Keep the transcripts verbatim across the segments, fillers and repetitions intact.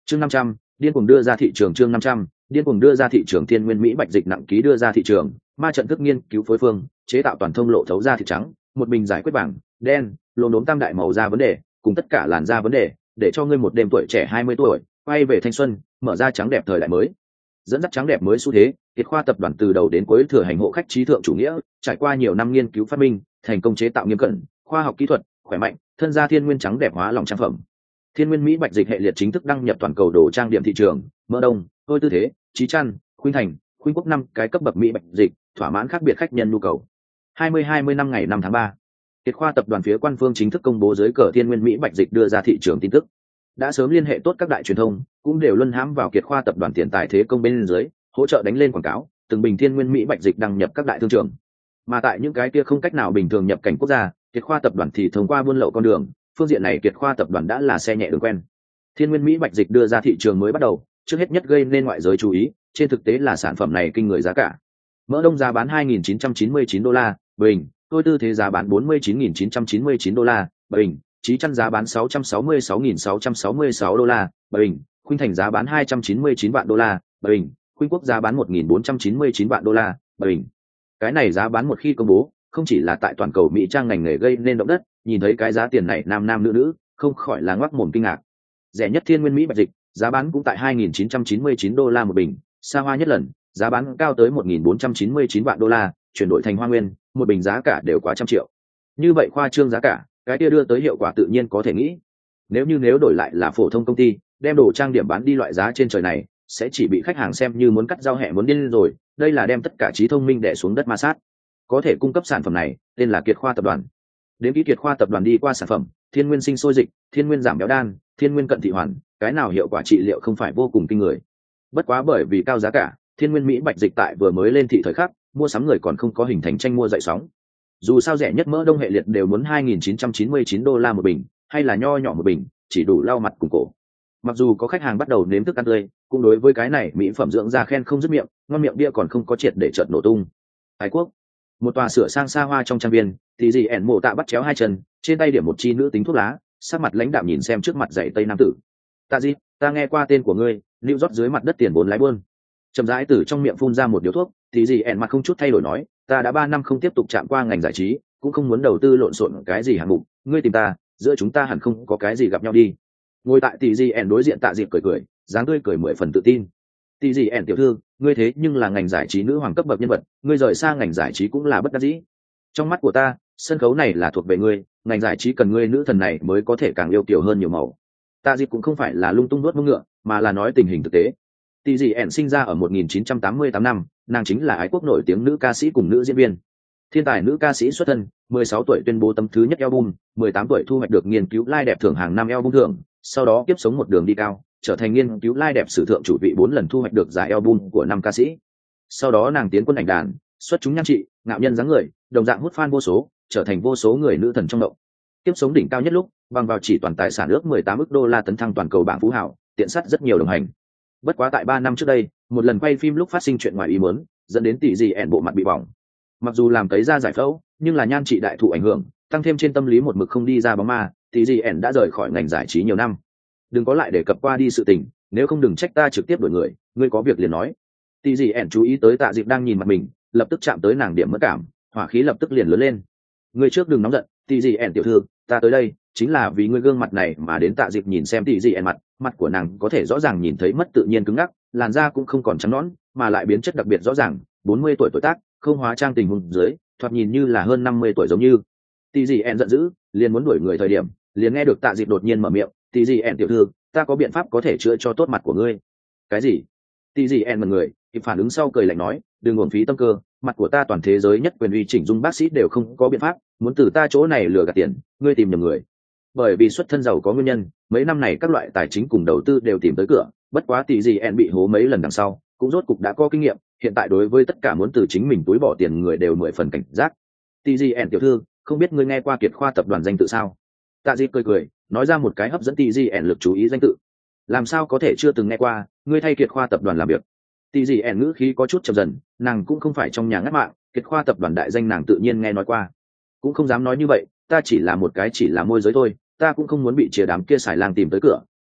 chương năm trăm, điên cuồng đưa ra thị trường. chương năm trăm, điên cuồng đưa ra thị trường. Thiên nguyên mỹ bạch dịch nặng ký đưa ra thị trường, ma trận thức nghiên cứu phối phương chế tạo toàn thông lộ thấu da thịt trắng, một bình giải quyết vàng đen lốm đốm tam đại màu da vấn đề cùng tất cả làn da vấn đề, để cho ngươi một đêm tuổi trẻ hai mươi tuổi quay về thanh xuân, mở ra trắng đẹp thời đại mới. Dẫn dắt trắng đẹp mới xu thế, Kiệt Khoa tập đoàn từ đầu đến cuối thừa hành hộ khách trí thượng chủ nghĩa, trải qua nhiều năm nghiên cứu phát minh, thành công chế tạo nghiêm cẩn, khoa học kỹ thuật, khỏe mạnh, thân gia thiên nguyên trắng đẹp hóa lòng trang phẩm. Thiên nguyên mỹ bạch dịch hệ liệt chính thức đăng nhập toàn cầu đồ trang điểm thị trường, mỡ đông, tôi tư thế, trí chăn, khuynh thành, khuynh quốc năm cái cấp bậc mỹ bạch dịch, thỏa mãn khác biệt khách nhân nhu cầu. hai mươi hai mươi năm ngày năm tháng ba, Kiệt Khoa tập đoàn phía quan phương chính thức công bố dưới cờ thiên nguyên mỹ bạch dịch đưa ra thị trường tin tức. Đã sớm liên hệ tốt các đại truyền thông, cũng đều luân hãm vào Kiệt Khoa tập đoàn tiền tài thế công bên dưới, hỗ trợ đánh lên quảng cáo, từng bình thiên nguyên mỹ bạch dịch đăng nhập các đại thương trường. Mà tại những cái kia không cách nào bình thường nhập cảnh quốc gia, Kiệt Khoa tập đoàn thì thông qua buôn lậu con đường, phương diện này Kiệt Khoa tập đoàn đã là xe nhẹ đường quen. Thiên nguyên mỹ bạch dịch đưa ra thị trường mới bắt đầu, trước hết nhất gây nên ngoại giới chú ý, trên thực tế là sản phẩm này kinh người giá cả. Mỡ đông giá bán hai nghìn chín trăm chín mươi chín đô la bình, tôi tư thế giá bán bốn mươi chín nghìn chín trăm chín mươi chín đô la bình, trí chăn giá bán sáu trăm sáu mươi sáu nghìn sáu trăm sáu mươi sáu đô la bình, khuynh thành giá bán hai trăm chín mươi chín vạn đô la bình, khuynh quốc giá bán một nghìn bốn trăm chín mươi chín vạn đô la bình. Cái này giá bán một khi công bố, không chỉ là tại toàn cầu mỹ trang ngành nghề gây nên động đất, nhìn thấy cái giá tiền này nam nam nữ nữ không khỏi là ngoác mồm kinh ngạc. Rẻ nhất thiên nguyên mỹ bạch dịch giá bán cũng tại hai nghìn chín trăm chín mươi chín đô la một bình, xa hoa nhất lần giá bán cao tới một nghìn bốn trăm chín mươi chín vạn đô la, chuyển đổi thành hoa nguyên một bình giá cả đều quá trăm triệu. Như vậy khoa trương giá cả, cái kia đưa tới hiệu quả tự nhiên có thể nghĩ. Nếu như nếu đổi lại là phổ thông công ty đem đồ trang điểm bán đi loại giá trên trời này, sẽ chỉ bị khách hàng xem như muốn cắt rau hẹ muốn điên rồi. Đây là đem tất cả trí thông minh đè xuống đất ma sát. Có thể cung cấp sản phẩm này tên là Kiệt Khoa tập đoàn. Đến ký Kiệt Khoa tập đoàn đi qua sản phẩm thiên nguyên sinh sôi dịch, thiên nguyên giảm béo đan, thiên nguyên cận thị hoàn, cái nào hiệu quả trị liệu không phải vô cùng kinh người. Bất quá bởi vì cao giá cả, thiên nguyên mỹ bạch dịch tại vừa mới lên thị thời khắc, mua sắm người còn không có hình thành tranh mua dậy sóng. Dù sao rẻ nhất mỡ đông hệ liệt đều muốn hai nghìn chín trăm chín mươi chín đô la một bình, hay là nho nhỏ một bình, chỉ đủ lau mặt cùng cổ. Mặc dù có khách hàng bắt đầu nếm thức ăn tươi, cũng đối với cái này mỹ phẩm dưỡng da khen không dứt miệng, ngon miệng bia còn không có triệt để chợt nổ tung. Thái Quốc, một tòa sửa sang xa hoa trong trang viên, thì gì ẻn mộ tạ bắt chéo hai chân, trên tay điểm một chi nữ tính thuốc lá, sắc mặt lãnh đạm nhìn xem trước mặt dạy tây nam tử. Tạ gì, ta nghe qua tên của ngươi, lưu rót dưới mặt đất tiền vốn lái buôn. Chậm rãi từ trong miệng phun ra một điếu thuốc, thì gì ẻn mặt không chút thay đổi nói, ta đã ba năm không tiếp tục chạm qua ngành giải trí, cũng không muốn đầu tư lộn xộn cái gì hạng mục, ngươi tìm ta, giữa chúng ta hẳn không có cái gì gặp nhau đi. Ngồi tại tỷ gì ẻn đối diện Tạ Diệp cười cười, dáng tươi cười mười phần tự tin. Tỷ gì ẻn tiểu thư, ngươi thế nhưng là ngành giải trí nữ hoàng cấp bậc nhân vật, ngươi rời xa ngành giải trí cũng là bất đắc dĩ. Trong mắt của ta, sân khấu này là thuộc về ngươi, ngành giải trí cần ngươi nữ thần này mới có thể càng yêu kiều hơn nhiều màu. Tạ Diệp cũng không phải là lung tung nuốt mông ngựa, mà là nói tình hình thực tế. Tỷ gì ẻn sinh ra ở một nghìn chín trăm tám mươi tám năm, nàng chính là ái quốc nổi tiếng nữ ca sĩ cùng nữ diễn viên. Thiên tài nữ ca sĩ xuất thân, mười sáu tuổi tuyên bố tấm thứ nhất album, mười tám tuổi thu hoạch được nghiên cứu live đẹp thưởng hàng năm album thưởng, sau đó tiếp sống một đường đi cao, trở thành nghiên cứu live đẹp sử thượng chủ vị bốn lần thu hoạch được giải album của năm ca sĩ. Sau đó nàng tiến quân ảnh đàn, xuất chúng nhan trị, ngạo nhân dáng người, đồng dạng hút fan vô số, trở thành vô số người nữ thần trong động. Tiếp sống đỉnh cao nhất lúc, bằng vào chỉ toàn tài sản ước mười tám ức đô la tấn thăng toàn cầu bảng phú hào, tiện sát rất nhiều đồng hành. Bất quá tại ba năm trước đây, một lần quay phim lúc phát sinh chuyện ngoài ý muốn, dẫn đến tỷ gì ẻn bộ mặt bị bỏng. Mặc dù làm cấy ra giải phẫu, nhưng là nhan trị đại thụ ảnh hưởng, tăng thêm trên tâm lý một mực không đi ra bóng ma, tỷ gì ẻn đã rời khỏi ngành giải trí nhiều năm. Đừng có lại để cập qua đi sự tình, nếu không đừng trách ta trực tiếp đuổi người, ngươi có việc liền nói. Tỷ gì ẻn chú ý tới Tạ Diệp đang nhìn mặt mình, lập tức chạm tới nàng điểm mất cảm, hỏa khí lập tức liền lớn lên. Ngươi trước đừng nóng giận, tỷ gì ẻn tiểu thư, ta tới đây chính là vì ngươi gương mặt này mà đến. Tạ Diệp nhìn xem tỷ gì ẻn mặt, mặt của nàng có thể rõ ràng nhìn thấy mất tự nhiên cứng ngắc, làn da cũng không còn trắng nõn, mà lại biến chất đặc biệt rõ ràng, bốn mươi tuổi tuổi tác, không hóa trang tình huống dưới, thoạt nhìn như là hơn năm mươi tuổi giống như. Tỷ gì ẻn giận dữ, liền muốn đuổi người thời điểm, liền nghe được Tạ Diệp đột nhiên mở miệng, tỷ gì ẻn tiểu thư, ta có biện pháp có thể chữa cho tốt mặt của ngươi. Cái gì? Tỷ gì ẻn mật người, kịp phản ứng sau cười lạnh nói, đừng uổng phí tâm cơ, mặt của ta toàn thế giới nhất quyền uy chỉnh dung bác sĩ đều không có biện pháp, muốn từ ta chỗ này lừa gạt tiền, ngươi tìm nhầm người. Bởi vì xuất thân giàu có nguyên nhân, mấy năm này các loại tài chính cùng đầu tư đều tìm tới cửa, bất quá tỷ gì ẻn bị hố mấy lần đằng sau, cũng rốt cục đã có kinh nghiệm, hiện tại đối với tất cả muốn từ chính mình túi bỏ tiền người đều mười phần cảnh giác. Tỷ gì ẻn tiểu thư, không biết ngươi nghe qua Kiệt Khoa tập đoàn danh tự sao? Tạ Diệp cười cười, nói ra một cái hấp dẫn tỷ gì ẻn lực chú ý danh tự. Làm sao có thể chưa từng nghe qua, ngươi thay Kiệt Khoa tập đoàn làm việc? Tỷ gì ẻn ngữ khí có chút chậm dần, nàng cũng không phải trong nhà ngắt mạng, Kiệt Khoa tập đoàn đại danh nàng tự nhiên nghe nói qua, cũng không dám nói như vậy, ta chỉ là một cái chỉ là môi giới thôi, ta cũng không muốn bị chia đám kia xài lang tìm tới cửa,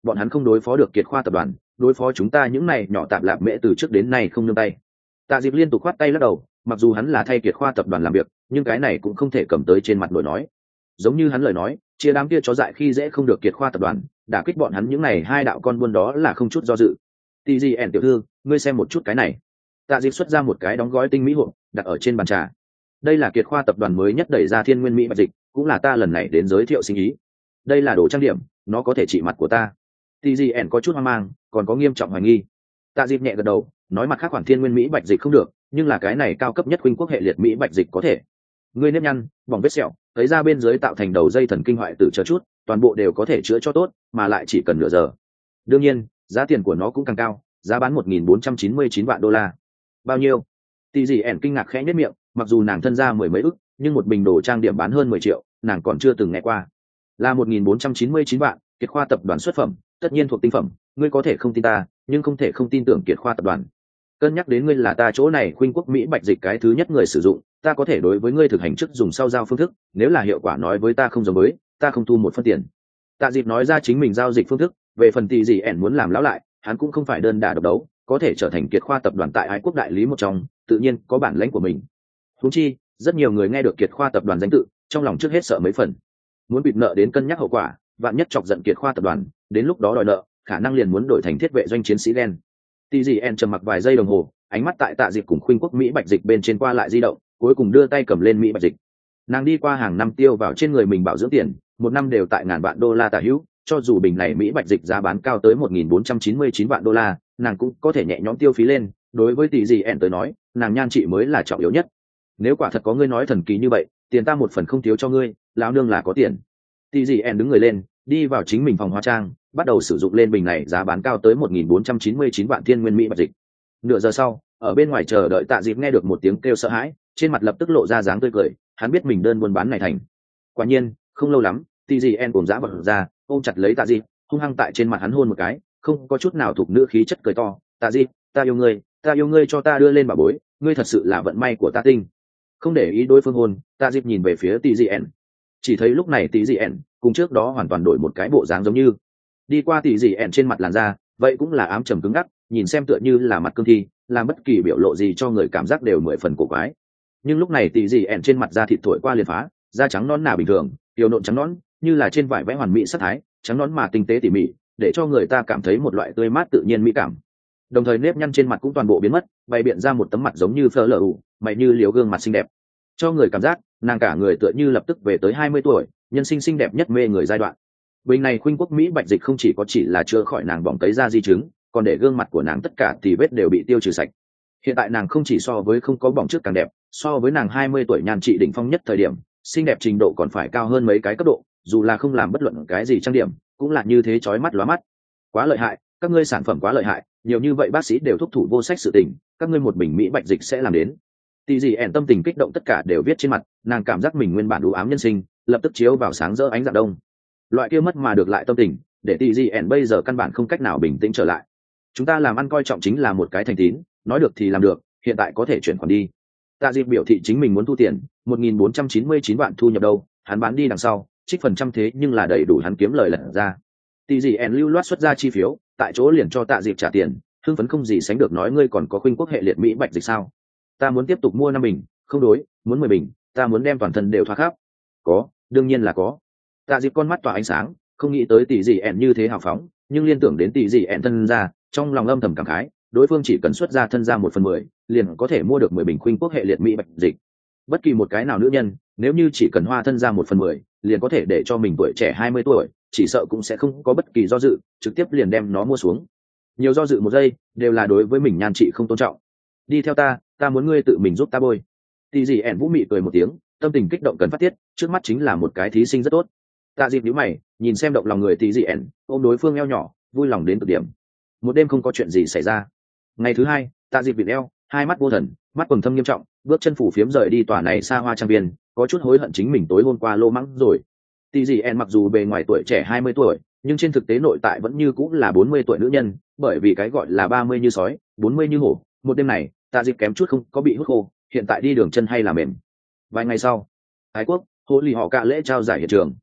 bọn hắn không đối phó được Kiệt Khoa tập đoàn, đối phó chúng ta những này nhỏ tạp lạp mễ từ trước đến nay không nương tay. Tạ Diệp liên tục khoát tay lắc đầu, mặc dù hắn là thay Kiệt Khoa tập đoàn làm việc, nhưng cái này cũng không thể cầm tới trên mặt nổi nói. Giống như hắn lời nói, chia đám kia chó dại khi dễ không được Kiệt Khoa tập đoàn, đả kích bọn hắn những này hai đạo con buôn đó là không chút do dự. tê giê en tiểu thư, ngươi xem một chút cái này. Tạ Diệp xuất ra một cái đóng gói tinh mỹ hộp, đặt ở trên bàn trà. Đây là Kiệt Khoa tập đoàn mới nhất đẩy ra Thiên Nguyên Mỹ Bạch Dịch, cũng là ta lần này đến giới thiệu sinh ý. Đây là đồ trang điểm, nó có thể trị mặt của ta. tê giê en có chút hoang mang, còn có nghiêm trọng hoài nghi. Tạ Diệp nhẹ gật đầu, nói mặt khác khoản Thiên Nguyên Mỹ Bạch Dịch không được, nhưng là cái này cao cấp nhất Khuynh Quốc hệ liệt Mỹ Bạch Dịch có thể. Ngươi nếp nhăn, bỏng vết sẹo, thấy ra bên dưới tạo thành đầu dây thần kinh hoại tử chờ chút, toàn bộ đều có thể chữa cho tốt, mà lại chỉ cần nửa giờ. Đương nhiên, giá tiền của nó cũng càng cao, giá bán một nghìn bốn trăm chín mươi chín vạn đô la. Bao nhiêu? Tỷ dị ẻn kinh ngạc khẽ nhếch miệng, mặc dù nàng thân ra mười mấy ức, nhưng một bình đồ trang điểm bán hơn mười triệu, nàng còn chưa từng nghe qua. Là một nghìn bốn trăm chín mươi chín vạn, Kiệt Khoa tập đoàn xuất phẩm, tất nhiên thuộc tinh phẩm, ngươi có thể không tin ta, nhưng không thể không tin tưởng Kiệt Khoa tập đoàn. Cân nhắc đến ngươi là ta chỗ này Khuynh Quốc Mỹ Bạch Dịch cái thứ nhất người sử dụng, ta có thể đối với ngươi thực hành trước dùng sau giao phương thức, nếu là hiệu quả nói với ta không giống với, ta không thu một phân tiền. Tạ Diệp nói ra chính mình giao dịch phương thức, về phần tỷ dị ẻn muốn làm lão lại, hắn cũng không phải đơn đả độc đấu, có thể trở thành Kiệt Khoa tập đoàn tại Ái Quốc đại lý một trong, tự nhiên có bản lãnh của mình. Huống chi, rất nhiều người nghe được Kiệt Khoa tập đoàn danh tự, trong lòng trước hết sợ mấy phần. Muốn bịt nợ đến cân nhắc hậu quả, vạn nhất chọc giận Kiệt Khoa tập đoàn, đến lúc đó đòi nợ, khả năng liền muốn đổi thành thiết vệ doanh chiến sĩ đen. Tỷ dị ẻn trầm mặc vài giây đồng hồ, ánh mắt tại Tạ Diệp cùng Khuynh Quốc Mỹ Bạch Dịch bên trên qua lại di động, cuối cùng đưa tay cầm lên Mỹ Bạch Dịch. Nàng đi qua hàng năm tiêu vào trên người mình bảo dưỡng tiền, một năm đều tại ngàn vạn đô la tả hữu, cho dù bình này Mỹ Bạch Dịch giá bán cao tới một nghìn bốn trăm chín mươi chín vạn đô la, nàng cũng có thể nhẹ nhõm tiêu phí lên. Đối với tỷ dị ẻn tới nói, nàng nhan trị mới là trọng yếu nhất. Nếu quả thật có ngươi nói thần kỳ như vậy, tiền ta một phần không thiếu cho ngươi, lão nương là có tiền. Tỷ dị ẻn đứng người lên, đi vào chính mình phòng hóa trang, bắt đầu sử dụng lên bình này giá bán cao tới một nghìn bốn trăm chín mươi chín vạn Thiên Nguyên Mỹ Bạch Dịch. Nửa giờ sau, ở bên ngoài chờ đợi Tạ Diệp nghe được một tiếng kêu sợ hãi, trên mặt lập tức lộ ra dáng tươi cười, hắn biết mình đơn buôn bán này thành. Quả nhiên, không lâu lắm, tê giê en cùng dã vật ra, ôm chặt lấy Tạ Diệp, hung hăng tại trên mặt hắn hôn một cái, không có chút nào thuộc nữ khí chất cười to, "Tạ Diệp, ta yêu ngươi, ta yêu ngươi cho ta đưa lên bảo bối, ngươi thật sự là vận may của ta tinh." Không để ý đối phương hôn, Tạ Diệp nhìn về phía tê giê en. Chỉ thấy lúc này tê giê en cùng trước đó hoàn toàn đổi một cái bộ dáng giống như. Đi qua tê giê en trên mặt làn da, vậy cũng là ám trầm cứng ngắc, nhìn xem tựa như là mặt cương thi, làm bất kỳ biểu lộ gì cho người cảm giác đều mười phần cổ quái. Nhưng lúc này tỉ dị ẻn trên mặt da thịt thổi qua liền phá, da trắng nõn nà bình thường, tiểu nộn trắng nõn, như là trên vải vẽ hoàn mỹ sắc thái, trắng nõn mà tinh tế tỉ mỉ, để cho người ta cảm thấy một loại tươi mát tự nhiên mỹ cảm. Đồng thời nếp nhăn trên mặt cũng toàn bộ biến mất, bày biện ra một tấm mặt giống như phở lở ủ, mày như liếu gương mặt xinh đẹp, cho người cảm giác nàng cả người tựa như lập tức về tới hai mươi tuổi, nhân sinh xinh đẹp nhất mê người giai đoạn. Bình này Khuynh Quốc Mỹ Bạch Dịch không chỉ có chỉ là chữa khỏi nàng bỏng tấy da di chứng, còn để gương mặt của nàng tất cả tì vết đều bị tiêu trừ sạch. Hiện tại nàng không chỉ so với không có bỏng trước càng đẹp, so với nàng hai mươi tuổi nhan trị đỉnh phong nhất thời điểm, xinh đẹp trình độ còn phải cao hơn mấy cái cấp độ, dù là không làm bất luận cái gì trang điểm, cũng là như thế chói mắt lóa mắt. Quá lợi hại, các ngươi sản phẩm quá lợi hại, nhiều như vậy bác sĩ đều thúc thủ vô sách sự tình, các ngươi một bình Mỹ Bạch Dịch sẽ làm đến. Tỷ dị ẻn tâm tình kích động tất cả đều viết trên mặt, nàng cảm giác mình nguyên bản đủ ám nhân sinh, lập tức chiếu vào sáng rỡ ánh dạng đông. Loại kia mất mà được lại tâm tình, để tỷ dị ẻn bây giờ căn bản không cách nào bình tĩnh trở lại. Chúng ta làm ăn coi trọng chính là một cái thành tín, nói được thì làm được, hiện tại có thể chuyển khoản đi. Tạ Diệp biểu thị chính mình muốn thu tiền, một nghìn bốn trăm chín mươi chín vạn thu nhập đâu, hắn bán đi đằng sau, trích phần trăm thế nhưng là đầy đủ hắn kiếm lời lật ra. Tỷ dị ẻn lưu loát xuất ra chi phiếu, tại chỗ liền cho Tạ Diệp trả tiền, hưng phấn không gì sánh được nói ngươi còn có Khuynh Quốc hệ liệt Mỹ Bạch Dịch sao? Ta muốn tiếp tục mua năm bình, không đối, muốn mười bình, ta muốn đem toàn thân đều thoa khắp. Có, đương nhiên là có. Tạ Diệp con mắt tỏa ánh sáng, không nghĩ tới tỷ dị ẻn như thế hào phóng, nhưng liên tưởng đến tỷ dị ẻn thân ra, trong lòng âm thầm cảm khái, đối phương chỉ cần xuất ra thân ra một phần mười, liền có thể mua được mười bình Khuynh Quốc hệ liệt Mỹ Bạch Dịch. Bất kỳ một cái nào nữ nhân, nếu như chỉ cần hoa thân ra một phần mười, liền có thể để cho mình tuổi trẻ hai mươi tuổi, chỉ sợ cũng sẽ không có bất kỳ do dự, trực tiếp liền đem nó mua xuống. Nhiều do dự một giây, đều là đối với mình nhan trị không tôn trọng. Đi theo ta, ta muốn ngươi tự mình giúp ta bôi. Tỷ dị ẻn vũ mị cười một tiếng, tâm tình kích động cần phát tiết, trước mắt chính là một cái thí sinh rất tốt. Tạ Diệp nhíu mày, nhìn xem động lòng người tỷ dị ẻn, ôm đối phương eo nhỏ, vui lòng đến cực điểm. Một đêm không có chuyện gì xảy ra. Ngày thứ hai, Tạ Diệp vịn eo, hai mắt vô thần, mắt quầng thâm nghiêm trọng, bước chân phủ phiếm rời đi tòa này xa hoa trang viên, có chút hối hận chính mình tối hôm qua lô mắng rồi. Tỷ dị ẻn mặc dù bề ngoài tuổi trẻ hai mươi tuổi, nhưng trên thực tế nội tại vẫn như cũng là bốn mươi tuổi nữ nhân, bởi vì cái gọi là ba mươi như sói, bốn mươi như hổ. Một đêm này, Tạ Diệp kém chút không có bị hút khô, hiện tại đi đường chân hay là mềm. Vài ngày sau, Ái Quốc, Hồ lì họ cả lễ trao giải hiện trường.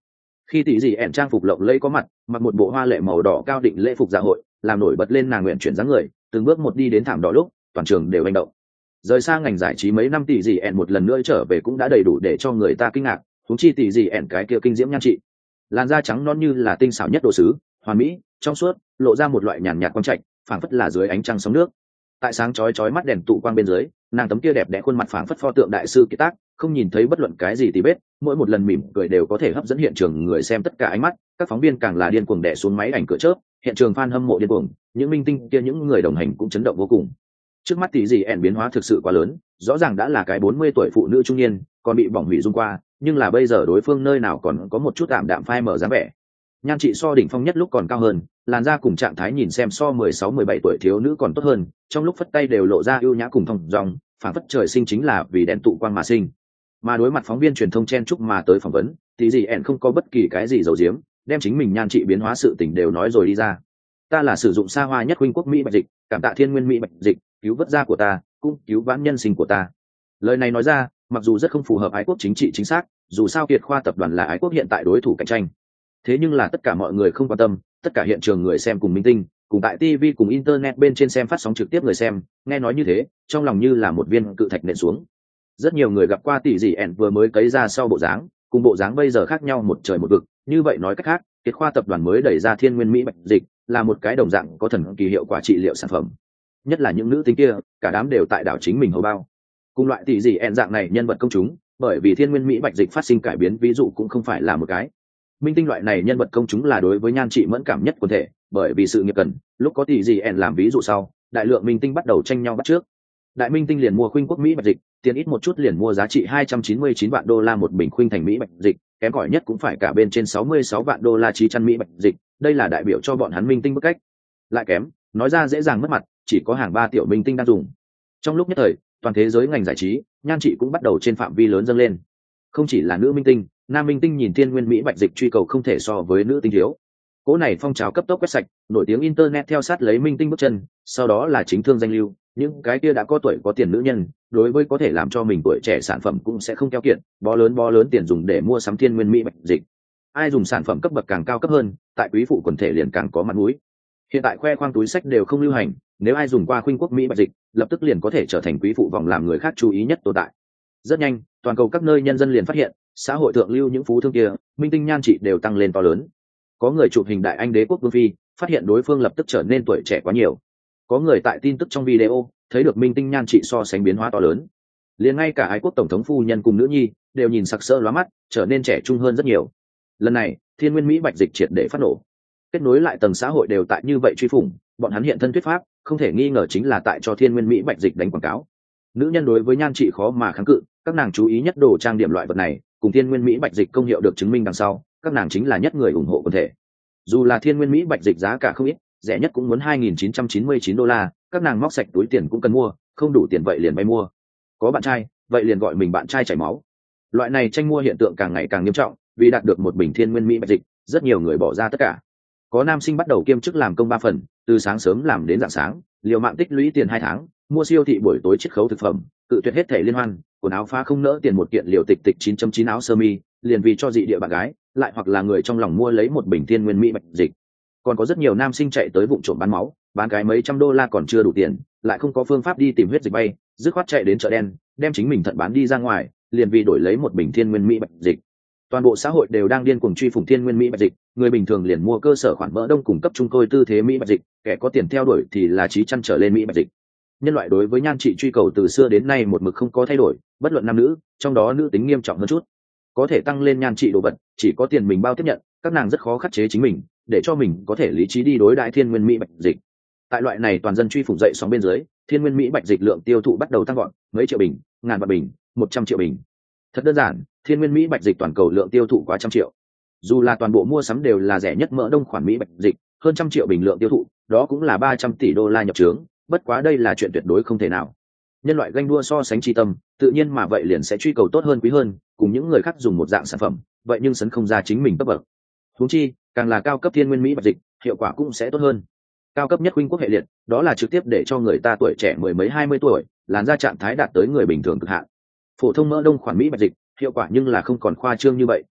Khi tỷ dị ẻn trang phục lộng lẫy có mặt, mặc một bộ hoa lệ màu đỏ cao định lễ phục dạ hội, làm nổi bật lên nàng nguyện chuyển dáng người, từng bước một đi đến thảm đỏ lúc, toàn trường đều hành động. Rời xa ngành giải trí mấy năm tỷ dị ẻn một lần nữa trở về cũng đã đầy đủ để cho người ta kinh ngạc, huống chi tỷ dị ẻn cái kia kinh diễm nhan trị. Làn da trắng non như là tinh xảo nhất đồ sứ, hoàn mỹ, trong suốt, lộ ra một loại nhàn nhạt quang trạch, phảng phất là dưới ánh trăng sóng nước. Tại sáng chói chói mắt đèn tụ quang bên dưới, nàng tấm kia đẹp đẽ khuôn mặt phảng phất pho tượng đại sư kiệt tác, không nhìn thấy bất luận cái gì tì vết, mỗi một lần mỉm cười đều có thể hấp dẫn hiện trường người xem tất cả ánh mắt, các phóng viên càng là điên cuồng đè xuống máy ảnh cửa chớp, hiện trường fan hâm mộ điên cuồng, những minh tinh kia những người đồng hành cũng chấn động vô cùng. Trước mắt tỷ dị ẻn biến hóa thực sự quá lớn, rõ ràng đã là cái bốn mươi tuổi phụ nữ trung niên, còn bị bỏng hủy dung qua, nhưng là bây giờ đối phương nơi nào còn có một chút tạm đạm phai mở dáng vẻ. Nhan trị so đỉnh phong nhất lúc còn cao hơn, làn da cùng trạng thái nhìn xem so mười sáu mười bảy tuổi thiếu nữ còn tốt hơn, trong lúc phất tay đều lộ ra ưu nhã cùng thong dong, phản phất trời sinh chính là vì đèn tụ quang mà sinh. Mà đối mặt phóng viên truyền thông chen chúc mà tới phỏng vấn, thì gì ẻn không có bất kỳ cái gì giấu giếm, đem chính mình nhan trị biến hóa sự tình đều nói rồi đi ra. Ta là sử dụng xa hoa nhất huynh quốc Mỹ bạch dịch, cảm tạ thiên nguyên Mỹ bạch dịch, cứu vớt da của ta, cũng cứu vãn nhân sinh của ta. Lời này nói ra, mặc dù rất không phù hợp ái quốc chính trị chính xác, dù sao Kiệt Khoa tập đoàn là ái quốc hiện tại đối thủ cạnh tranh. Thế nhưng là tất cả mọi người không quan tâm, tất cả hiện trường người xem cùng minh tinh, cùng tại ti vi cùng internet bên trên xem phát sóng trực tiếp người xem, nghe nói như thế, trong lòng như là một viên cự thạch nện xuống. Rất nhiều người gặp qua tỷ dị ẻn vừa mới cấy ra sau bộ dáng, cùng bộ dáng bây giờ khác nhau một trời một vực, như vậy nói cách khác, Kiệt Khoa tập đoàn mới đẩy ra thiên nguyên Mỹ bạch dịch, là một cái đồng dạng có thần kỳ hiệu quả trị liệu sản phẩm. Nhất là những nữ tính kia, cả đám đều tại đảo chính mình hầu bao. Cùng loại tỷ dị ẻn dạng này nhân vật công chúng, bởi vì thiên nguyên Mỹ bạch dịch phát sinh cải biến ví dụ cũng không phải là một cái. Minh tinh loại này nhân vật công chúng là đối với nhan trị mẫn cảm nhất quần thể, bởi vì sự nghiệp cần, lúc có tỷ dị ẻn làm ví dụ sau, đại lượng minh tinh bắt đầu tranh nhau bắt trước. Đại minh tinh liền mua khuynh quốc Mỹ bạch dịch, tiền ít một chút liền mua giá trị hai trăm chín mươi chín vạn đô la một bình khuynh thành Mỹ bạch dịch, kém cỏi nhất cũng phải cả bên trên sáu mươi sáu vạn đô la chí chăn Mỹ bạch dịch, đây là đại biểu cho bọn hắn minh tinh bức cách. Lại kém, nói ra dễ dàng mất mặt, chỉ có hàng ba tiểu minh tinh đang dùng. Trong lúc nhất thời, toàn thế giới ngành giải trí, nhan trị cũng bắt đầu trên phạm vi lớn dâng lên. Không chỉ là nữ minh tinh, nam minh tinh nhìn thiên nguyên Mỹ bạch dịch truy cầu không thể so với nữ tinh thiếu. Cố này phong trào cấp tốc quét sạch, nổi tiếng internet theo sát lấy minh tinh bước chân, sau đó là chính thương danh lưu, những cái kia đã có tuổi có tiền nữ nhân, đối với có thể làm cho mình tuổi trẻ sản phẩm cũng sẽ không keo kiệt, bó lớn bó lớn tiền dùng để mua sắm thiên nguyên Mỹ bạch dịch. Ai dùng sản phẩm cấp bậc càng cao cấp hơn, tại quý phụ quần thể liền càng có mặt mũi. Hiện tại khoe khoang túi sách đều không lưu hành, nếu ai dùng qua khuynh quốc Mỹ bạch dịch, lập tức liền có thể trở thành quý phụ vòng làm người khác chú ý nhất tồn tại. Rất nhanh, toàn cầu các nơi nhân dân liền phát hiện, xã hội thượng lưu những phú thương kia, minh tinh nhan trị đều tăng lên to lớn. Có người chụp hình đại anh đế quốc vương phi, phát hiện đối phương lập tức trở nên tuổi trẻ quá nhiều. Có người tại tin tức trong video thấy được minh tinh nhan trị so sánh biến hóa to lớn. Liền ngay cả ái quốc tổng thống phu nhân cùng nữ nhi đều nhìn sặc sỡ lóa mắt, trở nên trẻ trung hơn rất nhiều. Lần này, thiên nguyên Mỹ bạch dịch triệt để phát nổ. Kết nối lại tầng xã hội đều tại như vậy truy phủng, bọn hắn hiện thân thuyết pháp, không thể nghi ngờ chính là tại cho thiên nguyên Mỹ bạch dịch đánh quảng cáo. Nữ nhân đối với nhan trị khó mà kháng cự, các nàng chú ý nhất đồ trang điểm loại vật này, cùng thiên nguyên Mỹ bạch dịch công hiệu được chứng minh đằng sau, các nàng chính là nhất người ủng hộ quần thể. Dù là thiên nguyên Mỹ bạch dịch giá cả không ít, rẻ nhất cũng muốn hai nghìn chín trăm chín mươi chín đô la, các nàng móc sạch túi tiền cũng cần mua, không đủ tiền vậy liền vay mua. Có bạn trai, vậy liền gọi mình bạn trai chảy máu. Loại này tranh mua hiện tượng càng ngày càng nghiêm trọng, vì đạt được một bình thiên nguyên Mỹ bạch dịch, rất nhiều người bỏ ra tất cả. Có nam sinh bắt đầu kiêm chức làm công ba phần, từ sáng sớm làm đến rạng sáng, liều mạng tích lũy tiền hai tháng, mua siêu thị buổi tối chiết khấu thực phẩm, tự tuyệt hết thể liên hoan, quần áo phá không nỡ tiền một kiện liều tịch tịch chín chấm chín áo sơ mi, liền vì cho dị địa bạn gái, lại hoặc là người trong lòng mua lấy một bình thiên nguyên Mỹ bạch dịch. Còn có rất nhiều nam sinh chạy tới vụ trộm bán máu, bán cái mấy trăm đô la còn chưa đủ tiền, lại không có phương pháp đi tìm huyết dịch bay, dứt khoát chạy đến chợ đen, đem chính mình thận bán đi ra ngoài, liền vì đổi lấy một bình thiên nguyên Mỹ bạch dịch. Toàn bộ xã hội đều đang điên cuồng truy phủng thiên nguyên Mỹ bạch dịch, người bình thường liền mua cơ sở khoản mỡ đông cung cấp trung tôi tư thế Mỹ bạch dịch, kẻ có tiền theo đuổi thì là chí chăn trở lên Mỹ bạch dịch. Nhân loại đối với nhan trị truy cầu từ xưa đến nay một mực không có thay đổi, bất luận nam nữ, trong đó nữ tính nghiêm trọng hơn chút. Có thể tăng lên nhan trị đồ vật, chỉ có tiền mình bao tiếp nhận, các nàng rất khó khắc chế chính mình, để cho mình có thể lý trí đi đối đãi thiên nguyên Mỹ bạch dịch. Tại loại này toàn dân truy phủng dậy sóng bên dưới, thiên nguyên Mỹ bạch dịch lượng tiêu thụ bắt đầu tăng gọn, mấy triệu bình, ngàn vạn bình, một trăm triệu bình. Thật đơn giản, thiên nguyên Mỹ bạch dịch toàn cầu lượng tiêu thụ quá trăm triệu. Dù là toàn bộ mua sắm đều là rẻ nhất mỡ đông khoản Mỹ bạch dịch, hơn trăm triệu bình lượng tiêu thụ, đó cũng là ba trăm tỷ đô la nhập trướng, bất quá đây là chuyện tuyệt đối không thể nào. Nhân loại ganh đua so sánh chi tâm, tự nhiên mà vậy liền sẽ truy cầu tốt hơn quý hơn, cùng những người khác dùng một dạng sản phẩm, vậy nhưng sấn không ra chính mình cấp bậc. Huống chi, càng là cao cấp thiên nguyên Mỹ bạch dịch, hiệu quả cũng sẽ tốt hơn. Cao cấp nhất huynh quốc hệ liệt, đó là trực tiếp để cho người ta tuổi trẻ mười mấy hai mươi tuổi, làn da trạng thái đạt tới người bình thường cực hạn. Phổ thông mỡ đông khoản Mỹ bạch dịch, hiệu quả nhưng là không còn khoa trương như vậy,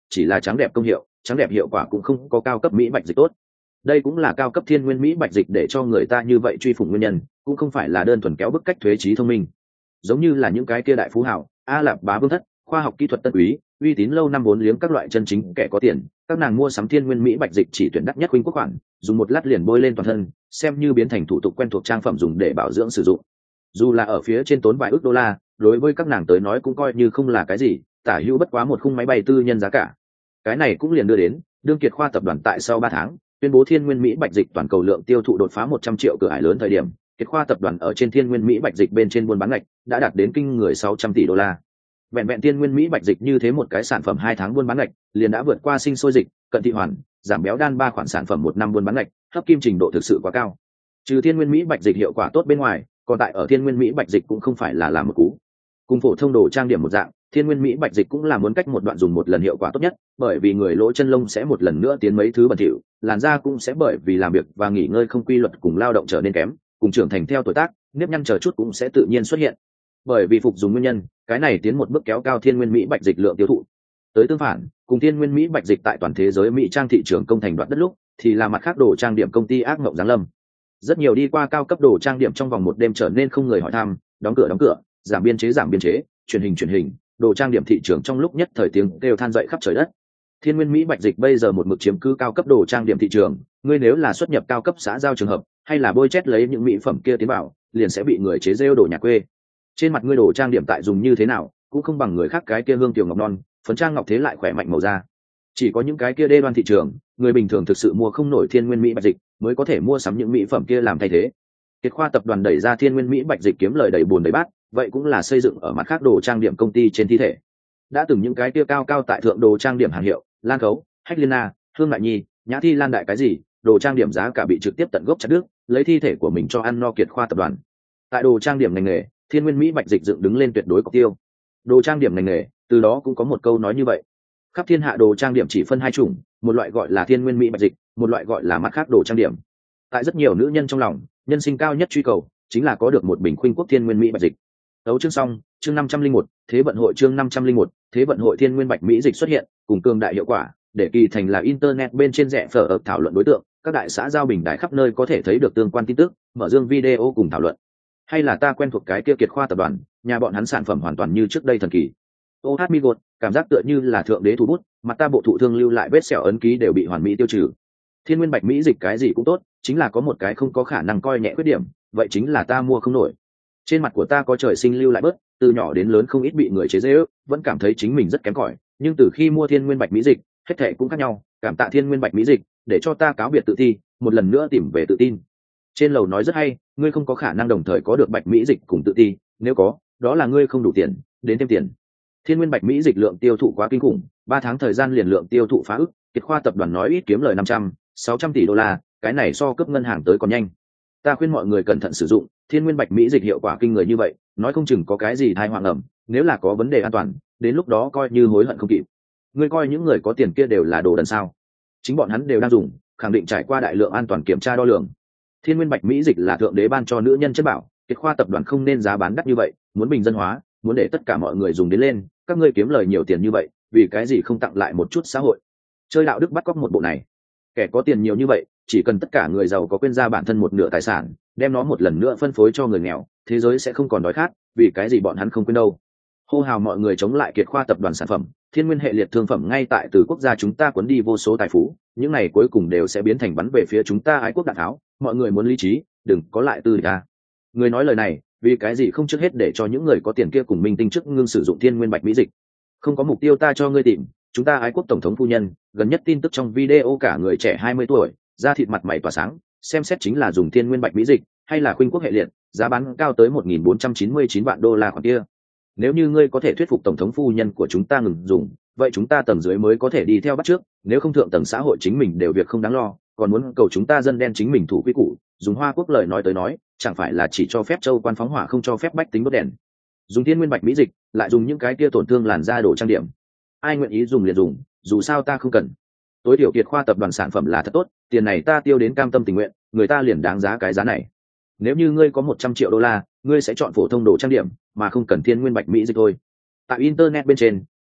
chỉ là trắng đẹp công hiệu, trắng đẹp hiệu quả cũng không có cao cấp mỹ bạch dịch tốt. Đây cũng là cao cấp thiên nguyên mỹ bạch dịch để cho người ta như vậy truy phủng nguyên nhân, cũng không phải là đơn thuần kéo bức cách thuế trí thông minh. Giống như là những cái kia đại phú hào, A Lạp Bá Vương thất, khoa học kỹ thuật tân úy, uy tín lâu năm vốn liếng các loại chân chính kẻ có tiền, các nàng mua sắm thiên nguyên mỹ bạch dịch chỉ tuyển đắt nhất huynh quốc khoản, dùng một lát liền bôi lên toàn thân, xem như biến thành thủ tục quen thuộc trang phẩm dùng để bảo dưỡng sử dụng. Dù là ở phía trên tốn vài ức đô la, đối với các nàng tới nói cũng coi như không là cái gì, tả hữu bất quá một khung máy bay tư nhân giá cả. Cái này cũng liền đưa đến đương Kiệt Khoa tập đoàn tại sau ba tháng tuyên bố thiên nguyên mỹ bạch dịch toàn cầu lượng tiêu thụ đột phá một trăm triệu cửa ải lớn thời điểm, Kiệt Khoa tập đoàn ở trên thiên nguyên mỹ bạch dịch bên trên buôn bán ngạch đã đạt đến kinh người sáu trăm tỷ đô la. Vẹn vẹn thiên nguyên mỹ bạch dịch như thế một cái sản phẩm hai tháng buôn bán ngạch liền đã vượt qua sinh sôi dịch, cận thị hoàn, giảm béo đan ba khoản sản phẩm một năm buôn bán ngạch, hấp kim trình độ thực sự quá cao. Trừ thiên nguyên mỹ bạch dịch hiệu quả tốt bên ngoài, còn tại ở thiên nguyên mỹ bạch dịch cũng không phải là làm một cú. Cùng phổ thông đồ trang điểm một dạng, thiên nguyên mỹ bạch dịch cũng là muốn cách một đoạn dùng một lần hiệu quả tốt nhất, bởi vì người lỗ chân lông sẽ một lần nữa tiến mấy thứ bẩn thỉu, làn da cũng sẽ bởi vì làm việc và nghỉ ngơi không quy luật cùng lao động trở nên kém, cùng trưởng thành theo tuổi tác, nếp nhăn chờ chút cũng sẽ tự nhiên xuất hiện. Bởi vì phục dùng nguyên nhân, cái này tiến một bước kéo cao thiên nguyên mỹ bạch dịch lượng tiêu thụ. Tới tương phản, cùng thiên nguyên mỹ bạch dịch tại toàn thế giới mỹ trang thị trường công thành đoạt đất lúc, thì là mặt khác đồ trang điểm công ty ác mộng giáng lâm. Rất nhiều đi qua cao cấp đồ trang điểm trong vòng một đêm trở nên không người hỏi thăm, đóng cửa đóng cửa, giảm biên chế giảm biên chế, truyền hình truyền hình, đồ trang điểm thị trường trong lúc nhất thời tiếng kêu than dậy khắp trời đất. Thiên nguyên mỹ bạch dịch bây giờ một mực chiếm cứ cao cấp đồ trang điểm thị trường, ngươi nếu là xuất nhập cao cấp xã giao trường hợp, hay là bôi chét lấy những mỹ phẩm kia tiến vào, liền sẽ bị người chế rêu đồ nhà quê. Trên mặt ngươi đồ trang điểm tại dùng như thế nào, cũng không bằng người khác cái kia hương tiểu ngọc non, phấn trang ngọc thế lại khỏe mạnh màu da. Chỉ có những cái kia đê đoan thị trường, người bình thường thực sự mua không nổi thiên nguyên mỹ bạch dịch, mới có thể mua sắm những mỹ phẩm kia làm thay thế. Kiệt Khoa tập đoàn đẩy ra thiên nguyên mỹ bạch dịch kiếm lời đầy buồn đầy bát, vậy cũng là xây dựng ở mặt khác đồ trang điểm công ty trên thi thể. Đã từng những cái kia cao cao tại thượng đồ trang điểm hàng hiệu, Lan Khấu, Hách Liên Na, Hương Ngại Nhi, Nhã Thi Lan đại cái gì, đồ trang điểm giá cả bị trực tiếp tận gốc chặt đứt, lấy thi thể của mình cho ăn no Kiệt Khoa tập đoàn. Tại đồ trang điểm ngành nghề, thiên nguyên mỹ bạch dịch dựng đứng lên tuyệt đối cọc tiêu. Đồ trang điểm ngành nghề, từ đó cũng có một câu nói như vậy. Khắp thiên hạ đồ trang điểm chỉ phân hai chủng, một loại gọi là thiên nguyên mỹ bạch dịch, một loại gọi là mặt khác đồ trang điểm. Tại rất nhiều nữ nhân trong lòng, nhân sinh cao nhất truy cầu chính là có được một bình khuynh quốc thiên nguyên mỹ bạch dịch. Đấu chương xong, chương năm trăm linh một, thế vận hội chương năm trăm linh một, thế vận hội thiên nguyên bạch mỹ dịch xuất hiện, cùng cường đại hiệu quả, để kỳ thành là internet bên trên rẻ phở ở thảo luận đối tượng, các đại xã giao bình đại khắp nơi có thể thấy được tương quan tin tức, mở dương video cùng thảo luận. Hay là ta quen thuộc cái kia Kiệt Khoa tập đoàn, nhà bọn hắn sản phẩm hoàn toàn như trước đây thần kỳ. ô hát Migot, cảm giác tựa như là thượng đế thủ bút, mặt ta bộ thụ thương lưu lại vết sẹo ấn ký đều bị hoàn mỹ tiêu trừ. Thiên nguyên bạch mỹ dịch cái gì cũng tốt, chính là có một cái không có khả năng coi nhẹ khuyết điểm, vậy chính là ta mua không nổi. Trên mặt của ta có trời sinh lưu lại bớt, từ nhỏ đến lớn không ít bị người chế giễu, vẫn cảm thấy chính mình rất kém cỏi, nhưng từ khi mua thiên nguyên bạch mỹ dịch, hết thảy cũng khác nhau, cảm tạ thiên nguyên bạch mỹ dịch, để cho ta cáo biệt tự ti, một lần nữa tìm về tự tin. Trên lầu nói rất hay, ngươi không có khả năng đồng thời có được bạch mỹ dịch cùng tự ti, nếu có, đó là ngươi không đủ tiền, đến thêm tiền. Thiên nguyên bạch mỹ dịch lượng tiêu thụ quá kinh khủng, ba tháng thời gian liền lượng tiêu thụ phá ức, Kiệt Khoa tập đoàn nói ít kiếm lời năm trăm, sáu trăm tỷ đô la, cái này so cướp ngân hàng tới còn nhanh. Ta khuyên mọi người cẩn thận sử dụng, thiên nguyên bạch mỹ dịch hiệu quả kinh người như vậy, nói không chừng có cái gì tai họa ngầm, nếu là có vấn đề an toàn, đến lúc đó coi như hối hận không kịp. Ngươi coi những người có tiền kia đều là đồ đần sao? Chính bọn hắn đều đang dùng, khẳng định trải qua đại lượng an toàn kiểm tra đo lường. Thiên nguyên bạch mỹ dịch là thượng đế ban cho nữ nhân chất bảo, Kiệt Khoa tập đoàn không nên giá bán đắt như vậy, muốn bình dân hóa, muốn để tất cả mọi người dùng đến lên, các ngươi kiếm lời nhiều tiền như vậy, vì cái gì không tặng lại một chút xã hội? Chơi đạo đức bắt cóc một bộ này. Kẻ có tiền nhiều như vậy, chỉ cần tất cả người giàu có quên ra bản thân một nửa tài sản, đem nó một lần nữa phân phối cho người nghèo, thế giới sẽ không còn đói khát, vì cái gì bọn hắn không quên đâu. Hô hào mọi người chống lại Kiệt Khoa tập đoàn sản phẩm, thiên nguyên hệ liệt thương phẩm ngay tại từ quốc gia chúng ta cuốn đi vô số tài phú, những này cuối cùng đều sẽ biến thành bắn về phía chúng ta ái quốc đạn tháo, mọi người muốn lý trí, đừng có lại tư ta. Người nói lời này, vì cái gì không trước hết để cho những người có tiền kia cùng minh tinh trước ngưng sử dụng thiên nguyên bạch mỹ dịch. Không có mục tiêu ta cho ngươi tìm, chúng ta ái quốc tổng thống phu nhân, gần nhất tin tức trong video cả người trẻ hai mươi tuổi, da thịt mặt mày tỏa sáng, xem xét chính là dùng thiên nguyên bạch mỹ dịch, hay là khuynh quốc hệ liệt, giá bán cao tới một nghìn bốn trăm chín mươi chín vạn đô la khoản kia. Nếu như ngươi có thể thuyết phục tổng thống phu nhân của chúng ta ngừng dùng, vậy chúng ta tầng dưới mới có thể đi theo bắt trước, nếu không thượng tầng xã hội chính mình đều việc không đáng lo, còn muốn cầu chúng ta dân đen chính mình thủ quy củ, dùng Hoa Quốc lời nói tới nói, chẳng phải là chỉ cho phép châu quan phóng hỏa không cho phép bách tính đốt đèn. Dùng thiên nguyên bạch mỹ dịch, lại dùng những cái kia tổn thương làn da đồ trang điểm. Ai nguyện ý dùng liền dùng, dù sao ta không cần. Tối thiểu Kiệt Khoa tập đoàn sản phẩm là thật tốt, tiền này ta tiêu đến cam tâm tình nguyện, người ta liền đáng giá cái giá này. Nếu như ngươi có một trăm triệu đô la, ngươi sẽ chọn phổ thông đồ trang điểm, mà không cần thiên nguyên bạch mỹ dịch thôi. Tại internet bên trên,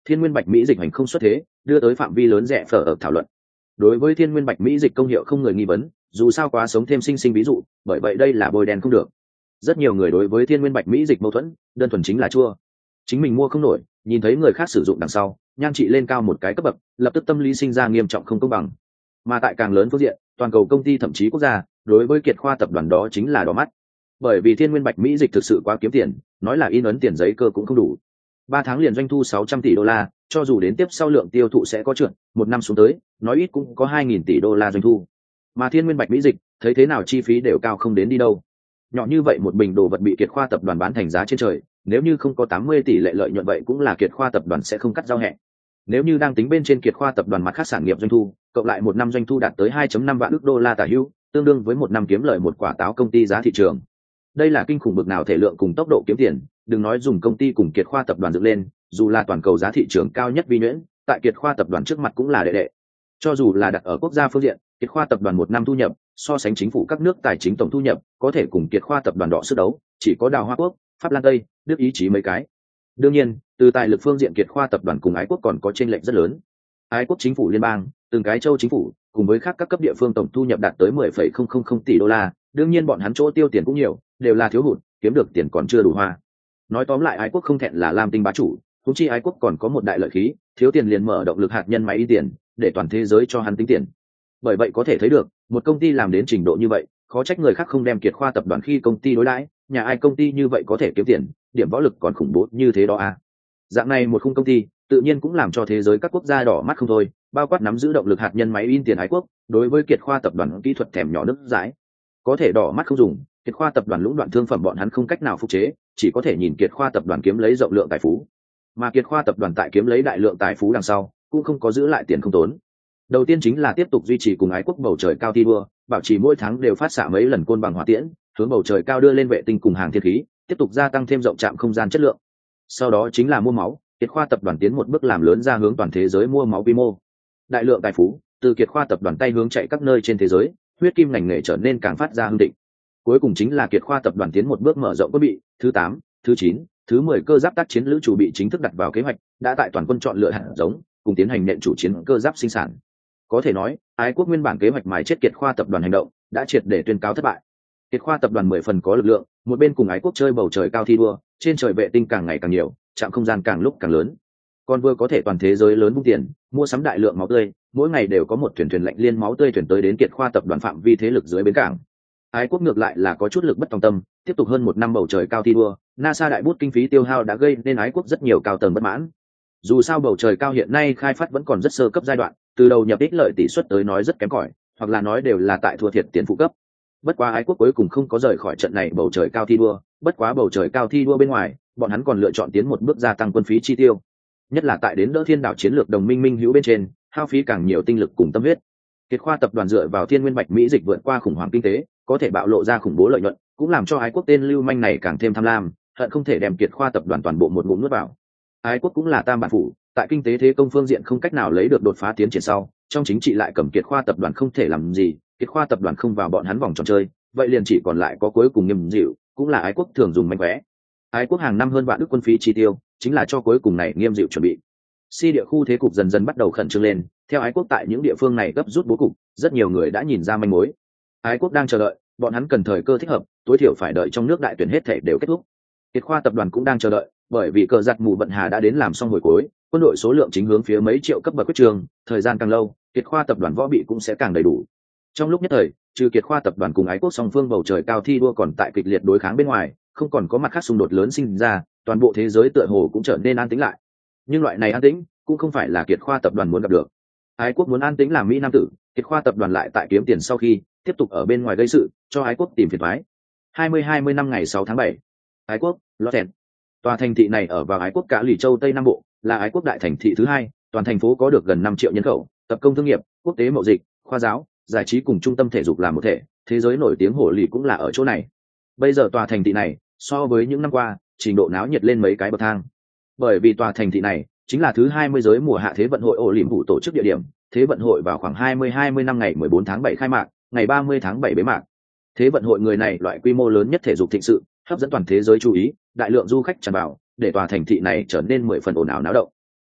thiên nguyên bạch mỹ dịch hành không xuất thế, đưa tới phạm vi lớn rẻ phở ở thảo luận. Đối với thiên nguyên bạch mỹ dịch công hiệu không người nghi vấn, dù sao quá sống thêm sinh sinh ví dụ, bởi vậy đây là bôi đen không được. Rất nhiều người đối với thiên nguyên bạch mỹ dịch mâu thuẫn, đơn thuần chính là chua. Chính mình mua không nổi, nhìn thấy người khác sử dụng đằng sau, nhan trị lên cao một cái cấp bậc, lập tức tâm lý sinh ra nghiêm trọng không công bằng. Mà tại càng lớn phương diện, toàn cầu công ty thậm chí quốc gia, đối với Kiệt Khoa tập đoàn đó chính là đỏ mắt. Bởi vì thiên nguyên bạch mỹ dịch thực sự quá kiếm tiền, nói là in ấn tiền giấy cơ cũng không đủ. Ba tháng liền doanh thu sáu trăm tỷ đô la, cho dù đến tiếp sau lượng tiêu thụ sẽ có trượt, một năm xuống tới, nói ít cũng có hai nghìn tỷ đô la doanh thu. Mà thiên nguyên bạch mỹ dịch, thấy thế nào chi phí đều cao không đến đi đâu. Nhỏ như vậy một bình đồ vật bị Kiệt Khoa tập đoàn bán thành giá trên trời, nếu như không có tám mươi tỷ lệ lợi nhuận vậy cũng là Kiệt Khoa tập đoàn sẽ không cắt giao hẹn. Nếu như đang tính bên trên Kiệt Khoa tập đoàn mặt khác sản nghiệp doanh thu, cộng lại một năm doanh thu đạt tới hai phẩy năm vạn ức đô la tả hữu, tương đương với một năm kiếm lời một quả táo công ty giá thị trường. Đây là kinh khủng bực nào thể lượng cùng tốc độ kiếm tiền, đừng nói dùng công ty cùng Kiệt Khoa tập đoàn dựng lên, dù là toàn cầu giá thị trường cao nhất vi nhuyễn, tại Kiệt Khoa tập đoàn trước mặt cũng là đệ đệ. Cho dù là đặt ở quốc gia phương diện, Kiệt Khoa tập đoàn một năm thu nhập, so sánh chính phủ các nước tài chính tổng thu nhập, có thể cùng Kiệt Khoa tập đoàn đọ sức đấu, chỉ có Đào Hoa Quốc, Pháp Lan Tây, Đức Ý chí mấy cái. Đương nhiên, từ tài lực phương diện Kiệt Khoa tập đoàn cùng Ái Quốc còn có chênh lệch rất lớn. Ái Quốc chính phủ liên bang, từng cái châu chính phủ, cùng với khác các cấp địa phương tổng thu nhập đạt tới mười phẩy không không không tỷ đô la, đương nhiên bọn hắn chỗ tiêu tiền cũng nhiều, đều là thiếu hụt, kiếm được tiền còn chưa đủ hoa. Nói tóm lại Ái Quốc không thẹn là lam tinh bá chủ, huống chi Ái Quốc còn có một đại lợi khí, thiếu tiền liền mở động lực hạt nhân máy in tiền, để toàn thế giới cho hắn tính tiền. Bởi vậy có thể thấy được, một công ty làm đến trình độ như vậy, khó trách người khác không đem Kiệt Khoa tập đoàn khi công ty đối đãi, nhà ai công ty như vậy có thể kiếm tiền, điểm võ lực còn khủng bố như thế đó à. Dạng này một khung công ty, tự nhiên cũng làm cho thế giới các quốc gia đỏ mắt không thôi, bao quát nắm giữ động lực hạt nhân máy in tiền Ái Quốc, đối với Kiệt Khoa tập đoàn kỹ thuật thèm nhỏ nước dãi. Có thể đỏ mắt không dùng, Kiệt Khoa tập đoàn lũng đoạn thương phẩm bọn hắn không cách nào phục chế, chỉ có thể nhìn Kiệt Khoa tập đoàn kiếm lấy rộng lượng tài phú. Mà Kiệt Khoa tập đoàn tại kiếm lấy đại lượng tài phú đằng sau, cũng không có giữ lại tiền không tốn. Đầu tiên chính là tiếp tục duy trì cùng Ái Quốc bầu trời cao thi đua, bảo trì mỗi tháng đều phát xạ mấy lần côn bằng hỏa tiễn, hướng bầu trời cao đưa lên vệ tinh cùng hàng thiên khí, tiếp tục gia tăng thêm rộng trạm không gian chất lượng. Sau đó chính là mua máu, Kiệt Khoa tập đoàn tiến một bước làm lớn ra hướng toàn thế giới mua máu quy mô. Đại lượng tài phú từ Kiệt Khoa tập đoàn tay hướng chạy các nơi trên thế giới, huyết kim ngành nghề trở nên càng phát ra hưng thịnh. Cuối cùng chính là Kiệt Khoa tập đoàn tiến một bước mở rộng quân bị, thứ tám, thứ chín, thứ mười cơ giáp tác chiến lữ chủ bị chính thức đặt vào kế hoạch, đã tại toàn quân chọn lựa hạt giống, cùng tiến hành nện chủ chiến cơ giáp sinh sản. Có thể nói, Ái Quốc nguyên bản kế hoạch mài chết Kiệt Khoa tập đoàn hành động, đã triệt để tuyên cáo thất bại. Kiệt Khoa tập đoàn mười phần có lực lượng, một bên cùng Ái Quốc chơi bầu trời cao thi đua, trên trời vệ tinh càng ngày càng nhiều, trạm không gian càng lúc càng lớn. Còn vừa có thể toàn thế giới lớn vung tiền, mua sắm đại lượng máu tươi, mỗi ngày đều có một thuyền thuyền lạnh liên máu tươi thuyền tới đến Kiệt Khoa tập đoàn phạm vi thế lực dưới bến cảng. Ái Quốc ngược lại là có chút lực bất tòng tâm, tiếp tục hơn một năm bầu trời cao thi đua, NASA đại bút kinh phí tiêu hao đã gây nên Ái Quốc rất nhiều cao tầng bất mãn. Dù sao bầu trời cao hiện nay khai phát vẫn còn rất sơ cấp giai đoạn, từ đầu nhập ích lợi tỷ suất tới nói rất kém cỏi, hoặc là nói đều là tại thua thiệt tiền phụ cấp. Bất quá Ái Quốc cuối cùng không có rời khỏi trận này bầu trời cao thi đua, bất quá bầu trời cao thi đua bên ngoài, bọn hắn còn lựa chọn tiến một bước gia tăng quân phí chi tiêu, nhất là tại đến đỡ thiên đảo chiến lược đồng minh minh hữu bên trên, hao phí càng nhiều tinh lực cùng tâm huyết. Kiệt Khoa tập đoàn dựa vào thiên nguyên bạch mỹ dịch vượt qua khủng hoảng kinh tế, có thể bạo lộ ra khủng bố lợi nhuận, cũng làm cho Ái Quốc tên lưu manh này càng thêm tham lam, hận không thể đem Kiệt Khoa tập đoàn toàn bộ một ngụm nuốt vào. Ái Quốc cũng là tam bản phủ, tại kinh tế thế công phương diện không cách nào lấy được đột phá tiến triển sau, trong chính trị lại cầm Kiệt Khoa tập đoàn không thể làm gì, Kiệt Khoa tập đoàn không vào bọn hắn vòng tròn chơi, vậy liền chỉ còn lại có cuối cùng Nghiêm Dịu, cũng là Ái Quốc thường dùng mánh khóe. Ái Quốc hàng năm hơn vạn ức quân phí chi tiêu, chính là cho cuối cùng này Nghiêm Dịu chuẩn bị. Si địa khu thế cục dần dần bắt đầu khẩn trương lên, theo Ái Quốc tại những địa phương này gấp rút bố cục, rất nhiều người đã nhìn ra manh mối. Ái Quốc đang chờ đợi, bọn hắn cần thời cơ thích hợp, tối thiểu phải đợi trong nước đại tuyển hết thể đều kết thúc. Kiệt Khoa tập đoàn cũng đang chờ đợi, bởi vì cờ giặc mù vận hà đã đến làm xong hồi cuối, quân đội số lượng chính hướng phía mấy triệu cấp bậc quyết trường, thời gian càng lâu, Kiệt Khoa tập đoàn võ bị cũng sẽ càng đầy đủ. Trong lúc nhất thời, trừ Kiệt Khoa tập đoàn cùng Ái Quốc song phương bầu trời cao thi đua còn tại kịch liệt đối kháng bên ngoài, không còn có mặt khác xung đột lớn sinh ra, toàn bộ thế giới tựa hồ cũng trở nên an tĩnh lại. Nhưng loại này an tĩnh cũng không phải là Kiệt Khoa tập đoàn muốn gặp được. Ái Quốc muốn an tĩnh làm mỹ nam tử, Kiệt Khoa tập đoàn lại tại kiếm tiền sau khi tiếp tục ở bên ngoài gây sự, cho Ái Quốc tìm phiền toái. hai mươi hai mươi năm ngày sáu tháng bảy, Ái Quốc, Lotten. Tòa thành thị này ở vào Ái Quốc cả lì châu Tây Nam Bộ, là Ái Quốc đại thành thị thứ hai, toàn thành phố có được gần năm triệu nhân khẩu, tập công thương nghiệp, quốc tế mậu dịch, khoa giáo, giải trí cùng trung tâm thể dục làm một thể, thế giới nổi tiếng hồ lì cũng là ở chỗ này. Bây giờ tòa thành thị này, so với những năm qua, trình độ náo nhiệt lên mấy cái bậc thang. Bởi vì tòa thành thị này chính là thứ hai mươi giới mùa hạ thế vận hội ổ liềm vụ tổ chức địa điểm, thế vận hội vào khoảng hai mươi hai mươi năm ngày mười bốn tháng bảy khai mạc, ngày ba mươi tháng bảy bế mạc. Thế vận hội người này loại quy mô lớn nhất thể dục thịnh sự, hấp dẫn toàn thế giới chú ý, đại lượng du khách tràn vào, để tòa thành thị này trở nên mười phần ồn ào náo động.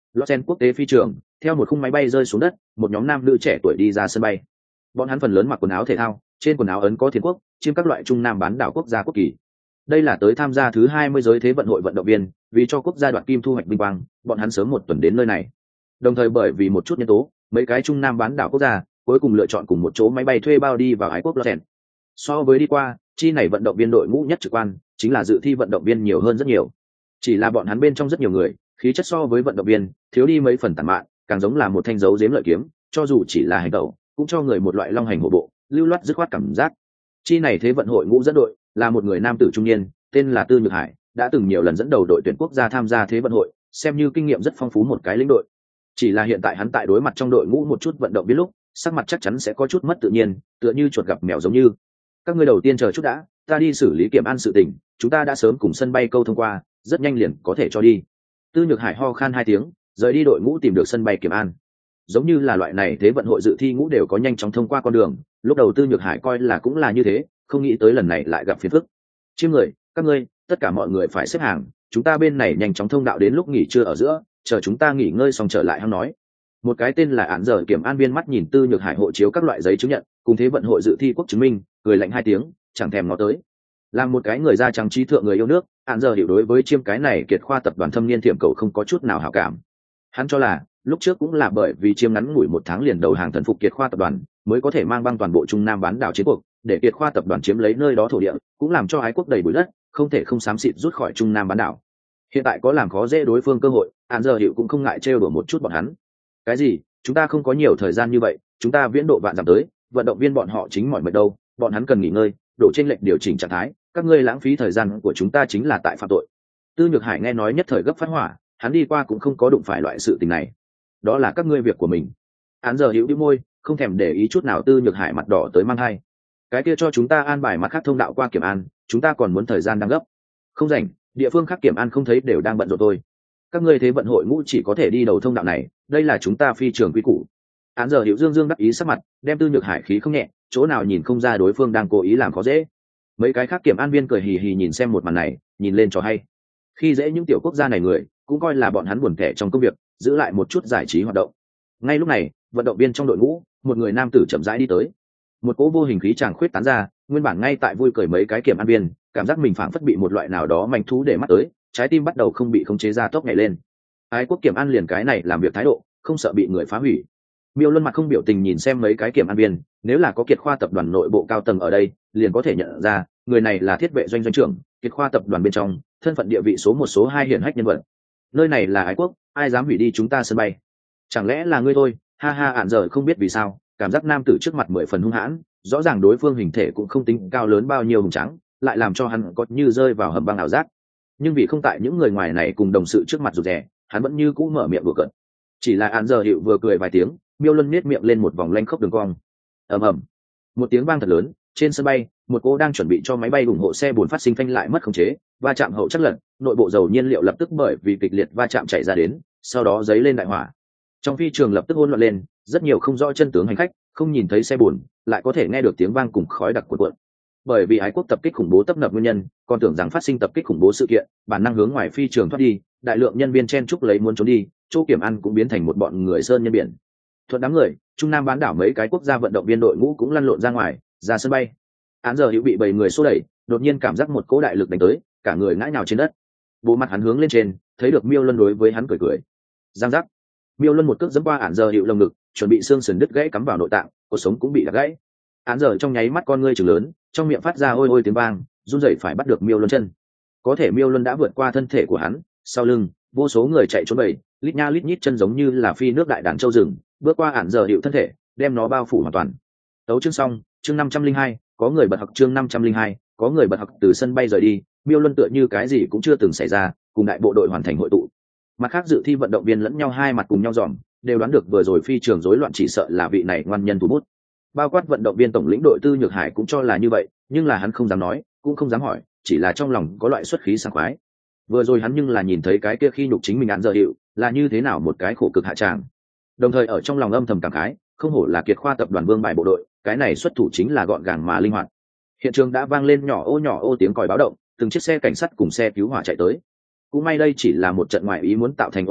Los Angeles quốc tế phi trường, theo một khung máy bay rơi xuống đất, một nhóm nam nữ trẻ tuổi đi ra sân bay. Bọn hắn phần lớn mặc quần áo thể thao, trên quần áo ấn có thiên quốc, chiếm các loại trung nam bán đảo quốc gia quốc kỳ. Đây là tới tham gia thứ hai mươi giới thế vận hội vận động viên, vì cho quốc gia đoạt kim thu hoạch vinh quang, bọn hắn sớm một tuần đến nơi này. Đồng thời bởi vì một chút nhân tố, mấy cái trung nam bán đảo quốc gia cuối cùng lựa chọn cùng một chỗ máy bay thuê bao đi vào ái quốc Los Angeles. So với đi qua, chi này vận động viên đội ngũ nhất trực quan, chính là dự thi vận động viên nhiều hơn rất nhiều. Chỉ là bọn hắn bên trong rất nhiều người, khí chất so với vận động viên thiếu đi mấy phần tàn mạn, càng giống là một thanh dấu giếm lợi kiếm, cho dù chỉ là hành động, cũng cho người một loại long hành hổ bộ, lưu loát dứt khoát cảm giác. Chi này thế vận hội ngũ dẫn đội là một người nam tử trung niên, tên là Tư Nhược Hải, đã từng nhiều lần dẫn đầu đội tuyển quốc gia tham gia thế vận hội, xem như kinh nghiệm rất phong phú một cái lĩnh đội. Chỉ là hiện tại hắn tại đối mặt trong đội ngũ một chút vận động viên lúc, sắc mặt chắc chắn sẽ có chút mất tự nhiên, tựa như chuột gặp mèo giống như. Các ngươi đầu tiên chờ chút đã, ta đi xử lý kiểm an sự tình, chúng ta đã sớm cùng sân bay câu thông qua, rất nhanh liền có thể cho đi. Tư Nhược Hải ho khan hai tiếng, rời đi đội ngũ tìm được sân bay kiểm an. Giống như là loại này thế vận hội dự thi ngũ đều có nhanh chóng thông qua con đường, lúc đầu Tư Nhược Hải coi là cũng là như thế, không nghĩ tới lần này lại gặp phiền phức. Chiêm người, các ngươi, tất cả mọi người phải xếp hàng, chúng ta bên này nhanh chóng thông đạo đến lúc nghỉ trưa ở giữa, chờ chúng ta nghỉ ngơi xong trở lại hăng nói. Một cái tên là Án Giờ kiểm an viên mắt nhìn Tư Nhược Hải hộ chiếu các loại giấy chứng nhận, cùng thế vận hội dự thi quốc chứng minh, cười lạnh hai tiếng, chẳng thèm ngó tới. Làm một cái người da trắng trí thượng người yêu nước, Án Giờ hiểu đối với chiêm cái này kiệt khoa tập đoàn thâm niên thiểm cầu không có chút nào hảo cảm. Hắn cho là lúc trước cũng là bởi vì chiêm ngắn ngủi một tháng liền đầu hàng thần phục kiệt khoa tập đoàn, mới có thể mang băng toàn bộ Trung Nam bán đảo chiến cuộc, để kiệt khoa tập đoàn chiếm lấy nơi đó thổ địa, cũng làm cho ái quốc đầy bụi đất, không thể không xám xịt rút khỏi Trung Nam bán đảo. Hiện tại có làm khó dễ đối phương cơ hội, Án Giờ hiểu cũng không ngại trêu đùa một chút bọn hắn. Cái gì? Chúng ta không có nhiều thời gian như vậy, chúng ta viễn độ vạn dặm tới, vận động viên bọn họ chính mỏi mệt đâu, bọn hắn cần nghỉ ngơi, độ chênh lệch điều chỉnh trạng thái, các ngươi lãng phí thời gian của chúng ta chính là tại phạm tội. Tư Nhược Hải nghe nói nhất thời gấp phát hỏa, hắn đi qua cũng không có đụng phải loại sự tình này. Đó là các ngươi việc của mình. Án Giờ hữu bĩu môi, không thèm để ý chút nào Tư Nhược Hải mặt đỏ tới mang hai. Cái kia cho chúng ta an bài mặt khác thông đạo qua kiểm an, chúng ta còn muốn thời gian đang gấp. Không rảnh, địa phương khác kiểm an không thấy đều đang bận rộn thôi. Các ngươi thế vận hội ngũ chỉ có thể đi đầu thông đạo này, đây là chúng ta phi trường quy củ. Án Giờ hữu dương dương đắc ý sắc mặt, đem Tư Nhược Hải khí không nhẹ, chỗ nào nhìn không ra đối phương đang cố ý làm khó dễ. Mấy cái khác kiểm an viên cười hì hì nhìn xem một màn này, nhìn lên cho hay. Khi dễ những tiểu quốc gia này người, cũng coi là bọn hắn buồn tẻ trong công việc, giữ lại một chút giải trí hoạt động. Ngay lúc này, vận động viên trong đội ngũ, một người nam tử chậm rãi đi tới. Một cỗ vô hình khí tràng khuyết tán ra, nguyên bản ngay tại vui cười mấy cái kiểm an viên, cảm giác mình phảng phất bị một loại nào đó manh thú để mắt tới, trái tim bắt đầu không bị khống chế ra tốc nhảy lên. Ái quốc kiểm an liền cái này làm việc thái độ, không sợ bị người phá hủy. Miêu Luân mặt không biểu tình nhìn xem mấy cái kiểm an viên, nếu là có kiệt khoa tập đoàn nội bộ cao tầng ở đây, liền có thể nhận ra, người này là thiết vệ doanh doanh trưởng, kiệt khoa tập đoàn bên trong, thân phận địa vị số một số hai hiển hách nhân vật. Nơi này là ái quốc, ai dám hủy đi chúng ta sân bay? Chẳng lẽ là ngươi thôi? Ha ha, Án Giờ không biết vì sao, cảm giác nam tử trước mặt mười phần hung hãn, rõ ràng đối phương hình thể cũng không tính cao lớn bao nhiêu hùng trắng, lại làm cho hắn có như rơi vào hầm băng ảo giác. Nhưng vì không tại những người ngoài này cùng đồng sự trước mặt rụt rè, hắn vẫn như cũ mở miệng đùa cợt. Chỉ là Án Giờ hiệu vừa cười vài tiếng, Miêu Luân nết miệng lên một vòng lanh khốc đường cong. Ầm ầm, một tiếng vang thật lớn, trên sân bay, một cô đang chuẩn bị cho máy bay ủng hộ xe buồn phát sinh phanh lại mất khống chế, va chạm hậu chắc lật, nội bộ dầu nhiên liệu lập tức bởi vì kịch liệt va chạm chảy ra đến, sau đó giấy lên đại hỏa. Trong phi trường lập tức hỗn loạn lên, rất nhiều không rõ chân tướng hành khách, không nhìn thấy xe buồn, lại có thể nghe được tiếng vang cùng khói đặc cuộn cuộn. Bởi vì ái quốc tập kích khủng bố tấp nập nguyên nhân, còn tưởng rằng phát sinh tập kích khủng bố sự kiện, bản năng hướng ngoài phi trường thoát đi, đại lượng nhân viên chen chúc lấy muốn trốn đi, chỗ kiểm ăn cũng biến thành một bọn người sơn nhân biển. Thuận đám người, Trung Nam bán đảo mấy cái quốc gia vận động viên đội ngũ cũng lăn lộn ra ngoài, ra sân bay. Án Giờ hữu bị bầy người xô đẩy, đột nhiên cảm giác một cỗ đại lực đánh tới, cả người ngã nhào trên đất. Bộ mặt hắn hướng lên trên, thấy được Miêu Luân đối với hắn cười cười. Giang giác. Miêu Luân một cước giẫm qua Án Giờ hữu lồng ngực, chuẩn bị xương sườn đứt gãy cắm vào nội tạng, cột sống cũng bị đứt gãy. Án Giờ trong nháy mắt con ngươi trừng lớn, trong miệng phát ra ôi ôi tiếng vang, run rẩy phải bắt được Miêu Luân chân. Có thể Miêu Luân đã vượt qua thân thể của hắn, sau lưng, vô số người chạy trốn bầy, lít nha lít nhít chân giống như là phi nước đại đàn châu rừng, bước qua Án Giờ hữu thân thể, đem nó bao phủ hoàn toàn. Tấu chương xong, chương năm trăm linh hai, có người bật học chương năm trăm linh hai, có người bật học từ sân bay rời đi, Miêu Luân tựa như cái gì cũng chưa từng xảy ra, cùng đại bộ đội hoàn thành hội tụ. Mặt khác dự thi vận động viên lẫn nhau hai mặt cùng nhau dòm, đều đoán được vừa rồi phi trường rối loạn chỉ sợ là vị này ngoan nhân thủ bút. Bao quát vận động viên tổng lĩnh đội Tư Nhược Hải cũng cho là như vậy, nhưng là hắn không dám nói, cũng không dám hỏi, chỉ là trong lòng có loại xuất khí sảng khoái. Vừa rồi hắn nhưng là nhìn thấy cái kia khi nhục chính mình Án Giờ hiệu, là như thế nào một cái khổ cực hạ tràng. Đồng thời ở trong lòng âm thầm cảm khái, không hổ là kiệt khoa tập đoàn vương bài bộ đội, cái này xuất thủ chính là gọn gàng mà linh hoạt. Hiện trường đã vang lên nhỏ ô nhỏ ô tiếng còi báo động, từng chiếc xe cảnh sát cùng xe cứu hỏa chạy tới. Cũng may đây chỉ là một trận ngoại ý muốn tạo thành ô long,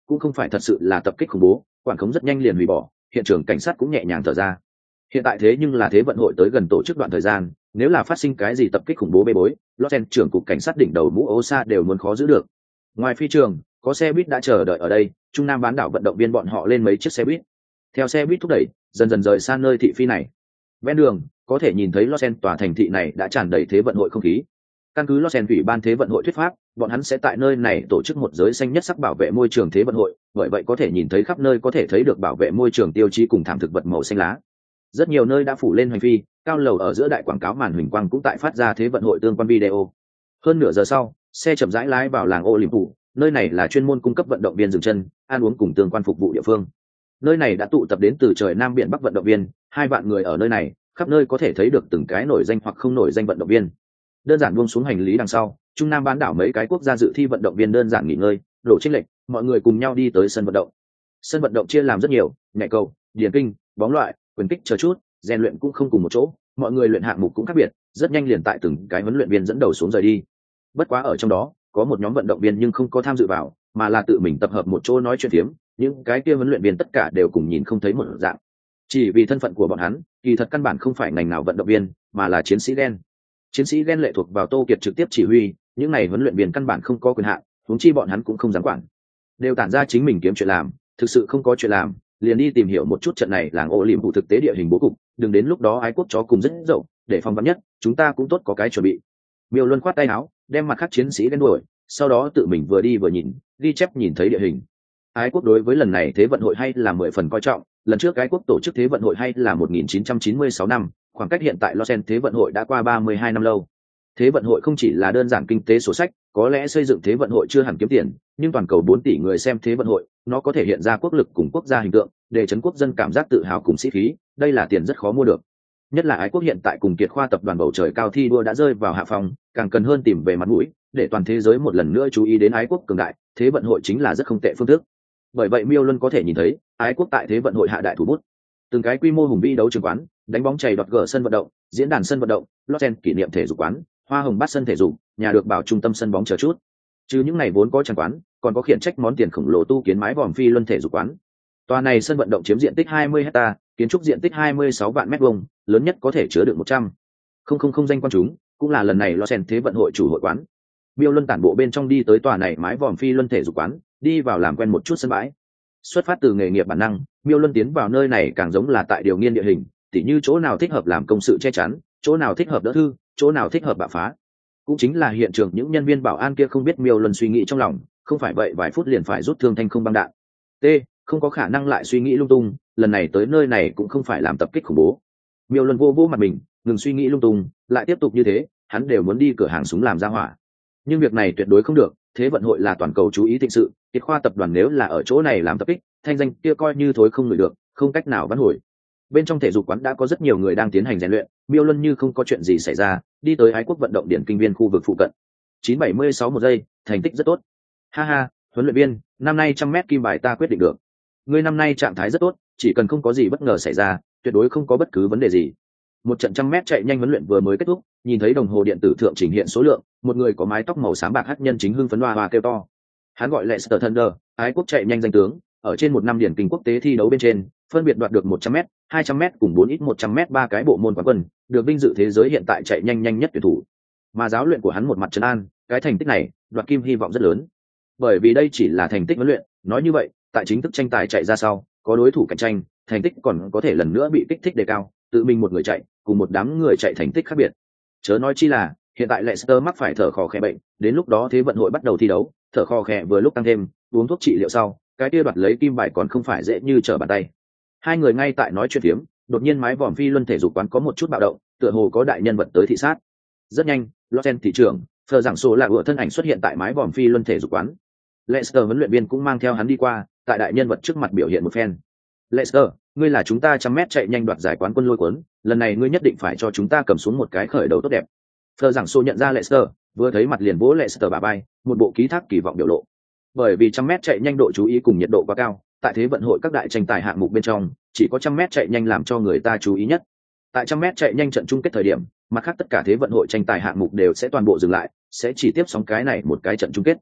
cũng không phải thật sự là tập kích khủng bố, quản khống rất nhanh liền hủy bỏ, hiện trường cảnh sát cũng nhẹ nhàng thở ra. Hiện tại thế nhưng là thế vận hội tới gần tổ chức đoạn thời gian, nếu là phát sinh cái gì tập kích khủng bố bê bối, Los Angeles trưởng cục cảnh sát đỉnh đầu mũ Osa đều muốn khó giữ được. Ngoài phi trường, có xe buýt đã chờ đợi ở đây, Trung Nam bán đảo vận động viên bọn họ lên mấy chiếc xe buýt. Theo xe buýt thúc đẩy, dần dần rời xa nơi thị phi này. Ven đường, có thể nhìn thấy Los Angeles tòa thành thị này đã tràn đầy thế vận hội không khí. Căn cứ Los Angeles ủy ban thế vận hội thuyết pháp, bọn hắn sẽ tại nơi này tổ chức một giới xanh nhất sắc bảo vệ môi trường thế vận hội, bởi vậy có thể nhìn thấy khắp nơi có thể thấy được bảo vệ môi trường tiêu chí cùng thảm thực vật màu xanh lá. Rất nhiều nơi đã phủ lên hành phi, cao lầu ở giữa đại quảng cáo màn huỳnh quang cũng tại phát ra thế vận hội tương quan video. Hơn nửa giờ sau, xe chậm rãi lái vào làng Olympic, nơi này là chuyên môn cung cấp vận động viên dừng chân, ăn uống cùng tương quan phục vụ địa phương. Nơi này đã tụ tập đến từ trời Nam biển Bắc vận động viên, hai vạn người ở nơi này, khắp nơi có thể thấy được từng cái nổi danh hoặc không nổi danh vận động viên. Đơn giản buông xuống hành lý đằng sau, Trung Nam bán đảo mấy cái quốc gia dự thi vận động viên đơn giản nghỉ ngơi, đổ chênh lệch, mọi người cùng nhau đi tới sân vận động. Sân vận động chia làm rất nhiều, nhảy cầu, điền kinh, bóng loại, quyền kích chờ chút, rèn luyện cũng không cùng một chỗ, mọi người luyện hạng mục cũng khác biệt, rất nhanh liền tại từng cái huấn luyện viên dẫn đầu xuống rời đi. Bất quá ở trong đó, có một nhóm vận động viên nhưng không có tham dự vào, mà là tự mình tập hợp một chỗ nói chuyện phiếm, những cái kia huấn luyện viên tất cả đều cùng nhìn không thấy một dạng. Chỉ vì thân phận của bọn hắn, kỳ thật căn bản không phải ngành nào vận động viên, mà là chiến sĩ đen. Chiến sĩ đen lệ thuộc vào Tô Kiệt trực tiếp chỉ huy, những này huấn luyện viên căn bản không có quyền hạn, huống chi bọn hắn cũng không dám quản. Đều tản ra chính mình kiếm chuyện làm, thực sự không có chuyện làm, liền đi tìm hiểu một chút trận này làng ô liềm vụ thực tế địa hình bố cục, đừng đến lúc đó ái quốc chó cùng rất dậu, để phòng vắn nhất, chúng ta cũng tốt có cái chuẩn bị. Miêu Luân khoát tay áo, đem mặt khác chiến sĩ đen đuổi, sau đó tự mình vừa đi vừa nhìn, ghi chép nhìn thấy địa hình. Ái quốc đối với lần này thế vận hội hay là mười phần coi trọng, lần trước ái quốc tổ chức thế vận hội hay là một nghìn chín trăm chín mươi sáu năm, khoảng cách hiện tại Los Angeles thế vận hội đã qua ba mươi hai năm lâu. Thế vận hội không chỉ là đơn giản kinh tế sổ sách, có lẽ xây dựng thế vận hội chưa hẳn kiếm tiền, nhưng toàn cầu bốn tỷ người xem thế vận hội, nó có thể hiện ra quốc lực cùng quốc gia hình tượng, để chấn quốc dân cảm giác tự hào cùng sĩ khí, đây là tiền rất khó mua được. Nhất là ái quốc hiện tại cùng Kiệt Khoa tập đoàn bầu trời cao thi đua đã rơi vào hạ phòng, càng cần hơn tìm về mặt mũi, để toàn thế giới một lần nữa chú ý đến ái quốc cường đại, thế vận hội chính là rất không tệ phương thức. Bởi vậy Miêu Luân có thể nhìn thấy, ái quốc tại thế vận hội hạ đại thủ bút. Từng cái quy mô hùng vĩ đấu trường quán, đánh bóng chày đọt gờ sân vận động, diễn đàn sân vận động, Los Angeles kỷ niệm thể dục quán, hoa hồng bát sân thể dục, nhà được bảo trung tâm sân bóng chờ chút. Chứ những này vốn có chẳng quán, còn có khiển trách món tiền khổng lồ tu kiến mái vòm phi luân thể dục quán. Tòa này sân vận động chiếm diện tích hai mươi hecta, kiến trúc diện tích hai mươi sáu vạn mét vuông, lớn nhất có thể chứa được một trăm. Không không không danh quan chúng, cũng là lần này Los Angeles thế vận hội chủ hội quán. Miêu Luân tản bộ bên trong đi tới tòa này mái vòm phi luân thể dục quán, đi vào làm quen một chút sân bãi. Xuất phát từ nghề nghiệp bản năng, Miêu Luân tiến vào nơi này càng giống là tại điều nghiên địa hình, tỉ như chỗ nào thích hợp làm công sự che chắn, chỗ nào thích hợp đỡ thư, chỗ nào thích hợp bạo phá. Cũng chính là hiện trường những nhân viên bảo an kia không biết Miêu Luân suy nghĩ trong lòng, không phải vậy vài phút liền phải rút thương thanh không băng đạn. T, không có khả năng lại suy nghĩ lung tung, lần này tới nơi này cũng không phải làm tập kích khủng bố. Miêu Luân vô vô mặt mình, ngừng suy nghĩ lung tung, lại tiếp tục như thế, hắn đều muốn đi cửa hàng súng làm ra hỏa. Nhưng việc này tuyệt đối không được, thế vận hội là toàn cầu chú ý thịnh sự, Kiệt Khoa tập đoàn nếu là ở chỗ này làm tập kích, thanh danh kia coi như thối không ngửi được, không cách nào vãn hồi. Bên trong thể dục quán đã có rất nhiều người đang tiến hành rèn luyện, Miêu Luân như không có chuyện gì xảy ra, đi tới ái quốc vận động điển kinh viên khu vực phụ cận. chín bảy mươi sáu một giây, thành tích rất tốt. Ha ha, huấn luyện viên, năm nay trăm mét kim bài ta quyết định được. Ngươi năm nay trạng thái rất tốt, chỉ cần không có gì bất ngờ xảy ra, tuyệt đối không có bất cứ vấn đề gì. Một trận trăm mét chạy nhanh huấn luyện vừa mới kết thúc, nhìn thấy đồng hồ điện tử thượng trình hiện số lượng, một người có mái tóc màu xám bạc hắc nhân chính hưng phấn hoa hoa kêu to. Hắn gọi Lester Thunder, ái quốc chạy nhanh danh tướng, ở trên một năm điển kinh quốc tế thi đấu bên trên, phân biệt đoạt được một trăm mét, hai trăm mét cùng bốn ít một trăm mét ba cái bộ môn quán quân, được vinh dự thế giới hiện tại chạy nhanh nhanh nhất tuyển thủ. Mà giáo luyện của hắn một mặt trấn an, cái thành tích này, đoạt kim hy vọng rất lớn. Bởi vì đây chỉ là thành tích huấn luyện, nói như vậy, tại chính thức tranh tài chạy ra sau, có đối thủ cạnh tranh, thành tích còn có thể lần nữa bị kích thích đề cao, tự mình một người chạy, cùng một đám người chạy thành tích khác biệt. Chớ nói chi là, hiện tại Leicester mắc phải thở khò khè bệnh, đến lúc đó thế vận hội bắt đầu thi đấu, thở khò khè vừa lúc tăng thêm, uống thuốc trị liệu sau, cái kia đoạt lấy kim bài còn không phải dễ như trở bàn tay. Hai người ngay tại nói chuyện phiếm, đột nhiên mái vòm phi luân thể dục quán có một chút bạo động, tựa hồ có đại nhân vật tới thị sát. Rất nhanh, Los Angeles thị trưởng, Phờ giảng số là ựa thân ảnh xuất hiện tại mái vòm phi luân thể dục quán. Leicester huấn luyện viên cũng mang theo hắn đi qua, tại đại nhân vật trước mặt biểu hiện một phen. Leicester, ngươi là chúng ta trăm mét chạy nhanh đoạt giải quán quân lôi cuốn, lần này ngươi nhất định phải cho chúng ta cầm xuống một cái khởi đầu tốt đẹp. Phờ giảng số nhận ra Leicester, vừa thấy mặt liền vỗ Leicester bả vai, một bộ ký thác kỳ vọng biểu lộ. Bởi vì trăm mét chạy nhanh độ chú ý cùng nhiệt độ quá cao, tại thế vận hội các đại tranh tài hạng mục bên trong, chỉ có trăm mét chạy nhanh làm cho người ta chú ý nhất. Tại trăm mét chạy nhanh trận chung kết thời điểm, mặt khác tất cả thế vận hội tranh tài hạng mục đều sẽ toàn bộ dừng lại, sẽ chỉ tiếp sóng cái này một cái trận chung kết.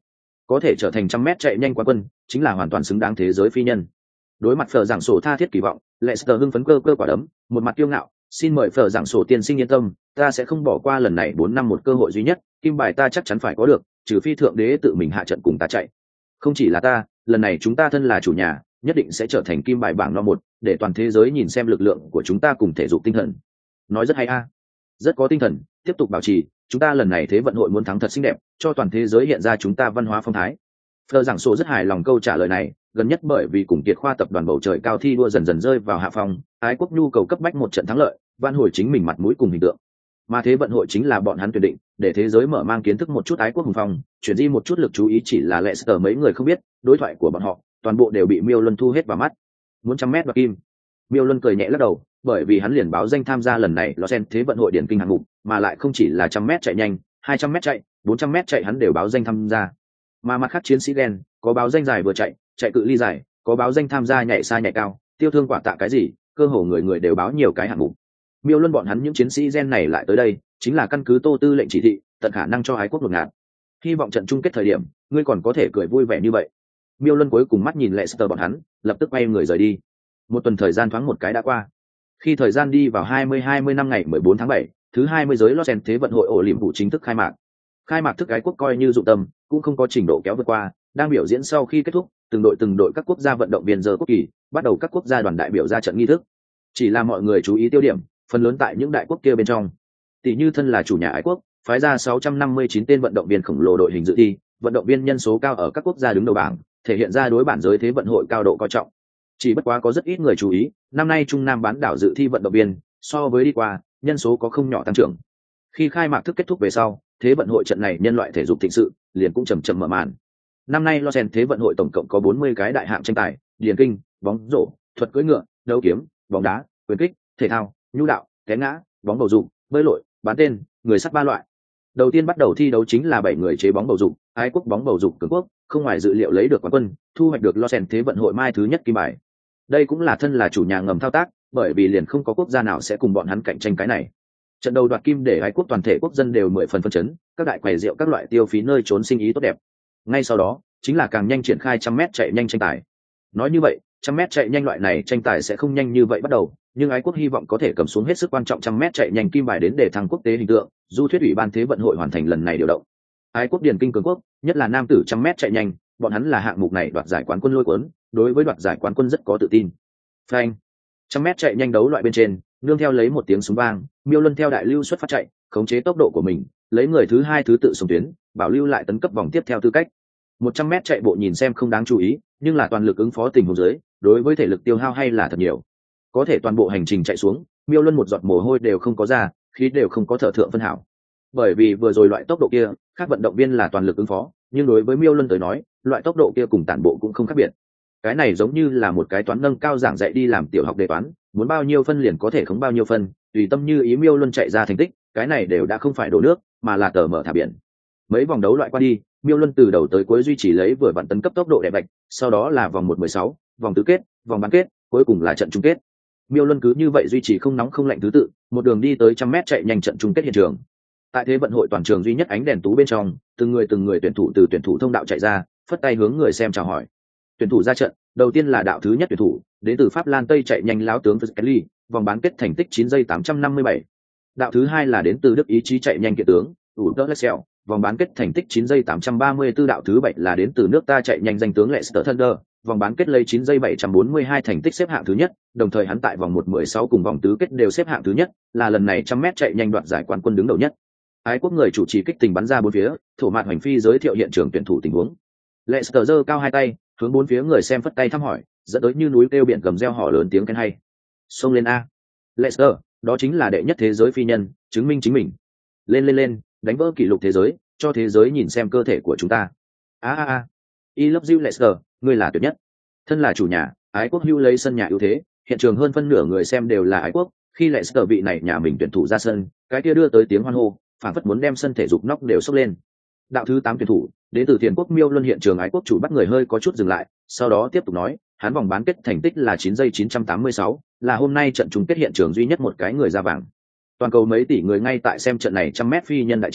Có thể trở thành trăm mét chạy nhanh quán quân, chính là hoàn toàn xứng đáng thế giới phi nhân. Đối mặt phở giảng sổ tha thiết kỳ vọng, Leicester hưng phấn cơ cơ quả đấm, một mặt kiêu ngạo, xin mời phở giảng sổ tiên sinh yên tâm, ta sẽ không bỏ qua lần này bốn năm một cơ hội duy nhất, kim bài ta chắc chắn phải có được, trừ phi thượng đế tự mình hạ trận cùng ta chạy. Không chỉ là ta, lần này chúng ta thân là chủ nhà, nhất định sẽ trở thành kim bài bảng no một, để toàn thế giới nhìn xem lực lượng của chúng ta cùng thể dục tinh thần. Nói rất hay a, rất có tinh thần, tiếp tục bảo trì, chúng ta lần này thế vận hội muốn thắng thật xinh đẹp, cho toàn thế giới hiện ra chúng ta văn hóa phong thái. Phờ giảng sổ rất hài lòng câu trả lời này, gần nhất bởi vì cùng Kiệt Khoa tập đoàn bầu trời cao thi đua dần dần rơi vào hạ phòng, ái quốc nhu cầu cấp bách một trận thắng lợi, van hồi chính mình mặt mũi cùng hình tượng. Mà thế vận hội chính là bọn hắn tuyển định, để thế giới mở mang kiến thức một chút ái quốc hùng phong, chuyển di một chút lực chú ý chỉ là Leicester mấy người không biết, đối thoại của bọn họ, toàn bộ đều bị Miêu Luân thu hết vào mắt. Muốn trăm mét đoạt kim. Miêu Luân cười nhẹ lắc đầu, bởi vì hắn liền báo danh tham gia lần này Los Angeles thế vận hội điển kinh hạng mục, mà lại không chỉ là trăm mét chạy nhanh, hai trăm mét chạy, bốn trăm mét chạy hắn đều báo danh tham gia. Mà mặt khác chiến sĩ đen, có báo danh dài vừa chạy, chạy cự ly dài, có báo danh tham gia nhảy xa nhảy cao, tiêu thương quả tạ cái gì, cơ hồ người người đều báo nhiều cái hạng mục. Miêu Luân bọn hắn những chiến sĩ gen này lại tới đây, chính là căn cứ Tô Tư lệnh chỉ thị, tận khả năng cho ái quốc đột ngạt. Hy vọng trận chung kết thời điểm, ngươi còn có thể cười vui vẻ như vậy. Miêu Luân cuối cùng mắt nhìn Leicester bọn hắn, lập tức quay người rời đi. Một tuần thời gian thoáng một cái đã qua. Khi thời gian đi vào hai mươi hai mươi năm ngày mười bốn tháng bảy, thứ hai mươi giới Los Angeles thế vận hội ổ liềm vụ chính thức khai mạc. Khai mạc thức ái quốc coi như dụng tâm, cũng không có trình độ kéo vượt qua, đang biểu diễn sau khi kết thúc, từng đội từng đội các quốc gia vận động viên giơ quốc kỳ, bắt đầu các quốc gia đoàn đại biểu ra trận nghi thức. Chỉ là mọi người chú ý tiêu điểm, phần lớn tại những đại quốc kia bên trong. Tỷ như thân là chủ nhà ái quốc, phái ra sáu trăm năm mươi chín tên vận động viên khổng lồ đội hình dự thi, vận động viên nhân số cao ở các quốc gia đứng đầu bảng, thể hiện ra đối bản giới thế vận hội cao độ coi trọng. Chỉ bất quá có rất ít người chú ý, năm nay Trung Nam bán đảo dự thi vận động viên, so với đi qua, nhân số có không nhỏ tăng trưởng. Khi khai mạc thức kết thúc về sau, thế vận hội trận này nhân loại thể dục thịnh sự, liền cũng chậm chậm mở màn. Năm nay Los Angeles thế vận hội tổng cộng có bốn mươi cái đại hạng tranh tài, điền kinh, bóng rổ, thuật cưỡi ngựa, đấu kiếm, bóng đá, quyền kích, thể thao, nhu đạo, té ngã, bóng bầu dục, bơi lội, bán tên, người sắt ba loại. Đầu tiên bắt đầu thi đấu chính là bảy người chế bóng bầu dục, ái quốc bóng bầu dục cường quốc, không ngoài dự liệu lấy được quán quân, thu hoạch được Los Angeles thế vận hội mai thứ nhất kim bài. Đây cũng là thân là chủ nhà ngầm thao tác, bởi vì liền không có quốc gia nào sẽ cùng bọn hắn cạnh tranh cái này. Trận đầu đoạt kim để ái quốc toàn thể quốc dân đều mười phần phân chấn, các đại quầy rượu các loại tiêu phí nơi trốn sinh ý tốt đẹp. Ngay sau đó, chính là càng nhanh triển khai trăm mét chạy nhanh tranh tài. Nói như vậy, trăm mét chạy nhanh loại này tranh tài sẽ không nhanh như vậy bắt đầu, nhưng ái quốc hy vọng có thể cầm xuống hết sức quan trọng trăm mét chạy nhanh kim bài đến để thăng quốc tế hình tượng, du thuyết ủy ban thế vận hội hoàn thành lần này điều động. Ái quốc điền kinh cường quốc, nhất là nam tử trăm mét chạy nhanh, bọn hắn là hạng mục này đoạt giải quán quân lôi cuốn, đối với đoạt giải quán quân rất có tự tin. Phanh, trăm mét chạy nhanh đấu loại bên trên, nương theo lấy một tiếng súng vang, Miêu Luân theo đại lưu xuất phát chạy, khống chế tốc độ của mình, lấy người thứ hai thứ tự xuống tuyến, bảo lưu lại tấn cấp vòng tiếp theo tư cách. một trăm mét chạy bộ nhìn xem không đáng chú ý, nhưng là toàn lực ứng phó tình huống dưới, đối với thể lực tiêu hao hay là thật nhiều. Có thể toàn bộ hành trình chạy xuống, Miêu Luân một giọt mồ hôi đều không có ra, khí đều không có thở thượng phân hảo. Bởi vì vừa rồi loại tốc độ kia, các vận động viên là toàn lực ứng phó, nhưng đối với Miêu Luân tới nói, loại tốc độ kia cùng tản bộ cũng không khác biệt. Cái này giống như là một cái toán nâng cao giảng dạy đi làm tiểu học đề toán, muốn bao nhiêu phân liền có thể không bao nhiêu phân, tùy tâm như ý. Miêu Luân chạy ra thành tích, cái này đều đã không phải đổ nước, mà là tờ mở thả biển. Mấy vòng đấu loại qua đi, Miêu Luân từ đầu tới cuối duy trì lấy vừa vặn tấn cấp tốc độ đẹp bạch, sau đó là vòng một mười sáu, vòng tứ kết, vòng bán kết, cuối cùng là trận chung kết. Miêu Luân cứ như vậy duy trì không nóng không lạnh thứ tự, một đường đi tới trăm mét chạy nhanh trận chung kết hiện trường. Tại thế vận hội toàn trường duy nhất ánh đèn tú bên trong, từng người từng người tuyển thủ từ tuyển thủ thông đạo chạy ra, phất tay hướng người xem chào hỏi. Tuyển thủ ra trận, đầu tiên là đạo thứ nhất tuyển thủ, đến từ Pháp Lan Tây chạy nhanh láo tướng Kelly, vòng bán kết thành tích chín giây tám trăm năm mươi bảy. Đạo thứ hai là đến từ Đức ý chí chạy nhanh kiện tướng, Ulrich Lessel, vòng bán kết thành tích chín giây tám trăm ba mươi tư. Đạo thứ bảy là đến từ nước ta chạy nhanh danh tướng Leicester Thunder, vòng bán kết lấy chín giây bảy trăm bốn mươi hai thành tích xếp hạng thứ nhất, đồng thời hắn tại vòng một mười sáu cùng vòng tứ kết đều xếp hạng thứ nhất, là lần này trăm mét chạy nhanh đoạt giải quán quân đứng đầu nhất. Ái quốc người chủ trì kích tình bắn ra bốn phía, thổ mạt hoành phi giới thiệu hiện trường tuyển thủ tình huống. Leicester giơ cao hai tay, hướng bốn phía người xem phất tay thăm hỏi, dẫn tới như núi kêu biển gầm reo hò lớn tiếng khen hay. Xông lên a, Leicester, đó chính là đệ nhất thế giới phi nhân, chứng minh chính mình. Lên lên lên, đánh vỡ kỷ lục thế giới, cho thế giới nhìn xem cơ thể của chúng ta. A a a, I love you Leicester, ngươi là tuyệt nhất. Thân là chủ nhà, ái quốc hưu lấy sân nhà ưu thế, hiện trường hơn phân nửa người xem đều là ái quốc. Khi Leicester vị này nhà mình tuyển thủ ra sân, cái kia đưa tới tiếng hoan hô, phản phất muốn đem sân thể dục nóc đều sốc lên. Đạo thứ tám tuyển thủ, đến từ Tiền Quốc Miêu Luân hiện trường ái quốc chủ bắt người hơi có chút dừng lại, sau đó tiếp tục nói, hắn vòng bán kết thành tích là chín giây chín trăm tám mươi sáu, là hôm nay trận chung kết hiện trường duy nhất một cái người ra vàng. Toàn cầu mấy tỷ người ngay tại xem trận này trăm mét phi nhân đại chiến,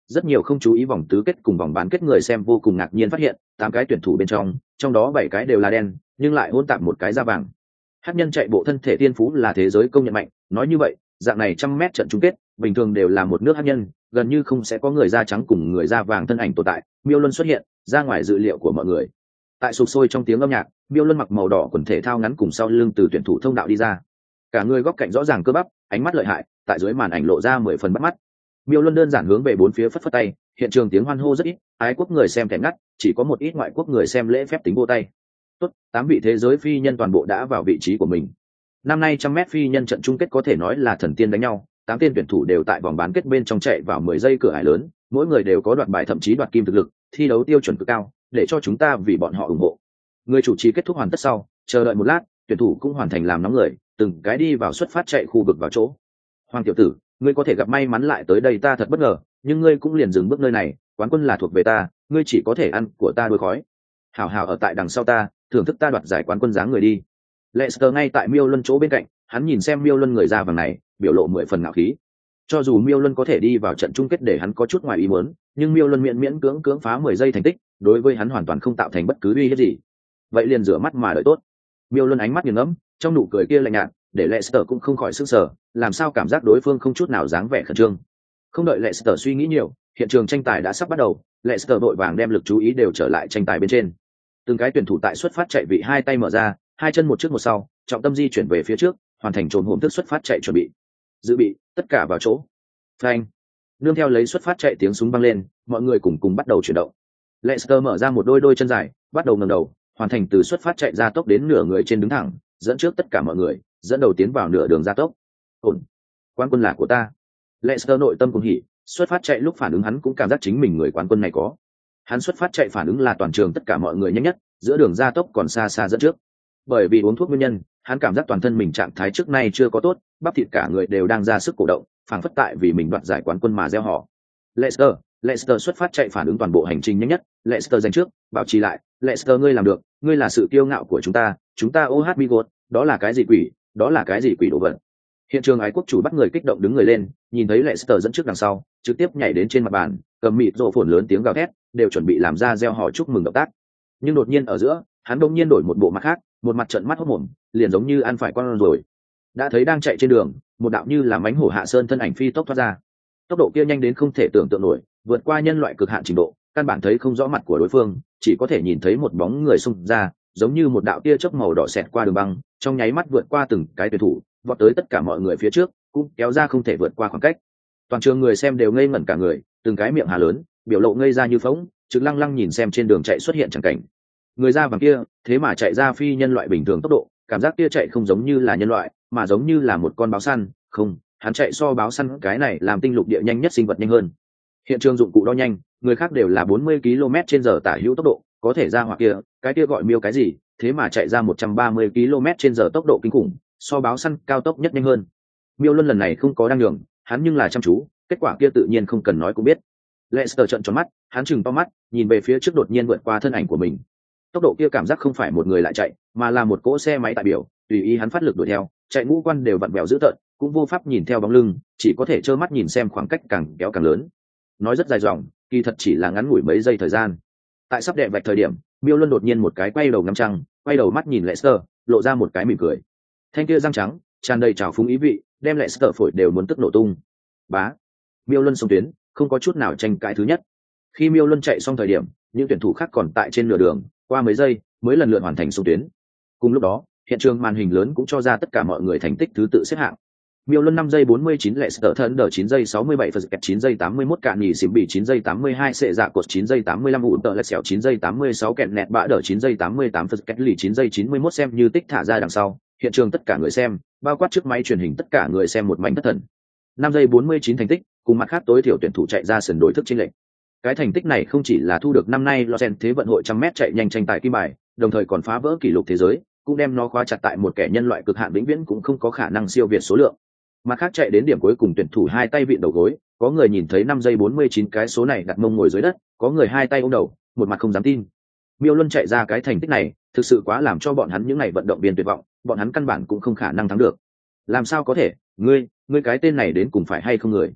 rất nhiều không chú ý vòng tứ kết cùng vòng bán kết người xem vô cùng ngạc nhiên phát hiện tám cái tuyển thủ bên trong trong đó bảy cái đều là đen nhưng lại hỗn tạp một cái da vàng. Hát nhân chạy bộ thân thể tiên phú là thế giới công nhận mạnh, nói như vậy dạng này trăm mét trận chung kết bình thường đều là một nước hát nhân, gần như không sẽ có người da trắng cùng người da vàng thân ảnh tồn tại. Miêu Luân xuất hiện ra ngoài dự liệu của mọi người. Tại sục sôi trong tiếng âm nhạc, Miêu Luân mặc màu đỏ quần thể thao ngắn cùng sau lưng từ tuyển thủ thông đạo đi ra, cả người góc cạnh rõ ràng cơ bắp, ánh mắt lợi hại, tại dưới màn ảnh lộ ra mười phần bắt mắt. Miêu Luân đơn giản hướng về bốn phía phất phất tay, hiện trường tiếng hoan hô rất ít, ái quốc người xem thèm ngắt, chỉ có một ít ngoại quốc người xem lễ phép tính vô tay. Tốt, tám vị thế giới phi nhân toàn bộ đã vào vị trí của mình. Năm nay trăm mét phi nhân trận chung kết có thể nói là thần tiên đánh nhau, tám tên tuyển thủ đều tại vòng bán kết bên trong chạy vào mười giây cửa ải lớn, mỗi người đều có đoạt bài thậm chí đoạt kim thực lực, thi đấu tiêu chuẩn cực cao, để cho chúng ta vì bọn họ ủng hộ. Người chủ trì kết thúc hoàn tất sau, chờ đợi một lát, tuyển thủ cũng hoàn thành làm nóng người, từng cái đi vào xuất phát chạy khu vực vào chỗ. Hoàng tiểu tử, ngươi có thể gặp may mắn lại tới đây ta thật bất ngờ, nhưng ngươi cũng liền dừng bước nơi này, quán quân là thuộc về ta, ngươi chỉ có thể ăn của ta đuôi khói. Hảo hảo ở tại đằng sau ta, thưởng thức ta đoạt giải quán quân dáng người đi. Lester ngay tại Miêu Luân chỗ bên cạnh, hắn nhìn xem Miêu Luân người da vàng này, biểu lộ mười phần ngạo khí. Cho dù Miêu Luân có thể đi vào trận chung kết để hắn có chút ngoài ý muốn, nhưng Miêu Luân miễn miễn cưỡng cưỡng phá mười giây thành tích, đối với hắn hoàn toàn không tạo thành bất cứ uy hiếp gì. Vậy liền rửa mắt mà đợi tốt. Miêu Luân ánh mắt nghiền ngẫm, trong nụ cười kia lạnh nhạt, để Lester cũng không khỏi sửng sở, làm sao cảm giác đối phương không chút nào dáng vẻ khẩn trương. Không đợi Lester suy nghĩ nhiều, hiện trường tranh tài đã sắp bắt đầu, Lester vội vàng đem lực chú ý đều trở lại tranh tài bên trên. Từng cái tuyển thủ tại xuất phát chạy vị hai tay mở ra, hai chân một trước một sau, trọng tâm di chuyển về phía trước, hoàn thành trồn hổm thức xuất phát chạy chuẩn bị. Dự bị, tất cả vào chỗ. Phanh. Nương theo lấy xuất phát chạy tiếng súng vang lên, mọi người cùng cùng bắt đầu chuyển động. Lester mở ra một đôi đôi chân dài, bắt đầu ngẩng đầu, hoàn thành từ xuất phát chạy ra tốc đến nửa người trên đứng thẳng, dẫn trước tất cả mọi người, dẫn đầu tiến vào nửa đường gia tốc. Ổn. Quán quân là của ta. Lester nội tâm cuồng hỉ, xuất phát chạy lúc phản ứng hắn cũng cảm giác chính mình người quán quân này có. Hắn xuất phát chạy phản ứng là toàn trường tất cả mọi người nhanh nhất, giữa đường gia tốc còn xa xa dẫn trước. Bởi vì uống thuốc nguyên nhân, hắn cảm giác toàn thân mình trạng thái trước nay chưa có tốt, bắp thịt cả người đều đang ra sức cổ động, phảng phất tại vì mình đoạt giải quán quân mà reo hò. Lester, Lester xuất phát chạy phản ứng toàn bộ hành trình nhanh nhất, Lester giành trước, bảo trì lại, Lester ngươi làm được, ngươi là sự kiêu ngạo của chúng ta, chúng ta ô hát Bigot, đó là cái gì quỷ, đó là cái gì quỷ đồ vật. Hiện trường ái quốc chủ bắt người kích động đứng người lên, nhìn thấy Lester dẫn trước đằng sau, trực tiếp nhảy đến trên mặt bàn, cầm mịt rộ phồn lớn tiếng gào thét, đều chuẩn bị làm ra reo hò chúc mừng động tác. Nhưng đột nhiên ở giữa, hắn đột nhiên đổi một bộ mặt khác, một mặt trợn mắt hốt mồm, liền giống như ăn phải con rồi. Đã thấy đang chạy trên đường, một đạo như là mánh hổ hạ sơn thân ảnh phi tốc thoát ra. Tốc độ kia nhanh đến không thể tưởng tượng nổi, vượt qua nhân loại cực hạn trình độ, căn bản thấy không rõ mặt của đối phương, chỉ có thể nhìn thấy một bóng người xung ra, giống như một đạo tia chớp màu đỏ xẹt qua đường băng, trong nháy mắt vượt qua từng cái tuyển thủ, vọt tới tất cả mọi người phía trước, cũng kéo ra không thể vượt qua khoảng cách. Toàn trường người xem đều ngây ngẩn cả người, từng cái miệng hà lớn, biểu lộ ngây ra như phỗng, trực lăng lăng nhìn xem trên đường chạy xuất hiện chẳng cảnh. Người da vàng kia, thế mà chạy ra phi nhân loại bình thường tốc độ, cảm giác kia chạy không giống như là nhân loại, mà giống như là một con báo săn, không, hắn chạy so báo săn cái này làm tinh lục địa nhanh nhất sinh vật nhanh hơn. Hiện trường dụng cụ đo nhanh, người khác đều là bốn mươi ki lô mét trên giờ tả hữu tốc độ, có thể ra hoặc kia, cái kia gọi miêu cái gì, thế mà chạy ra một trăm ba mươi ki lô mét trên giờ tốc độ kinh khủng, so báo săn cao tốc nhất nhanh hơn. Miêu Luân lần này không có đang nhường, hắn nhưng là chăm chú, kết quả kia tự nhiên không cần nói cũng biết. Lester trợn tròn mắt, hắn chừng to mắt, nhìn về phía trước đột nhiên vượt qua thân ảnh của mình. Tốc độ kia cảm giác không phải một người lại chạy, mà là một cỗ xe máy đại biểu, tùy ý hắn phát lực đuổi theo, chạy ngũ quan đều vặn vẹo dữ tợn, cũng vô pháp nhìn theo bóng lưng, chỉ có thể trơ mắt nhìn xem khoảng cách càng kéo càng lớn. Nói rất dài dòng, kỳ thật chỉ là ngắn ngủi mấy giây thời gian. Tại sắp đệm vạch thời điểm, Miêu Luân đột nhiên một cái quay đầu ngắm trăng, quay đầu mắt nhìn Lester, lộ ra một cái mỉm cười. Thanh kia răng trắng, tràn đầy trào phúng ý vị, đem Lester phổi đều muốn tức nổ tung. Bá. Miêu Luân xông tuyến, không có chút nào tranh cãi thứ nhất. Khi Miêu Luân chạy xong thời điểm, những tuyển thủ khác còn tại trên nửa đường, qua mấy giây mới lần lượt hoàn thành xông tuyến. Cùng lúc đó, hiện trường màn hình lớn cũng cho ra tất cả mọi người thành tích thứ tự xếp hạng. Miêu Luân năm giây bốn mươi chín, Lester Thunder chín giây sáu mươi bảy, Fazket chín giây tám mươi mốt, Cạn Nhì Xỉm Bỉ chín giây tám mươi hai, Sệ Dạ Cột chín giây tám mươi lăm, Út Tờ Lẹt Xẻo chín giây tám mươi sáu, Kẹn Nẹt Bã Đỡ chín giây tám mươi tám, Fazket Lì chín giây chín mươi mốt xem như tích thả ra đằng sau, hiện trường tất cả người xem, bao quát trước máy truyền hình tất cả người xem một mảnh thất thần. năm giây bốn mươi chín thành tích, cùng mặt khác tối thiểu tuyển thủ chạy ra sân đối thức chênh lệch. Cái thành tích này không chỉ là thu được năm nay Los Angeles thế vận hội trăm mét chạy nhanh tranh tài kim bài, đồng thời còn phá vỡ kỷ lục thế giới, cũng đem nó khóa chặt tại một kẻ nhân loại cực hạn vĩnh viễn cũng không có khả năng siêu việt số lượng. Mặt khác chạy đến điểm cuối cùng tuyển thủ hai tay vịn đầu gối, có người nhìn thấy năm giây bốn mươi chín cái số này đặt mông ngồi dưới đất, có người hai tay ôm đầu, một mặt không dám tin. Miêu Luân chạy ra cái thành tích này, thực sự quá làm cho bọn hắn những ngày vận động viên tuyệt vọng, bọn hắn căn bản cũng không khả năng thắng được. Làm sao có thể, ngươi, ngươi cái tên này đến cùng phải hay không người?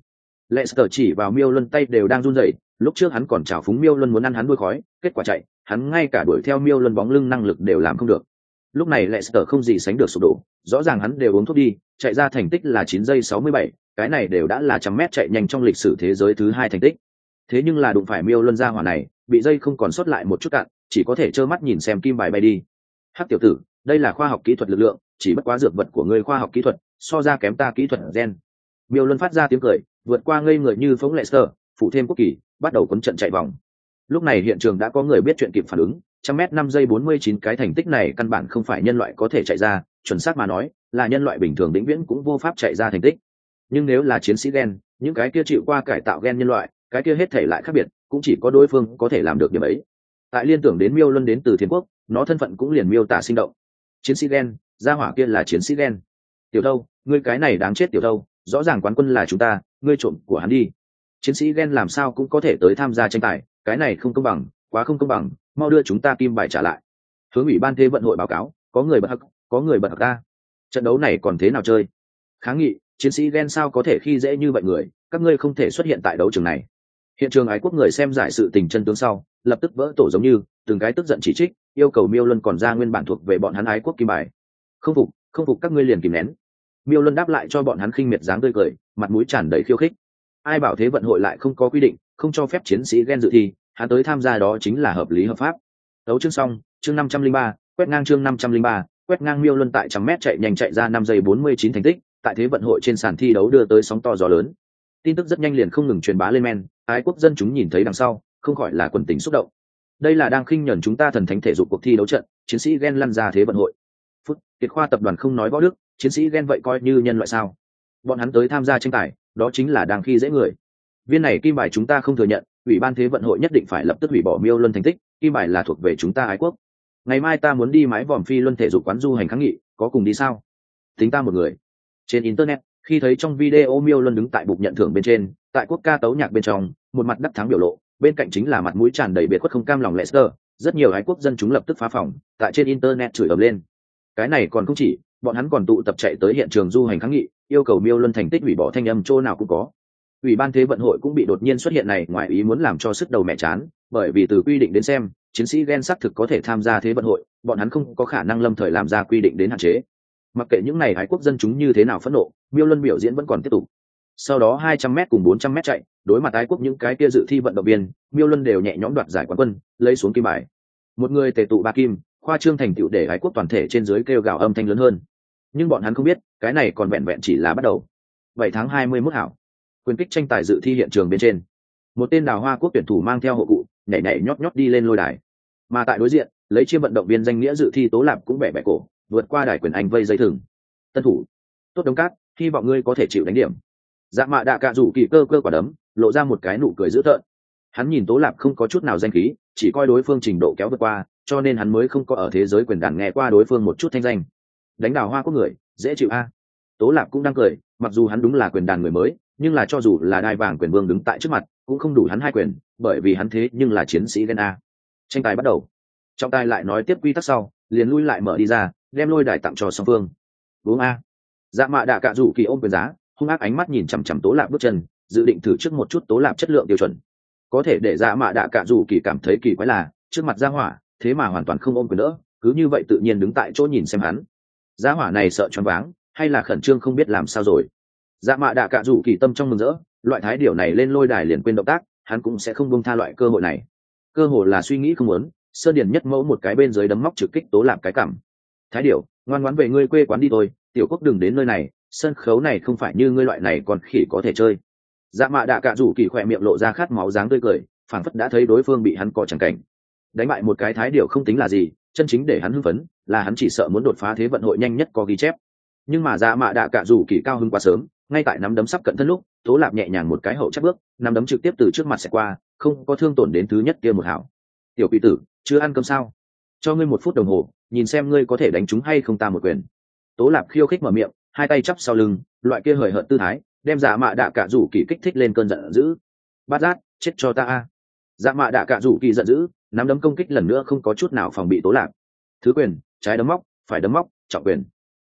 Leicester chỉ vào Miêu Luân tay đều đang run rẩy, lúc trước hắn còn chào phúng Miêu Luân muốn ăn hắn đuôi khói, kết quả chạy, hắn ngay cả đuổi theo Miêu Luân bóng lưng năng lực đều làm không được. Lúc này Leicester không gì sánh được sụp đổ, rõ ràng hắn đều uống thuốc đi, chạy ra thành tích là chín giây sáu mươi bảy, cái này đều đã là trăm mét chạy nhanh trong lịch sử thế giới thứ hai thành tích. Thế nhưng là đụng phải Miêu Luân ra hỏa này, bị dây không còn sót lại một chút cạn, chỉ có thể trơ mắt nhìn xem kim bài bay đi. Hắc tiểu tử, đây là khoa học kỹ thuật lực lượng, chỉ bất quá dược vật của ngươi khoa học kỹ thuật so ra kém ta kỹ thuật gen. Miêu Luân phát ra tiếng cười, vượt qua ngây người như phóng Leicester, phụ thêm quốc kỳ, bắt đầu cuốn trận chạy vòng. Lúc này hiện trường đã có người biết chuyện kịp phản ứng, trăm mét năm giây bốn mươi chín cái thành tích này căn bản không phải nhân loại có thể chạy ra, chuẩn xác mà nói, là nhân loại bình thường vĩnh viễn cũng vô pháp chạy ra thành tích. Nhưng nếu là chiến sĩ gen, những cái kia chịu qua cải tạo gen nhân loại, cái kia hết thể lại khác biệt, cũng chỉ có đối phương có thể làm được điểm ấy. Tại liên tưởng đến Miêu Luân đến từ Thiên Quốc, nó thân phận cũng liền miêu tả sinh động. Chiến sĩ gen, gia hỏa kia là chiến sĩ gen. Tiểu Đâu, ngươi cái này đáng chết Tiểu Đâu, rõ ràng quán quân là chúng ta, ngươi trộm của hắn đi. Chiến sĩ gen làm sao cũng có thể tới tham gia tranh tài, cái này không công bằng, quá không công bằng, mau đưa chúng ta kim bài trả lại. Hướng ủy ban thế vận hội báo cáo, có người bật hắc, có người bật hắc ta. Trận đấu này còn thế nào chơi? Kháng nghị, chiến sĩ gen sao có thể khi dễ như vậy người, các ngươi không thể xuất hiện tại đấu trường này. Hiện trường ái quốc người xem giải sự tình chân tướng sau, lập tức vỡ tổ giống như từng cái tức giận chỉ trích, yêu cầu Miêu Luân còn ra nguyên bản thuộc về bọn hắn ái quốc kim bài. Không phục, không phục các ngươi liền kìm nén. Miêu Luân đáp lại cho bọn hắn khinh miệt dáng tươi cười, mặt mũi tràn đầy khiêu khích. Ai bảo thế vận hội lại không có quy định, không cho phép chiến sĩ gen dự thi, hắn tới tham gia đó chính là hợp lý hợp pháp. Đấu chương xong, chương năm trăm linh ba, quét ngang chương năm trăm linh ba, quét ngang Miêu Luân tại trăm mét chạy nhanh chạy ra năm giây bốn mươi chín thành tích, tại thế vận hội trên sàn thi đấu đưa tới sóng to gió lớn. Tin tức rất nhanh liền không ngừng truyền bá lên men, ái quốc dân chúng nhìn thấy đằng sau, không khỏi là quần tình xúc động. Đây là đang khinh nhẫn chúng ta thần thánh thể dục cuộc thi đấu trận, chiến sĩ gen lăn ra thế vận hội. Phút, Kiệt khoa tập đoàn không nói võ đức, chiến sĩ gen vậy coi như nhân loại sao? Bọn hắn tới tham gia tranh tài, đó chính là đang khi dễ người. Viên này kim bài chúng ta không thừa nhận, ủy ban thế vận hội nhất định phải lập tức hủy bỏ Miêu Luân thành tích, kim bài là thuộc về chúng ta ái quốc. Ngày mai ta muốn đi mái vòm phi luân thể dục quán du hành kháng nghị, có cùng đi sao? Tính ta một người. Trên internet, khi thấy trong video Miêu Luân đứng tại bục nhận thưởng bên trên, tại quốc ca tấu nhạc bên trong, một mặt đắc thắng biểu lộ, bên cạnh chính là mặt mũi tràn đầy biệt khuất không cam lòng Leicester, rất nhiều ái quốc dân chúng lập tức phá phòng, tại trên internet chửi ầm lên. Cái này còn không chỉ, bọn hắn còn tụ tập chạy tới hiện trường du hành kháng nghị, yêu cầu Miêu Luân thành tích hủy bỏ thanh âm chỗ nào cũng có. Ủy ban thế vận hội cũng bị đột nhiên xuất hiện này ngoài ý muốn làm cho sức đầu mẹ chán, bởi vì từ quy định đến xem, chiến sĩ gen xác thực có thể tham gia thế vận hội, bọn hắn không có khả năng lâm thời làm ra quy định đến hạn chế. Mặc kệ những này ái quốc dân chúng như thế nào phẫn nộ, Miêu Luân biểu diễn vẫn còn tiếp tục. Sau đó hai trăm mét cùng bốn trăm mét chạy, đối mặt ái quốc những cái kia dự thi vận động viên, Miêu Luân đều nhẹ nhõm đoạt giải quán quân, lấy xuống kim bài. Một người tề tụ ba kim, khoa trương thành tựu để ái quốc toàn thể trên dưới kêu gào âm thanh lớn hơn. Nhưng bọn hắn không biết, cái này còn vẹn vẹn chỉ là bắt đầu. bảy tháng hai mươi mốt hảo. Quyền kích tranh tài dự thi hiện trường bên trên. Một tên đào hoa quốc tuyển thủ mang theo hộ cụ, nhảy nhảy nhót nhót đi lên lôi đài. Mà tại đối diện, lấy chiêm vận động viên danh nghĩa dự thi Tố Lạp cũng bẻ bẻ cổ, vượt qua đài quyền anh vây dây thừng. Tân thủ, tốt đống cát, hy vọng ngươi có thể chịu đánh điểm. Dạ mạ đạ cạ rủ kỳ cơ cơ quả đấm, lộ ra một cái nụ cười dữ tợn. Hắn nhìn Tố Lạp không có chút nào danh khí, chỉ coi đối phương trình độ kéo vượt qua, cho nên hắn mới không có ở thế giới quyền đàn nghe qua đối phương một chút thanh danh. Đánh đào hoa quốc người, dễ chịu a. Tố Lạp cũng đang cười, mặc dù hắn đúng là quyền đàn người mới, nhưng là cho dù là đai vàng quyền vương đứng tại trước mặt, cũng không đủ hắn hai quyền, bởi vì hắn thế nhưng là chiến sĩ gen a. Tranh tài bắt đầu. Trọng tài lại nói tiếp quy tắc sau, liền lui lại mở đi ra, đem lôi đài tặng cho song phương. Uống a. Dạ mạ đạ cạ rủ kỳ ôm quyền giá, hung ác ánh mắt nhìn chằm chằm Tố Lạp bước chân, dự định thử trước một chút Tố Lạp chất lượng tiêu chuẩn. Có thể để dạ mạ đạ cạ rủ kỳ cảm thấy kỳ quái là, trước mặt gia hỏa, thế mà hoàn toàn không ôm quyền đỡ, cứ như vậy tự nhiên đứng tại chỗ nhìn xem hắn. Gia hỏa này sợ choáng váng, hay là khẩn trương không biết làm sao rồi. Dạ mạ đạ cạ rủ kỳ tâm trong mừng rỡ, loại thái điều này lên lôi đài liền quên động tác, hắn cũng sẽ không buông tha loại cơ hội này. Cơ hội là suy nghĩ không muốn, Sơn Điền nhất mẫu một cái bên dưới đấm móc trực kích Tố Lạp cái cằm. Thái điểu, ngoan ngoãn về ngươi quê quán đi thôi, tiểu quốc đừng đến nơi này, sân khấu này không phải như ngươi loại này còn khỉ có thể chơi. Dạ mạ đạ cạ rủ kỳ khỏe miệng lộ ra khát máu dáng tươi cười, phảng phất đã thấy đối phương bị hắn cọ chẳng cảnh. Đánh bại một cái thái điểu không tính là gì, chân chính để hắn hưng phấn là hắn chỉ sợ muốn đột phá thế vận hội nhanh nhất có ghi chép. Nhưng mà dạ mạ đạ cạ rủ kỳ cao hứng quá sớm, ngay tại nắm đấm sắp cận thân lúc, Tố Lạp nhẹ nhàng một cái hậu chắc bước, nắm đấm trực tiếp từ trước mặt sẽ qua, không có thương tổn đến thứ nhất kia một hảo. Tiểu quỷ tử, chưa ăn cơm sao? Cho ngươi một phút đồng hồ, nhìn xem ngươi có thể đánh trúng hay không ta một quyền. Tố Lạp khiêu khích mở miệng, hai tay chắp sau lưng, loại kia hời hợt tư thái, đem dạ mạ đạ cạ rủ kỳ kích thích lên cơn giận dữ. Bát giác, chết cho ta a! Dạ mạ đạ cạ rủ kỳ giận dữ, nắm đấm công kích lần nữa không có chút nào phòng bị Tố Lạp. Thứ quyền, trái đấm móc, phải đấm móc, trọng quyền.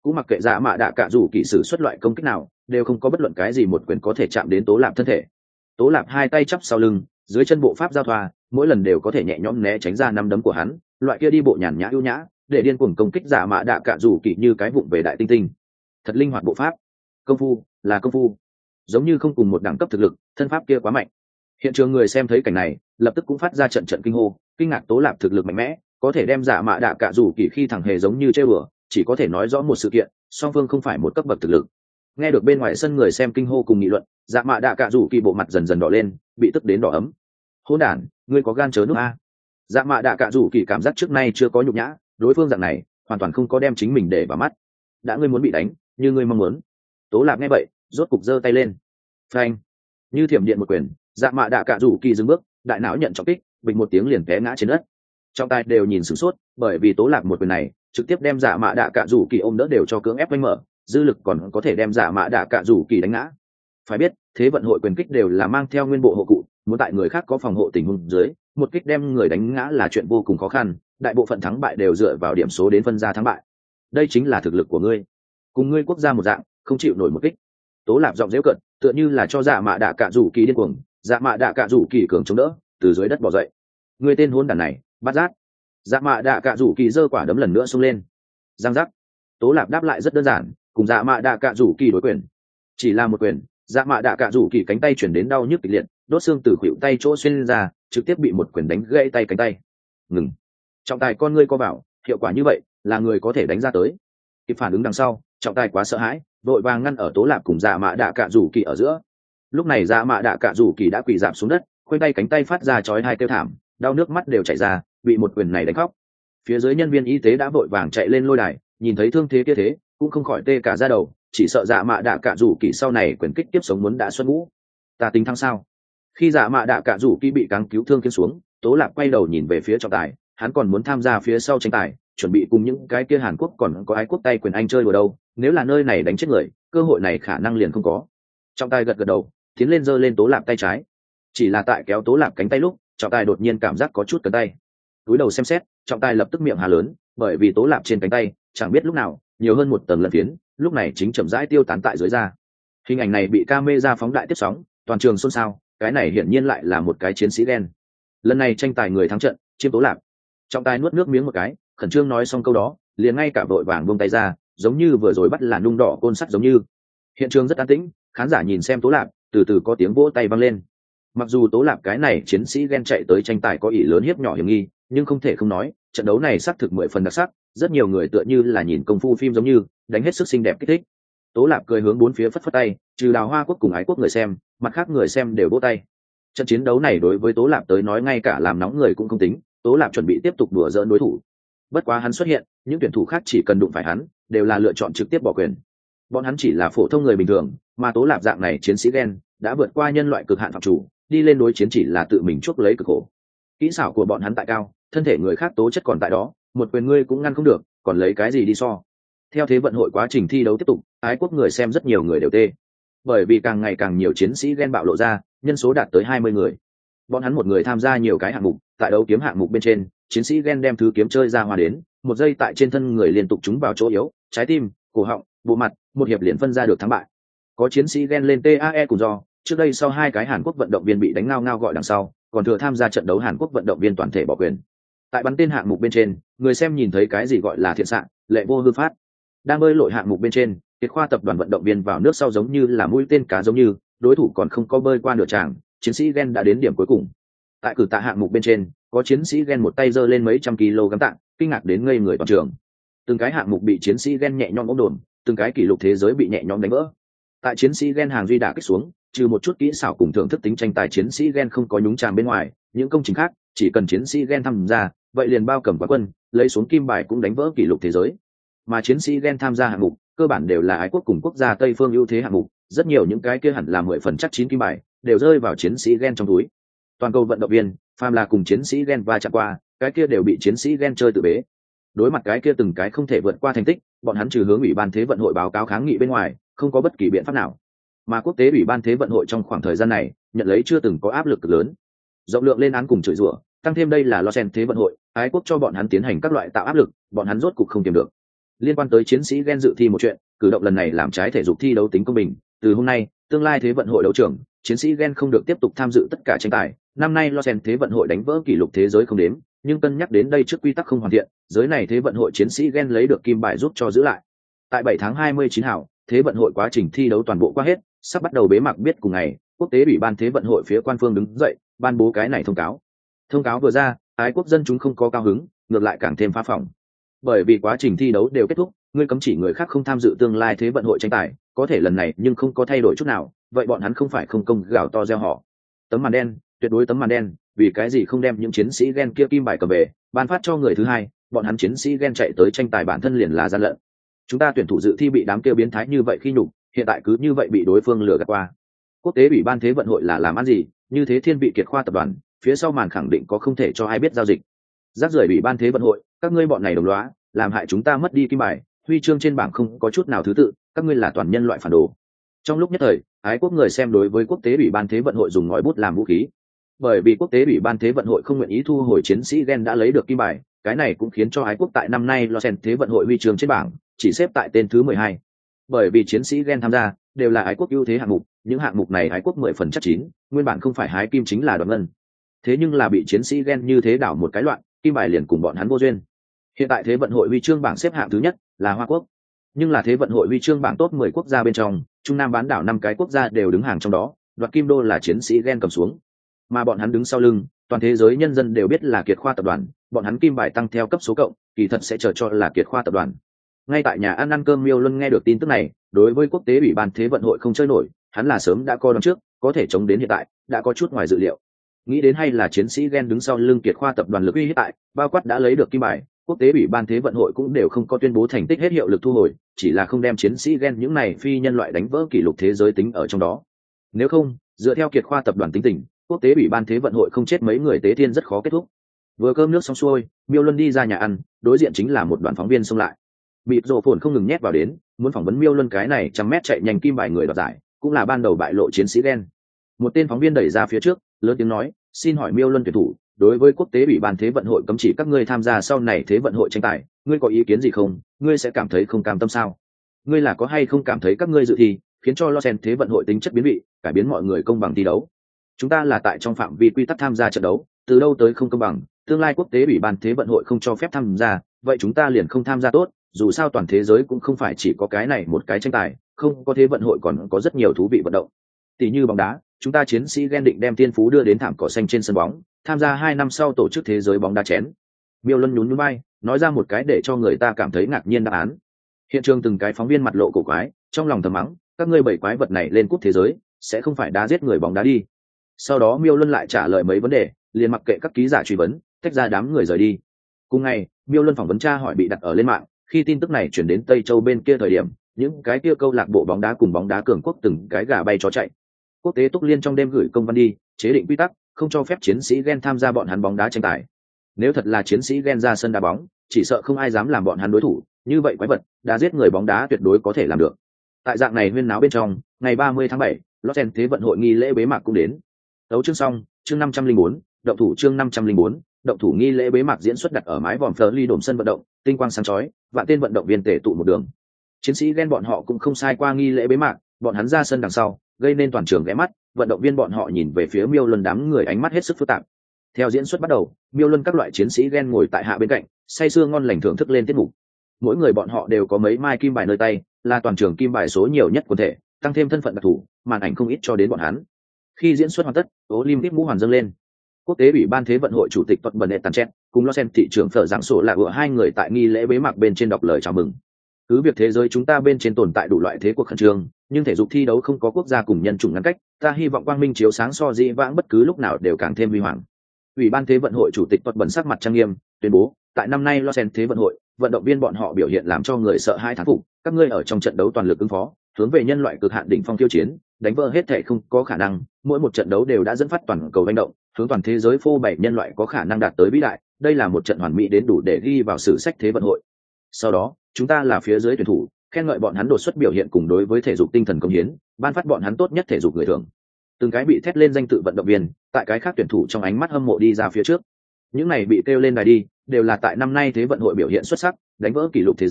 cũng mặc kệ dạ mạ đạ cạ rủ kỳ sử xuất loại công kích nào đều không có bất luận cái gì một quyền có thể chạm đến Tố Lạp thân thể. Tố Lạp hai tay chắp sau lưng, dưới chân bộ pháp giao thoa, mỗi lần đều có thể nhẹ nhõm né tránh ra năm đấm của hắn, loại kia đi bộ nhàn nhã ưu nhã, để điên cuồng công kích dạ mạ đạ cạ rủ kỳ như cái vụng về đại tinh tinh. Thật linh hoạt bộ pháp. Công phu là công phu, giống như không cùng một đẳng cấp thực lực, thân pháp kia quá mạnh. Hiện trường người xem thấy cảnh này, lập tức cũng phát ra trận trận kinh hô, kinh ngạc Tố Lạp thực lực mạnh mẽ, có thể đem dạ mạ đạ cạ rủ kỳ khi thẳng hề giống như chơi bừa, chỉ có thể nói rõ một sự kiện, song phương không phải một cấp bậc thực lực. Nghe được bên ngoài sân người xem kinh hô cùng nghị luận, dạ mạ đạ cạ rủ kỳ bộ mặt dần dần đỏ lên, bị tức đến đỏ ấm. Hỗn đản, ngươi có gan chớ nước a? Dạ mạ đạ cạ rủ kỳ cảm giác trước nay chưa có nhục nhã, đối phương dạng này hoàn toàn không có đem chính mình để vào mắt. Đã ngươi muốn bị đánh, như ngươi mong muốn. Tố Lạp nghe vậy, rốt cục giơ tay lên. Phanh! Như thiểm điện một quyền, dạ mạ đạ cạ rủ kỳ dừng bước, đại não nhận trọng kích, bình một tiếng liền té ngã trên đất. Trong tay đều nhìn sửng sốt, bởi vì Tố Lạp một quyền này trực tiếp đem dạ mạ đạ cạ rủ kỳ ôm đỡ đều cho cưỡng ép vanh mở, dư lực còn có thể đem dạ mạ đạ cạ rủ kỳ đánh ngã. Phải biết, thế vận hội quyền kích đều là mang theo nguyên bộ hộ cụ, muốn tại người khác có phòng hộ tình huống dưới, một kích đem người đánh ngã là chuyện vô cùng khó khăn, đại bộ phận thắng bại đều dựa vào điểm số đến phân ra thắng bại. Đây chính là thực lực của ngươi, cùng ngươi quốc gia một dạng, không chịu nổi một kích. Tố Lạp giọng dễu cợt, tựa như là cho dạ mạ đạ cạ rủ kỳ điên cuồng, dạ mạ đạ cạ rủ kỳ cường chống đỡ, từ dưới đất bò dậy. Ngươi tên hôn đản này, bắt giác. Dạ mạ đạ cạ rủ kỳ giơ quả đấm lần nữa xông lên. Giang giác. Tố Lạp đáp lại rất đơn giản, cùng dạ mạ đạ cạ rủ kỳ đối quyền. Chỉ là một quyền, dạ mạ đạ cạ rủ kỳ cánh tay chuyển đến đau nhức kịch liệt, đốt xương từ khuỷu tay chỗ xuyên ra, trực tiếp bị một quyền đánh gãy tay cánh tay. Ngừng. Trọng tài con ngươi co vào, hiệu quả như vậy là người có thể đánh ra tới. Kịp phản ứng đằng sau, trọng tài quá sợ hãi, vội vàng ngăn ở Tố Lạp cùng dạ mạ đạ cạ rủ kỳ ở giữa. Lúc này dạ mạ đạ cạ rủ kỳ đã quỳ rạp xuống đất, khoanh tay cánh tay phát ra chói hai kêu thảm, đau nước mắt đều chảy ra, bị một quyền này đánh khóc. Phía dưới nhân viên y tế đã vội vàng chạy lên lôi đài, nhìn thấy thương thế kia thế cũng không khỏi tê cả da đầu, chỉ sợ dạ mạ đạ cạ rủ kỳ sau này quyền kích tiếp sống muốn đã xuất ngũ. Ta tính thắng sao? Khi dạ mạ đạ cạ rủ kỳ bị cáng cứu thương kiếm xuống, Tố Lạp quay đầu nhìn về phía trọng tài, hắn còn muốn tham gia phía sau tranh tài, chuẩn bị cùng những cái kia Hàn Quốc còn có ái quốc tay quyền anh chơi đùa đâu, nếu là nơi này đánh chết người, cơ hội này khả năng liền không có. Trọng tài gật gật đầu, tiến lên giơ lên Tố Lạp tay trái. Chỉ là tại kéo Tố Lạp cánh tay lúc, trọng tài đột nhiên cảm giác có chút cấn tay. Túi đầu xem xét, trọng tài lập tức miệng hà lớn, bởi vì Tố Lạp trên cánh tay chẳng biết lúc nào nhiều hơn một tầng lân phiến, lúc này chính chậm rãi tiêu tán tại dưới da. Hình ảnh này bị camera phóng đại tiếp sóng, toàn trường xôn xao, cái này hiển nhiên lại là một cái chiến sĩ đen. Lần này tranh tài người thắng trận, chiêm Tố Lạp. Trọng tài nuốt nước miếng một cái, khẩn trương nói xong câu đó, liền ngay cả vội vàng buông tay ra, giống như vừa rồi bắt là nung đỏ côn sắt giống như. Hiện trường rất an tĩnh, khán giả nhìn xem Tố Lạp, từ từ có tiếng vỗ tay vang lên. Mặc dù Tố Lạp cái này chiến sĩ ghen chạy tới tranh tài có ỷ lớn hiếp nhỏ hiểm nghi, nhưng không thể không nói, trận đấu này xác thực mười phần đặc sắc, rất nhiều người tựa như là nhìn công phu phim giống như, đánh hết sức xinh đẹp kích thích. Tố Lạp cười hướng bốn phía phất phất tay, trừ Đào Hoa Quốc cùng ái quốc người xem, mặt khác người xem đều vỗ tay. Trận chiến đấu này đối với Tố Lạp tới nói ngay cả làm nóng người cũng không tính, Tố Lạp chuẩn bị tiếp tục đùa giỡn đối thủ. Bất quá hắn xuất hiện, những tuyển thủ khác chỉ cần đụng phải hắn, đều là lựa chọn trực tiếp bỏ quyền. Bọn hắn chỉ là phổ thông người bình thường, mà Tố Lạp dạng này chiến sĩ gen đã vượt qua nhân loại cực hạn phạm chủ, đi lên đối chiến chỉ là tự mình chuốc lấy cực khổ. Kỹ xảo của bọn hắn tại cao, thân thể người khác tố chất còn tại đó, một quyền ngươi cũng ngăn không được, còn lấy cái gì đi so. Theo thế vận hội quá trình thi đấu tiếp tục, ái quốc người xem rất nhiều người đều tê, bởi vì càng ngày càng nhiều chiến sĩ gen bạo lộ ra, nhân số đạt tới hai mươi người. Bọn hắn một người tham gia nhiều cái hạng mục, tại đấu kiếm hạng mục bên trên, chiến sĩ gen đem thứ kiếm chơi ra hoa đến, một giây tại trên thân người liên tục trúng vào chỗ yếu, trái tim, cổ họng, bộ mặt, một hiệp liền phân ra được thắng bại. Có chiến sĩ gen lên tê a e cùng do, trước đây sau hai cái Hàn Quốc vận động viên bị đánh ngao ngao gọi đằng sau, còn thừa tham gia trận đấu Hàn Quốc vận động viên toàn thể bỏ quyền. Tại bắn tên hạng mục bên trên, người xem nhìn thấy cái gì gọi là thiện xạ, lệ vô hư phát. Đang bơi lội hạng mục bên trên, Kiệt Khoa tập đoàn vận động viên vào nước sau giống như là mũi tên cá giống như, đối thủ còn không có bơi qua nửa tràng, chiến sĩ gen đã đến điểm cuối cùng. Tại cử tạ hạng mục bên trên, có chiến sĩ gen một tay giơ lên mấy trăm kg tạ, kinh ngạc đến ngây người toàn trường. Từng cái hạng mục bị chiến sĩ gen nhẹ nhõm ôm đồn, từng cái kỷ lục thế giới bị nhẹ nhõm đánh vỡ. Tại chiến sĩ gen hàng duy đả kích xuống, trừ một chút kỹ xảo cùng thưởng thức tính tranh tài chiến sĩ gen không có nhúng chàm bên ngoài, những công trình khác chỉ cần chiến sĩ gen tham gia, vậy liền bao cầm quán quân, lấy xuống kim bài cũng đánh vỡ kỷ lục thế giới. Mà chiến sĩ gen tham gia hạng mục cơ bản đều là ái quốc cùng quốc gia Tây phương ưu thế hạng mục, rất nhiều những cái kia hẳn là mười phần chắc chín kim bài đều rơi vào chiến sĩ gen trong túi. Toàn cầu vận động viên phàm là cùng chiến sĩ gen va chạm qua, cái kia đều bị chiến sĩ gen chơi tự bế. Đối mặt cái kia từng cái không thể vượt qua thành tích, bọn hắn trừ hướng ủy ban thế vận hội báo cáo kháng nghị bên ngoài, không có bất kỳ biện pháp nào. Mà quốc tế ủy ban thế vận hội trong khoảng thời gian này nhận lấy chưa từng có áp lực cực lớn, rộng lượng lên án cùng chửi rủa, tăng thêm đây là Los Angeles thế vận hội, ái quốc cho bọn hắn tiến hành các loại tạo áp lực, bọn hắn rốt cục không kiềm được, Liên quan tới chiến sĩ gen dự thi một chuyện, cử động lần này làm trái thể dục thi đấu tính công bình, từ hôm nay tương lai thế vận hội đấu trường chiến sĩ gen không được tiếp tục tham dự tất cả tranh tài. Năm nay Los Angeles thế vận hội đánh vỡ kỷ lục thế giới không đếm, nhưng cân nhắc đến đây trước quy tắc không hoàn thiện, giới này thế vận hội chiến sĩ gen lấy được kim bài giúp cho giữ lại. Tại bảy tháng hai mươi chín hảo, thế vận hội quá trình thi đấu toàn bộ qua hết, sắp bắt đầu bế mạc biết cùng ngày, quốc tế ủy ban thế vận hội phía quan phương đứng dậy, ban bố cái này thông cáo. Thông cáo vừa ra, ái quốc dân chúng không có cao hứng, ngược lại càng thêm phá phỏng. Bởi vì quá trình thi đấu đều kết thúc, ngươi cấm chỉ người khác không tham dự tương lai thế vận hội tranh tài, có thể lần này nhưng không có thay đổi chút nào, vậy bọn hắn không phải không công gào to reo họ. Tấm màn đen, tuyệt đối tấm màn đen, vì cái gì không đem những chiến sĩ gen kia kim bài cầm về, ban phát cho người thứ hai, bọn hắn chiến sĩ gen chạy tới tranh tài bản thân liền là gian lận. Chúng ta tuyển thủ dự thi bị đám kia biến thái như vậy khi nhục, hiện tại cứ như vậy bị đối phương lừa gạt qua. Quốc tế ủy ban thế vận hội là làm ăn gì, như thế thiên vị kiệt khoa tập đoàn, phía sau màn khẳng định có không thể cho ai biết giao dịch. Rác rưởi ủy ban thế vận hội, các ngươi bọn này đồng lõa, làm hại chúng ta mất đi kim bài, huy chương trên bảng không có chút nào thứ tự, các ngươi là toàn nhân loại phản đồ. Trong lúc nhất thời, ái quốc người xem đối với quốc tế ủy ban thế vận hội dùng ngòi bút làm vũ khí. Bởi vì quốc tế ủy ban thế vận hội không nguyện ý thu hồi chiến sĩ gen đã lấy được kim bài, cái này cũng khiến cho ái quốc tại năm nay Los Angeles thế vận hội huy chương trên bảng chỉ xếp tại tên thứ mười hai. Bởi vì chiến sĩ gen tham gia đều là ái quốc ưu thế hạng mục, những hạng mục này ái quốc mười phần chắc chín, nguyên bản không phải hái kim chính là đoạt ngân. Thế nhưng là bị chiến sĩ gen như thế đảo một cái loạn, kim bài liền cùng bọn hắn vô duyên. Hiện tại thế vận hội huy chương bảng xếp hạng thứ nhất là Hoa Quốc, nhưng là thế vận hội huy chương bảng top mười quốc gia bên trong, Trung Nam bán đảo năm cái quốc gia đều đứng hàng trong đó, đoạt kim đô là chiến sĩ gen cầm xuống, mà bọn hắn đứng sau lưng, toàn thế giới nhân dân đều biết là Kiệt Khoa tập đoàn, bọn hắn kim bài tăng theo cấp số cộng, kỳ thật sẽ chờ cho là Kiệt Khoa tập đoàn. Ngay tại nhà ăn ăn cơm Miêu Luân nghe được tin tức này, đối với quốc tế ủy ban thế vận hội không chơi nổi, hắn là sớm đã coi đón trước, có thể chống đến hiện tại, đã có chút ngoài dự liệu. Nghĩ đến hay là chiến sĩ gen đứng sau lưng Kiệt Khoa tập đoàn lực uy hiếp tại, bao quát đã lấy được kim bài, quốc tế ủy ban thế vận hội cũng đều không có tuyên bố thành tích hết hiệu lực thu hồi, chỉ là không đem chiến sĩ gen những này phi nhân loại đánh vỡ kỷ lục thế giới tính ở trong đó. Nếu không, dựa theo Kiệt Khoa tập đoàn tính tình, quốc tế ủy ban thế vận hội không chết mấy người tế thiên rất khó kết thúc. Vừa cơm nước xong xuôi, Miêu Luân đi ra nhà ăn, đối diện chính là một đoàn phóng viên xông lại. Bịt rổ phồn không ngừng nhét vào đến, muốn phỏng vấn Miêu Luân cái này trăm mét chạy nhanh kim bài người đoạt giải, cũng là ban đầu bại lộ chiến sĩ gen. Một tên phóng viên đẩy ra phía trước, lớn tiếng nói, xin hỏi Miêu Luân tuyển thủ, đối với quốc tế ủy ban thế vận hội cấm chỉ các ngươi tham gia sau này thế vận hội tranh tài, ngươi có ý kiến gì không? Ngươi sẽ cảm thấy không cam tâm sao? Ngươi là có hay không cảm thấy các ngươi dự thi khiến cho Los Angeles thế vận hội tính chất biến vị, cải biến mọi người công bằng thi đấu? Chúng ta là tại trong phạm vi quy tắc tham gia trận đấu, từ đâu tới không công bằng, tương lai quốc tế ủy ban thế vận hội không cho phép tham gia, vậy chúng ta liền không tham gia tốt, dù sao toàn thế giới cũng không phải chỉ có cái này một cái tranh tài, không có thế vận hội còn có rất nhiều thú vị vận động. Tỷ như bóng đá, chúng ta chiến sĩ gen định đem tiên phú đưa đến thảm cỏ xanh trên sân bóng, tham gia hai năm sau tổ chức thế giới bóng đá chén. Miêu Luân nhún nhún vai, nói ra một cái để cho người ta cảm thấy ngạc nhiên đáp án. Hiện trường từng cái phóng viên mặt lộ cổ quái, trong lòng thầm mắng, các ngươi bảy quái vật này lên cúp thế giới, sẽ không phải đá giết người bóng đá đi. Sau đó Miêu Luân lại trả lời mấy vấn đề, liền mặc kệ các ký giả truy vấn, tách ra đám người rời đi. Cùng ngày, Miêu Luân phỏng vấn tra hỏi bị đặt ở lên mạng, khi tin tức này chuyển đến Tây Châu bên kia thời điểm, những cái kia câu lạc bộ bóng đá cùng bóng đá cường quốc từng cái gà bay chó chạy. Quốc tế Túc Liên trong đêm gửi công văn đi, chế định quy tắc, không cho phép chiến sĩ gen tham gia bọn hắn bóng đá tranh tài. Nếu thật là chiến sĩ gen ra sân đá bóng, chỉ sợ không ai dám làm bọn hắn đối thủ, như vậy quái vật, đá giết người bóng đá tuyệt đối có thể làm được. Tại dạng này huyên náo bên trong, ngày ba mươi tháng bảy, Los Angeles thế vận hội nghi lễ bế mạc cũng đến. Đấu chương xong, chương năm trăm linh bốn, động thủ chương năm trăm linh bốn, động thủ nghi lễ bế mạc diễn xuất đặt ở mái vòm phờ ly đổm sân vận động, tinh quang sáng chói, vạn tên vận động viên tề tụ một đường. Chiến sĩ gen bọn họ cũng không sai qua nghi lễ bế mạc, bọn hắn ra sân đằng sau, gây nên toàn trường ghé mắt, vận động viên bọn họ nhìn về phía Miêu Luân đám người ánh mắt hết sức phức tạp. Theo diễn xuất bắt đầu, Miêu Luân các loại chiến sĩ gen ngồi tại hạ bên cạnh, say sưa ngon lành thưởng thức lên tiết mục. Mỗi người bọn họ đều có mấy mai kim bài nơi tay, là toàn trường kim bài số nhiều nhất quần thể, tăng thêm thân phận đặc thù, màn ảnh không ít cho đến bọn hắn. Khi diễn xuất hoàn tất, Olympic mũ hoàn dâng lên. Quốc tế ủy ban thế vận hội chủ tịch Tuật Bần Nệ Tàn Chen cùng Los Angeles thị trưởng phở giảng sổ là ở hai người tại nghi lễ bế mạc bên trên đọc lời chào mừng. Cứ việc thế giới chúng ta bên trên tồn tại đủ loại thế cuộc khẩn trương, nhưng thể dục thi đấu không có quốc gia cùng nhân chủng ngăn cách, ta hy vọng quang minh chiếu sáng so dĩ vãng bất cứ lúc nào đều càng thêm huy hoàng. Ủy ban thế vận hội chủ tịch Tuật Bần sắc mặt trang nghiêm, tuyên bố, tại năm nay Los Angeles thế vận hội, vận động viên bọn họ biểu hiện làm cho người sợ hãi thán phục, các ngươi ở trong trận đấu toàn lực ứng phó, hướng về nhân loại cực hạn đỉnh phong tiêu chiến, đánh vỡ hết thảy không có khả năng, mỗi một trận đấu đều đã dẫn phát toàn cầu hành động, hướng toàn thế giới phô bày nhân loại có khả năng đạt tới vĩ đại, đây là một trận hoàn mỹ đến đủ để ghi vào sử sách thế vận hội. Sau đó, chúng ta là phía dưới tuyển thủ, khen ngợi bọn hắn đột xuất biểu hiện cùng đối với thể dục tinh thần công hiến, ban phát bọn hắn tốt nhất thể dục người thưởng. Từng cái bị thét lên danh tự vận động viên, tại cái khác tuyển thủ trong ánh mắt hâm mộ đi ra phía trước. Những này bị kêu lên đài đi, đều là tại năm nay thế vận hội biểu hiện xuất sắc, đánh vỡ kỷ lục thế giới,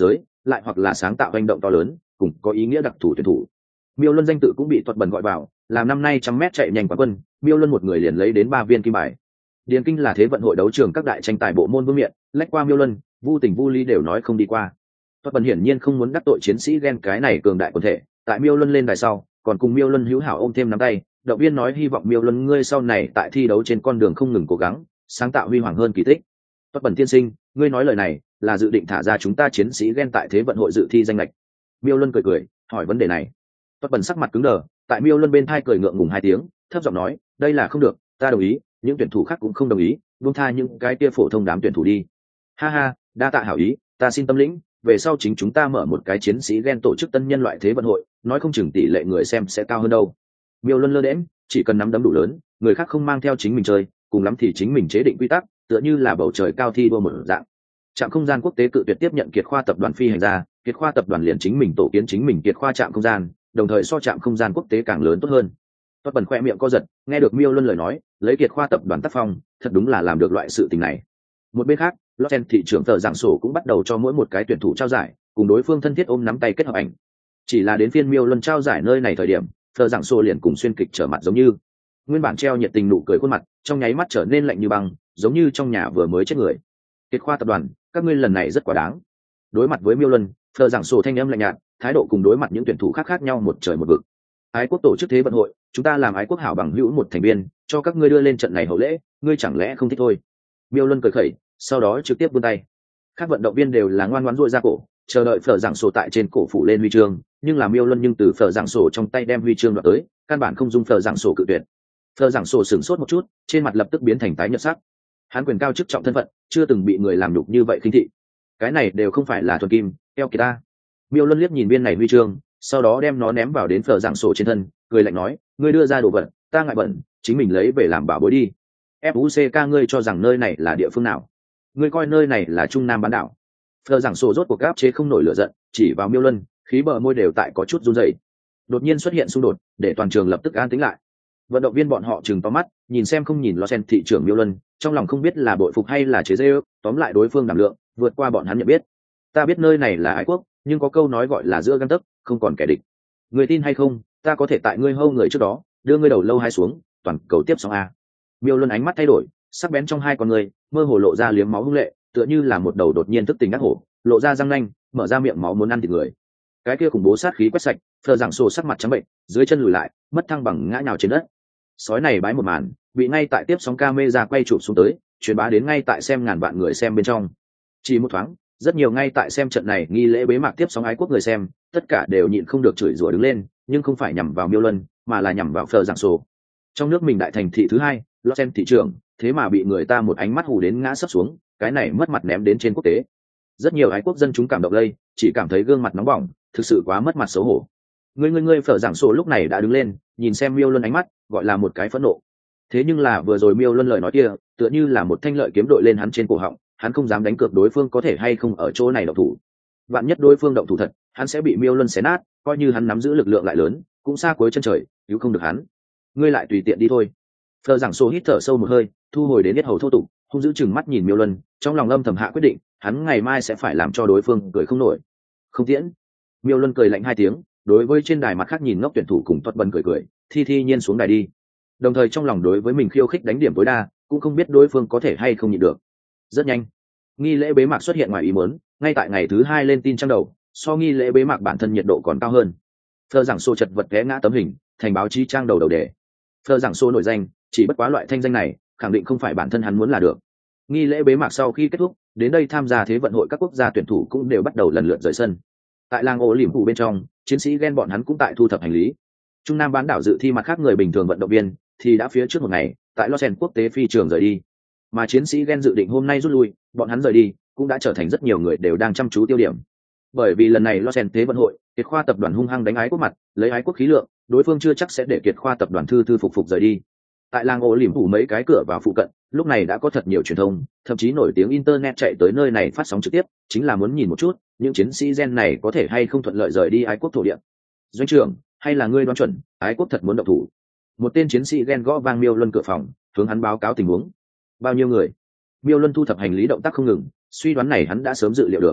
lại hoặc là sáng tạo hành động to lớn cùng có ý nghĩa đặc thù tuyển thủ. Miêu Luân danh tự cũng bị Tuật Bẩn gọi vào, làm năm nay trăm mét chạy nhanh quán quân, Miêu Luân một người liền lấy đến ba viên kim bài. Điền Kinh là thế vận hội đấu trường các đại tranh tài bộ môn vương miện, lách qua Miêu Luân, Vu Tình Vu Ly đều nói không đi qua. Tuật Bẩn hiển nhiên không muốn đắc tội chiến sĩ gen cái này cường đại quần thể, tại Miêu Luân lên đài sau, còn cùng Miêu Luân hữu hảo ôm thêm nắm tay, động viên nói hy vọng Miêu Luân ngươi sau này tại thi đấu trên con đường không ngừng cố gắng, sáng tạo huy hoàng hơn kỳ tích. Tuật Bẩn tiên sinh, ngươi nói lời này là dự định thả ra chúng ta chiến sĩ gen tại thế vận hội dự thi danh lệch. Miêu Luân cười cười, hỏi vấn đề này. Tuật Bẩn sắc mặt cứng đờ, tại Miêu Luân bên thai cười ngượng ngùng hai tiếng, thấp giọng nói, đây là không được, ta đồng ý, những tuyển thủ khác cũng không đồng ý, buông tha những cái kia phổ thông đám tuyển thủ đi. Ha ha, đa tạ hảo ý, ta xin tâm lĩnh, về sau chính chúng ta mở một cái chiến sĩ gen tổ chức tân nhân loại thế vận hội, nói không chừng tỷ lệ người xem sẽ cao hơn đâu. Miêu Luân lơ đễnh, chỉ cần nắm đấm đủ lớn, người khác không mang theo chính mình chơi, cùng lắm thì chính mình chế định quy tắc, tựa như là bầu trời cao thi đua một dạng. Trạm không gian quốc tế cự tuyệt tiếp nhận Kiệt Khoa tập đoàn phi hành gia, Kiệt Khoa tập đoàn liền chính mình tổ kiến chính mình Kiệt Khoa trạm không gian, đồng thời so trạm không gian quốc tế càng lớn tốt hơn. Tuật Bẩn khoe miệng co giật, nghe được Miêu Luân lời nói, lấy Kiệt Khoa tập đoàn tác phong, thật đúng là làm được loại sự tình này. Một bên khác, Los Angeles thị trưởng tờ giảng sổ cũng bắt đầu cho mỗi một cái tuyển thủ trao giải, cùng đối phương thân thiết ôm nắm tay kết hợp ảnh. Chỉ là đến phiên Miêu Luân trao giải nơi này thời điểm, tờ giảng sổ liền cùng xuyên kịch trở mặt giống như. Nguyên bản treo nhiệt tình nụ cười khuôn mặt, trong nháy mắt trở nên lạnh như băng, giống như trong nhà vừa mới chết người. Kiệt Khoa tập đoàn, các ngươi lần này rất quá đáng. Đối mặt với Miêu Luân, tờ giảng sổ thanh âm lạnh nhạt, thái độ cùng đối mặt những tuyển thủ khác khác nhau một trời một vực. Ái quốc tổ chức thế vận hội, chúng ta làm ái quốc hảo bằng hữu một thành viên, cho các ngươi đưa lên trận này hậu lễ, ngươi chẳng lẽ không thích thôi? Miêu Luân cười khẩy, sau đó trực tiếp vươn tay. Các vận động viên đều là ngoan ngoãn duỗi ra cổ, chờ đợi phở giảng sổ tại trên cổ phủ lên huy chương, nhưng là Miêu Luân nhưng từ phở giảng sổ trong tay đem huy chương đoạt tới, căn bản không dung phở giảng sổ cự tuyệt. Phở giảng sổ sửng sốt một chút, trên mặt lập tức biến thành tái nhợt sắc. Hắn quyền cao chức trọng thân phận, chưa từng bị người làm nhục như vậy khinh thị. Cái này đều không phải là thuần kim, eo kỳ ta. Miêu Luân liếc nhìn viên này huy chương, sau đó đem nó ném vào đến phở giảng sổ trên thân, cười lạnh nói, ngươi đưa ra đồ vật, ta ngại bẩn, chính mình lấy về làm bảo bối đi. ép u xê ca ngươi cho rằng nơi này là địa phương nào? Ngươi coi nơi này là Trung Nam bán đảo. Phở giảng sổ rốt cuộc áp chế không nổi lửa giận, chỉ vào Miêu Luân, khí bờ môi đều tại có chút run rẩy. Đột nhiên xuất hiện xung đột, để toàn trường lập tức an tĩnh lại. Vận động viên bọn họ trừng to mắt, nhìn xem không nhìn Los Angeles thị trưởng Miêu Luân, trong lòng không biết là bội phục hay là chế giễu, tóm lại đối phương đảm lượng, vượt qua bọn hắn nhận biết. Ta biết nơi này là ái quốc, nhưng có câu nói gọi là giữa gang tấc, không còn kẻ địch. Người tin hay không, ta có thể tại ngươi hâu người trước đó, đưa ngươi đầu lâu hai xuống, toàn cầu tiếp xong a. Miêu Luân ánh mắt thay đổi, sắc bén trong hai con người, mơ hồ lộ ra liếm máu hung lệ, tựa như là một đầu đột nhiên thức tỉnh ác hổ, lộ ra răng nanh, mở ra miệng máu muốn ăn thịt người. Cái kia khủng bố sát khí quét sạch, Phở giảng sổ sắc mặt trắng bệnh, dưới chân lùi lại, mất thăng bằng ngã nhào trên đất. Sói này bái một màn, bị ngay tại tiếp sóng camera quay chụp xuống tới, truyền bá đến ngay tại xem ngàn vạn người xem bên trong. Chỉ một thoáng, rất nhiều ngay tại xem trận này nghi lễ bế mạc tiếp sóng ái quốc người xem, tất cả đều nhịn không được chửi rủa đứng lên, nhưng không phải nhằm vào Miêu Luân, mà là nhằm vào Phở giảng sổ. Trong nước mình đại thành thị thứ hai, Los Angeles thị trưởng, thế mà bị người ta một ánh mắt hù đến ngã sấp xuống, cái này mất mặt ném đến trên quốc tế. Rất nhiều ái quốc dân chúng cảm động lây, chỉ cảm thấy gương mặt nóng bỏng, thực sự quá mất mặt xấu hổ. Người người người Phở giảng sổ lúc này đã đứng lên, nhìn xem Miêu Luân ánh mắt, gọi là một cái phẫn nộ. Thế nhưng là vừa rồi Miêu Luân lời nói kia, tựa như là một thanh lợi kiếm đội lên hắn trên cổ họng, hắn không dám đánh cược đối phương có thể hay không ở chỗ này động thủ. Vạn nhất đối phương động thủ thật, hắn sẽ bị Miêu Luân xé nát, coi như hắn nắm giữ lực lượng lại lớn, cũng xa cuối chân trời, cứu không được hắn. Ngươi lại tùy tiện đi thôi. Phở giảng sổ hít thở sâu một hơi, thu hồi đến yết hầu thô tục, hung dữ chừng mắt nhìn Miêu Luân, trong lòng âm thầm hạ quyết định, hắn ngày mai sẽ phải làm cho đối phương cười không nổi. Không tiễn. Miêu Luân cười lạnh hai tiếng, đối với trên đài mặt khác nhìn ngốc tuyển thủ cùng Tuật Bẩn cười cười, thi thi nhiên xuống đài đi. Đồng thời trong lòng đối với mình khiêu khích đánh điểm tối đa, cũng không biết đối phương có thể hay không nhịn được. Rất nhanh, nghi lễ bế mạc xuất hiện ngoài ý muốn, ngay tại ngày thứ hai lên tin trang đầu, so nghi lễ bế mạc bản thân nhiệt độ còn cao hơn. Phở giảng sổ chật vật té ngã tấm hình, thành báo chí trang đầu đầu đề. Phở giảng sổ nổi danh, chỉ bất quá loại thanh danh này, khẳng định không phải bản thân hắn muốn là được. Nghi lễ bế mạc sau khi kết thúc, đến đây tham gia thế vận hội các quốc gia tuyển thủ cũng đều bắt đầu lần lượt rời sân. Tại làng ổ liềm phủ bên trong, chiến sĩ ghen bọn hắn cũng tại thu thập hành lý. Trung Nam bán đảo dự thi mặt khác người bình thường vận động viên thì đã phía trước một ngày tại Los Angeles quốc tế phi trường rời đi, mà chiến sĩ ghen dự định hôm nay rút lui, bọn hắn rời đi cũng đã trở thành rất nhiều người đều đang chăm chú tiêu điểm. Bởi vì lần này Los Angeles thế vận hội, Kiệt Khoa tập đoàn hung hăng đánh ái quốc mặt, lấy ái quốc khí lượng, đối phương chưa chắc sẽ để Kiệt Khoa tập đoàn thư thư phục phục rời đi. Tại làng ổ liềm phủ mấy cái cửa vào phụ cận, lúc này đã có thật nhiều truyền thông, thậm chí nổi tiếng internet chạy tới nơi này phát sóng trực tiếp, chính là muốn nhìn một chút những chiến sĩ gen này có thể hay không thuận lợi rời đi ái quốc thổ địa. Doanh trưởng, hay là ngươi đoán chuẩn ái quốc thật muốn động thủ? Một tên chiến sĩ gen gõ vang Miêu Luân cửa phòng, hướng hắn báo cáo tình huống. Bao nhiêu người? Miêu Luân thu thập hành lý động tác không ngừng, suy đoán này hắn đã sớm dự liệu được.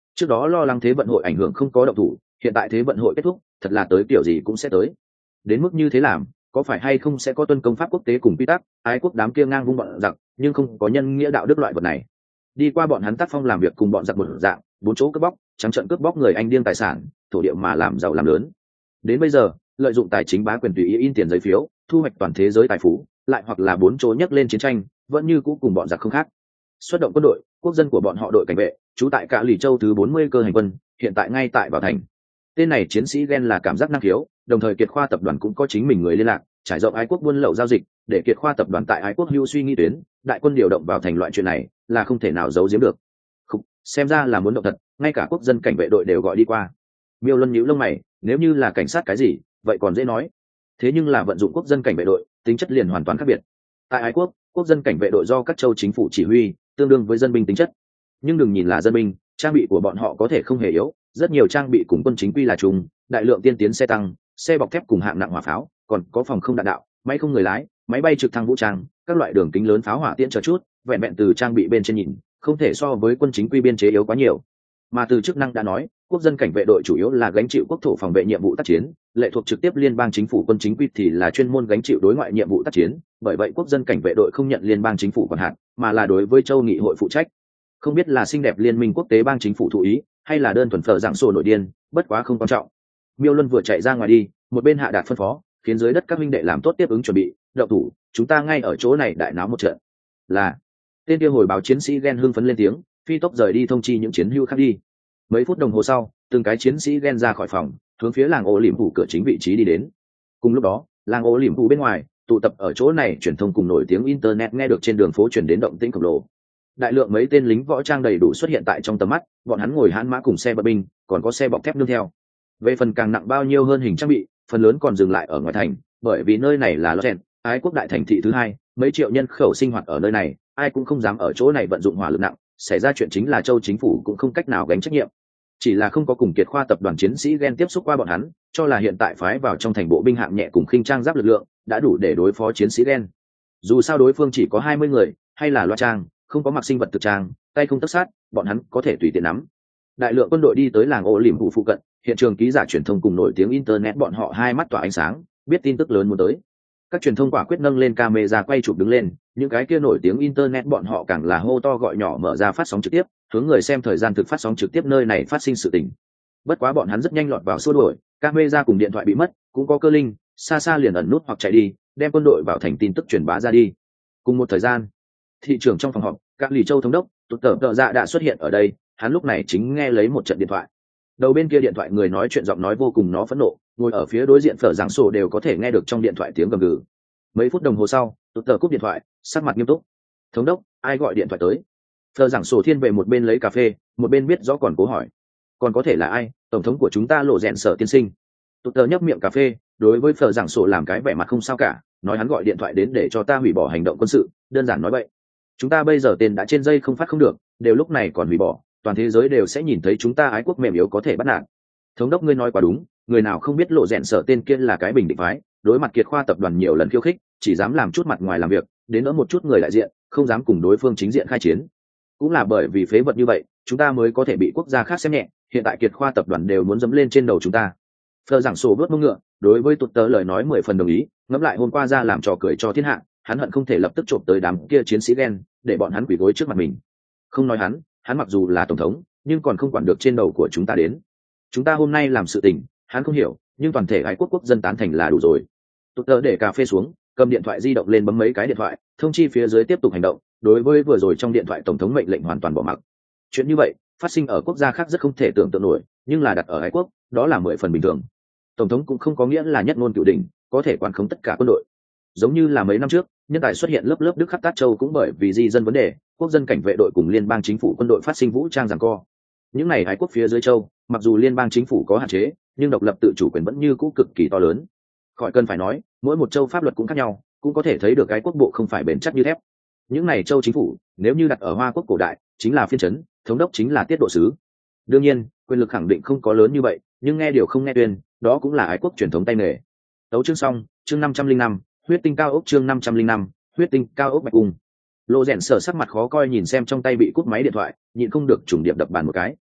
trước đó lo lắng thế vận hội ảnh hưởng không có động thủ, hiện tại thế vận hội kết thúc, thật là tới kiểu gì cũng sẽ tới. Đến mức như thế làm, có phải hay không sẽ có tuân công pháp quốc tế cùng quy tắc, ái quốc đám kia ngang vung bọn giặc, nhưng không có nhân nghĩa đạo đức loại vật này. Đi qua bọn hắn tác phong làm việc cùng bọn giặc một dạng, bốn chỗ cướp bóc, trắng trợn cướp bóc người anh điên tài sản, thổ địa mà làm giàu làm lớn. Đến bây giờ, lợi dụng tài chính bá quyền tùy ý in tiền giấy phiếu, thu hoạch toàn thế giới tài phú, lại hoặc là bốn chỗ nhấc lên chiến tranh, vẫn như cũ cùng bọn giặc không khác. Xuất động quân đội, quốc dân của bọn họ đội cảnh vệ, trú tại cả lì châu thứ bốn mươi cơ hành quân, hiện tại ngay tại Bảo Thành. Tên này chiến sĩ Gen là cảm giác năng khiếu, đồng thời Kiệt Khoa tập đoàn cũng có chính mình người liên lạc, trải rộng ái quốc buôn lậu giao dịch, để Kiệt Khoa tập đoàn tại ái quốc hưu suy nghĩ tuyến, đại quân điều động vào thành loại chuyện này, là không thể nào giấu giếm được. Không, xem ra là muốn động thật, ngay cả quốc dân cảnh vệ đội đều gọi đi qua. Miêu Luân nhíu lông mày, nếu như là cảnh sát cái gì, vậy còn dễ nói. Thế nhưng là vận dụng quốc dân cảnh vệ đội, tính chất liền hoàn toàn khác biệt. Tại ái quốc, quốc dân cảnh vệ đội do các châu chính phủ chỉ huy, tương đương với dân binh tính chất. Nhưng đừng nhìn là dân binh, trang bị của bọn họ có thể không hề yếu, rất nhiều trang bị cùng quân chính quy là chung, đại lượng tiên tiến xe tăng, xe bọc thép cùng hạng nặng hỏa pháo, còn có phòng không đạn đạo, máy không người lái, máy bay trực thăng vũ trang, các loại đường kính lớn pháo hỏa tiễn chờ chút, vẹn vẹn từ trang bị bên trên nhìn, không thể so với quân chính quy biên chế yếu quá nhiều. Mà từ chức năng đã nói, quốc dân cảnh vệ đội chủ yếu là gánh chịu quốc thổ phòng vệ nhiệm vụ tác chiến, lệ thuộc trực tiếp liên bang chính phủ, quân chính quy thì là chuyên môn gánh chịu đối ngoại nhiệm vụ tác chiến, bởi vậy quốc dân cảnh vệ đội không nhận liên bang chính phủ quản hạt, mà là đối với châu nghị hội phụ trách. Không biết là xinh đẹp liên minh quốc tế bang chính phủ thụ ý, hay là đơn thuần phở dạng sổ nội điên, bất quá không quan trọng. Miêu Luân vừa chạy ra ngoài đi, một bên hạ đạt phân phó, khiến dưới đất các huynh đệ làm tốt tiếp ứng chuẩn bị, động thủ, chúng ta ngay ở chỗ này đại náo một trận. Là. Tên kia hồi báo chiến sĩ Gen hưng phấn lên tiếng, phi tốc rời đi thông chi những chiến hữu khác đi. Mấy phút đồng hồ sau, từng cái chiến sĩ Gen ra khỏi phòng, hướng phía làng ô liềm phủ cửa chính vị trí đi đến. Cùng lúc đó, làng ô liềm phủ bên ngoài, tụ tập ở chỗ này truyền thông cùng nổi tiếng internet nghe được trên đường phố truyền đến động tĩnh khổng lồ. Đại lượng mấy tên lính võ trang đầy đủ xuất hiện tại trong tầm mắt, bọn hắn ngồi hãn mã cùng xe bọc binh, còn có xe bọc thép nương theo. Về phần càng nặng bao nhiêu hơn hình trang bị, phần lớn còn dừng lại ở ngoài thành, bởi vì nơi này là Los ái quốc đại thành thị thứ hai, mấy triệu nhân khẩu sinh hoạt ở nơi này, ai cũng không dám ở chỗ này vận dụng hỏa lực nặng, xảy ra chuyện chính là châu chính phủ cũng không cách nào gánh trách nhiệm. Chỉ là không có cùng Kiệt Khoa tập đoàn chiến sĩ Gen tiếp xúc qua bọn hắn, cho là hiện tại phái vào trong thành bộ binh hạng nhẹ cùng khinh trang giáp lực lượng đã đủ để đối phó chiến sĩ Gen. Dù sao đối phương chỉ có hai mươi người, hay là loa trang, không có mặc sinh vật thực trang, tay không tất sát, bọn hắn có thể tùy tiện nắm. Đại lượng quân đội đi tới làng ô liềm phủ phụ cận, hiện trường ký giả truyền thông cùng nổi tiếng internet bọn họ hai mắt tỏa ánh sáng, biết tin tức lớn muốn tới. Các truyền thông quả quyết nâng lên camera quay chụp đứng lên, những cái kia nổi tiếng internet bọn họ càng là hô to gọi nhỏ mở ra phát sóng trực tiếp, hướng người xem thời gian thực phát sóng trực tiếp nơi này phát sinh sự tình. Bất quá bọn hắn rất nhanh lọt vào xua đuổi, camera cùng điện thoại bị mất, cũng có cơ linh, xa xa liền ẩn nút hoặc chạy đi, đem quân đội vào thành tin tức truyền bá ra đi. Cùng một thời gian, thị trưởng trong phòng họp, các lì châu thống đốc, tụt tở tợ dạ đã xuất hiện ở đây, hắn lúc này chính nghe lấy một trận điện thoại. Đầu bên kia điện thoại người nói chuyện giọng nói vô cùng nó phẫn nộ, ngồi ở phía đối diện phở giảng sổ đều có thể nghe được trong điện thoại tiếng gầm gừ. Mấy phút đồng hồ sau, tụt tở cúp điện thoại, sắc mặt nghiêm túc. Thống đốc, ai gọi điện thoại tới? Phở giảng sổ thiên về một bên lấy cà phê, một bên biết rõ còn cố hỏi. Còn có thể là ai? Tổng thống của chúng ta Lộ Rèn Sở tiên sinh. Tụt tở nhấp miệng cà phê, đối với phở giảng sổ làm cái vẻ mặt không sao cả, nói hắn gọi điện thoại đến để cho ta hủy bỏ hành động quân sự, đơn giản nói vậy. Chúng ta bây giờ tên đã trên dây không phát không được, đều lúc này còn hủy bỏ, toàn thế giới đều sẽ nhìn thấy chúng ta ái quốc mềm yếu có thể bắt nạt. Thống đốc ngươi nói quá đúng, người nào không biết Lộ Rèn Sở tên kia là cái bình định phái, đối mặt Kiệt Khoa tập đoàn nhiều lần khiêu khích, chỉ dám làm chút mặt ngoài làm việc, đến nỗi một chút người đại diện, không dám cùng đối phương chính diện khai chiến. Cũng là bởi vì phế vật như vậy, chúng ta mới có thể bị quốc gia khác xem nhẹ, hiện tại Kiệt Khoa tập đoàn đều muốn dẫm lên trên đầu chúng ta. Phờ giảng sổ bước mông ngựa, đối với tụt tớ lời nói mười phần đồng ý, ngẫm lại hôm qua ra làm trò cười cho thiên hạ, hắn hận không thể lập tức trộm tới đám kia chiến sĩ Gen, để bọn hắn quỳ gối trước mặt mình. Không nói hắn, hắn mặc dù là tổng thống, nhưng còn không quản được trên đầu của chúng ta đến. Chúng ta hôm nay làm sự tình, hắn không hiểu, nhưng toàn thể ái quốc quốc dân tán thành là đủ rồi. Tụt tớ để cà phê xuống, cầm điện thoại di động lên bấm mấy cái điện thoại, thông chi phía dưới tiếp tục hành động. Đối với vừa rồi trong điện thoại tổng thống mệnh lệnh hoàn toàn bỏ mặc. Chuyện như vậy phát sinh ở quốc gia khác rất không thể tưởng tượng nổi, nhưng là đặt ở ái quốc, đó là mười phần bình thường. Tổng thống cũng không có nghĩa là nhất ngôn cửu đỉnh, có thể quản khống tất cả quân đội. Giống như là mấy năm trước, nhân tài xuất hiện lớp lớp Đức khắp Tát Châu cũng bởi vì di dân vấn đề, quốc dân cảnh vệ đội cùng liên bang chính phủ quân đội phát sinh vũ trang giằng co. Những này ái quốc phía dưới châu, mặc dù liên bang chính phủ có hạn chế, nhưng độc lập tự chủ quyền vẫn như cũ cực kỳ to lớn. Khỏi cần phải nói, mỗi một châu pháp luật cũng khác nhau, cũng có thể thấy được ái quốc bộ không phải bền chắc như thép. Những này châu chính phủ, nếu như đặt ở Hoa quốc cổ đại, chính là phiên trấn, thống đốc chính là tiết độ sứ. Đương nhiên, quyền lực khẳng định không có lớn như vậy, nhưng nghe điều không nghe tuyên, đó cũng là ái quốc truyền thống tay nghề. Tấu chương xong, chương năm trăm linh năm, huyết tinh cao ốc chương năm trăm linh năm, huyết tinh cao ốc bạch cung. Lộ Rèn Sở sắc mặt khó coi nhìn xem trong tay bị cúp máy điện thoại, nhịn không được trùng điệp đập bàn một cái.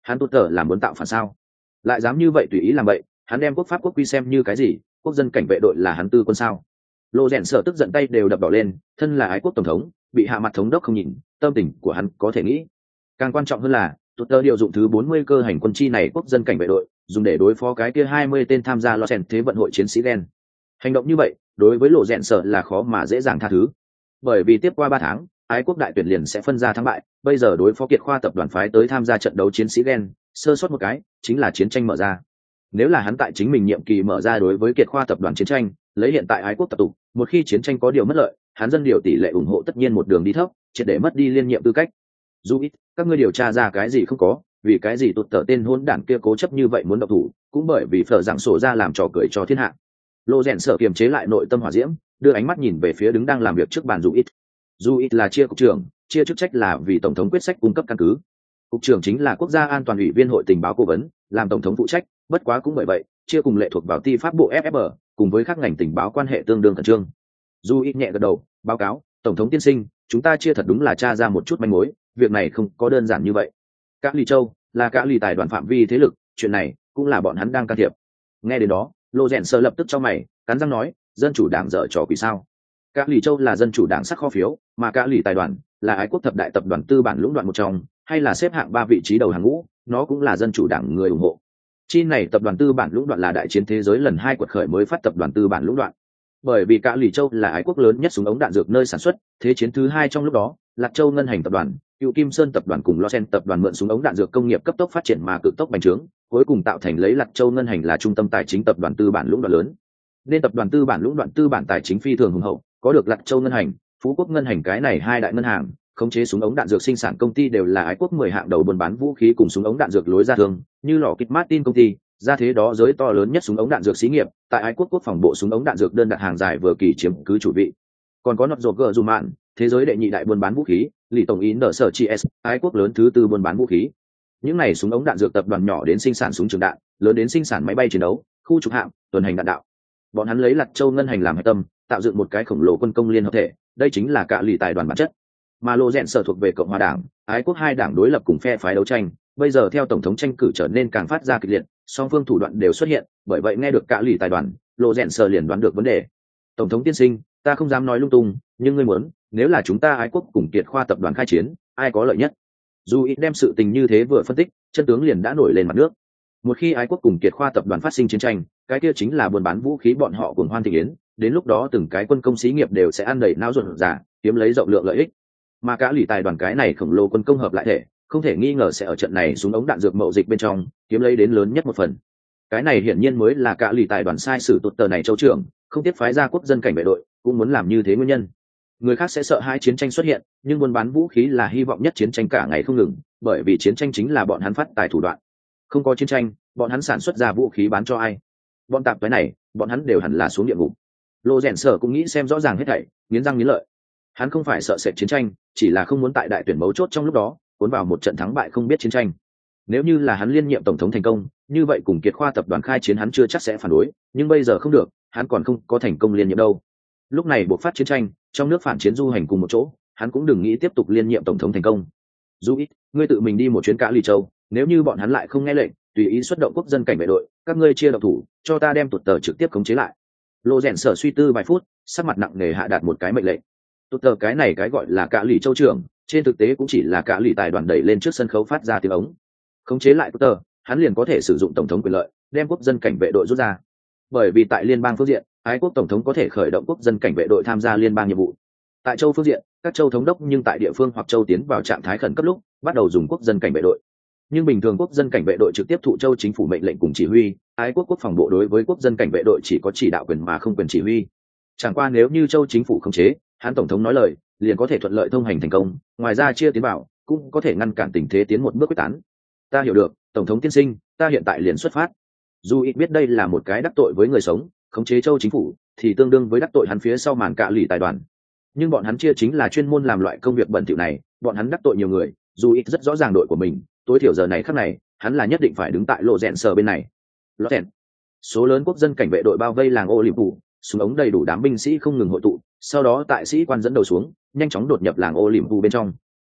Hắn tốt tờ là muốn tạo phản sao? Lại dám như vậy tùy ý làm vậy? Hắn đem quốc pháp quốc quy xem như cái gì? Quốc dân cảnh vệ đội là hắn tư quân sao? Lộ rèn sở tức giận tay đều đập đỏ lên, thân là ái quốc tổng thống, bị hạ mặt thống đốc không nhìn, tâm tình của hắn có thể nghĩ. Càng quan trọng hơn là tốt tờ điều dụng thứ bốn mươi cơ hành quân chi này quốc dân cảnh vệ đội, dùng để đối phó cái kia hai mươi tên tham gia Losen thế vận hội chiến sĩ đen. Hành động như vậy, đối với lộ rèn sở là khó mà dễ dàng tha thứ. Bởi vì tiếp qua ba tháng, ái quốc đại tuyển liền sẽ phân ra thắng bại, bây giờ đối phó Kiệt Khoa tập đoàn phái tới tham gia trận đấu chiến sĩ đen, sơ sót một cái, chính là chiến tranh mở ra. Nếu là hắn tại chính mình nhiệm kỳ mở ra đối với Kiệt Khoa tập đoàn chiến tranh, lấy hiện tại ái quốc tập tục, một khi chiến tranh có điều mất lợi, hắn dân điều tỷ lệ ủng hộ tất nhiên một đường đi thấp, triệt để mất đi liên nhiệm tư cách. Dù ít, các ngươi điều tra ra cái gì không có, vì cái gì tụt tở tên hôn đản kia cố chấp như vậy muốn động thủ, cũng bởi vì phở giảng sổ ra làm trò cười cho thiên hạ. Lô rèn sợ kiềm chế lại nội tâm hỏa diễm, đưa ánh mắt nhìn về phía đứng đang làm việc trước bàn dù ít. Dù ít là chia cục trưởng, chia chức trách là vì tổng thống quyết sách cung cấp căn cứ. Cục trưởng chính là quốc gia an toàn ủy viên hội tình báo cố vấn, làm tổng thống phụ trách, bất quá cũng bởi vậy, chia cùng lệ thuộc vào ti pháp bộ ép ép bê, cùng với các ngành tình báo quan hệ tương đương khẩn trương. Dù ít nhẹ gật đầu, báo cáo, tổng thống tiên sinh, chúng ta chia thật đúng là tra ra một chút manh mối, việc này không có đơn giản như vậy. Các ly châu là các ly tài đoàn phạm vi thế lực, chuyện này cũng là bọn hắn đang can thiệp. Nghe đến đó, Lô rèn sơ lập tức cho mày, cắn răng nói, dân chủ đảng dở trò quỷ sao? Các lì châu là dân chủ đảng sắc kho phiếu, mà các lì tài đoàn là ái quốc thập đại tập đoàn tư bản lũng đoạn một trong, hay là xếp hạng ba vị trí đầu hàng ngũ, nó cũng là dân chủ đảng người ủng hộ. Chi này tập đoàn tư bản lũng đoạn là đại chiến thế giới lần hai quật khởi mới phát tập đoàn tư bản lũng đoạn. Bởi vì các lì châu là ái quốc lớn nhất súng ống đạn dược nơi sản xuất, thế chiến thứ hai trong lúc đó, Lạc Châu ngân hành tập đoàn, Cựu Kim Sơn tập đoàn cùng Losen tập đoàn mượn súng ống đạn dược công nghiệp cấp tốc phát triển mà cực tốc bành trướng, cuối cùng tạo thành lấy Lạc Châu ngân hành là trung tâm tài chính tập đoàn tư bản lũng đoạn lớn. Nên tập đoàn tư bản lũng đoạn tư bản tài chính phi thường hùng hậu, có được Lạc Châu ngân hành, Phú Quốc ngân hành cái này hai đại ngân hàng, khống chế súng ống đạn dược sinh sản công ty đều là ái quốc mười hạng đầu buôn bán vũ khí cùng súng ống đạn dược lối ra thường, như lò kịch Martin công ty, ra thế đó giới to lớn nhất súng ống đạn dược xí nghiệp, tại ái quốc quốc phòng bộ súng ống đạn dược đơn đặt hàng dài vừa kỳ chiếm cứ chủ vị. Còn có nọt rột gờ dù mạn, thế giới đệ nhị đại buôn bán vũ khí, lì tổng ý nở sở chi s, ái quốc lớn thứ tư buôn bán vũ khí. Những này súng ống đạn dược tập đoàn nhỏ đến sinh sản súng trường đạn, lớn đến sinh sản máy bay chiến đấu, khu trục hạm, tuần hành đạn đạo. Bọn hắn lấy Lạc Châu ngân hành làm hệ tâm, tạo dựng một cái khổng lồ quân công liên hợp thể, đây chính là cả lì tài đoàn bản chất. Mà Lô rèn sở thuộc về Cộng hòa đảng, ái quốc hai đảng đối lập cùng phe phái đấu tranh, bây giờ theo tổng thống tranh cử trở nên càng phát ra kịch liệt, song phương thủ đoạn đều xuất hiện, bởi vậy nghe được cả lì tài đoàn, Lô rèn sở liền đoán được vấn đề. Tổng thống tiên sinh, ta không dám nói lung tung, nhưng ngươi muốn, nếu là chúng ta ái quốc cùng Kiệt Khoa tập đoàn khai chiến, ai có lợi nhất? Dù ít đem sự tình như thế vừa phân tích, chân tướng liền đã nổi lên mặt nước. Một khi ái quốc cùng Kiệt Khoa tập đoàn phát sinh chiến tranh, cái kia chính là buôn bán vũ khí bọn họ cùng hoan thị yến, đến lúc đó từng cái quân công xí nghiệp đều sẽ ăn đầy não ruột giả, kiếm lấy rộng lượng lợi ích. Mà cả lì tài đoàn cái này khổng lồ quân công hợp lại thể, không thể nghi ngờ sẽ ở trận này súng ống đạn dược mậu dịch bên trong kiếm lấy đến lớn nhất một phần. Cái này hiển nhiên mới là cả lì tài đoàn sai sử tụt tờ này châu trưởng, không tiếp phái ra quốc dân cảnh vệ đội, cũng muốn làm như thế nguyên nhân. Người khác sẽ sợ hai chiến tranh xuất hiện, nhưng buôn bán vũ khí là hy vọng nhất chiến tranh cả ngày không ngừng, bởi vì chiến tranh chính là bọn hắn phát tài thủ đoạn. Không có chiến tranh, bọn hắn sản xuất ra vũ khí bán cho ai? Bọn tạp cái này, bọn hắn đều hẳn là xuống địa ngục. Lô rèn sở cũng nghĩ xem rõ ràng hết thảy, nghiến răng nghiến lợi. Hắn không phải sợ sệt chiến tranh, chỉ là không muốn tại đại tuyển mấu chốt trong lúc đó cuốn vào một trận thắng bại không biết chiến tranh. Nếu như là hắn liên nhiệm tổng thống thành công, như vậy cùng Kiệt Khoa tập đoàn khai chiến hắn chưa chắc sẽ phản đối, nhưng bây giờ không được, hắn còn không có thành công liên nhiệm đâu. Lúc này buộc phát chiến tranh, trong nước phản chiến du hành cùng một chỗ, hắn cũng đừng nghĩ tiếp tục liên nhiệm tổng thống thành công. Dù ít, ngươi tự mình đi một chuyến cả lì châu, nếu như bọn hắn lại không nghe lệnh, tùy ý xuất động quốc dân cảnh vệ đội, các ngươi chia độc thủ, cho ta đem tụt tờ trực tiếp khống chế lại. Lô rèn sở suy tư vài phút, sắc mặt nặng nề hạ đạt một cái mệnh lệnh. Tụt tờ cái này cái gọi là cả lì châu trưởng, trên thực tế cũng chỉ là cả lì tài đoàn đẩy lên trước sân khấu phát ra tiếng ống. Khống chế lại tụt tờ, hắn liền có thể sử dụng tổng thống quyền lợi, đem quốc dân cảnh vệ đội rút ra. Bởi vì tại liên bang phương diện, ái quốc tổng thống có thể khởi động quốc dân cảnh vệ đội tham gia liên bang nhiệm vụ. Tại châu phương diện, các châu thống đốc nhưng tại địa phương hoặc châu tiến vào trạng thái khẩn cấp lúc, bắt đầu dùng quốc dân cảnh vệ đội. Nhưng bình thường quốc dân cảnh vệ đội trực tiếp thụ châu chính phủ mệnh lệnh cùng chỉ huy, ái quốc quốc phòng bộ đối với quốc dân cảnh vệ đội chỉ có chỉ đạo quyền mà không quyền chỉ huy. Chẳng qua nếu như châu chính phủ khống chế, hắn tổng thống nói lời, liền có thể thuận lợi thông hành thành công, ngoài ra chia tiến vào, cũng có thể ngăn cản tình thế tiến một bước quyết tán. Ta hiểu được, tổng thống tiên sinh, ta hiện tại liền xuất phát. Dù ít biết đây là một cái đắc tội với người sống, khống chế châu chính phủ thì tương đương với đắc tội hắn phía sau màn cạ lì tài đoàn. Nhưng bọn hắn chia chính là chuyên môn làm loại công việc bẩn thỉu này, bọn hắn đắc tội nhiều người, dù ít rất rõ ràng đội của mình, tối thiểu giờ này khắc này, hắn là nhất định phải đứng tại lộ rèn sờ bên này. Lộ rèn. Số lớn quốc dân cảnh vệ đội bao vây làng ô liềm phủ, súng ống đầy đủ đám binh sĩ không ngừng hội tụ, sau đó tại sĩ quan dẫn đầu xuống, nhanh chóng đột nhập làng ô liềm phủ bên trong.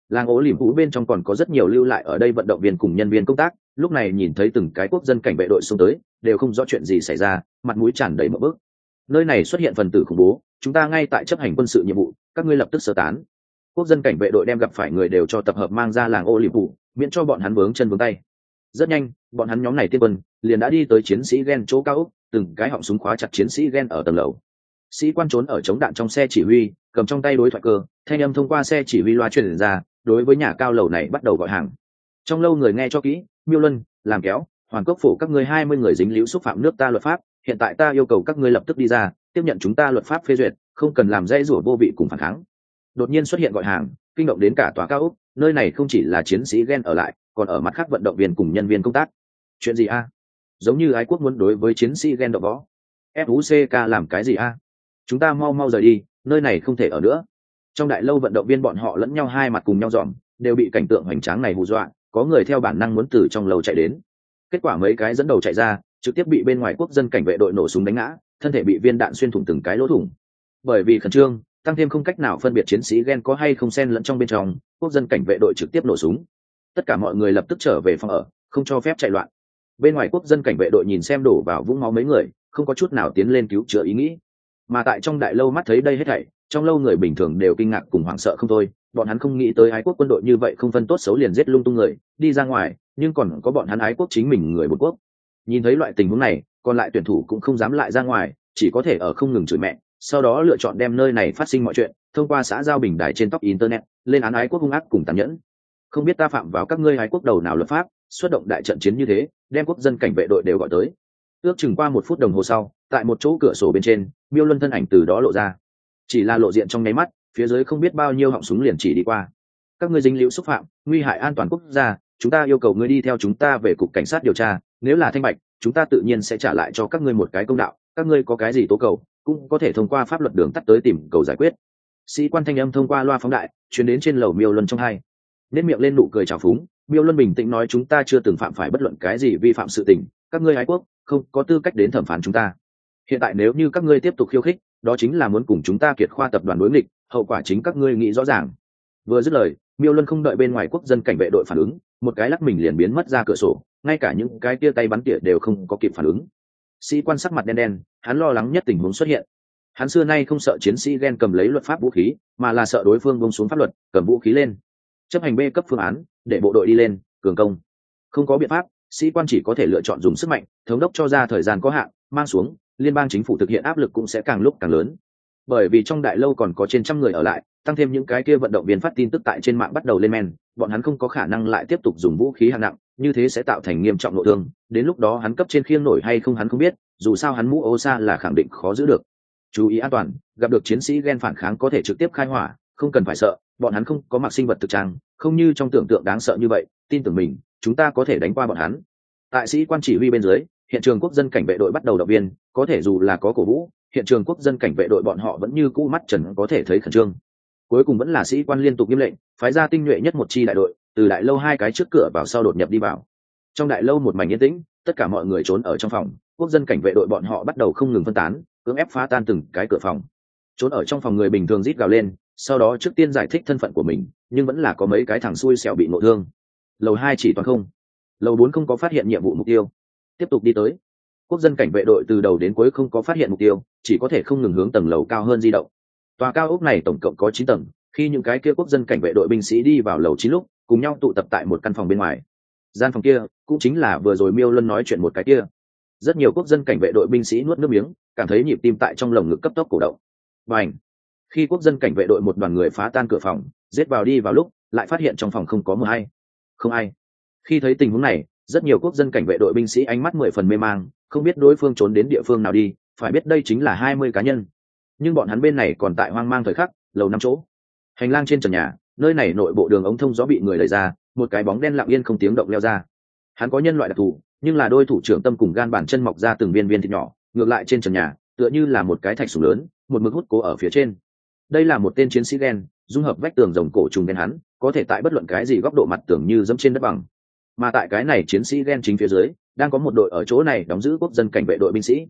Làng ố liềm vũ bên trong còn có rất nhiều lưu lại ở đây vận động viên cùng nhân viên công tác, lúc này nhìn thấy từng cái quốc dân cảnh vệ đội xông tới, đều không rõ chuyện gì xảy ra, mặt mũi tràn đầy mộng bức. Nơi này xuất hiện phần tử khủng bố, chúng ta ngay tại chấp hành quân sự nhiệm vụ, các ngươi lập tức sơ tán. Quốc dân cảnh vệ đội đem gặp phải người đều cho tập hợp mang ra làng ô liềm vũ, miễn cho bọn hắn vướng chân vướng tay. Rất nhanh, bọn hắn nhóm này tiên quân liền đã đi tới chiến sĩ gen chỗ cao ốc, từng cái họng súng khóa chặt chiến sĩ gen ở tầng lầu. Sĩ quan trốn ở chống đạn trong xe chỉ huy, cầm trong tay đối thoại cơ, thanh âm thông qua xe chỉ huy loa truyền ra, đối với nhà cao lầu này bắt đầu gọi hàng. Trong lâu người nghe cho kỹ, Miêu Luân, làm kéo, Hoàn Cốc Phổ các ngươi hai mươi người dính líu xúc phạm nước ta luật pháp, hiện tại ta yêu cầu các ngươi lập tức đi ra, tiếp nhận chúng ta luật pháp phê duyệt, không cần làm dây rủa vô vị cùng phản kháng. Đột nhiên xuất hiện gọi hàng, kinh động đến cả tòa cao ốc, nơi này không chỉ là chiến sĩ gen ở lại, còn ở mặt khác vận động viên cùng nhân viên công tác. Chuyện gì a? Giống như ái quốc muốn đối với chiến sĩ gen động võ. ép u xê ca làm cái gì a? Chúng ta mau mau rời đi, nơi này không thể ở nữa. Trong đại lâu vận động viên bọn họ lẫn nhau hai mặt cùng nhau dòm, đều bị cảnh tượng hoành tráng này hù dọa, có người theo bản năng muốn từ trong lầu chạy đến. Kết quả mấy cái dẫn đầu chạy ra, trực tiếp bị bên ngoài quốc dân cảnh vệ đội nổ súng đánh ngã, thân thể bị viên đạn xuyên thủng từng cái lỗ thủng. Bởi vì khẩn trương, tăng thêm không cách nào phân biệt chiến sĩ gen có hay không xen lẫn trong bên trong, quốc dân cảnh vệ đội trực tiếp nổ súng. Tất cả mọi người lập tức trở về phòng ở, không cho phép chạy loạn. Bên ngoài quốc dân cảnh vệ đội nhìn xem đổ vào vũng máu mấy người, không có chút nào tiến lên cứu chữa ý nghĩ. Mà tại trong đại lâu mắt thấy đây hết thảy, trong lâu người bình thường đều kinh ngạc cùng hoảng sợ không thôi, bọn hắn không nghĩ tới ái quốc quân đội như vậy không phân tốt xấu liền giết lung tung người đi ra ngoài, nhưng còn có bọn hắn ái quốc chính mình người một quốc. Nhìn thấy loại tình huống này, còn lại tuyển thủ cũng không dám lại ra ngoài, chỉ có thể ở không ngừng chửi mẹ, sau đó lựa chọn đem nơi này phát sinh mọi chuyện thông qua xã giao bình đài trên top internet lên án ái quốc hung ác cùng tàn nhẫn. Không biết ta phạm vào các ngươi ái quốc đầu nào luật pháp, xuất động đại trận chiến như thế, đem quốc dân cảnh vệ đội đều gọi tới. Ước chừng qua một phút đồng hồ sau, tại một chỗ cửa sổ bên trên, Miêu Luân thân ảnh từ đó lộ ra. Chỉ là lộ diện trong nháy mắt, phía dưới không biết bao nhiêu họng súng liền chỉ đi qua. Các ngươi dính liễu xúc phạm nguy hại an toàn quốc gia, chúng ta yêu cầu ngươi đi theo chúng ta về cục cảnh sát điều tra, nếu là thanh bạch, chúng ta tự nhiên sẽ trả lại cho các ngươi một cái công đạo, các ngươi có cái gì tố cầu, cũng có thể thông qua pháp luật đường tắt tới tìm cầu giải quyết. Sĩ quan thanh âm thông qua loa phóng đại truyền đến trên lầu Miêu Luân trong hai. Nét miệng lên nụ cười trào phúng, Miêu Luân bình tĩnh nói chúng ta chưa từng phạm phải bất luận cái gì vi phạm sự tình, các ngươi ái quốc không có tư cách đến thẩm phán chúng ta. Hiện tại nếu như các ngươi tiếp tục khiêu khích, đó chính là muốn cùng chúng ta kiệt khoa tập đoàn đối nghịch, hậu quả chính các ngươi nghĩ rõ ràng. Vừa dứt lời, Miêu Luân không đợi bên ngoài quốc dân cảnh vệ đội phản ứng, một cái lắc mình liền biến mất ra cửa sổ, ngay cả những cái tia tay bắn tỉa đều không có kịp phản ứng. Sĩ quan sắc mặt đen đen, hắn lo lắng nhất tình huống xuất hiện. Hắn xưa nay không sợ chiến sĩ ghen cầm lấy luật pháp vũ khí, mà là sợ đối phương buông xuống pháp luật, cầm vũ khí lên. Chấp hành B cấp phương án, để bộ đội đi lên, cường công. Không có biện pháp, sĩ quan chỉ có thể lựa chọn dùng sức mạnh, thống đốc cho ra thời gian có hạn, mang xuống, liên bang chính phủ thực hiện áp lực cũng sẽ càng lúc càng lớn. Bởi vì trong đại lâu còn có trên trăm người ở lại, tăng thêm những cái kia vận động viên phát tin tức tại trên mạng bắt đầu lên men, bọn hắn không có khả năng lại tiếp tục dùng vũ khí hạng nặng, như thế sẽ tạo thành nghiêm trọng nội thương, đến lúc đó hắn cấp trên khiêng nổi hay không hắn không biết, dù sao hắn mũ ô sa là khẳng định khó giữ được. Chú ý an toàn, gặp được chiến sĩ ghen phản kháng có thể trực tiếp khai hỏa, không cần phải sợ, bọn hắn không có mặc sinh vật thực trang, không như trong tưởng tượng đáng sợ như vậy, tin tưởng mình, chúng ta có thể đánh qua bọn hắn. Tại sĩ quan chỉ huy bên dưới, hiện trường quốc dân cảnh vệ đội bắt đầu động viên, có thể dù là có cổ vũ, hiện trường quốc dân cảnh vệ đội bọn họ vẫn như cũ mắt trần có thể thấy khẩn trương. Cuối cùng vẫn là sĩ quan liên tục nghiêm lệnh, phái ra tinh nhuệ nhất một chi đại đội, từ đại lâu hai cái trước cửa vào sau đột nhập đi vào. Trong đại lâu một mảnh yên tĩnh, tất cả mọi người trốn ở trong phòng, quốc dân cảnh vệ đội bọn họ bắt đầu không ngừng phân tán, cưỡng ép phá tan từng cái cửa phòng. Trốn ở trong phòng người bình thường rít gào lên, sau đó trước tiên giải thích thân phận của mình, nhưng vẫn là có mấy cái thằng xui xẻo bị nội thương. Lầu hai chỉ toàn không, lầu bốn không có phát hiện nhiệm vụ mục tiêu. Tiếp tục đi tới. Quốc dân cảnh vệ đội từ đầu đến cuối không có phát hiện mục tiêu, chỉ có thể không ngừng hướng tầng lầu cao hơn di động. Tòa cao ốc này tổng cộng có chín tầng, khi những cái kia quốc dân cảnh vệ đội binh sĩ đi vào lầu chín lúc, cùng nhau tụ tập tại một căn phòng bên ngoài. Gian phòng kia cũng chính là vừa rồi Miêu Luân nói chuyện một cái kia. Rất nhiều quốc dân cảnh vệ đội binh sĩ nuốt nước miếng, cảm thấy nhịp tim tại trong lồng ngực cấp tốc cổ động. Bành! Khi quốc dân cảnh vệ đội một đoàn người phá tan cửa phòng, giết vào đi vào lúc, lại phát hiện trong phòng không có một ai. Không ai. Khi thấy tình huống này, rất nhiều quốc dân cảnh vệ đội binh sĩ ánh mắt mười phần mê mang, không biết đối phương trốn đến địa phương nào đi, phải biết đây chính là hai mươi cá nhân. Nhưng bọn hắn bên này còn tại hoang mang thời khắc, lầu năm chỗ. Hành lang trên trần nhà, nơi này nội bộ đường ống thông gió bị người đẩy ra, một cái bóng đen lặng yên không tiếng động leo ra. Hắn có nhân loại đặc thù, nhưng là đôi thủ trưởng tâm cùng gan bàn chân mọc ra từng viên viên thịt nhỏ, ngược lại trên trần nhà, tựa như là một cái thạch sùng lớn, một mực hút cố ở phía trên. Đây là một tên chiến sĩ gen, dung hợp vách tường rồng cổ trùng đen hắn, có thể tại bất luận cái gì góc độ mặt tường như dẫm trên đất bằng. Mà tại cái này chiến sĩ gen chính phía dưới, đang có một đội ở chỗ này đóng giữ quốc dân cảnh vệ đội binh sĩ.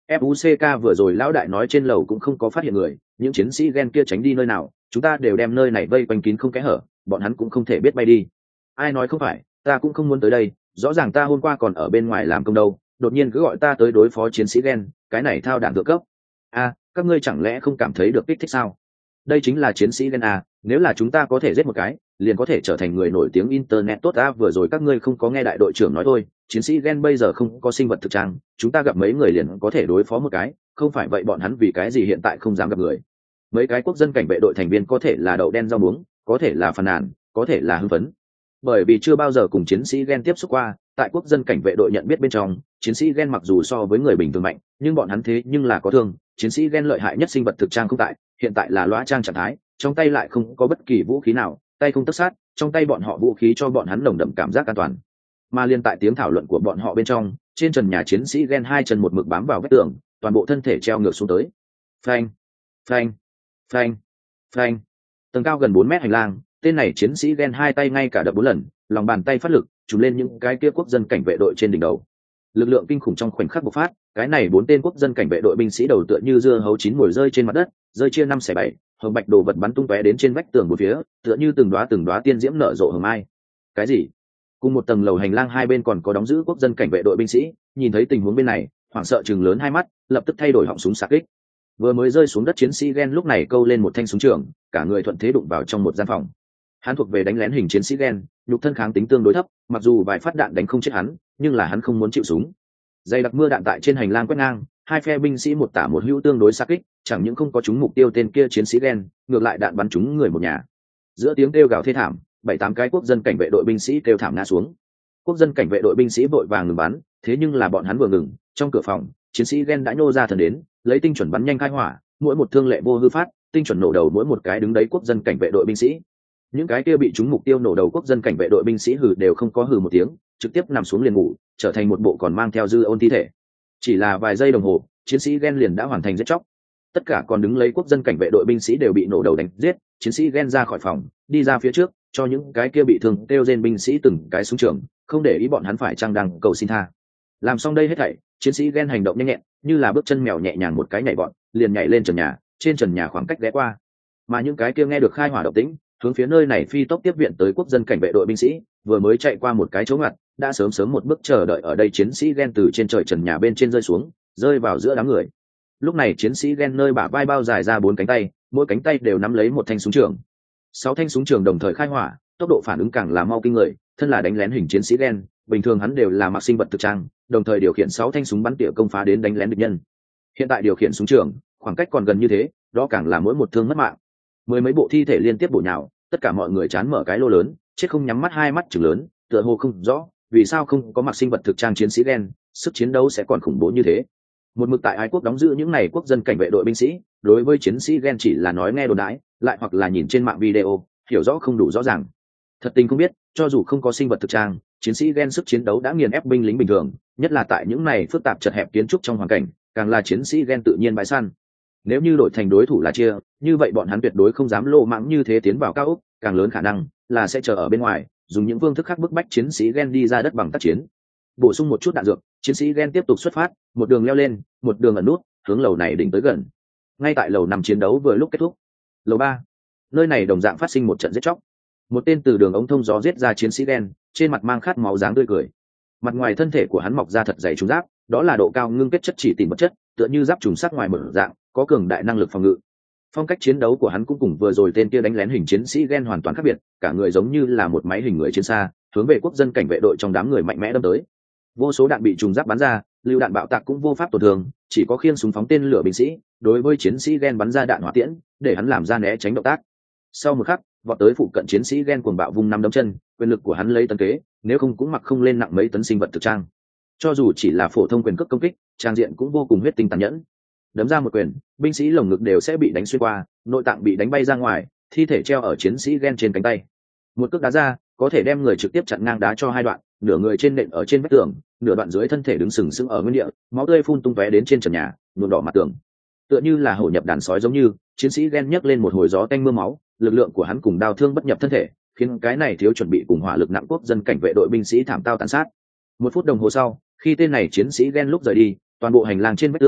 fuck vừa rồi lão đại nói trên lầu cũng không có phát hiện người, những chiến sĩ gen kia tránh đi nơi nào, chúng ta đều đem nơi này vây quanh kín không kẽ hở, bọn hắn cũng không thể biết bay đi. Ai nói không phải, ta cũng không muốn tới đây, rõ ràng ta hôm qua còn ở bên ngoài làm công đâu, đột nhiên cứ gọi ta tới đối phó chiến sĩ gen, cái này thao đảng thượng cấp. A, các ngươi chẳng lẽ không cảm thấy được kích thích sao? Đây chính là chiến sĩ gen a, nếu là chúng ta có thể giết một cái, liền có thể trở thành người nổi tiếng internet tốt a. Vừa rồi các ngươi không có nghe đại đội trưởng nói thôi, chiến sĩ gen bây giờ không có sinh vật thực trang, chúng ta gặp mấy người liền có thể đối phó một cái, không phải vậy bọn hắn vì cái gì hiện tại không dám gặp người. Mấy cái quốc dân cảnh vệ đội thành viên có thể là đậu đen rau muống, có thể là phàn nàn, có thể là hưng phấn, bởi vì chưa bao giờ cùng chiến sĩ gen tiếp xúc qua. Tại quốc dân cảnh vệ đội nhận biết bên trong, chiến sĩ gen mặc dù so với người bình thường mạnh, nhưng bọn hắn thế nhưng là có thương. Chiến sĩ gen lợi hại nhất sinh vật thực trang không tại, hiện tại là lõa trang trạng thái, trong tay lại không có bất kỳ vũ khí nào, tay không tất sát, trong tay bọn họ vũ khí cho bọn hắn nồng đậm cảm giác an toàn. Mà liên tại tiếng thảo luận của bọn họ bên trong, trên trần nhà chiến sĩ gen hai chân một mực bám vào vách tường, toàn bộ thân thể treo ngược xuống tới. Phanh, phanh, phanh, phanh. Tầng cao gần bốn mét hành lang, tên này chiến sĩ gen hai tay ngay cả đập bốn lần, lòng bàn tay phát lực trùm lên những cái kia quốc dân cảnh vệ đội trên đỉnh đầu. Lực lượng kinh khủng trong khoảnh khắc bộc phát, cái này bốn tên quốc dân cảnh vệ đội binh sĩ đầu tựa như dưa hấu chín mùi rơi trên mặt đất, rơi chia năm xẻ bảy, hồng bạch đồ vật bắn tung tóe đến trên vách tường một phía, tựa như từng đóa từng đóa tiên diễm nở rộ hồng mai. Cái gì? Cùng một tầng lầu hành lang hai bên còn có đóng giữ quốc dân cảnh vệ đội binh sĩ, nhìn thấy tình huống bên này, hoảng sợ trừng lớn hai mắt, lập tức thay đổi họng súng xạ kích. Vừa mới rơi xuống đất chiến sĩ gen lúc này câu lên một thanh súng trường, cả người thuận thế đụng vào trong một gian phòng. Hắn thuộc về đánh lén hình chiến sĩ gen, nhục thân kháng tính tương đối thấp, mặc dù vài phát đạn đánh không chết hắn, nhưng là hắn không muốn chịu súng. Dày đặc mưa đạn tại trên hành lang quét ngang, hai phe binh sĩ một tả một hữu tương đối xạ kích, chẳng những không có trúng mục tiêu tên kia chiến sĩ gen, ngược lại đạn bắn trúng người một nhà. Giữa tiếng kêu gào thê thảm, bảy tám cái quốc dân cảnh vệ đội binh sĩ kêu thảm ngã xuống. Quốc dân cảnh vệ đội binh sĩ vội vàng ngừng bắn, thế nhưng là bọn hắn vừa ngừng, trong cửa phòng, chiến sĩ gen đã nhô ra thần đến, lấy tinh chuẩn bắn nhanh khai hỏa, mỗi một thương lệ vô hư phát, tinh chuẩn nổ đầu mỗi một cái đứng đấy quốc dân cảnh vệ đội binh sĩ. Những cái kia bị trúng mục tiêu nổ đầu quốc dân cảnh vệ đội binh sĩ hừ đều không có hừ một tiếng, trực tiếp nằm xuống liền ngủ, trở thành một bộ còn mang theo dư ôn thi thể. Chỉ là vài giây đồng hồ, chiến sĩ gen liền đã hoàn thành giết chóc. Tất cả còn đứng lấy quốc dân cảnh vệ đội binh sĩ đều bị nổ đầu đánh giết, chiến sĩ gen ra khỏi phòng, đi ra phía trước, cho những cái kia bị thương kêu rên binh sĩ từng cái súng trường, không để ý bọn hắn phải chăng đang cầu xin tha. Làm xong đây hết thảy, chiến sĩ gen hành động nhanh nhẹn, như là bước chân mèo nhẹ nhàng một cái nhảy bọn, liền nhảy lên trần nhà, trên trần nhà khoảng cách ghé qua. Mà những cái kia nghe được khai hỏa động tĩnh, hướng phía nơi này phi tốc tiếp viện tới quốc dân cảnh vệ đội binh sĩ, vừa mới chạy qua một cái chỗ ngặt, đã sớm sớm một bước chờ đợi ở đây. Chiến sĩ gen từ trên trời trần nhà bên trên rơi xuống, rơi vào giữa đám người. Lúc này chiến sĩ gen nơi bả vai bao dài ra bốn cánh tay, mỗi cánh tay đều nắm lấy một thanh súng trường. Sáu thanh súng trường đồng thời khai hỏa, tốc độ phản ứng càng là mau kinh người. Thân là đánh lén hình chiến sĩ gen, bình thường hắn đều là mặc sinh vật thực trang, đồng thời điều khiển sáu thanh súng bắn tỉa công phá đến đánh lén địch nhân. Hiện tại điều khiển súng trường, khoảng cách còn gần như thế, đó càng là mỗi một thương mất mạng. Mười mấy bộ thi thể liên tiếp bổ nhào, tất cả mọi người chán mở cái lô lớn, chết không nhắm mắt, hai mắt trừng lớn, tựa hồ không rõ vì sao không có mặc sinh vật thực trang chiến sĩ gen, sức chiến đấu sẽ còn khủng bố như thế. Một mực tại Ái Quốc đóng giữ những này quốc dân cảnh vệ đội binh sĩ, đối với chiến sĩ gen chỉ là nói nghe đồn đãi, lại hoặc là nhìn trên mạng video, hiểu rõ không đủ rõ ràng. Thật tình không biết, cho dù không có sinh vật thực trang, chiến sĩ gen sức chiến đấu đã nghiền ép binh lính bình thường, nhất là tại những này phức tạp chật hẹp kiến trúc trong hoàn cảnh, càng là chiến sĩ gen tự nhiên bãi săn. Nếu như đổi thành đối thủ là chia, như vậy bọn hắn tuyệt đối không dám lô mãng như thế tiến vào cao ốc, càng lớn khả năng là sẽ chờ ở bên ngoài, dùng những phương thức khác bức bách chiến sĩ gen đi ra đất bằng tác chiến. Bổ sung một chút đạn dược, chiến sĩ gen tiếp tục xuất phát, một đường leo lên, một đường ẩn nút, hướng lầu này đỉnh tới gần. Ngay tại lầu năm chiến đấu vừa lúc kết thúc. Lầu ba, nơi này đồng dạng phát sinh một trận giết chóc. Một tên từ đường ống thông gió giết ra chiến sĩ gen, trên mặt mang khát máu dáng tươi cười. Mặt ngoài thân thể của hắn mọc ra thật dày trùng giáp, đó là độ cao ngưng kết chất chỉ tìm vật chất, tựa như giáp trùng sắc ngoài mở dạng, có cường đại năng lực phòng ngự. Phong cách chiến đấu của hắn cũng cùng vừa rồi tên kia đánh lén hình chiến sĩ gen hoàn toàn khác biệt, cả người giống như là một máy hình người trên xa, hướng về quốc dân cảnh vệ đội trong đám người mạnh mẽ đâm tới. Vô số đạn bị trùng giáp bắn ra, lưu đạn bạo tạc cũng vô pháp tổn thương, chỉ có khiên súng phóng tên lửa binh sĩ đối với chiến sĩ gen bắn ra đạn hỏa tiễn, để hắn làm ra né tránh động tác. Sau một khắc, vọt tới phụ cận chiến sĩ gen cuồng bạo vung năm đấm chân, quyền lực của hắn lấy tấn kế, nếu không cũng mặc không lên nặng mấy tấn sinh vật thực trang. Cho dù chỉ là phổ thông quyền cước công kích, trang diện cũng vô cùng huyết tinh tàn nhẫn. Đấm ra một quyền, binh sĩ lồng ngực đều sẽ bị đánh xuyên qua, nội tạng bị đánh bay ra ngoài, thi thể treo ở chiến sĩ gen trên cánh tay. Một cước đá ra, có thể đem người trực tiếp chặn ngang đá cho hai đoạn, nửa người trên nện ở trên vách tường, nửa đoạn dưới thân thể đứng sừng sững ở nguyên địa, máu tươi phun tung tóe đến trên trần nhà, nhuộm đỏ mặt tường. Tựa như là hổ nhập đàn sói giống như, chiến sĩ gen nhấc lên một hồi gió tanh mưa máu, lực lượng của hắn cùng đao thương bất nhập thân thể, khiến cái này thiếu chuẩn bị cùng hỏa lực nặng quốc dân cảnh vệ đội binh sĩ thảm tao tàn sát. Một phút đồng hồ sau, khi tên này chiến sĩ gen lúc rời đi, toàn bộ hành lang trên vách tường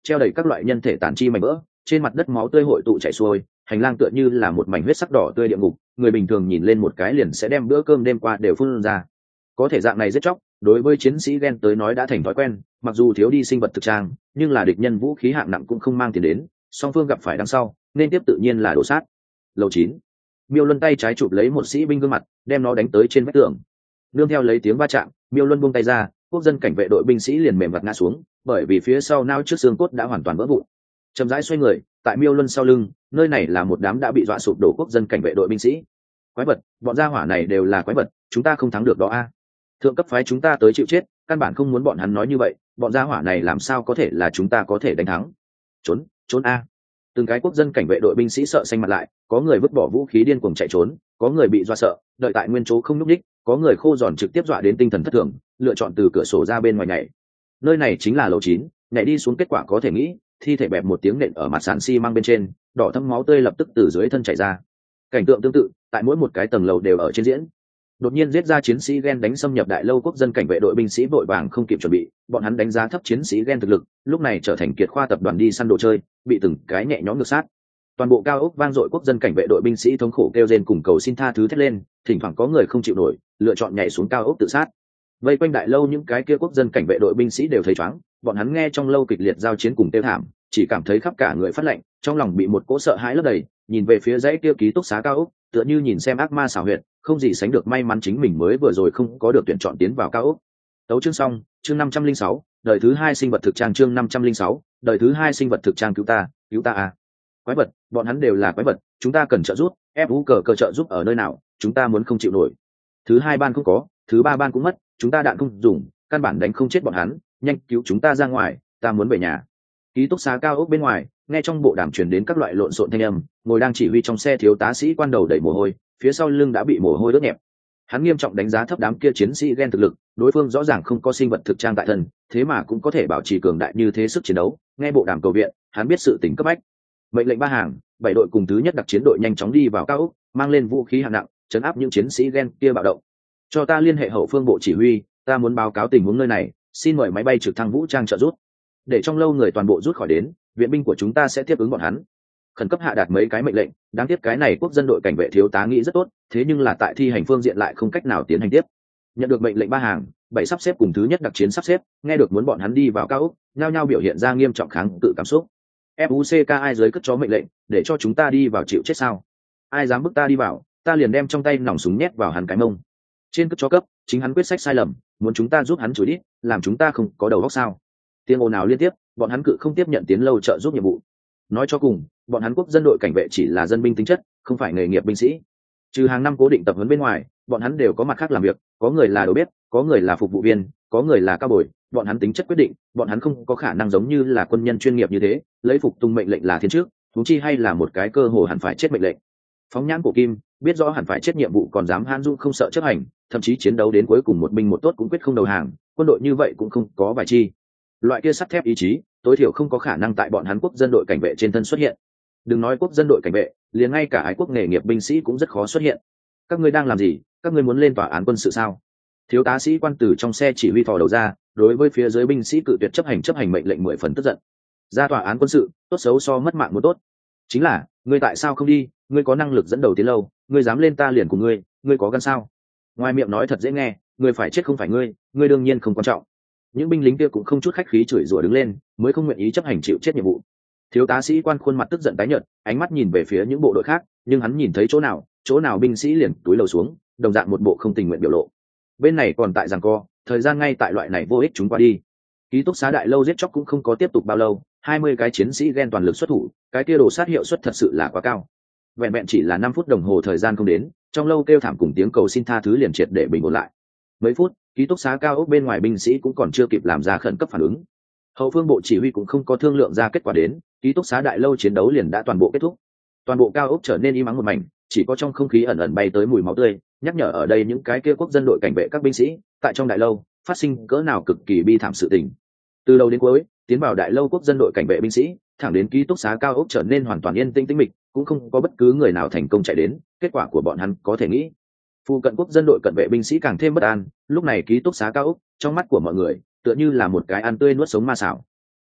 treo đầy các loại nhân thể tàn chi mảnh vỡ, trên mặt đất máu tươi hội tụ chảy xuôi, hành lang tựa như là một mảnh huyết sắc đỏ tươi địa ngục, người bình thường nhìn lên một cái liền sẽ đem bữa cơm đêm qua đều phun ra. Có thể dạng này giết chóc, đối với chiến sĩ Gen tới nói đã thành thói quen, mặc dù thiếu đi sinh vật thực trang, nhưng là địch nhân vũ khí hạng nặng cũng không mang tiền đến, song phương gặp phải đằng sau, nên tiếp tự nhiên là đổ sát. Lầu chín, Miêu Luân tay trái chụp lấy một sĩ binh gương mặt, đem nó đánh tới trên vách tường. Nương theo lấy tiếng va chạm, Miêu Luân buông tay ra, quốc dân cảnh vệ đội binh sĩ liền mềm vật ngã xuống, bởi vì phía sau nao trước xương cốt đã hoàn toàn vỡ vụn. Chậm rãi xoay người, tại Miêu Luân sau lưng, nơi này là một đám đã bị dọa sụp đổ quốc dân cảnh vệ đội binh sĩ. Quái vật, bọn gia hỏa này đều là quái vật, chúng ta không thắng được đó a. Thượng cấp phái chúng ta tới chịu chết, căn bản không muốn bọn hắn nói như vậy, bọn gia hỏa này làm sao có thể là chúng ta có thể đánh thắng. Trốn, trốn a. Từng cái quốc dân cảnh vệ đội binh sĩ sợ xanh mặt lại, có người vứt bỏ vũ khí điên cuồng chạy trốn, có người bị dọa sợ, đợi tại nguyên chỗ không lúc đích, có người khô giòn trực tiếp dọa đến tinh thần thất thường, lựa chọn từ cửa sổ ra bên ngoài nhảy. Nơi này chính là lầu chín, nhảy đi xuống kết quả có thể nghĩ, thi thể bẹp một tiếng nện ở mặt sàn xi măng bên trên, đỏ thẫm máu tươi lập tức từ dưới thân chảy ra. Cảnh tượng tương tự, tại mỗi một cái tầng lầu đều ở trên diễn. Đột nhiên giết ra chiến sĩ Gen đánh xâm nhập đại lâu quốc dân cảnh vệ đội binh sĩ vội vàng không kịp chuẩn bị, bọn hắn đánh giá thấp chiến sĩ Gen thực lực, lúc này trở thành kiệt khoa tập đoàn đi săn đồ chơi, bị từng cái nhẹ nhõm ngược sát. Toàn bộ cao ốc vang dội quốc dân cảnh vệ đội binh sĩ thống khổ kêu rên cùng cầu xin tha thứ thét lên, thỉnh thoảng có người không chịu nổi, lựa chọn nhảy xuống cao ốc tự sát. Vây quanh đại lâu những cái kia quốc dân cảnh vệ đội binh sĩ đều thấy choáng, bọn hắn nghe trong lâu kịch liệt giao chiến cùng tiêu thảm, chỉ cảm thấy khắp cả người phát lạnh, trong lòng bị một cỗ sợ hãi lấp đầy, nhìn về phía dãy kia ký túc xá cao ốc, tựa như nhìn xem ác ma xảo huyệt, không gì sánh được may mắn chính mình mới vừa rồi không có được tuyển chọn tiến vào cao ốc. Tấu chương xong, chương năm trăm linh sáu, đời thứ hai sinh vật thực trang chương năm trăm linh sáu, đời thứ hai sinh vật thực trang cứu ta, cứu ta à. Quái vật, bọn hắn đều là quái vật, chúng ta cần trợ giúp, ép u cờ cờ trợ giúp ở nơi nào, chúng ta muốn không chịu nổi. Thứ hai ban không có, thứ ba ban cũng mất, chúng ta đạn không dùng, căn bản đánh không chết bọn hắn, nhanh cứu chúng ta ra ngoài, ta muốn về nhà. Ký túc xá cao ốc bên ngoài, nghe trong bộ đàm truyền đến các loại lộn xộn thanh âm, ngồi đang chỉ huy trong xe thiếu tá sĩ quan đầu đầy mồ hôi, phía sau lưng đã bị mồ hôi ướt nhẹp. Hắn nghiêm trọng đánh giá thấp đám kia chiến sĩ Gen thực lực, đối phương rõ ràng không có sinh vật thực trang tại thân, thế mà cũng có thể bảo trì cường đại như thế sức chiến đấu. Nghe bộ đàm cầu viện, hắn biết sự tình cấp bách. Mệnh lệnh ba hàng, bảy đội cùng thứ nhất đặc chiến đội nhanh chóng đi vào cao ốc, mang lên vũ khí hạng nặng, chấn áp những chiến sĩ Gen kia bạo động. Cho ta liên hệ hậu phương bộ chỉ huy, ta muốn báo cáo tình huống nơi này, xin mời máy bay trực thăng vũ trang trợ giúp. Để trong lâu người toàn bộ rút khỏi đến, viện binh của chúng ta sẽ tiếp ứng bọn hắn. Khẩn cấp hạ đạt mấy cái mệnh lệnh, đáng tiếc cái này quốc dân đội cảnh vệ thiếu tá nghĩ rất tốt, thế nhưng là tại thi hành phương diện lại không cách nào tiến hành tiếp. Nhận được mệnh lệnh ba hàng, bảy sắp xếp cùng thứ nhất đặc chiến sắp xếp, nghe được muốn bọn hắn đi vào cao ốc, nhao nhao biểu hiện ra nghiêm trọng kháng cự cảm xúc. ép u xê ca ai dưới cất chó mệnh lệnh, để cho chúng ta đi vào chịu chết sao? Ai dám bức ta đi vào, ta liền đem trong tay nòng súng nhét vào hắn cái mông. Trên cất chó cấp, chính hắn quyết sách sai lầm, muốn chúng ta giúp hắn chửi đít, làm chúng ta không có đầu óc sao? Tiếng ồn ào liên tiếp, bọn hắn cự không tiếp nhận tiến lâu trợ giúp nhiệm vụ. Nói cho cùng, bọn hắn quốc dân đội cảnh vệ chỉ là dân binh tính chất, không phải nghề nghiệp binh sĩ. Trừ hàng năm cố định tập huấn bên ngoài, bọn hắn đều có mặt khác làm việc, có người là đầu bếp, có người là phục vụ viên, có người là cao bồi, bọn hắn tính chất quyết định, bọn hắn không có khả năng giống như là quân nhân chuyên nghiệp như thế, lấy phục tùng mệnh lệnh là thiên trước, thú chi hay là một cái cơ hội hẳn phải chết mệnh lệnh. Phóng nhãn cổ kim, biết rõ hẳn phải chết nhiệm vụ còn dám hãn dung không sợ chấp hành, thậm chí chiến đấu đến cuối cùng một binh một tốt cũng quyết không đầu hàng, quân đội như vậy cũng không có vài chi. Loại kia sắt thép ý chí, tối thiểu không có khả năng tại bọn hắn quốc dân đội cảnh vệ trên thân xuất hiện. Đừng nói quốc dân đội cảnh vệ, liền ngay cả ái quốc nghề nghiệp binh sĩ cũng rất khó xuất hiện. Các ngươi đang làm gì? Các ngươi muốn lên tòa án quân sự sao? Thiếu tá sĩ quan tử trong xe chỉ huy thò đầu ra, đối với phía dưới binh sĩ cự tuyệt chấp hành chấp hành mệnh lệnh mười phần tức giận. Ra tòa án quân sự, tốt xấu so mất mạng muốn tốt. Chính là, ngươi tại sao không đi? Ngươi có năng lực dẫn đầu tiến lâu, ngươi dám lên ta liền cùng ngươi, ngươi có gan sao? Ngoài miệng nói thật dễ nghe, ngươi phải chết không phải ngươi, ngươi đương nhiên không quan trọng. Những binh lính kia cũng không chút khách khí chửi rủa đứng lên, mới không nguyện ý chấp hành chịu chết nhiệm vụ. Thiếu tá sĩ quan khuôn mặt tức giận tái nhợt, ánh mắt nhìn về phía những bộ đội khác, nhưng hắn nhìn thấy chỗ nào, chỗ nào binh sĩ liền túi lầu xuống, đồng dạng một bộ không tình nguyện biểu lộ. Bên này còn tại giằng co, thời gian ngay tại loại này vô ích chúng qua đi. Ký túc xá đại lâu giết chóc cũng không có tiếp tục bao lâu, hai mươi cái chiến sĩ Gen toàn lực xuất thủ, cái kia đồ sát hiệu suất thật sự là quá cao. Vẹn vẹn chỉ là năm phút đồng hồ thời gian không đến, trong lâu kêu thảm cùng tiếng cầu xin tha thứ liền triệt để bình ổn lại. Mấy phút, ký túc xá cao ốc bên ngoài binh sĩ cũng còn chưa kịp làm ra khẩn cấp phản ứng. Hậu phương bộ chỉ huy cũng không có thương lượng ra kết quả đến, ký túc xá đại lâu chiến đấu liền đã toàn bộ kết thúc. Toàn bộ cao ốc trở nên im ắng một mảnh, chỉ có trong không khí ẩn ẩn bay tới mùi máu tươi, nhắc nhở ở đây những cái kia quốc dân đội cảnh vệ các binh sĩ, tại trong đại lâu phát sinh cỡ nào cực kỳ bi thảm sự tình. Từ đầu đến cuối, tiến vào đại lâu quốc dân đội cảnh vệ binh sĩ, thẳng đến ký túc xá cao ốc trở nên hoàn toàn yên tĩnh tĩnh mịch, cũng không có bất cứ người nào thành công chạy đến, kết quả của bọn hắn có thể nghĩ. Phu cận quốc dân đội cận vệ binh sĩ càng thêm bất an, lúc này ký túc xá cao ốc, trong mắt của mọi người, tựa như là một cái ăn tươi nuốt sống ma xảo.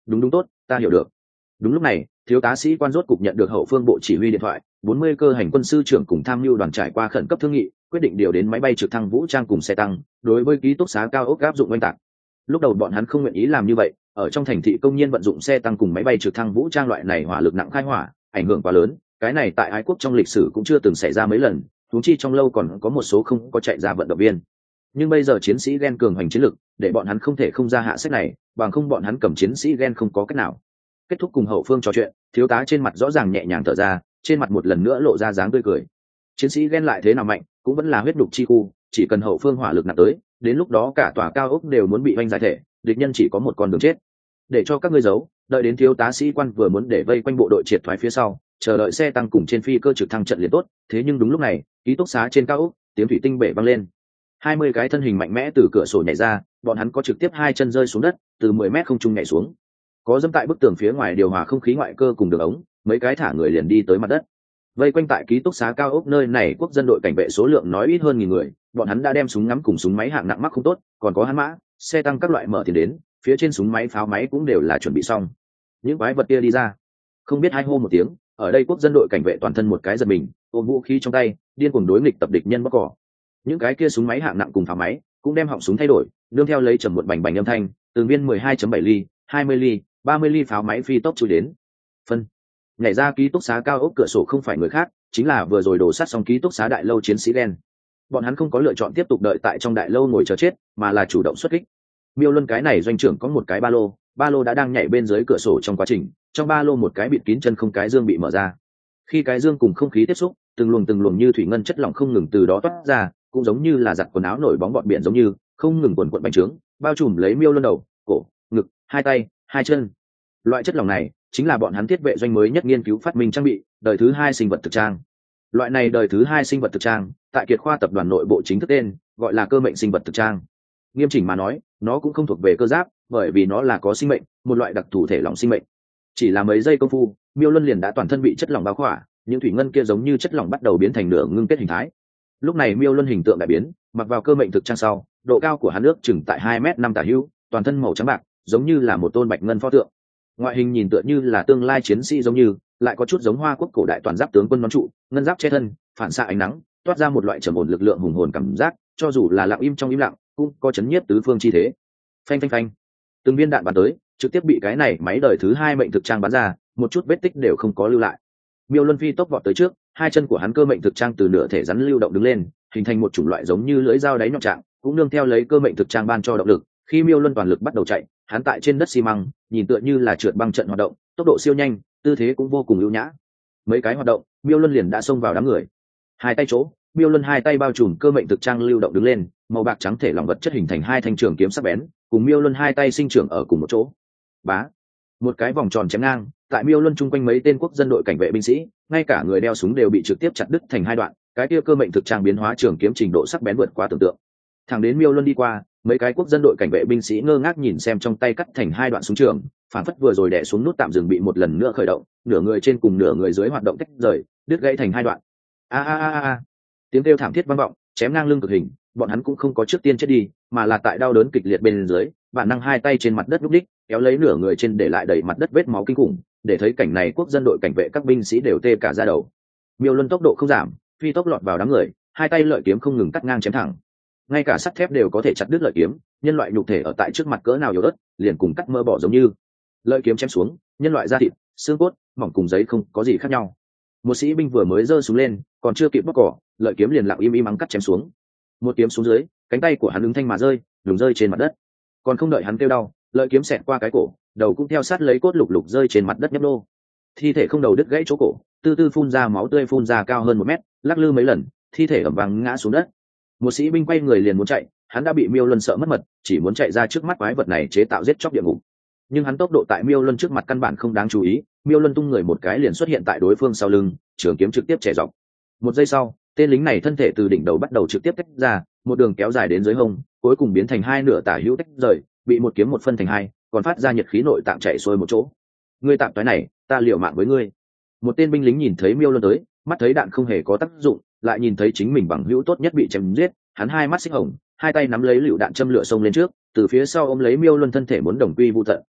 đúng đúng tốt, ta hiểu được. Đúng lúc này, thiếu tá sĩ quan rốt cục nhận được hậu phương bộ chỉ huy điện thoại, bốn mươi cơ hành quân sư trưởng cùng tham mưu đoàn trải qua khẩn cấp thương nghị, quyết định điều đến máy bay trực thăng vũ trang cùng xe tăng, đối với ký túc xá cao ốc áp dụng oanh tạc. Lúc đầu bọn hắn không nguyện ý làm như vậy, ở trong thành thị công nhân vận dụng xe tăng cùng máy bay trực thăng vũ trang loại này hỏa lực nặng khai hỏa, ảnh hưởng quá lớn, cái này tại ái quốc trong lịch sử cũng chưa từng xảy ra mấy lần, huống chi trong lâu còn có một số không có chạy ra vận động viên. Nhưng bây giờ chiến sĩ gen cường hành chiến lực, để bọn hắn không thể không ra hạ sách này, bằng không bọn hắn cầm chiến sĩ gen không có cách nào. Kết thúc cùng hậu phương trò chuyện, thiếu tá trên mặt rõ ràng nhẹ nhàng thở ra, trên mặt một lần nữa lộ ra dáng tươi cười. Chiến sĩ gen lại thế nào mạnh, cũng vẫn là huyết đục chi khu, chỉ cần hậu phương hỏa lực nặng tới, đến lúc đó cả tòa cao ốc đều muốn bị oanh giải thể, địch nhân chỉ có một con đường chết. Để cho các ngươi giấu, đợi đến thiếu tá sĩ quan vừa muốn để vây quanh bộ đội triệt thoái phía sau, chờ đợi xe tăng cùng trên phi cơ trực thăng trận liền tốt. Thế nhưng đúng lúc này, ký túc xá trên cao ốc, tiếng thủy tinh bể vang lên. Hai mươi cái thân hình mạnh mẽ từ cửa sổ nhảy ra, bọn hắn có trực tiếp hai chân rơi xuống đất, từ mười mét không trung nhảy xuống. Có dẫm tại bức tường phía ngoài điều hòa không khí ngoại cơ cùng đường ống, mấy cái thả người liền đi tới mặt đất. Vây quanh tại ký túc xá cao ốc nơi này quốc dân đội cảnh vệ số lượng nói ít hơn nghìn người, bọn hắn đã đem súng ngắm cùng súng máy hạng nặng mắc không tốt, còn có hãn mã, xe tăng các loại mở tiền đến, phía trên súng máy pháo máy cũng đều là chuẩn bị xong. Những quái vật kia đi ra, không biết hai hô một tiếng, ở đây quốc dân đội cảnh vệ toàn thân một cái giật mình, ôm vũ khí trong tay, điên cuồng đối nghịch tập địch nhân bóc cỏ. Những cái kia súng máy hạng nặng cùng pháo máy cũng đem họng súng thay đổi, nương theo lấy trầm một bành bành âm thanh, từng viên mười hai chấm bảy ly, hai mươi ly, ba mươi ly pháo máy phi tốc chui đến. Phân nhảy ra ký túc xá cao ốc cửa sổ không phải người khác, chính là vừa rồi đổ sát xong ký túc xá đại lâu chiến sĩ đen. Bọn hắn không có lựa chọn tiếp tục đợi tại trong đại lâu ngồi chờ chết, mà là chủ động xuất kích. Miêu Luân cái này doanh trưởng có một cái ba lô, ba lô đã đang nhảy bên dưới cửa sổ trong quá trình, trong ba lô một cái bịt kín chân không cái dương bị mở ra. Khi cái dương cùng không khí tiếp xúc, từng luồng từng luồng như thủy ngân chất lỏng không ngừng từ đó toát ra, cũng giống như là giặt quần áo nổi bóng bọt biển giống như, không ngừng quần quần bành trướng, bao trùm lấy Miêu Luân đầu, cổ, ngực, hai tay, hai chân. Loại chất lỏng này chính là bọn hắn thiết vệ doanh mới nhất nghiên cứu phát minh trang bị, đời thứ hai sinh vật thực trang. Loại này đời thứ hai sinh vật thực trang, tại Kiệt Khoa tập đoàn nội bộ chính thức tên gọi là cơ mệnh sinh vật thực trang. Nghiêm chỉnh mà nói, nó cũng không thuộc về cơ giáp, bởi vì nó là có sinh mệnh, một loại đặc thù thể lỏng sinh mệnh. Chỉ là mấy giây công phu, Miêu Luân liền đã toàn thân bị chất lỏng bao khỏa, những thủy ngân kia giống như chất lỏng bắt đầu biến thành nửa ngưng kết hình thái. Lúc này Miêu Luân hình tượng đại biến, mặc vào cơ mệnh thực trang sau, độ cao của hắn ước chừng tại hai mét năm tả hữu, toàn thân màu trắng bạc, giống như là một tôn bạch ngân pho tượng. Ngoại hình nhìn tựa như là tương lai chiến sĩ giống như, lại có chút giống Hoa Quốc cổ đại toàn giáp tướng quân nón trụ, ngân giáp che thân, phản xạ ánh nắng, toát ra một loại trầm ổn lực lượng hùng hồn cảm giác, cho dù là lặng im trong im lặng, cũng có chấn nhiếp tứ phương chi thế. Phanh phanh phanh, từng viên đạn bắn tới, trực tiếp bị cái này máy đời thứ hai mệnh thực trang bắn ra, một chút vết tích đều không có lưu lại. Miêu Luân phi tốc vọt tới trước, hai chân của hắn cơ mệnh thực trang từ nửa thể rắn lưu động đứng lên, hình thành một chủng loại giống như lưỡi dao đáy nhọn trạng, cũng nương theo lấy cơ mệnh thực trang ban cho động lực. Khi Miêu Luân toàn lực bắt đầu chạy, hắn tại trên đất xi măng, nhìn tựa như là trượt băng trận hoạt động, tốc độ siêu nhanh, tư thế cũng vô cùng ưu nhã. Mấy cái hoạt động, Miêu Luân liền đã xông vào đám người. Hai tay chỗ, Miêu Luân hai tay bao trùm cơ mệnh thực trang lưu động đứng lên, màu bạc trắng thể lỏng vật chất hình thành hai thanh trường kiếm sắc bén, cùng Miêu Luân hai tay sinh trưởng ở cùng một chỗ. Bá, một cái vòng tròn chém ngang, tại Miêu Luân chung quanh mấy tên quốc dân đội cảnh vệ binh sĩ, ngay cả người đeo súng đều bị trực tiếp chặt đứt thành hai đoạn. Cái kia cơ mệnh thực trang biến hóa trường kiếm trình độ sắc bén vượt quá tưởng tượng. Thẳng đến Miêu Luân đi qua, mấy cái quốc dân đội cảnh vệ binh sĩ ngơ ngác nhìn xem trong tay cắt thành hai đoạn súng trường, phản phất vừa rồi đè xuống nút tạm dừng bị một lần nữa khởi động, nửa người trên cùng nửa người dưới hoạt động tách rời, đứt gãy thành hai đoạn. A a a a, tiếng kêu thảm thiết vang vọng, chém ngang lưng cực hình, bọn hắn cũng không có trước tiên chết đi, mà là tại đau đớn kịch liệt bên dưới, bản năng hai tay trên mặt đất lúc đích, kéo lấy nửa người trên để lại đầy mặt đất vết máu kinh khủng, để thấy cảnh này quốc dân đội cảnh vệ các binh sĩ đều tê cả da đầu. Miêu Luân tốc độ không giảm, phi tốc lọt vào đám người, hai tay lợi kiếm không ngừng cắt ngang chém thẳng. Ngay cả sắt thép đều có thể chặt đứt lợi kiếm, nhân loại nhục thể ở tại trước mặt cỡ nào yếu ớt, liền cùng cắt mơ bỏ giống như. Lợi kiếm chém xuống, nhân loại da thịt, xương cốt, mỏng cùng giấy không có gì khác nhau. Một sĩ binh vừa mới giơ súng lên, còn chưa kịp bóc cỏ, lợi kiếm liền lặng im im ắng cắt chém xuống. Một kiếm xuống dưới, cánh tay của hắn ứng thanh mà rơi, đùng rơi trên mặt đất. Còn không đợi hắn kêu đau, lợi kiếm xẹt qua cái cổ, đầu cũng theo sát lấy cốt lục lục rơi trên mặt đất nhấp nô. Thi thể không đầu đứt gãy chỗ cổ, tư tư phun ra máu tươi phun ra cao hơn một mét, lắc lư mấy lần, thi thể ẩm vàng ngã xuống đất. Một sĩ binh quay người liền muốn chạy, hắn đã bị Miêu Luân sợ mất mật, chỉ muốn chạy ra trước mắt quái vật này chế tạo giết chóc địa ngục. Nhưng hắn tốc độ tại Miêu Luân trước mặt căn bản không đáng chú ý, Miêu Luân tung người một cái liền xuất hiện tại đối phương sau lưng, trường kiếm trực tiếp chẻ dọc. Một giây sau, tên lính này thân thể từ đỉnh đầu bắt đầu trực tiếp tách ra, một đường kéo dài đến dưới hông, cuối cùng biến thành hai nửa tả hữu tách rời, bị một kiếm một phân thành hai, còn phát ra nhiệt khí nội tạng chảy xuôi một chỗ. Ngươi tạm toái này, ta liều mạng với ngươi. Một tên binh lính nhìn thấy Miêu Luân tới, mắt thấy đạn không hề có tác dụng, lại nhìn thấy chính mình bằng hữu tốt nhất bị chém giết, hắn hai mắt xích hồng, hai tay nắm lấy lựu đạn châm lửa xông lên trước, từ phía sau ôm lấy Miêu Luân thân thể muốn đồng quy vu tận.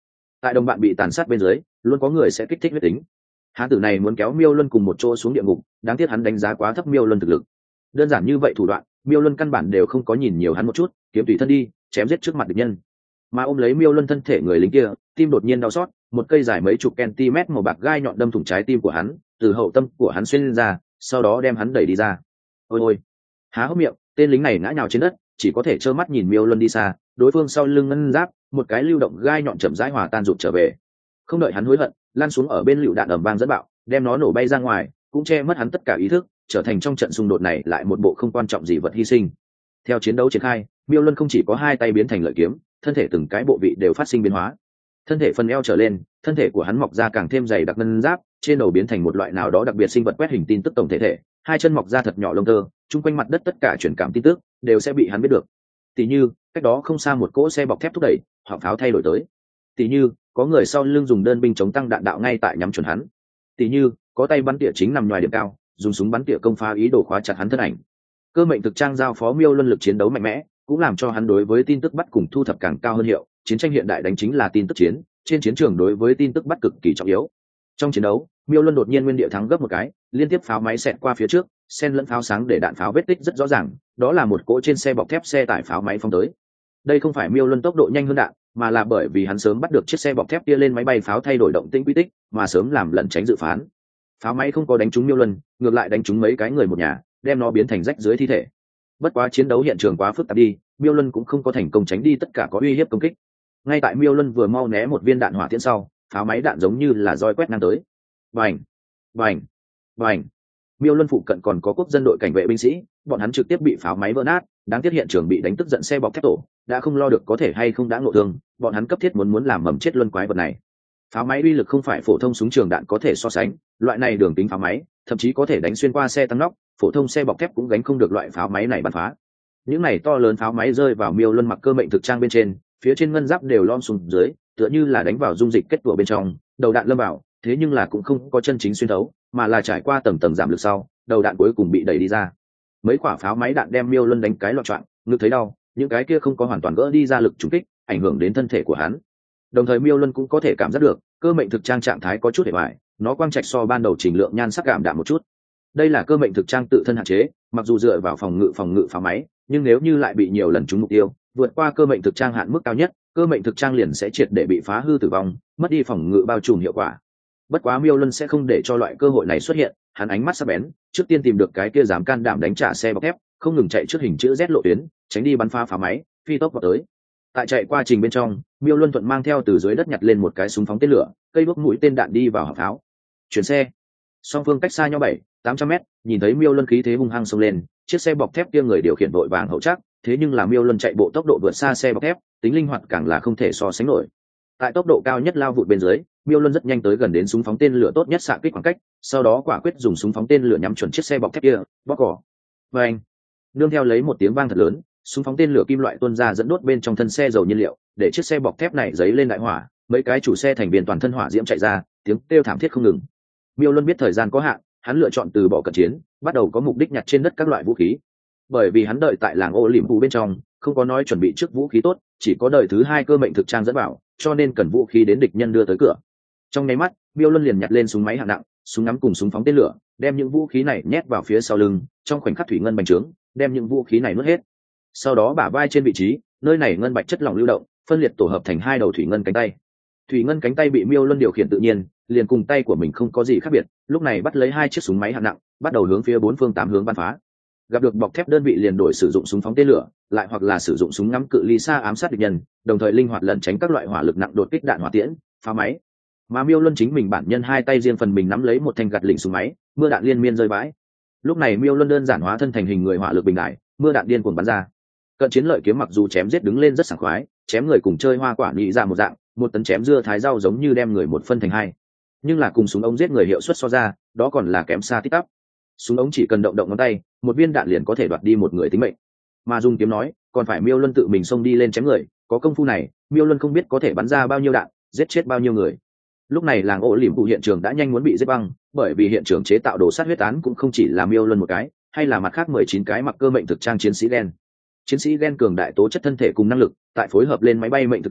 tại đồng bạn bị tàn sát bên dưới luôn có người sẽ kích thích huyết tính. Hán tử này muốn kéo Miêu Luân cùng một chỗ xuống địa ngục, đáng tiếc hắn đánh giá quá thấp Miêu Luân thực lực. Đơn giản như vậy thủ đoạn, Miêu Luân căn bản đều không có nhìn nhiều hắn một chút, kiếm tùy thân đi, chém giết trước mặt địch nhân. Mà ôm lấy Miêu Luân thân thể người lính kia, tim đột nhiên đau xót, một cây dài mấy chục cm màu bạc gai nhọn đâm thủng trái tim của hắn, từ hậu tâm của hắn xuyên ra, sau đó đem hắn đẩy đi ra. Ôi ôi! Há hốc miệng, tên lính này ngã nhào trên đất, chỉ có thể trơ mắt nhìn Miêu Luân đi xa, đối phương sau lưng ngân giáp, một cái lưu động gai nhọn chậm rãi hòa tan rụt trở về. Không đợi hắn hối hận, lăn xuống ở bên lựu đạn ầm vang dẫn bạo, đem nó nổ bay ra ngoài, cũng che mất hắn tất cả ý thức, trở thành trong trận xung đột này lại một bộ không quan trọng gì vật hy sinh. Theo chiến đấu triển khai, Miêu Luân không chỉ có hai tay biến thành lợi kiếm, thân thể từng cái bộ vị đều phát sinh biến hóa. Thân thể phần eo trở lên, thân thể của hắn mọc ra càng thêm dày đặc ngân giáp, trên đầu biến thành một loại nào đó đặc biệt sinh vật quét hình tin tức tổng thể thể, hai chân mọc ra thật nhỏ lông tơ, chung quanh mặt đất tất cả truyền cảm tin tức đều sẽ bị hắn biết được. Tỷ như, cách đó không xa một cỗ xe bọc thép thúc đẩy, họng pháo thay đổi tới. Tỷ như, có người sau lưng dùng đơn binh chống tăng đạn đạo ngay tại nhắm chuẩn hắn. Tỷ như, có tay bắn tỉa chính nằm ngoài điểm cao, dùng súng bắn tỉa công phá ý đồ khóa chặt hắn thân ảnh. Cơ mệnh thực trang giao phó Miêu Luân lực chiến đấu mạnh mẽ, cũng làm cho hắn đối với tin tức bắt cùng thu thập càng cao hơn hiệu. Chiến tranh hiện đại đánh chính là tin tức chiến, trên chiến trường đối với tin tức bắt cực kỳ trọng yếu. Trong chiến đấu, Miêu Luân đột nhiên nguyên địa thắng gấp một cái, liên tiếp pháo máy xẹt qua phía trước, xen lẫn pháo sáng để đạn pháo vết tích rất rõ ràng, đó là một cỗ trên xe bọc thép xe tải pháo máy phóng tới. Đây không phải Miêu Luân tốc độ nhanh hơn đạn, mà là bởi vì hắn sớm bắt được chiếc xe bọc thép kia lên máy bay pháo thay đổi động tĩnh quy tích, mà sớm làm lẩn tránh dự phán. Pháo máy không có đánh trúng Miêu Luân, ngược lại đánh trúng mấy cái người một nhà, đem nó biến thành rách dưới thi thể. Bất quá chiến đấu hiện trường quá phức tạp đi, Miêu Luân cũng không có thành công tránh đi tất cả có uy hiếp công kích. Ngay tại Miêu Luân vừa mau né một viên đạn hỏa tiễn sau, pháo máy đạn giống như là roi quét ngang tới. Bành, bành, bành. Miêu Luân phụ cận còn có quốc dân đội cảnh vệ binh sĩ, bọn hắn trực tiếp bị pháo máy vỡ nát, đáng tiếc hiện trường bị đánh tức giận xe bọc thép tổ, đã không lo được có thể hay không đã ngộ thương, bọn hắn cấp thiết muốn muốn làm mầm chết luân quái vật này. Pháo máy uy lực không phải phổ thông súng trường đạn có thể so sánh, loại này đường kính pháo máy, thậm chí có thể đánh xuyên qua xe tăng nóc, phổ thông xe bọc thép cũng gánh không được loại pháo máy này bắn phá. Những này to lớn pháo máy rơi vào Miêu Luân mặc cơ mệnh thực trang bên trên, phía trên ngân giáp đều lom xuống dưới, tựa như là đánh vào dung dịch kết tủa bên trong, đầu đạn lâm vào, thế nhưng là cũng không có chân chính xuyên thấu, mà là trải qua tầng tầng giảm lực sau, đầu đạn cuối cùng bị đẩy đi ra. Mấy quả pháo máy đạn đem Miêu Luân đánh cái loạn choạng, ngực thấy đau, những cái kia không có hoàn toàn gỡ đi ra lực trúng kích, ảnh hưởng đến thân thể của hắn. Đồng thời Miêu Luân cũng có thể cảm giác được, cơ mệnh thực trang trạng thái có chút hề bại, nó quang trạch so ban đầu trình lượng nhan sắc cảm đạm một chút. Đây là cơ mệnh thực trang tự thân hạn chế, mặc dù dựa vào phòng ngự phòng ngự pháo máy, nhưng nếu như lại bị nhiều lần trúng mục tiêu, vượt qua cơ mệnh thực trang hạn mức cao nhất, cơ mệnh thực trang liền sẽ triệt để bị phá hư tử vong, mất đi phòng ngự bao trùm hiệu quả. Bất quá Miêu Luân sẽ không để cho loại cơ hội này xuất hiện, hắn ánh mắt sắc bén, trước tiên tìm được cái kia dám can đảm đánh trả xe bọc thép, không ngừng chạy trước hình chữ Z lộ tuyến, tránh đi bắn phá phá máy, phi tốc vào tới. Tại chạy qua trình bên trong, Miêu Luân thuận mang theo từ dưới đất nhặt lên một cái súng phóng tên lửa, cây bước mũi tên đạn đi vào họng pháo. Chuyển xe. Song phương cách xa nhau bảy, tám trăm mét, nhìn thấy Miêu Luân khí thế hung hăng xông lên, chiếc xe bọc thép kia người điều khiển vội vàng hậu chắc, thế nhưng là Miêu Luân chạy bộ tốc độ vượt xa xe bọc thép, tính linh hoạt càng là không thể so sánh nổi. Tại tốc độ cao nhất lao vụt bên dưới, Miêu Luân rất nhanh tới gần đến súng phóng tên lửa tốt nhất xạ kích khoảng cách, sau đó quả quyết dùng súng phóng tên lửa nhắm chuẩn chiếc xe bọc thép kia, bóp cò. Và anh, nương theo lấy một tiếng vang thật lớn, súng phóng tên lửa kim loại tuôn ra dẫn đốt bên trong thân xe dầu nhiên liệu, để chiếc xe bọc thép này dấy lên đại hỏa, mấy cái chủ xe thành viên toàn thân hỏa diễm chạy ra, tiếng kêu thảm thiết không ngừng. Miêu Luân biết thời gian có hạn, hắn lựa chọn từ bỏ cận chiến, bắt đầu có mục đích nhặt trên đất các loại vũ khí. Bởi vì hắn đợi tại làng ô liềm phù bên trong, không có nói chuẩn bị trước vũ khí tốt, chỉ có đợi thứ hai cơ mệnh thực trang dẫn vào, cho nên cần vũ khí đến địch nhân đưa tới cửa. Trong nháy mắt, Miêu Luân liền nhặt lên súng máy hạng nặng, súng ngắm cùng súng phóng tên lửa, đem những vũ khí này nhét vào phía sau lưng, trong khoảnh khắc thủy ngân bành trướng, đem những vũ khí này nuốt hết. Sau đó bả vai trên vị trí, nơi này ngân bạch chất lỏng lưu động, phân liệt tổ hợp thành hai đầu thủy ngân cánh tay. Thủy ngân cánh tay bị Miêu Luân điều khiển tự nhiên, liền cùng tay của mình không có gì khác biệt, lúc này bắt lấy hai chiếc súng máy hạng nặng, bắt đầu hướng phía bốn phương tám hướng bắn phá. Gặp được bọc thép đơn vị liền đổi sử dụng súng phóng tên lửa, lại hoặc là sử dụng súng ngắm cự ly xa ám sát địch nhân, đồng thời linh hoạt lẩn tránh các loại hỏa lực nặng đột kích đạn hỏa tiễn, phá máy. Mà Miêu Luân chính mình bản nhân hai tay riêng phần mình nắm lấy một thanh gạt lỉnh súng máy, mưa đạn liên miên rơi vãi. Lúc này Miêu Luân đơn giản hóa thân thành hình người hỏa lực bình đại, mưa đạn điên cuồng bắn ra. Cận chiến lợi kiếm mặc dù chém giết đứng lên rất sảng khoái, chém người cùng chơi hoa quả nhị ra một dạng, một tấn chém dưa thái rau giống như đem người một phân thành hai. Nhưng là cùng súng ống giết người hiệu suất so ra, đó còn là kém xa tít tắp. Súng ống chỉ cần động động ngón tay, một viên đạn liền có thể đoạt đi một người tính mệnh. Mà dùng kiếm nói, còn phải Miêu Luân tự mình xông đi lên chém người, có công phu này, Miêu Luân không biết có thể bắn ra bao nhiêu đạn, giết chết bao nhiêu người. Lúc này làng ổ liềm phụ hiện trường đã nhanh muốn bị giết băng, bởi vì hiện trường chế tạo đồ sát huyết án cũng không chỉ là Miêu Luân một cái, hay là mặt khác mười chín cái mặc cơ mệnh thực trang chiến sĩ gen. Chiến sĩ gen cường đại tố chất thân thể cùng năng lực, tại phối hợp lên máy bay mệnh thực trang,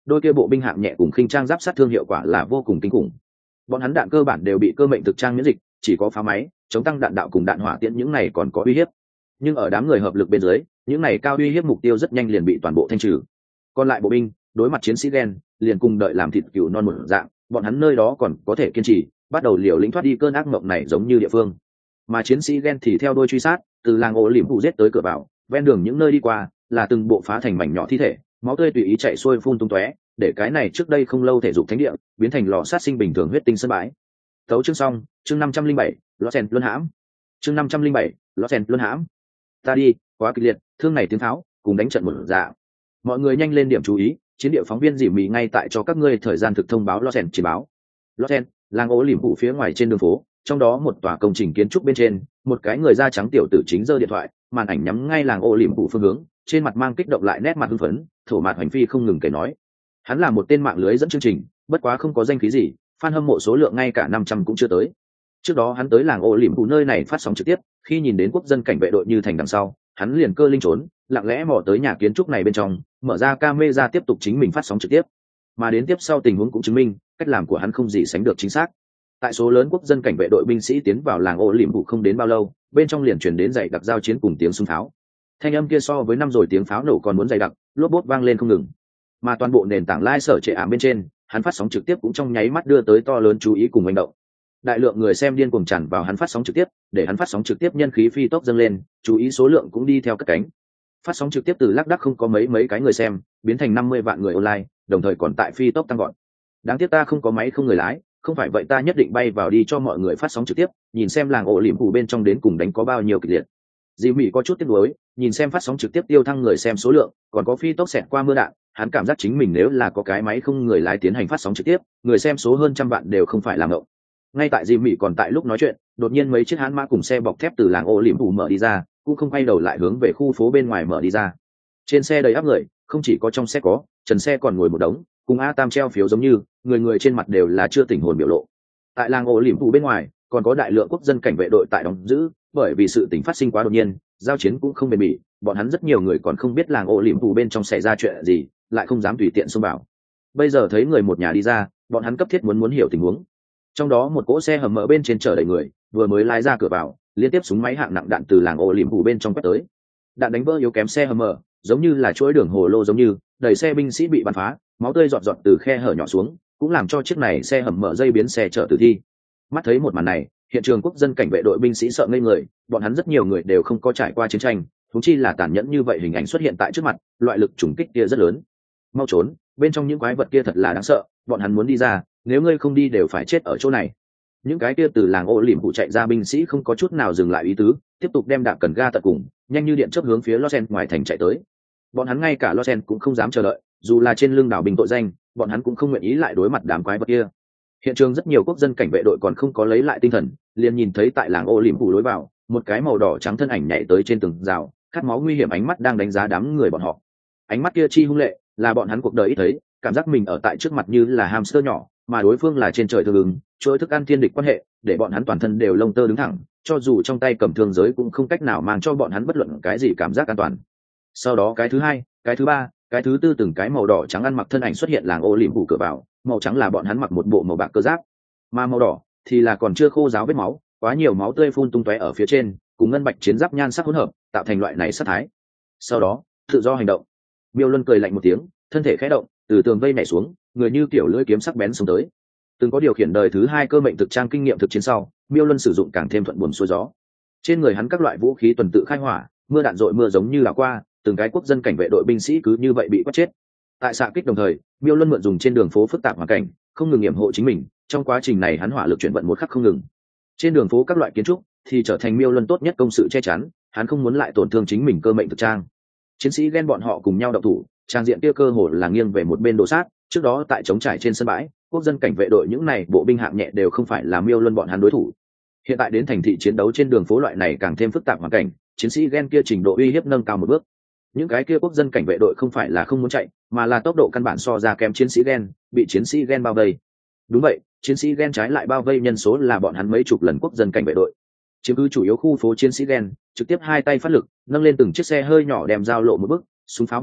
đôi kia bộ binh hạng nhẹ cùng khinh trang giáp sát thương hiệu quả là vô cùng kinh khủng. Bọn hắn đạn cơ bản đều bị cơ mệnh thực trang miễn dịch, chỉ có phá máy chống tăng đạn đạo cùng đạn hỏa tiễn những này còn có uy hiếp, nhưng ở đám người hợp lực bên dưới, những này cao uy hiếp mục tiêu rất nhanh liền bị toàn bộ thanh trừ. Còn lại bộ binh đối mặt chiến sĩ gen liền cùng đợi làm thịt cừu non một dạng, bọn hắn nơi đó còn có thể kiên trì, bắt đầu liều lĩnh thoát đi cơn ác mộng này giống như địa phương. Mà chiến sĩ gen thì theo đôi truy sát, từ làng ổ liềm phụ giết tới cửa vào, ven đường những nơi đi qua là từng bộ phá thành mảnh nhỏ thi thể, máu tươi tùy ý chạy xuôi phun tung tóe, để cái này trước đây không lâu thể dục thánh địa biến thành lò sát sinh bình thường huyết tinh sân bãi. Tấu chương xong, chương năm trăm linh bảy, Losen luân hãm. Chương năm trăm linh bảy, Losen luân hãm. Ta đi, quá kịch liệt, thương này tiếng tháo, cùng đánh trận một dạ. Mọi người nhanh lên điểm chú ý, chiến địa phóng viên dỉ mì ngay tại cho các ngươi thời gian thực thông báo Losen chỉ báo. Losen, làng ổ liềm phụ phía ngoài trên đường phố, trong đó một tòa công trình kiến trúc bên trên, một cái người da trắng tiểu tử chính giơ điện thoại, màn ảnh nhắm ngay làng ổ liềm phụ phương hướng, trên mặt mang kích động lại nét mặt hưng phấn, thổ mạt hành phi không ngừng kể nói. Hắn là một tên mạng lưới dẫn chương trình, bất quá không có danh khí gì, fan hâm mộ số lượng ngay cả năm trăm cũng chưa tới. Trước đó hắn tới làng ổ liềm phụ nơi này phát sóng trực tiếp, khi nhìn đến quốc dân cảnh vệ đội như thành đằng sau, hắn liền cơ linh trốn, lặng lẽ mò tới nhà kiến trúc này bên trong, mở ra camera tiếp tục chính mình phát sóng trực tiếp. Mà đến tiếp sau tình huống cũng chứng minh, cách làm của hắn không gì sánh được chính xác. Tại số lớn quốc dân cảnh vệ đội binh sĩ tiến vào làng ổ liềm phụ không đến bao lâu, bên trong liền truyền đến dày đặc giao chiến cùng tiếng súng pháo. Thanh âm kia so với năm rồi tiếng pháo nổ còn muốn dày đặc, lốp bốt vang lên không ngừng. Mà toàn bộ nền tảng lai sở trệ ảm bên trên, hắn phát sóng trực tiếp cũng trong nháy mắt đưa tới to lớn chú ý cùng hành động. Đại lượng người xem điên cuồng tràn vào hắn phát sóng trực tiếp, để hắn phát sóng trực tiếp nhân khí phi tốc dâng lên, chú ý số lượng cũng đi theo cất cánh. Phát sóng trực tiếp từ lác đác không có mấy mấy cái người xem, biến thành năm mươi vạn người online, đồng thời còn tại phi tốc tăng gọn. Đáng tiếc ta không có máy không người lái, không phải vậy ta nhất định bay vào đi cho mọi người phát sóng trực tiếp, nhìn xem làng ổ liềm phụ bên trong đến cùng đánh có bao nhiêu kịch liệt. Dì Mỹ có chút tiếc nuối, nhìn xem phát sóng trực tiếp tiêu thăng người xem số lượng, còn có phi tốc xẹt qua mưa đạn, hắn cảm giác chính mình nếu là có cái máy không người lái tiến hành phát sóng trực tiếp, người xem số hơn trăm vạn đều không phải làm ngộng. Ngay tại dì Mỹ còn tại lúc nói chuyện, đột nhiên mấy chiếc hãn mã cùng xe bọc thép từ làng ổ liềm phụ mở đi ra, cũng không quay đầu lại hướng về khu phố bên ngoài mở đi ra. Trên xe đầy ắp người, không chỉ có trong xe có, trần xe còn ngồi một đống, cùng A Tam treo phiếu giống như, người người trên mặt đều là chưa tỉnh hồn biểu lộ. Tại làng ổ liềm phụ bên ngoài, còn có đại lượng quốc dân cảnh vệ đội tại đóng giữ, bởi vì sự tình phát sinh quá đột nhiên, giao chiến cũng không bền bỉ, bọn hắn rất nhiều người còn không biết làng ổ liềm phụ bên trong xảy ra chuyện gì, lại không dám tùy tiện xông vào. Bây giờ thấy người một nhà đi ra, bọn hắn cấp thiết muốn muốn hiểu tình huống. Trong đó một cỗ xe hầm mở bên trên chở đầy người, vừa mới lái ra cửa vào, liên tiếp súng máy hạng nặng đạn từ làng ổ liềm phụ bên trong quét tới. Đạn đánh vỡ yếu kém xe hầm mở, giống như là chuỗi đường hồ lô giống như, đầy xe binh sĩ bị bắn phá, máu tươi giọt giọt từ khe hở nhỏ xuống, cũng làm cho chiếc này xe hầm mở dây biến xe chở tử thi. Mắt thấy một màn này, hiện trường quốc dân cảnh vệ đội binh sĩ sợ ngây người, bọn hắn rất nhiều người đều không có trải qua chiến tranh, thúng chi là tàn nhẫn như vậy hình ảnh xuất hiện tại trước mặt, loại lực trùng kích kia rất lớn. Mau trốn, bên trong những quái vật kia thật là đáng sợ, bọn hắn muốn đi ra, nếu ngươi không đi đều phải chết ở chỗ này. Những cái kia từ làng ổ liềm phụ chạy ra binh sĩ không có chút nào dừng lại ý tứ, tiếp tục đem đạp cần ga tận cùng, nhanh như điện chớp hướng phía Losen ngoài thành chạy tới. Bọn hắn ngay cả Losen cũng không dám chờ đợi, dù là trên lưng đảo bình tội danh, bọn hắn cũng không nguyện ý lại đối mặt đám quái vật kia. Hiện trường rất nhiều quốc dân cảnh vệ đội còn không có lấy lại tinh thần, liền nhìn thấy tại làng ổ liềm phụ lối vào, một cái màu đỏ trắng thân ảnh nhảy tới trên tường rào, khát máu nguy hiểm ánh mắt đang đánh giá đám người bọn họ. Ánh mắt kia chi hung lệ, là bọn hắn cuộc đời ít thấy, cảm giác mình ở tại trước mặt như là hamster nhỏ, mà đối phương là trên trời thương ứng, chuỗi thức ăn thiên địch quan hệ, để bọn hắn toàn thân đều lông tơ đứng thẳng, cho dù trong tay cầm thương giới cũng không cách nào mang cho bọn hắn bất luận cái gì cảm giác an toàn. Sau đó cái thứ hai, cái thứ ba, cái thứ tư từng cái màu đỏ trắng ăn mặc thân ảnh xuất hiện làng ổ liềm phụ cửa vào, màu trắng là bọn hắn mặc một bộ màu bạc cơ giáp, mà màu đỏ thì là còn chưa khô ráo vết máu, quá nhiều máu tươi phun tung tóe ở phía trên, cùng ngân bạch chiến giáp nhan sắc hỗn hợp, tạo thành loại này sát thái. Sau đó, tự do hành động. Miêu Luân cười lạnh một tiếng, thân thể khẽ động, từ tường vây nhảy xuống, người như kiểu lưỡi kiếm sắc bén xuống tới. Từng có điều khiển đời thứ hai cơ mệnh thực trang kinh nghiệm thực chiến sau, Miêu Luân sử dụng càng thêm thuận buồm xuôi gió. Trên người hắn các loại vũ khí tuần tự khai hỏa, mưa đạn dội mưa giống như là qua, từng cái quốc dân cảnh vệ đội binh sĩ cứ như vậy bị quét chết. Tại xạ kích đồng thời, Miêu Luân mượn dùng trên đường phố phức tạp hoàn cảnh, không ngừng nghiệm hộ chính mình, trong quá trình này hắn hỏa lực chuyển vận một khắc không ngừng. Trên đường phố các loại kiến trúc thì trở thành Miêu Luân tốt nhất công sự che chắn, hắn không muốn lại tổn thương chính mình cơ mệnh thực trang. Chiến sĩ ghen bọn họ cùng nhau động thủ, trang diện kia cơ hồ là nghiêng về một bên đổ sát, trước đó tại chống trải trên sân bãi, quốc dân cảnh vệ đội những này bộ binh hạng nhẹ đều không phải là Miêu Luân bọn hắn đối thủ. Hiện tại đến thành thị chiến đấu trên đường phố loại này càng thêm phức tạp hoàn cảnh, chiến sĩ ghen kia trình độ uy hiếp nâng cao một bước. Những cái kia quốc dân cảnh vệ đội không phải là không muốn chạy, mà là tốc độ căn bản so ra kém chiến sĩ ghen, bị chiến sĩ ghen bao vây. Đúng vậy, chiến sĩ ghen trái lại bao vây nhân số là bọn hắn mấy chục lần quốc dân cảnh vệ đội. Chiếm cứ chủ yếu khu phố chiến sĩ ghen, trực tiếp hai tay phát lực, nâng lên từng chiếc xe hơi nhỏ đem giao lộ một bước, súng pháo một cùng,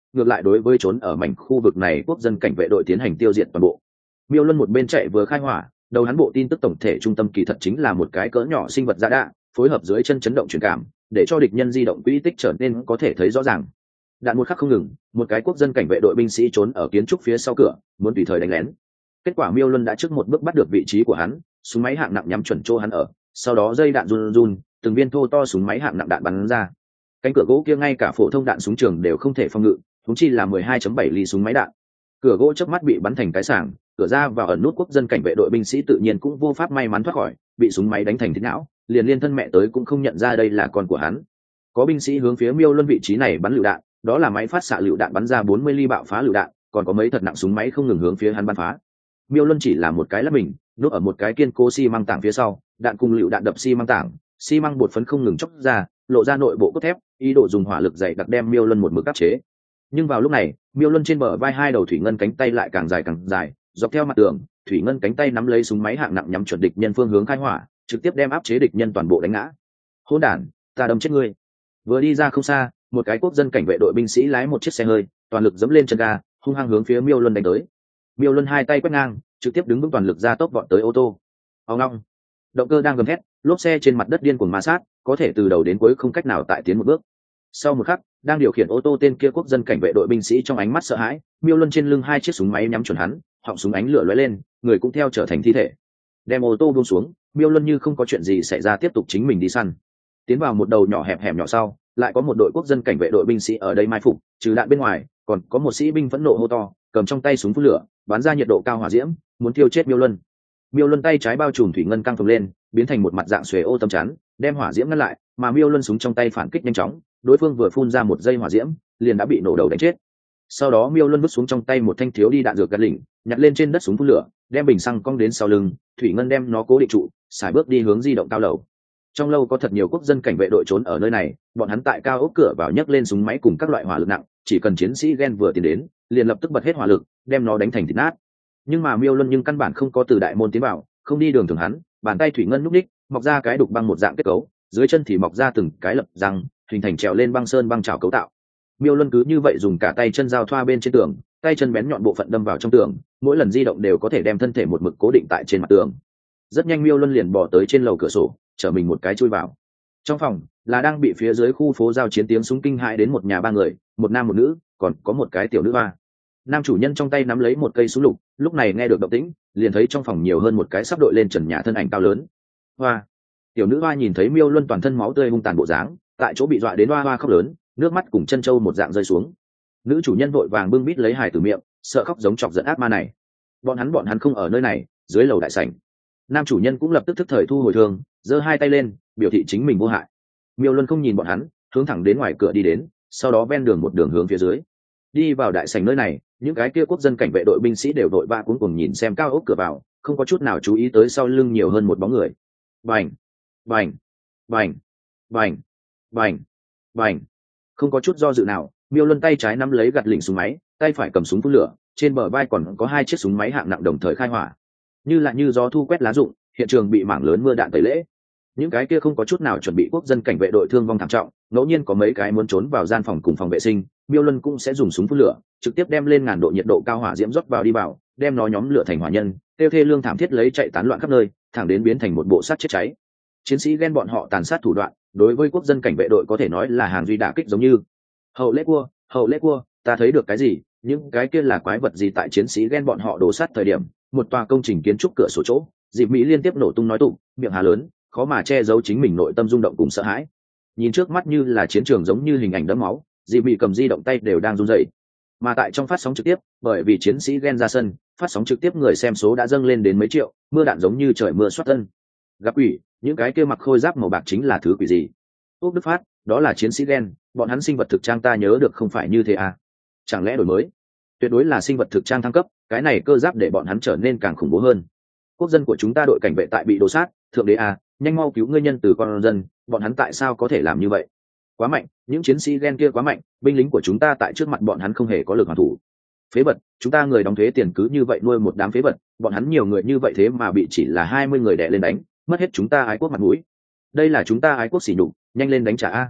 ngược lại đối với trốn ở mảnh khu vực này quốc dân cảnh vệ đội tiến hành tiêu diệt toàn bộ. Miêu Luân một bên chạy vừa khai hỏa, đầu hắn bộ tin tức tổng thể trung tâm kỳ thật chính là một cái cỡ nhỏ sinh vật dã đạ, phối hợp dưới chân chấn động truyền cảm, để cho địch nhân di động quỹ tích trở nên có thể thấy rõ ràng. Đạn một khắc không ngừng, một cái quốc dân cảnh vệ đội binh sĩ trốn ở kiến trúc phía sau cửa, muốn tùy thời đánh lén. Kết quả Miêu Luân đã trước một bước bắt được vị trí của hắn, súng máy hạng nặng nhắm chuẩn chỗ hắn ở, sau đó dây đạn run run, từng viên thô to súng máy hạng nặng đạn bắn ra. Cánh cửa gỗ kia ngay cả phổ thông đạn súng trường đều không thể phòng ngự, huống chi là mười hai chấm bảy ly súng máy đạn. Cửa gỗ chớp mắt bị bắn thành cái sảng, cửa ra vào ẩn nút quốc dân cảnh vệ đội binh sĩ tự nhiên cũng vô pháp may mắn thoát khỏi, bị súng máy đánh thành thịt não, liền liên thân mẹ tới cũng không nhận ra đây là con của hắn. Có binh sĩ hướng phía Miêu Luân vị trí này bắn lựu đạn, đó là máy phát xạ lựu đạn bắn ra bốn mươi ly bạo phá lựu đạn, còn có mấy thật nặng súng máy không ngừng hướng phía hắn bắn phá. Miêu Luân chỉ là một cái lắp mình, núp ở một cái kiên cố xi măng tảng phía sau, đạn cùng lựu đạn đập xi măng tảng, xi măng bột phấn không ngừng chóc ra, lộ ra nội bộ cốt thép, ý đồ dùng hỏa lực dày đặc đem Miêu Luân một mực áp chế. Nhưng vào lúc này, Miêu Luân trên bờ vai hai đầu thủy ngân cánh tay lại càng dài càng dài, dọc theo mặt tường, thủy ngân cánh tay nắm lấy súng máy hạng nặng nhắm chuẩn địch nhân phương hướng khai hỏa, trực tiếp đem áp chế địch nhân toàn bộ đánh ngã. Hỗn đản, ta đâm chết ngươi! Vừa đi ra không xa, một cái quốc dân cảnh vệ đội binh sĩ lái một chiếc xe hơi, toàn lực dẫm lên chân ga, hung hăng hướng phía Miêu Luân đánh tới. Miêu Luân hai tay quét ngang, trực tiếp đứng vững toàn lực ra tốc vọt tới ô tô. Ong long, động cơ đang gầm thét, lốp xe trên mặt đất điên cuồng ma sát, có thể từ đầu đến cuối không cách nào tại tiến một bước. Sau một khắc, đang điều khiển ô tô tên kia quốc dân cảnh vệ đội binh sĩ trong ánh mắt sợ hãi, Miêu Luân trên lưng hai chiếc súng máy nhắm chuẩn hắn, họng súng ánh lửa lóe lên, người cũng theo trở thành thi thể. Đem ô tô buông xuống, Miêu Luân như không có chuyện gì xảy ra tiếp tục chính mình đi săn. Tiến vào một đầu nhỏ hẹp hẻm nhỏ sau, lại có một đội quốc dân cảnh vệ đội binh sĩ ở đây mai phục, trừ đạn bên ngoài, còn có một sĩ binh phẫn nộ hô to, cầm trong tay súng phun lửa, bắn ra nhiệt độ cao hỏa diễm, muốn thiêu chết Miêu Luân. Miêu Luân tay trái bao trùm thủy ngân căng phồng lên, biến thành một mặt dạng xuề ô tấm chắn, đem hỏa diễm ngăn lại, mà Miêu Luân súng trong tay phản kích nhanh chóng, đối phương vừa phun ra một giây hỏa diễm, liền đã bị nổ đầu đánh chết. Sau đó Miêu Luân vứt xuống trong tay một thanh thiếu đi đạn dược gạt lỉnh, nhặt lên trên đất súng phun lửa, đem bình xăng cong đến sau lưng, thủy ngân đem nó cố định trụ, xài bước đi hướng di động cao lầu. Trong lâu có thật nhiều quốc dân cảnh vệ đội trốn ở nơi này, bọn hắn tại cao ốc cửa vào nhấc lên súng máy cùng các loại hỏa lực nặng, chỉ cần chiến sĩ Gen vừa tiến đến, liền lập tức bật hết hỏa lực, đem nó đánh thành thịt nát. Nhưng mà Miêu Luân nhưng căn bản không có từ đại môn tiến vào, không đi đường thường hắn, bàn tay thủy ngân núp ních, mọc ra cái đục băng một dạng kết cấu, dưới chân thì mọc ra từng cái lập răng, hình thành trèo lên băng sơn băng trào cấu tạo. Miêu Luân cứ như vậy dùng cả tay chân giao thoa bên trên tường, tay chân bén nhọn bộ phận đâm vào trong tường, mỗi lần di động đều có thể đem thân thể một mực cố định tại trên mặt tường. Rất nhanh Miêu Luân liền bỏ tới trên lầu cửa sổ, chở mình một cái chui vào. Trong phòng là đang bị phía dưới khu phố giao chiến tiếng súng kinh hãi đến một nhà ba người, một nam một nữ, còn có một cái tiểu nữ hoa. Nam chủ nhân trong tay nắm lấy một cây súng lục, lúc này nghe được động tĩnh, liền thấy trong phòng nhiều hơn một cái sắp đội lên trần nhà thân ảnh cao lớn. Hoa! Tiểu nữ hoa nhìn thấy Miêu Luân toàn thân máu tươi hung tàn bộ dáng, tại chỗ bị dọa đến hoa hoa khóc lớn, nước mắt cùng chân trâu một dạng rơi xuống. Nữ chủ nhân vội vàng bưng bít lấy hài từ miệng, sợ khóc giống chọc giận ác ma này. Bọn hắn bọn hắn không ở nơi này, dưới lầu đại sảnh. Nam chủ nhân cũng lập tức thức thời thu hồi thương, giơ hai tay lên, biểu thị chính mình vô hại. Miêu Luân không nhìn bọn hắn, hướng thẳng đến ngoài cửa đi đến, sau đó ven đường một đường hướng phía dưới. Đi vào đại sảnh nơi này, những cái kia quốc dân cảnh vệ đội binh sĩ đều đội ba cuống cuồng nhìn xem cao ốc cửa vào, không có chút nào chú ý tới sau lưng nhiều hơn một bóng người. Bành, bành, bành, bành, bành, bành. Không có chút do dự nào, Miêu Luân tay trái nắm lấy gạt lỉnh súng máy, tay phải cầm súng phun lửa, trên bờ vai còn có hai chiếc súng máy hạng nặng đồng thời khai hỏa. Như là như gió thu quét lá rụng, hiện trường bị mảng lớn mưa đạn tẩy lễ. Những cái kia không có chút nào chuẩn bị quốc dân cảnh vệ đội thương vong thảm trọng, ngẫu nhiên có mấy cái muốn trốn vào gian phòng cùng phòng vệ sinh, Miêu Luân cũng sẽ dùng súng phun lửa, trực tiếp đem lên ngàn độ nhiệt độ cao hỏa diễm rót vào đi vào, đem nó nhóm lửa thành hỏa nhân, tiêu thê lương thảm thiết lấy chạy tán loạn khắp nơi, thẳng đến biến thành một bộ sát chết cháy. Chiến sĩ ghen bọn họ tàn sát thủ đoạn, đối với quốc dân cảnh vệ đội có thể nói là hàng duy đả kích giống như. Hậu lễ cua, hậu lễ cua, ta thấy được cái gì? Những cái kia là quái vật gì tại chiến sĩ ghen bọn họ đổ sát thời điểm, một tòa công trình kiến trúc cửa sổ chỗ, dịp Mỹ liên tiếp nổ tung nói tụng, miệng hà lớn, khó mà che giấu chính mình nội tâm rung động cùng sợ hãi. Nhìn trước mắt như là chiến trường giống như hình ảnh đẫm máu, dịp Mỹ cầm di động tay đều đang run rẩy. Mà tại trong phát sóng trực tiếp, bởi vì chiến sĩ ghen ra sân, phát sóng trực tiếp người xem số đã dâng lên đến mấy triệu, mưa đạn giống như trời mưa xoát tân. Gặp quỷ, những cái kia mặc khôi giáp màu bạc chính là thứ quỷ gì? Úc Đức Phát, đó là chiến sĩ ghen, bọn hắn sinh vật thực trang ta nhớ được không phải như thế à? Chẳng lẽ đổi mới? Tuyệt đối là sinh vật thực trang thăng cấp, cái này cơ giáp để bọn hắn trở nên càng khủng bố hơn. Quốc dân của chúng ta đội cảnh vệ tại bị đổ sát, thượng đế à, nhanh mau cứu ngươi nhân từ con dân, bọn hắn tại sao có thể làm như vậy? Quá mạnh, những chiến sĩ ghen kia quá mạnh, binh lính của chúng ta tại trước mặt bọn hắn không hề có lực hoàn thủ. Phế vật, chúng ta người đóng thuế tiền cứ như vậy nuôi một đám phế vật, bọn hắn nhiều người như vậy thế mà bị chỉ là hai mươi người đè lên đánh, mất hết chúng ta ái quốc mặt mũi. Đây là chúng ta ái quốc sỉ nhục, nhanh lên đánh trả a.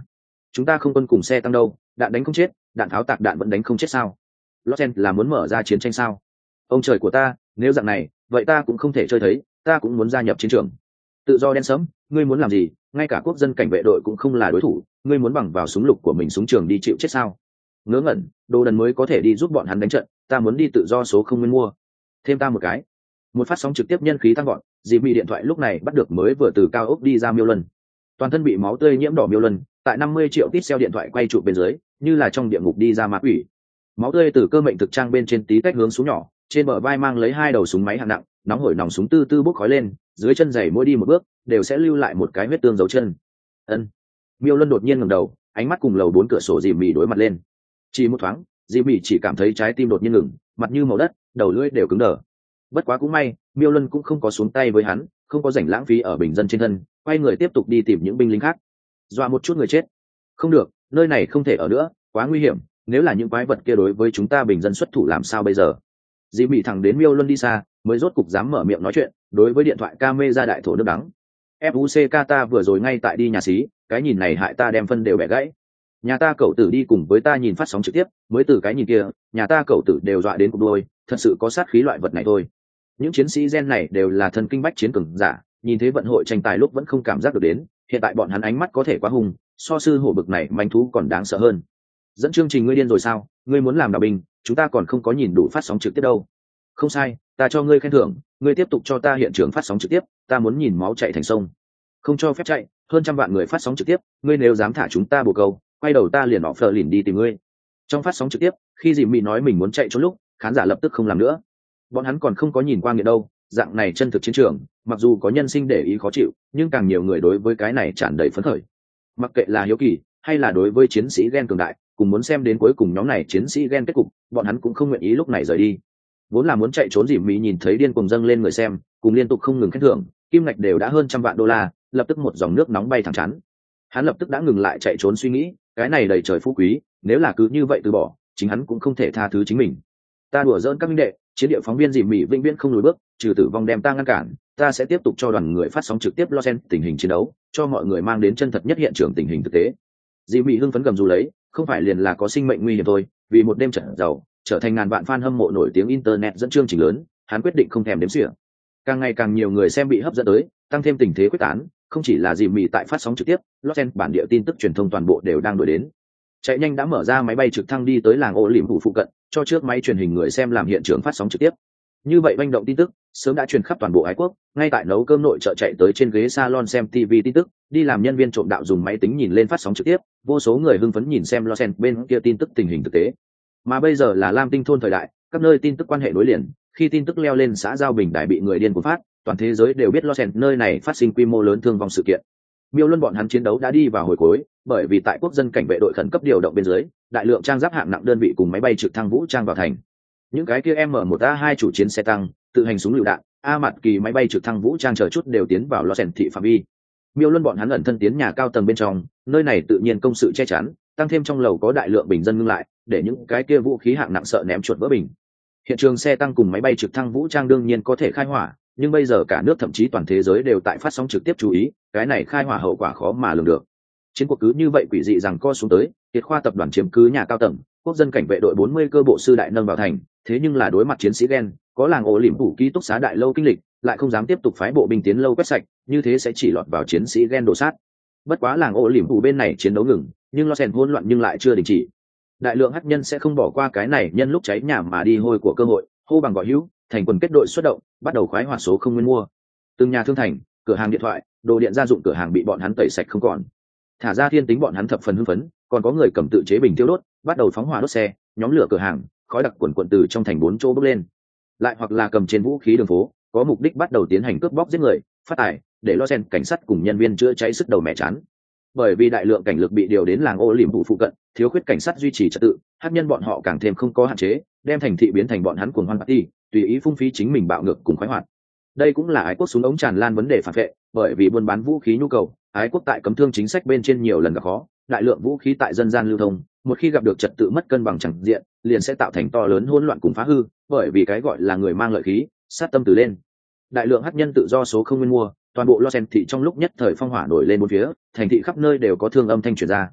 chúng ta không quân cùng xe tăng đâu, đạn đánh không chết, đạn tháo tạc đạn vẫn đánh không chết sao? Los Angeles là muốn mở ra chiến tranh sao? Ông trời của ta, nếu dạng này vậy ta cũng không thể chơi thấy, ta cũng muốn gia nhập chiến trường. Tự do đen sẫm, ngươi muốn làm gì? Ngay cả quốc dân cảnh vệ đội cũng không là đối thủ, ngươi muốn bằng vào súng lục của mình súng trường đi chịu chết sao? Ngớ ngẩn, đồ đần mới có thể đi giúp bọn hắn đánh trận, ta muốn đi tự do số không nguyên mua. Thêm ta một cái. Một phát sóng trực tiếp nhân khí tăng vọt, dì mì điện thoại lúc này bắt được mới vừa từ cao ốc đi ra Miêu Luân. Toàn thân bị máu tươi nhiễm đỏ Miêu Luân, tại năm mươi triệu tít xeo điện thoại quay trụ bên dưới, như là trong địa ngục đi ra ma quỷ. Máu tươi từ cơ mệnh thực trang bên trên tí tách hướng xuống nhỏ, trên bờ vai mang lấy hai đầu súng máy hạng nặng, nóng hổi nòng súng tư tư bốc khói lên, dưới chân giày mỗi đi một bước đều sẽ lưu lại một cái huyết tương dấu chân. Ân. Miêu Luân đột nhiên ngẩng đầu, ánh mắt cùng lầu bốn cửa sổ dì mì đối mặt lên. Chỉ một thoáng, dì mì chỉ cảm thấy trái tim đột nhiên ngừng, mặt như màu đất, đầu lưỡi đều cứng đờ. Bất quá cũng may, Miêu Luân cũng không có xuống tay với hắn, không có rảnh lãng phí ở bình dân trên thân, quay người tiếp tục đi tìm những binh lính khác. Dọa một chút người chết. Không được, nơi này không thể ở nữa, quá nguy hiểm, nếu là những quái vật kia đối với chúng ta bình dân xuất thủ làm sao bây giờ? Dì mị thẳng đến Miêu Luân đi xa, mới rốt cục dám mở miệng nói chuyện, đối với điện thoại camera đại thổ nước đắng. ép u xê ta vừa rồi ngay tại đi nhà xí, cái nhìn này hại ta đem phân đều bẻ gãy. Nhà ta cậu tử đi cùng với ta nhìn phát sóng trực tiếp, mới từ cái nhìn kia, nhà ta cậu tử đều dọa đến cục đôi, thật sự có sát khí loại vật này thôi. Những chiến sĩ gen này đều là thần kinh bách chiến cường giả, nhìn thế vận hội tranh tài lúc vẫn không cảm giác được đến, hiện tại bọn hắn ánh mắt có thể quá hùng, so sư hổ bực này manh thú còn đáng sợ hơn. Dẫn chương trình ngươi điên rồi sao? Ngươi muốn làm đạo binh, chúng ta còn không có nhìn đủ phát sóng trực tiếp đâu. Không sai, ta cho ngươi khen thưởng, ngươi tiếp tục cho ta hiện trường phát sóng trực tiếp, ta muốn nhìn máu chảy thành sông. Không cho phép chạy, hơn trăm vạn người phát sóng trực tiếp, ngươi nếu dám thả chúng ta bồ câu, quay đầu ta liền offer liền đi tìm ngươi. Trong phát sóng trực tiếp, khi dì mị nói mình muốn chạy trốn lúc, khán giả lập tức không làm nữa. Bọn hắn còn không có nhìn qua nghiện đâu, dạng này chân thực chiến trường, mặc dù có nhân sinh để ý khó chịu, nhưng càng nhiều người đối với cái này tràn đầy phấn khởi. Mặc kệ là hiếu kỳ, hay là đối với chiến sĩ gen cường đại, cùng muốn xem đến cuối cùng nhóm này chiến sĩ gen kết cục, bọn hắn cũng không nguyện ý lúc này rời đi. Vốn là muốn chạy trốn dì mị nhìn thấy điên cuồng dâng lên người xem, cùng liên tục không ngừng khen thưởng, kim ngạch đều đã hơn trăm vạn đô la, lập tức một dòng nước nóng bay thẳng chắn. Hắn lập tức đã ngừng lại chạy trốn suy nghĩ, cái này đầy trời phú quý, nếu là cứ như vậy từ bỏ, chính hắn cũng không thể tha thứ chính mình. Ta đùa giỡn các minh đệ, chiến địa phóng viên dì mị vĩnh viễn không lùi bước, trừ tử vong đem ta ngăn cản, ta sẽ tiếp tục cho đoàn người phát sóng trực tiếp Los Angeles tình hình chiến đấu, cho mọi người mang đến chân thật nhất hiện trường tình hình thực tế. Dì mị hưng phấn gầm rú lấy, không phải liền là có sinh mệnh nguy hiểm thôi, vì một đêm trận giàu, trở thành ngàn vạn fan hâm mộ nổi tiếng internet dẫn chương trình lớn, hắn quyết định không thèm đếm xỉa. Càng ngày càng nhiều người xem bị hấp dẫn tới, tăng thêm tình thế quyết tán, không chỉ là dì mị tại phát sóng trực tiếp, Los Angeles bản địa tin tức truyền thông toàn bộ đều đang đuổi đến. Chạy nhanh đã mở ra máy bay trực thăng đi tới làng ô liễm phủ phụ cận, cho trước máy truyền hình người xem làm hiện trường phát sóng trực tiếp. Như vậy manh động tin tức sớm đã truyền khắp toàn bộ ái quốc, ngay tại nấu cơm nội trợ chạy tới trên ghế salon xem ti vi tin tức, đi làm nhân viên trộm đạo dùng máy tính nhìn lên phát sóng trực tiếp, vô số người hưng phấn nhìn xem Los Angeles bên kia tin tức tình hình thực tế. Mà bây giờ là Lam Tinh thôn thời đại, các nơi tin tức quan hệ nối liền, khi tin tức leo lên xã giao bình đại bị người điên cuồng phát, toàn thế giới đều biết Los Angeles nơi này phát sinh quy mô lớn thương vong sự kiện. Miêu Luân bọn hắn chiến đấu đã đi vào hồi cuối, bởi vì tại quốc dân cảnh vệ đội khẩn cấp điều động bên dưới, đại lượng trang giáp hạng nặng đơn vị cùng máy bay trực thăng vũ trang vào thành. Những cái kia M một A hai chủ chiến xe tăng, tự hành súng lựu đạn, A mặt kỳ máy bay trực thăng vũ trang chờ chút đều tiến vào Los Angeles thị phạm vi. Miêu Luân bọn hắn ẩn thân tiến nhà cao tầng bên trong, nơi này tự nhiên công sự che chắn, tăng thêm trong lầu có đại lượng bình dân ngưng lại, để những cái kia vũ khí hạng nặng sợ ném chuột vỡ bình. Hiện trường xe tăng cùng máy bay trực thăng vũ trang đương nhiên có thể khai hỏa, nhưng bây giờ cả nước thậm chí toàn thế giới đều tại phát sóng trực tiếp chú ý, cái này khai hỏa hậu quả khó mà lường được. Chiến cuộc cứ như vậy quỷ dị rằng co xuống tới, Kiệt Khoa tập đoàn chiếm cứ nhà cao tầng, quốc dân cảnh vệ đội bốn mươi cơ bộ sư đại nâng vào thành, thế nhưng là đối mặt chiến sĩ gen, có làng ổ liễm phủ ký túc xá đại lâu kinh lịch, lại không dám tiếp tục phái bộ binh tiến lâu quét sạch, như thế sẽ chỉ lọt vào chiến sĩ gen đổ sát. Bất quá làng ổ liễm phủ bên này chiến đấu ngừng, nhưng Los Angeles hỗn loạn nhưng lại chưa đình chỉ. Đại lượng hắc nhân sẽ không bỏ qua cái này nhân lúc cháy nhà mà đi hôi của cơ hội, hô bằng gọi hữu, thành quần kết đội xuất động, bắt đầu khoái hỏa số không nguyên mua. Từng nhà thương thành, cửa hàng điện thoại, đồ điện gia dụng cửa hàng bị bọn hắn tẩy sạch không còn. Thả ra thiên tính bọn hắn thập phần hưng phấn, còn có người cầm tự chế bình tiêu đốt, bắt đầu phóng hỏa đốt xe, nhóm lửa cửa hàng, khói đặc quần quần từ trong thành bốn chỗ bốc lên. Lại hoặc là cầm trên vũ khí đường phố, có mục đích bắt đầu tiến hành cướp bóc giết người, phát tài, để Los Angeles cảnh sát cùng nhân viên chữa cháy sức đầu mẹ chán. Bởi vì đại lượng cảnh lực bị điều đến làng ô liễm phủ phụ cận, thiếu khuyết cảnh sát duy trì trật tự, hắc nhân bọn họ càng thêm không có hạn chế, đem thành thị biến thành bọn hắn cuồng hoan party, tùy ý phung phí chính mình bạo ngược cùng khoái hoạt. Đây cũng là ái quốc súng ống tràn lan vấn đề phản vệ, bởi vì buôn bán vũ khí nhu cầu, ái quốc tại cấm thương chính sách bên trên nhiều lần gặp khó, đại lượng vũ khí tại dân gian lưu thông, một khi gặp được trật tự mất cân bằng chẳng diện, liền sẽ tạo thành to lớn hỗn loạn cùng phá hư, bởi vì cái gọi là người mang lợi khí, sát tâm từ lên. Đại lượng hắc nhân tự do số không nguyên mua, toàn bộ Los Angeles thị trong lúc nhất thời phong hỏa nổi lên bốn phía, thành thị khắp nơi đều có thương âm thanh truyền ra.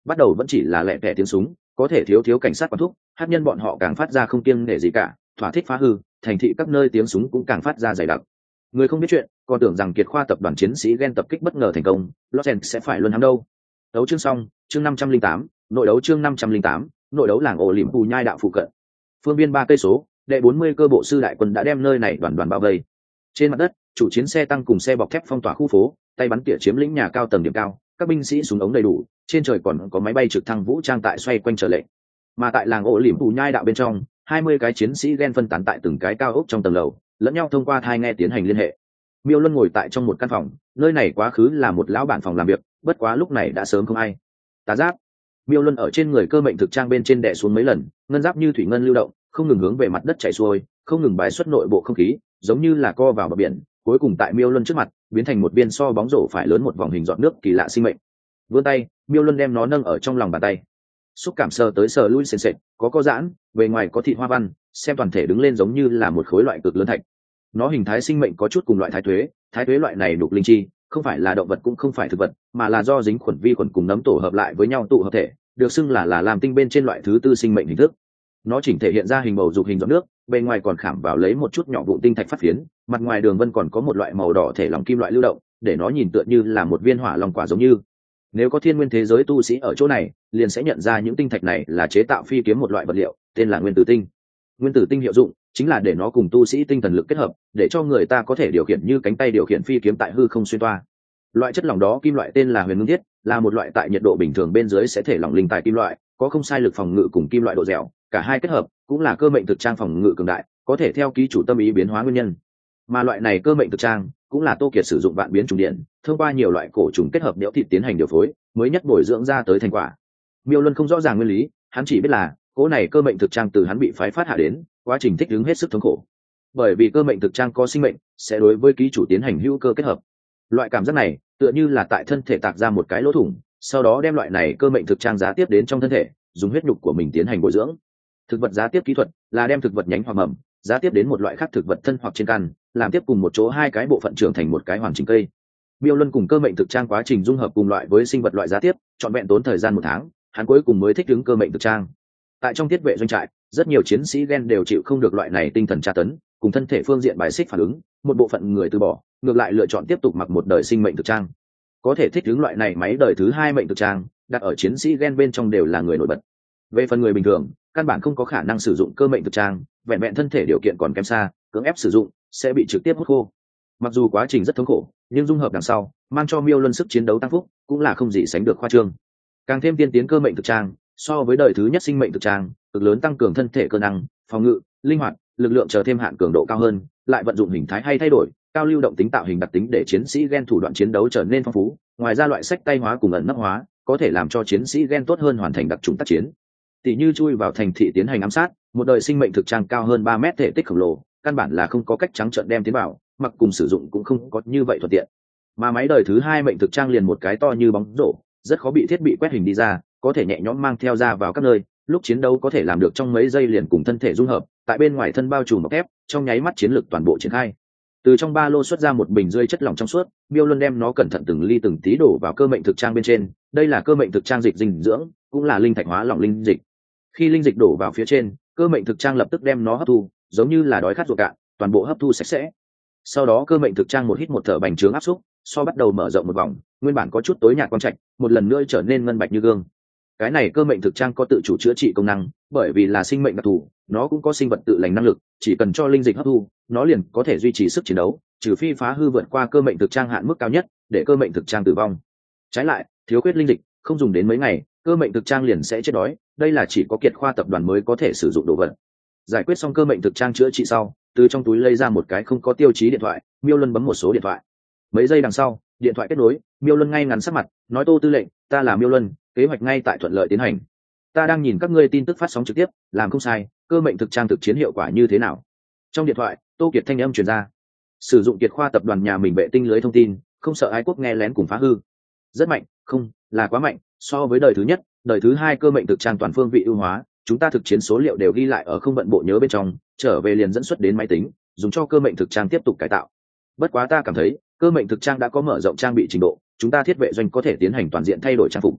bắt đầu vẫn chỉ là lẹ tẻ tiếng súng, có thể thiếu thiếu cảnh sát quản thúc, hát nhân bọn họ càng phát ra không kiêng nể gì cả, thỏa thích phá hư, thành thị các nơi tiếng súng cũng càng phát ra dày đặc. Người không biết chuyện còn tưởng rằng Kiệt Khoa tập đoàn chiến sĩ gen tập kích bất ngờ thành công, Los Angeles sẽ phải luôn hám đâu. Đấu chương xong, chương năm trăm linh tám, nội đấu chương năm trăm linh tám, nội đấu làng ổ liễm Bù Nhai đạo phụ cận. Phương viên ba cây số, đệ bốn mươi cơ bộ sư đại quân đã đem nơi này đoàn đoàn bao vây. Trên mặt đất, chủ chiến xe tăng cùng xe bọc thép phong tỏa khu phố, tay bắn tỉa chiếm lĩnh nhà cao tầng điểm cao, các binh sĩ súng ống đầy đủ, trên trời còn có máy bay trực thăng vũ trang tại xoay quanh trở lệnh. Mà tại làng ổ liễm Bù Nhai đạo bên trong, hai mươi cái chiến sĩ gen phân tán tại từng cái cao ốc trong tầng lầu, lẫn nhau thông qua thai nghe tiến hành liên hệ. Miêu Luân ngồi tại trong một căn phòng, nơi này quá khứ là một lão bản phòng làm việc, bất quá lúc này đã sớm không ai. Tá giáp. Miêu Luân ở trên người cơ mệnh thực trang bên trên đè xuống mấy lần, ngân giáp như thủy ngân lưu động, không ngừng hướng về mặt đất chảy xuôi, không ngừng bài xuất nội bộ không khí, giống như là co vào bờ biển, cuối cùng tại Miêu Luân trước mặt, biến thành một viên so bóng rổ phải lớn một vòng hình giọt nước kỳ lạ sinh mệnh. Vươn tay, Miêu Luân đem nó nâng ở trong lòng bàn tay. Xúc cảm sờ tới sờ lui sền sệt, có có giãn, bề ngoài có thịt hoa văn, xem toàn thể đứng lên giống như là một khối loại cực lớn thạch. Nó hình thái sinh mệnh có chút cùng loại thái tuế, thái tuế loại này đục linh chi, không phải là động vật cũng không phải thực vật, mà là do dính khuẩn vi khuẩn cùng nấm tổ hợp lại với nhau tụ hợp thể, được xưng là là làm tinh bên trên loại thứ tư sinh mệnh hình thức. Nó chỉnh thể hiện ra hình bầu dục hình giọt nước, bên ngoài còn khảm vào lấy một chút nhỏ vụn tinh thạch phát phiến, mặt ngoài đường vân còn có một loại màu đỏ thể lỏng kim loại lưu động, để nó nhìn tựa như là một viên hỏa long quả giống như. Nếu có thiên nguyên thế giới tu sĩ ở chỗ này, liền sẽ nhận ra những tinh thạch này là chế tạo phi kiếm một loại vật liệu, tên là nguyên tử tinh. Nguyên tử tinh hiệu dụng chính là để nó cùng tu sĩ tinh thần lực kết hợp, để cho người ta có thể điều khiển như cánh tay điều khiển phi kiếm tại hư không xuyên toa. Loại chất lỏng đó kim loại tên là huyền ngưng thiết, là một loại tại nhiệt độ bình thường bên dưới sẽ thể lỏng linh tài kim loại, có không sai lực phòng ngự cùng kim loại độ dẻo, cả hai kết hợp cũng là cơ mệnh thực trang phòng ngự cường đại, có thể theo ký chủ tâm ý biến hóa nguyên nhân. Mà loại này cơ mệnh thực trang cũng là Tô Kiệt sử dụng vạn biến trùng điện, thông qua nhiều loại cổ trùng kết hợp đẽo thịt tiến hành điều phối, mới nhất bồi dưỡng ra tới thành quả. Miêu Luân không rõ ràng nguyên lý, hắn chỉ biết là cỗ này cơ mệnh thực trang từ hắn bị phái phát hạ đến, quá trình thích ứng hết sức thống khổ. Bởi vì cơ mệnh thực trang có sinh mệnh, sẽ đối với ký chủ tiến hành hữu cơ kết hợp. Loại cảm giác này tựa như là tại thân thể tạc ra một cái lỗ thủng, sau đó đem loại này cơ mệnh thực trang giá tiếp đến trong thân thể, dùng huyết nhục của mình tiến hành bồi dưỡng. Thực vật giá tiếp kỹ thuật là đem thực vật nhánh hoặc mầm giá tiếp đến một loại khác thực vật thân hoặc trên căn, làm tiếp cùng một chỗ hai cái bộ phận trưởng thành một cái hoàn chỉnh cây. Miêu Luân cùng cơ mệnh thực trang quá trình dung hợp cùng loại với sinh vật loại giá tiếp, trọn vẹn tốn thời gian một tháng, hắn cuối cùng mới thích ứng cơ mệnh thực trang. Tại trong thiết vệ doanh trại, rất nhiều chiến sĩ gen đều chịu không được loại này tinh thần tra tấn, cùng thân thể phương diện bài xích phản ứng, một bộ phận người từ bỏ, ngược lại lựa chọn tiếp tục mặc một đời sinh mệnh thực trang. Có thể thích ứng loại này máy đời thứ hai mệnh thực trang, đặt ở chiến sĩ gen bên trong đều là người nổi bật. Về phần người bình thường, căn bản không có khả năng sử dụng cơ mệnh thực trang, vẹn vẹn thân thể điều kiện còn kém xa, cưỡng ép sử dụng sẽ bị trực tiếp hút khô. Mặc dù quá trình rất thống khổ, nhưng dung hợp đằng sau, mang cho Miêu Luân sức chiến đấu tăng phúc, cũng là không gì sánh được khoa trương. Càng thêm tiên tiến cơ mệnh thực trang, so với đời thứ nhất sinh mệnh thực trang, cực lớn tăng cường thân thể cơ năng, phòng ngự, linh hoạt, lực lượng chờ thêm hạn cường độ cao hơn, lại vận dụng hình thái hay thay đổi, cao lưu động tính tạo hình đặc tính để chiến sĩ gen thủ đoạn chiến đấu trở nên phong phú. Ngoài ra loại sách tay hóa cùng ẩn nấp hóa, có thể làm cho chiến sĩ gen tốt hơn hoàn thành đặc trùng tác chiến. Tỷ như chui vào thành thị tiến hành ám sát, một đời sinh mệnh thực trang cao hơn ba mét thể tích khổng lồ, căn bản là không có cách trắng trợn đem tiến vào, mặc cùng sử dụng cũng không có như vậy thuận tiện. Mà máy đời thứ hai mệnh thực trang liền một cái to như bóng rổ, rất khó bị thiết bị quét hình đi ra, có thể nhẹ nhõm mang theo ra vào các nơi, lúc chiến đấu có thể làm được trong mấy giây liền cùng thân thể dung hợp, tại bên ngoài thân bao trùm bọc thép, trong nháy mắt chiến lực toàn bộ triển khai. Từ trong ba lô xuất ra một bình rơi chất lỏng trong suốt, Miêu Luân đem nó cẩn thận từng ly từng tí đổ vào cơ mệnh thực trang bên trên, đây là cơ mệnh thực trang dịch dinh dưỡng, cũng là linh thạch hóa lỏng linh dịch. Khi linh dịch đổ vào phía trên, cơ mệnh thực trang lập tức đem nó hấp thu, giống như là đói khát ruột cạn, toàn bộ hấp thu sạch sẽ. Sau đó cơ mệnh thực trang một hít một thở bành trướng áp xúc, so bắt đầu mở rộng một vòng, nguyên bản có chút tối nhạt quang trạch, một lần nữa trở nên ngân bạch như gương. Cái này cơ mệnh thực trang có tự chủ chữa trị công năng, bởi vì là sinh mệnh đặc thù, nó cũng có sinh vật tự lành năng lực, chỉ cần cho linh dịch hấp thu, nó liền có thể duy trì sức chiến đấu, trừ phi phá hư vượt qua cơ mệnh thực trang hạn mức cao nhất, để cơ mệnh thực trang tử vong. Trái lại, thiếu khuyết linh dịch, không dùng đến mấy ngày, cơ mệnh thực trang liền sẽ chết đói, đây là chỉ có Kiệt Khoa tập đoàn mới có thể sử dụng đồ vật. Giải quyết xong cơ mệnh thực trang chữa trị sau, từ trong túi lấy ra một cái không có tiêu chí điện thoại, Miêu Luân bấm một số điện thoại. Mấy giây đằng sau, điện thoại kết nối, Miêu Luân ngay ngắn sắc mặt, nói: "Tô tư lệnh, ta là Miêu Luân, kế hoạch ngay tại thuận lợi tiến hành. Ta đang nhìn các ngươi tin tức phát sóng trực tiếp, làm không sai, cơ mệnh thực trang thực chiến hiệu quả như thế nào?" Trong điện thoại, Tô Kiệt thanh âm truyền ra. Sử dụng Kiệt Khoa tập đoàn nhà mình vệ tinh lưới thông tin, không sợ ái quốc nghe lén cùng phá hư. Rất mạnh, không, là quá mạnh, so với đời thứ nhất, đời thứ hai cơ mệnh thực trang toàn phương vị ưu hóa, chúng ta thực chiến số liệu đều ghi lại ở không vận bộ nhớ bên trong, trở về liền dẫn xuất đến máy tính, dùng cho cơ mệnh thực trang tiếp tục cải tạo. Bất quá ta cảm thấy, cơ mệnh thực trang đã có mở rộng trang bị trình độ, chúng ta thiết vệ doanh có thể tiến hành toàn diện thay đổi trang phục.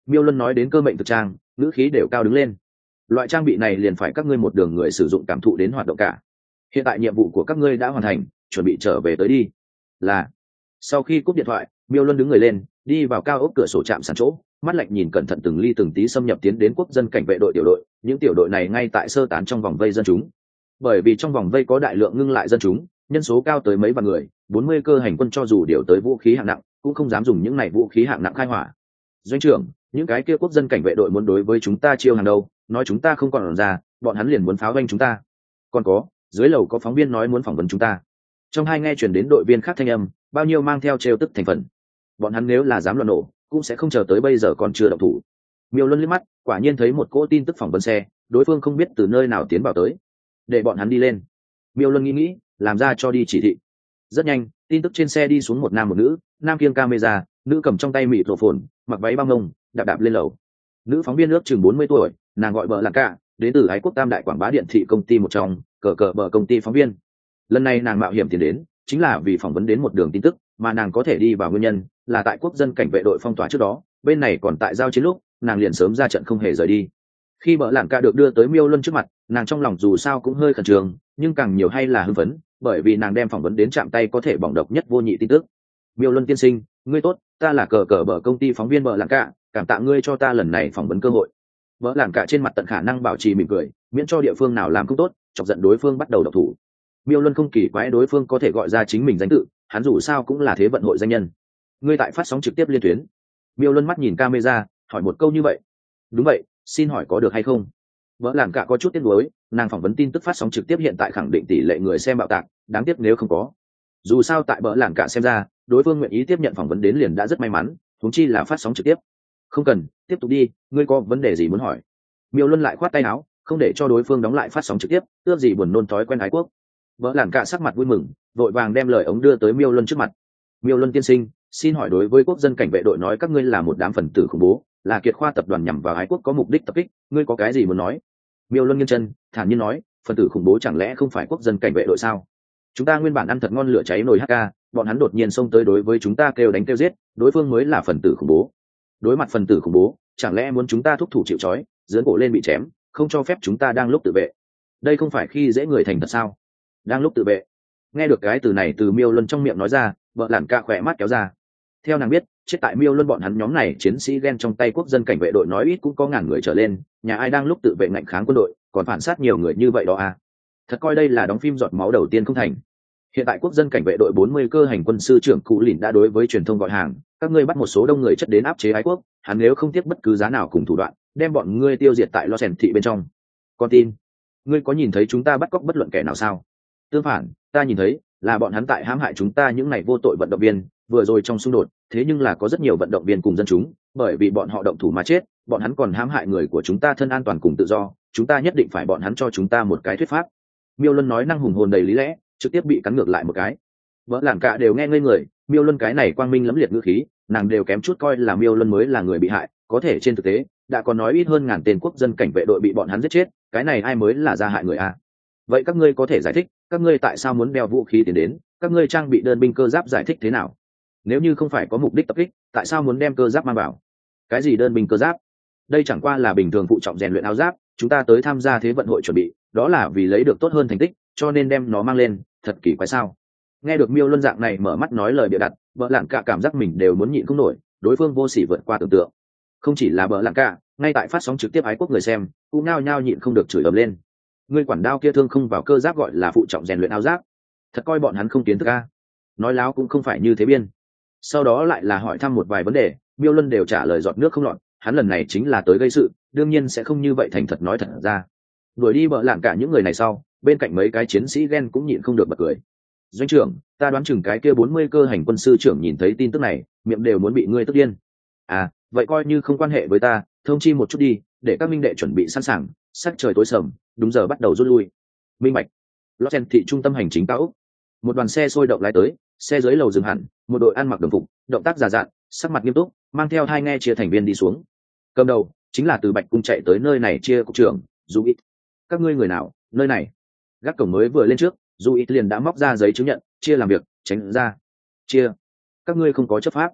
Miêu Luân nói đến cơ mệnh thực trang, ngữ khí đều cao đứng lên. Loại trang bị này liền phải các ngươi một đường người sử dụng cảm thụ đến hoạt động cả. Hiện tại nhiệm vụ của các ngươi đã hoàn thành, chuẩn bị trở về tới đi. Là. Sau khi cúp điện thoại, Miêu Luân đứng người lên, đi vào cao ốc cửa sổ chạm sàn chỗ, mắt lạnh nhìn cẩn thận từng ly từng tí xâm nhập tiến đến quốc dân cảnh vệ đội tiểu đội. Những tiểu đội này ngay tại sơ tán trong vòng vây dân chúng, bởi vì trong vòng vây có đại lượng ngưng lại dân chúng, nhân số cao tới mấy vạn người, bốn mươi cơ hành quân cho dù điều tới vũ khí hạng nặng cũng không dám dùng những này vũ khí hạng nặng khai hỏa. Doanh trưởng, những cái kia quốc dân cảnh vệ đội muốn đối với chúng ta chiêu hàng đâu, nói chúng ta không còn ra, bọn hắn liền muốn pháo doanh chúng ta. Còn có, dưới lầu có phóng viên nói muốn phỏng vấn chúng ta. Trong hai nghe chuyển đến đội viên khác thanh âm, bao nhiêu mang theo trêu tức thành phần. Bọn hắn nếu là dám loạn nổ, cũng sẽ không chờ tới bây giờ còn chưa động thủ. Miêu Luân liếc mắt, quả nhiên thấy một cỗ tin tức phỏng vấn xe, đối phương không biết từ nơi nào tiến vào tới, để bọn hắn đi lên. Miêu Luân nghĩ nghĩ, làm ra cho đi chỉ thị. Rất nhanh, tin tức trên xe đi xuống một nam một nữ, nam kiêng camera, nữ cầm trong tay mịt rổ phồn, mặc váy băng ngông, đạp đạp lên lầu. Nữ phóng viên ước chừng bốn mươi tuổi, nàng gọi vợ là Cả, đến từ Ái Quốc Tam Đại quảng bá điện thị công ty một trong, cờ cờ bờ công ty phóng viên. Lần này nàng mạo hiểm tiến đến, chính là vì phỏng vấn đến một đường tin tức, mà nàng có thể đi vào nguyên nhân là tại quốc dân cảnh vệ đội phong tỏa trước đó, bên này còn tại giao chiến lúc, nàng liền sớm ra trận không hề rời đi. Khi vợ lạng Cả được đưa tới Miêu Luân trước mặt, nàng trong lòng dù sao cũng hơi khẩn trương, nhưng càng nhiều hay là hưng phấn, bởi vì nàng đem phỏng vấn đến chạm tay có thể bỏng độc nhất vô nhị tin tức. Miêu Luân tiên sinh, ngươi tốt, ta là cờ cờ bờ công ty phóng viên vợ lạng Cả, cảm tạ ngươi cho ta lần này phỏng vấn cơ hội. Vợ lạng Cả trên mặt tận khả năng bảo trì mỉm cười, miễn cho địa phương nào làm không tốt, chọc giận đối phương bắt đầu độc thủ. Miêu Luân không kỳ quái đối phương có thể gọi ra chính mình danh tự, hắn dù sao cũng là thế vận hội danh nhân. Ngươi tại phát sóng trực tiếp liên tuyến. Miêu Luân mắt nhìn camera, hỏi một câu như vậy. Đúng vậy, xin hỏi có được hay không? Vợ lạng Cả có chút tiếc nuối, nàng phỏng vấn tin tức phát sóng trực tiếp hiện tại khẳng định tỷ lệ người xem bạo tạc, đáng tiếc nếu không có. Dù sao tại vợ lạng Cả xem ra, đối phương nguyện ý tiếp nhận phỏng vấn đến liền đã rất may mắn, huống chi là phát sóng trực tiếp. Không cần, tiếp tục đi, ngươi có vấn đề gì muốn hỏi? Miêu Luân lại khoát tay áo, không để cho đối phương đóng lại phát sóng trực tiếp, ước gì buồn nôn thói quen Ái Quốc. Vợ lạng Cả sắc mặt vui mừng, vội vàng đem lời ống đưa tới Miêu Luân trước mặt. Miêu Luân tiên sinh, xin hỏi đối với quốc dân cảnh vệ đội nói các ngươi là một đám phần tử khủng bố, là kiệt khoa tập đoàn nhằm vào Ái Quốc có mục đích tập kích, ngươi có cái gì muốn nói? Miêu Luân nghiêng chân, thản nhiên nói, phần tử khủng bố chẳng lẽ không phải quốc dân cảnh vệ đội sao? Chúng ta nguyên bản ăn thật ngon lửa cháy nồi hát ca, bọn hắn đột nhiên xông tới đối với chúng ta kêu đánh kêu giết, đối phương mới là phần tử khủng bố. Đối mặt phần tử khủng bố, chẳng lẽ muốn chúng ta thúc thủ chịu trói, giương cổ lên bị chém, không cho phép chúng ta đang lúc tự vệ? Đây không phải khi dễ người thành thật sao? Đang lúc tự vệ. Nghe được cái từ này từ Miêu Luân trong miệng nói ra, vợ lạng Cả khỏe mắt kéo ra. Theo nàng biết, chết tại Miêu Luân bọn hắn nhóm này chiến sĩ ghen trong tay quốc dân cảnh vệ đội nói ít cũng có ngàn người trở lên, nhà ai đang lúc tự vệ ngạnh kháng quân đội, còn phản sát nhiều người như vậy đó à? Thật coi đây là đóng phim giọt máu đầu tiên không thành. Hiện tại quốc dân cảnh vệ đội bốn mươi cơ hành quân sư trưởng Cụ Lìn đã đối với truyền thông gọi hàng, các ngươi bắt một số đông người chất đến áp chế Ái Quốc, hắn nếu không tiếc bất cứ giá nào cùng thủ đoạn, đem bọn ngươi tiêu diệt tại Lo Sèn thị bên trong. Con tin, ngươi có nhìn thấy chúng ta bắt cóc bất luận kẻ nào sao? Tương phản, ta nhìn thấy là bọn hắn tại hãm hại chúng ta những này vô tội vận động viên, vừa rồi trong xung đột, thế nhưng là có rất nhiều vận động viên cùng dân chúng, bởi vì bọn họ động thủ mà chết, bọn hắn còn hãm hại người của chúng ta thân an toàn cùng tự do, chúng ta nhất định phải bọn hắn cho chúng ta một cái thuyết pháp. Miêu Luân nói năng hùng hồn đầy lý lẽ, trực tiếp bị cắn ngược lại một cái. Vợ lạng Cả đều nghe ngây người, Miêu Luân cái này quang minh lẫm liệt ngữ khí, nàng đều kém chút coi là Miêu Luân mới là người bị hại, có thể trên thực tế, đã có nói ít hơn ngàn tên quốc dân cảnh vệ đội bị bọn hắn giết chết, cái này ai mới là gia hại người a? Vậy các ngươi có thể giải thích, các ngươi tại sao muốn đeo vũ khí tiến đến, các ngươi trang bị đơn binh cơ giáp giải thích thế nào? Nếu như không phải có mục đích tập kích, tại sao muốn đem cơ giáp mang vào? Cái gì đơn binh cơ giáp? Đây chẳng qua là bình thường phụ trọng rèn luyện áo giáp, chúng ta tới tham gia thế vận hội chuẩn bị, đó là vì lấy được tốt hơn thành tích, cho nên đem nó mang lên, thật kỳ quái sao? Nghe được Miêu Luân dạng này mở mắt nói lời bịa đặt, vợ lạng Cả cảm giác mình đều muốn nhịn không nổi, đối phương vô sỉ vượt qua tưởng tượng. Không chỉ là vợ lạng Cả, ngay tại phát sóng trực tiếp Ái Quốc người xem, cũng nao nhao nhịn không được chửi ầm lên. Ngươi quản đao kia thương không vào cơ giáp gọi là phụ trọng rèn luyện áo giáp, thật coi bọn hắn không kiến thức a? Nói láo cũng không phải như thế biên. Sau đó lại là hỏi thăm một vài vấn đề, Miêu Luân đều trả lời giọt nước không lọt, hắn lần này chính là tới gây sự, đương nhiên sẽ không như vậy thành thật nói thật ra. Đuổi đi vợ lạng Cả những người này sau, bên cạnh mấy cái chiến sĩ ghen cũng nhịn không được bật cười. Doanh trưởng, ta đoán chừng cái kia bốn mươi cơ hành quân sư trưởng nhìn thấy tin tức này, miệng đều muốn bị ngươi tức điên. À, vậy coi như không quan hệ với ta, thông chi một chút đi, để các minh đệ chuẩn bị sẵn sàng, sắc trời tối sầm, đúng giờ bắt đầu rút lui. Minh bạch. Los Angeles thị trung tâm hành chính cao ốc. Một đoàn xe sôi động lái tới, xe dưới lầu dừng hẳn, một đội ăn mặc đồng phục, động tác già dặn, sắc mặt nghiêm túc, mang theo hai nghe chia thành viên đi xuống. Cầm đầu chính là từ Bạch Cung chạy tới nơi này chia cục trưởng, Du Ít. Các ngươi người nào, nơi này? Gác cổng mới vừa lên trước, Du Ít liền đã móc ra giấy chứng nhận, chia làm việc, tránh ra. Chia. Các ngươi không có chấp pháp.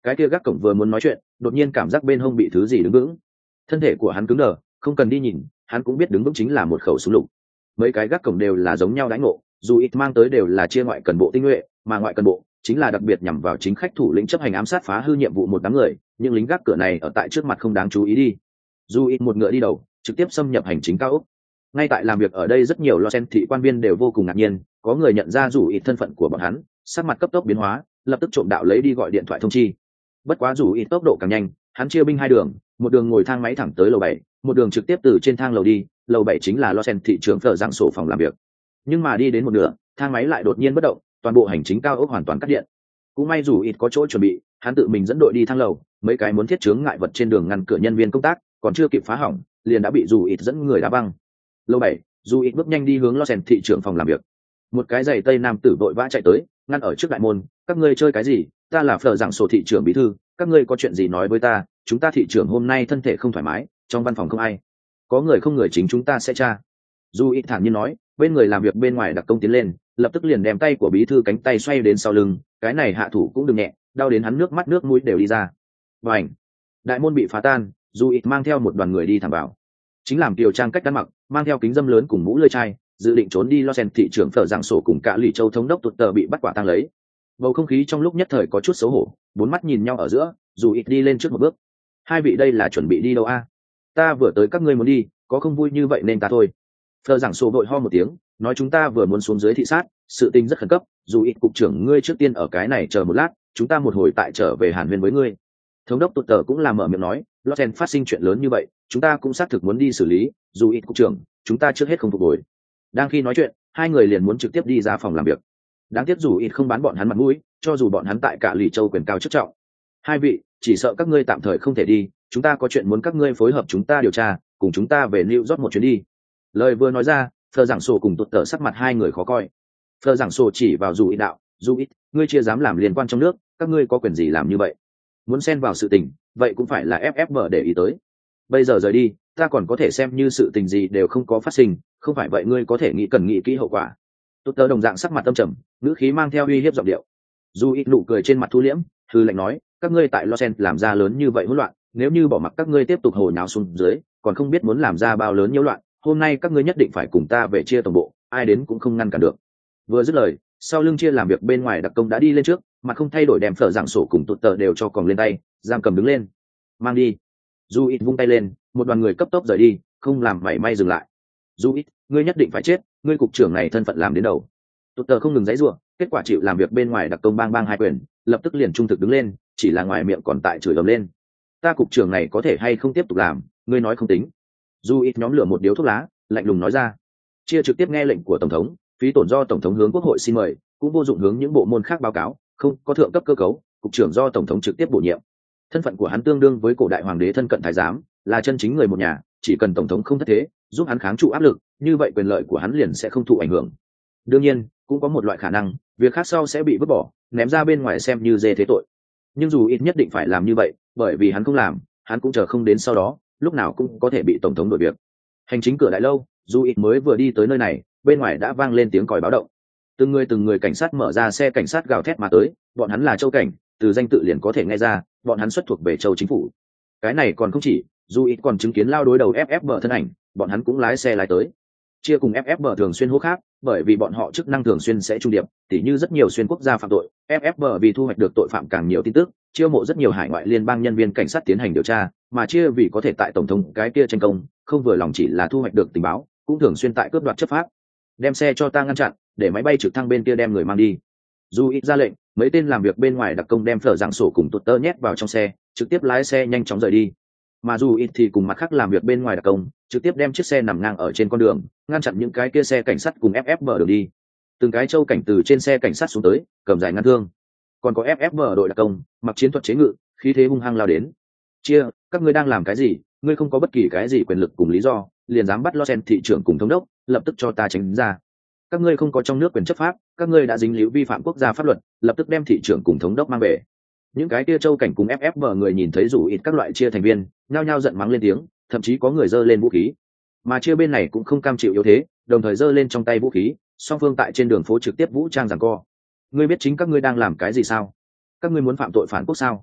Cái kia gác cổng vừa muốn nói chuyện, đột nhiên cảm giác bên hông bị thứ gì đứng vững, thân thể của hắn cứng đờ, không cần đi nhìn hắn cũng biết đứng vững chính là một khẩu súng lục. Mấy cái gác cổng đều là giống nhau đánh ngộ, dù ít mang tới đều là chia ngoại cần bộ tinh nhuệ, mà ngoại cần bộ chính là đặc biệt nhằm vào chính khách thủ lĩnh chấp hành ám sát phá hư nhiệm vụ một đám người, những lính gác cửa này ở tại trước mặt không đáng chú ý đi. Dù ít một ngựa đi đầu trực tiếp xâm nhập hành chính cao ốc. Ngay tại làm việc ở đây rất nhiều Los thị quan viên đều vô cùng ngạc nhiên, có người nhận ra dù ít thân phận của bọn hắn, sắc mặt cấp tốc biến hóa, lập tức trộm đạo lấy đi gọi điện thoại thông chi. Bất quá dù ít tốc độ càng nhanh, hắn chia binh hai đường, một đường ngồi thang máy thẳng tới lầu bảy, một đường trực tiếp từ trên thang lầu đi, lầu bảy chính là Los thị trưởng phở giảng sổ phòng làm việc. Nhưng mà đi đến một nửa, thang máy lại đột nhiên bất động, toàn bộ hành chính cao ốc hoàn toàn cắt điện. Cũng may dù ít có chỗ chuẩn bị, hắn tự mình dẫn đội đi thang lầu, mấy cái muốn thiết chướng ngại vật trên đường ngăn cửa nhân viên công tác, còn chưa kịp phá hỏng, liền đã bị dù ít dẫn người đá băng. Lầu bảy, dù ít bước nhanh đi hướng Los thị trưởng phòng làm việc. Một cái giày tây nam tử vội vã chạy tới, ngăn ở trước đại môn, các ngươi chơi cái gì? Ta là phở giảng sổ thị trưởng bí thư, các ngươi có chuyện gì nói với ta? Chúng ta thị trưởng hôm nay thân thể không thoải mái, trong văn phòng không ai, có người không người chính chúng ta sẽ tra. Dù ít thản nhiên nói, bên người làm việc bên ngoài đặc công tiến lên, lập tức liền đem tay của bí thư cánh tay xoay đến sau lưng, cái này hạ thủ cũng đừng nhẹ, đau đến hắn nước mắt nước mũi đều đi ra. Bành! Đại môn bị phá tan, dù ít mang theo một đoàn người đi thẳng vào. Chính làm tiểu trang cách ăn mặc, mang theo kính dâm lớn cùng mũ lưỡi chai, dự định trốn đi Los Angeles thị trưởng phở giảng sổ cùng cả lì châu thống đốc tụt tờ bị bắt quả tang lấy. Bầu không khí trong lúc nhất thời có chút xấu hổ, bốn mắt nhìn nhau ở giữa, dù ít đi lên trước một bước. Hai vị đây là chuẩn bị đi đâu a? Ta vừa tới các ngươi muốn đi, có không vui như vậy nên ta thôi. Phở giảng sổ vội ho một tiếng, nói chúng ta vừa muốn xuống dưới thị sát, sự tình rất khẩn cấp, dù ít cục trưởng ngươi trước tiên ở cái này chờ một lát, chúng ta một hồi tại trở về hàn huyên với ngươi. Thống đốc tụt tờ cũng làm mở miệng nói, Los Angeles phát sinh chuyện lớn như vậy, chúng ta cũng xác thực muốn đi xử lý, dù ít cục trưởng, chúng ta trước hết không phục hồi. Đang khi nói chuyện, hai người liền muốn trực tiếp đi ra phòng làm việc. Đáng tiếc dù ít không bán bọn hắn mặt mũi, cho dù bọn hắn tại cả lì châu quyền cao chức trọng. Hai vị, chỉ sợ các ngươi tạm thời không thể đi, chúng ta có chuyện muốn các ngươi phối hợp chúng ta điều tra, cùng chúng ta về New York một chuyến đi. Lời vừa nói ra, Phờ giảng sổ cùng tụt tờ sắc mặt hai người khó coi. Phờ giảng sổ chỉ vào dù ít đạo, dù ít, ngươi chia dám làm liên quan trong nước, các ngươi có quyền gì làm như vậy? Muốn xen vào sự tình, vậy cũng phải là ép ép bờ để ý tới. Bây giờ rời đi, ta còn có thể xem như sự tình gì đều không có phát sinh, không phải vậy ngươi có thể nghĩ cần nghĩ kỹ hậu quả. Tụt tờ đồng dạng sắc mặt âm trầm, ngữ khí mang theo uy hiếp giọng điệu. Dù ít nụ cười trên mặt thu liễm, hư lệnh nói, các ngươi tại Los Angeles làm ra lớn như vậy hỗn loạn, nếu như bỏ mặc các ngươi tiếp tục hồ nháo xuống dưới, còn không biết muốn làm ra bao lớn nhiễu loạn, hôm nay các ngươi nhất định phải cùng ta về chia tổng bộ, ai đến cũng không ngăn cản được. Vừa dứt lời, sau lưng chia làm việc bên ngoài đặc công đã đi lên trước, mà không thay đổi đem phở giảng sổ cùng tụt tờ đều cho còng lên tay, giam cầm đứng lên, mang đi. Dù ít vung tay lên, một đoàn người cấp tốc rời đi, không làm mảy may dừng lại. Dù ít, ngươi nhất định phải chết, ngươi cục trưởng này thân phận làm đến đầu. Tụt tờ không ngừng giãy giụa, kết quả chịu làm việc bên ngoài đặc công bang bang hai quyền, lập tức liền trung thực đứng lên, chỉ là ngoài miệng còn tại chửi ầm lên. Ta cục trưởng này có thể hay không tiếp tục làm, ngươi nói không tính. Dù ít nhóm lửa một điếu thuốc lá, lạnh lùng nói ra. Chia trực tiếp nghe lệnh của tổng thống, phí tổn do tổng thống hướng quốc hội xin mời, cũng vô dụng hướng những bộ môn khác báo cáo, không có thượng cấp cơ cấu, cục trưởng do tổng thống trực tiếp bổ nhiệm. Thân phận của hắn tương đương với cổ đại hoàng đế thân cận thái giám, là chân chính người một nhà, chỉ cần tổng thống không thất thế, giúp hắn kháng trụ áp lực, như vậy quyền lợi của hắn liền sẽ không thụ ảnh hưởng. Đương nhiên, cũng có một loại khả năng, việc khác sau sẽ bị vứt bỏ, ném ra bên ngoài xem như dê thế tội. Nhưng dù ít nhất định phải làm như vậy, bởi vì hắn không làm, hắn cũng chờ không đến sau đó, lúc nào cũng có thể bị tổng thống đổi việc. Hành chính cửa đại lâu, dù ít mới vừa đi tới nơi này, bên ngoài đã vang lên tiếng còi báo động. Từng người từng người cảnh sát mở ra xe cảnh sát gào thét mà tới, bọn hắn là châu cảnh, từ danh tự liền có thể nghe ra, bọn hắn xuất thuộc về châu chính phủ. Cái này còn không chỉ, dù ít còn chứng kiến lao đối đầu ép ép bờ thân ảnh, bọn hắn cũng lái xe lái tới. Chia cùng ép ép bờ thường xuyên hô khác, bởi vì bọn họ chức năng thường xuyên sẽ trung điệp, tỉ như rất nhiều xuyên quốc gia phạm tội, ép ép bờ vì thu hoạch được tội phạm càng nhiều tin tức, chiêu mộ rất nhiều hải ngoại liên bang nhân viên cảnh sát tiến hành điều tra, mà chia vì có thể tại tổng thống cái kia tranh công, không vừa lòng chỉ là thu hoạch được tình báo, cũng thường xuyên tại cướp đoạt chấp pháp. Đem xe cho ta ngăn chặn, để máy bay trực thăng bên kia đem người mang đi. Dù ít ra lệnh, mấy tên làm việc bên ngoài đặc công đem phở giảng sổ cùng tụt tơ nhét vào trong xe, trực tiếp lái xe nhanh chóng rời đi. Mà dù ít thì cùng mặt khác làm việc bên ngoài đặc công, trực tiếp đem chiếc xe nằm ngang ở trên con đường, ngăn chặn những cái kia xe cảnh sát cùng ép ép bờ đường đi. Từng cái châu cảnh từ trên xe cảnh sát xuống tới, cầm dài ngăn thương. Còn có ép ép bờ đội đặc công, mặc chiến thuật chế ngự, khí thế hung hăng lao đến. Chia, các ngươi đang làm cái gì? Ngươi không có bất kỳ cái gì quyền lực cùng lý do, liền dám bắt Los Angeles thị trưởng cùng thống đốc, lập tức cho ta tránh ra. Các ngươi không có trong nước quyền chấp pháp, các ngươi đã dính líu vi phạm quốc gia pháp luật, lập tức đem thị trưởng cùng thống đốc mang về. Những cái kia châu cảnh cùng ép ép bờ người nhìn thấy rủ ít các loại chia thành viên, nhao nhao giận mắng lên tiếng, thậm chí có người giơ lên vũ khí. Mà chia bên này cũng không cam chịu yếu thế, đồng thời giơ lên trong tay vũ khí, song phương tại trên đường phố trực tiếp vũ trang giằng co. Ngươi biết chính các ngươi đang làm cái gì sao? Các ngươi muốn phạm tội phản quốc sao?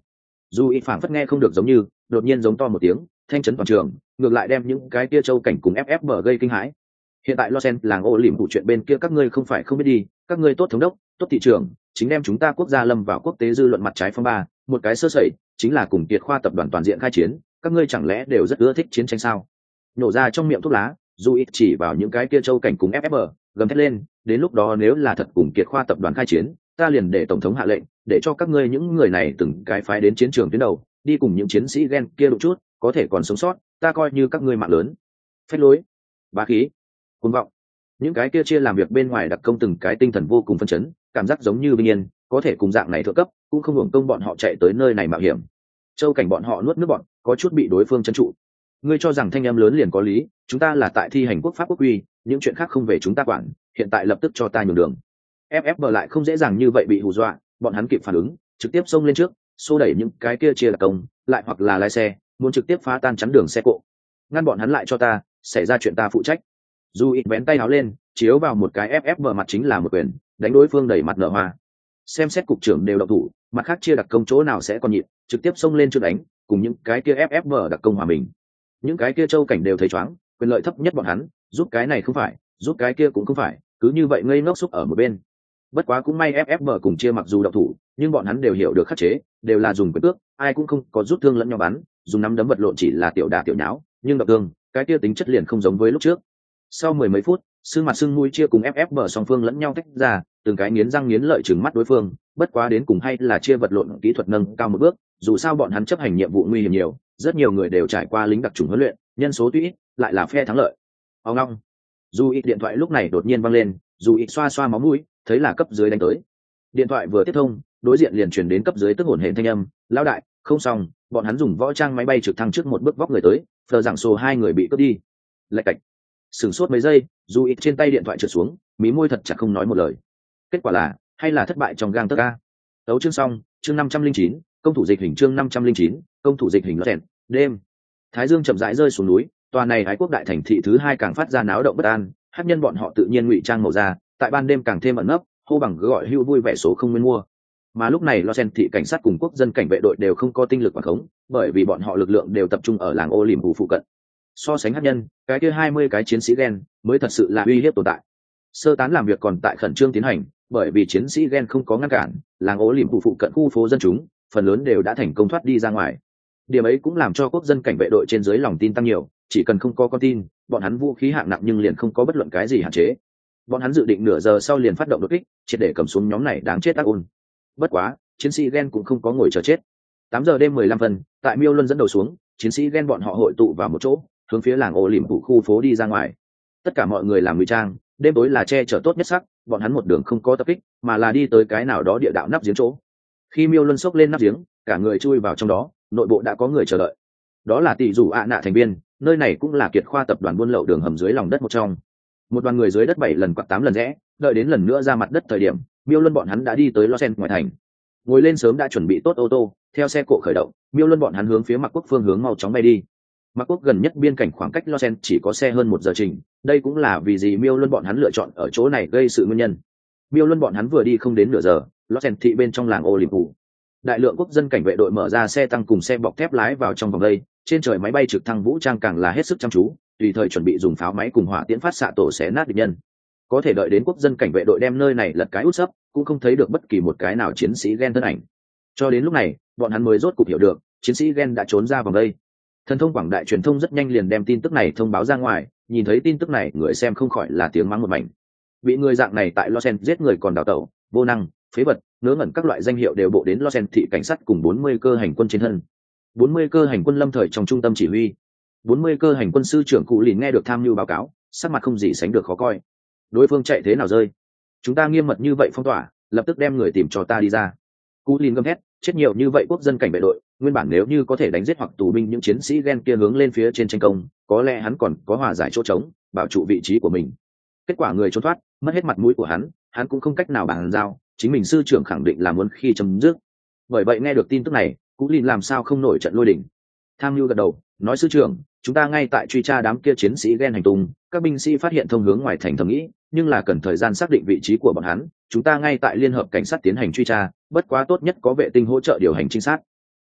Dù ít phảng phất nghe không được giống như đột nhiên giống to một tiếng, thanh chấn toàn trường, ngược lại đem những cái kia châu cảnh cùng ép ép bờ gây kinh hãi. Hiện tại Los Angeles làng ô liễm vụ chuyện bên kia các ngươi không phải không biết đi, các ngươi tốt thống đốc, tốt thị trường, chính đem chúng ta quốc gia lâm vào quốc tế dư luận mặt trái phong ba, một cái sơ sẩy, chính là cùng Kiệt Khoa tập đoàn toàn diện khai chiến, các ngươi chẳng lẽ đều rất ưa thích chiến tranh sao? Nổ ra trong miệng thuốc lá, dù ít chỉ vào những cái kia châu cảnh cùng ép ép bờ, gầm thét lên, đến lúc đó nếu là thật cùng Kiệt Khoa tập đoàn khai chiến, ta liền để tổng thống hạ lệnh, để cho các ngươi những người này từng cái phái đến chiến trường tuyến đầu, đi cùng những chiến sĩ gen kia đụng chút, có thể còn sống sót, ta coi như các ngươi mạng lớn. Phách lối, bá khí, cuồng vọng. Những cái kia chia làm việc bên ngoài đặc công từng cái tinh thần vô cùng phấn chấn, cảm giác giống như bình yên, có thể cùng dạng này thượng cấp, cũng không hưởng công bọn họ chạy tới nơi này mạo hiểm. Châu cảnh bọn họ nuốt nước bọn, có chút bị đối phương trấn trụ. Ngươi cho rằng thanh âm lớn liền có lý, chúng ta là tại thi hành quốc pháp quốc quy, những chuyện khác không về chúng ta quản, hiện tại lập tức cho ta nhường đường. ép ép bờ lại không dễ dàng như vậy bị hù dọa, bọn hắn kịp phản ứng, trực tiếp xông lên trước, xô đẩy những cái kia chia đặc công, lại hoặc là lái xe, muốn trực tiếp phá tan chắn đường xe cộ. Ngăn bọn hắn lại cho ta, xảy ra chuyện ta phụ trách. Dù ít bén tay áo lên, chiếu vào một cái ép ép bờ mặt chính là một quyền, đánh đối phương đẩy mặt nở hoa. Xem xét cục trưởng đều động thủ, mặt khác chia đặc công chỗ nào sẽ còn nhịn, trực tiếp xông lên trước đánh, cùng những cái kia ép ép bờ đặc công hòa mình. Những cái kia châu cảnh đều thấy choáng, quyền lợi thấp nhất bọn hắn, giúp cái này không phải, giúp cái kia cũng không phải, cứ như vậy ngây ngốc xúc ở một bên. Bất quá cũng may ép ép bờ cùng chia mặc dù động thủ, nhưng bọn hắn đều hiểu được khắc chế, đều là dùng quyền cước, ai cũng không có rút thương lẫn nhau bắn, dùng nắm đấm vật lộn chỉ là tiểu đả tiểu nháo, nhưng động thương, cái kia tính chất liền không giống với lúc trước. Sau mười mấy phút, sưng mặt sưng mũi chia cùng ép ép bờ song phương lẫn nhau tách ra, từng cái nghiến răng nghiến lợi trừng mắt đối phương, bất quá đến cùng hay là chia vật lộn kỹ thuật nâng cao một bước, dù sao bọn hắn chấp hành nhiệm vụ nguy hiểm nhiều, rất nhiều người đều trải qua lính đặc chủng huấn luyện, nhân số tuy ít, lại là phe thắng lợi. Ông long. Dù ít điện thoại lúc này đột nhiên vang lên, dù ít xoa xoa máu mũi, thấy là cấp dưới đánh tới. Điện thoại vừa tiếp thông, đối diện liền truyền đến cấp dưới tức hổn hển thanh âm, lão đại, không xong, bọn hắn dùng võ trang máy bay trực thăng trước một bước vóc người tới, phờ rằng số hai người bị cướp đi. Lạch cạch. Sửng sốt mấy giây, dù ít trên tay điện thoại trượt xuống, mí môi thật chặt không nói một lời. Kết quả là, hay là thất bại trong gang tấc a. Tấu chương xong, chương năm trăm linh chín, công thủ dịch hình chương năm trăm linh chín, công thủ dịch hình lọt đèn, đêm. Thái dương chậm rãi rơi xuống núi, tòa này Ái Quốc đại thành thị thứ hai càng phát ra náo động bất an, hắc nhân bọn họ tự nhiên ngụy trang màu da, tại ban đêm càng thêm ẩn nấp, hô bằng gọi hưu vui vẻ số không nguyên mua. Mà lúc này Los Angeles thị cảnh sát cùng quốc dân cảnh vệ đội đều không có tinh lực quản khống, bởi vì bọn họ lực lượng đều tập trung ở làng ô liềm phụ cận. So sánh hắc nhân, cái kia hai mươi cái chiến sĩ gen mới thật sự là uy hiếp tồn tại. Sơ tán làm việc còn tại khẩn trương tiến hành, bởi vì chiến sĩ gen không có ngăn cản, làng ô liềm phụ cận khu phố dân chúng, phần lớn đều đã thành công thoát đi ra ngoài. Điểm ấy cũng làm cho quốc dân cảnh vệ đội trên dưới lòng tin tăng nhiều, chỉ cần không có con tin, bọn hắn vũ khí hạng nặng nhưng liền không có bất luận cái gì hạn chế. Bọn hắn dự định nửa giờ sau liền phát động đột kích, triệt để cầm xuống nhóm này đáng chết ác ôn. Bất quá, chiến sĩ gen cũng không có ngồi chờ chết. Tám giờ đêm mười lăm phân, tại Miêu Luân dẫn đầu xuống, chiến sĩ gen bọn họ hội tụ vào một chỗ, hướng phía làng ô liềm phủ khu phố đi ra ngoài. Tất cả mọi người làm ngụy trang, đêm tối là che chở tốt nhất sắc, bọn hắn một đường không có tập kích, mà là đi tới cái nào đó địa đạo nắp giếng chỗ. Khi Miêu Luân xốc lên nắp giếng, cả người chui vào trong đó, nội bộ đã có người chờ đợi. Đó là tỷ dù ạ nạ thành viên, nơi này cũng là Kiệt Khoa tập đoàn buôn lậu đường hầm dưới lòng đất một trong. Một đoàn người dưới đất bảy lần quạt tám lần rẽ, đợi đến lần nữa ra mặt đất thời điểm, Miêu Luân bọn hắn đã đi tới Los Angeles ngoài thành. Ngồi lên sớm đã chuẩn bị tốt ô tô, theo xe cộ khởi động, Miêu Luân bọn hắn hướng phía Mạc Quốc phương hướng mau chóng bay đi. Mạc Quốc gần nhất biên cảnh khoảng cách Los Angeles chỉ có xe hơn một giờ trình, đây cũng là vì gì Miêu Luân bọn hắn lựa chọn ở chỗ này gây sự nguyên nhân. Miêu Luân bọn hắn vừa đi không đến nửa giờ, Los Angeles thị bên trong làng ô liềm phủ. Đại lượng quốc dân cảnh vệ đội mở ra xe tăng cùng xe bọc thép lái vào trong vòng đây, trên trời máy bay trực thăng vũ trang càng là hết sức chăm chú, tùy thời chuẩn bị dùng pháo máy cùng hỏa tiễn phát xạ tổ xé nát địch nhân. Có thể đợi đến quốc dân cảnh vệ đội đem nơi này lật cái út sấp, cũng không thấy được bất kỳ một cái nào chiến sĩ gen thân ảnh. Cho đến lúc này, bọn hắn mới rốt cục hiểu được, chiến sĩ gen đã trốn ra vòng đây. Thần thông quảng đại truyền thông rất nhanh liền đem tin tức này thông báo ra ngoài, nhìn thấy tin tức này, người xem không khỏi là tiếng mắng một mảnh. Bị người dạng này tại Los Angeles giết người còn đào tẩu, vô năng, phế vật, ngớ ngẩn các loại danh hiệu đều bộ đến Los Angeles thị cảnh sát cùng bốn mươi cơ hành quân trên thân. bốn mươi cơ hành quân lâm thời trong trung tâm chỉ huy. bốn mươi cơ hành quân sư trưởng cụ lìn nghe được tham mưu báo cáo, sắc mặt không gì sánh được khó coi. Đối phương chạy thế nào rơi? Chúng ta nghiêm mật như vậy phong tỏa, lập tức đem người tìm cho ta đi ra. Cụ lìn gầm thét, chết nhiều như vậy quốc dân cảnh vệ đội, nguyên bản nếu như có thể đánh giết hoặc tù binh những chiến sĩ gen kia hướng lên phía trên tranh công, có lẽ hắn còn có hòa giải chỗ trống, bảo trụ vị trí của mình. Kết quả người trốn thoát, mất hết mặt mũi của hắn, hắn cũng không cách nào bàn giao, chính mình sư trưởng khẳng định là muốn khi chấm dứt. Bởi vậy nghe được tin tức này, Cú Lìn làm sao không nổi trận lôi đình. Tham Nhu gật đầu, nói sư trưởng, chúng ta ngay tại truy tra đám kia chiến sĩ gen hành tung, các binh sĩ phát hiện thông hướng ngoài thành thầm nghĩ, nhưng là cần thời gian xác định vị trí của bọn hắn, chúng ta ngay tại liên hợp cảnh sát tiến hành truy tra, bất quá tốt nhất có vệ tinh hỗ trợ điều hành trinh sát.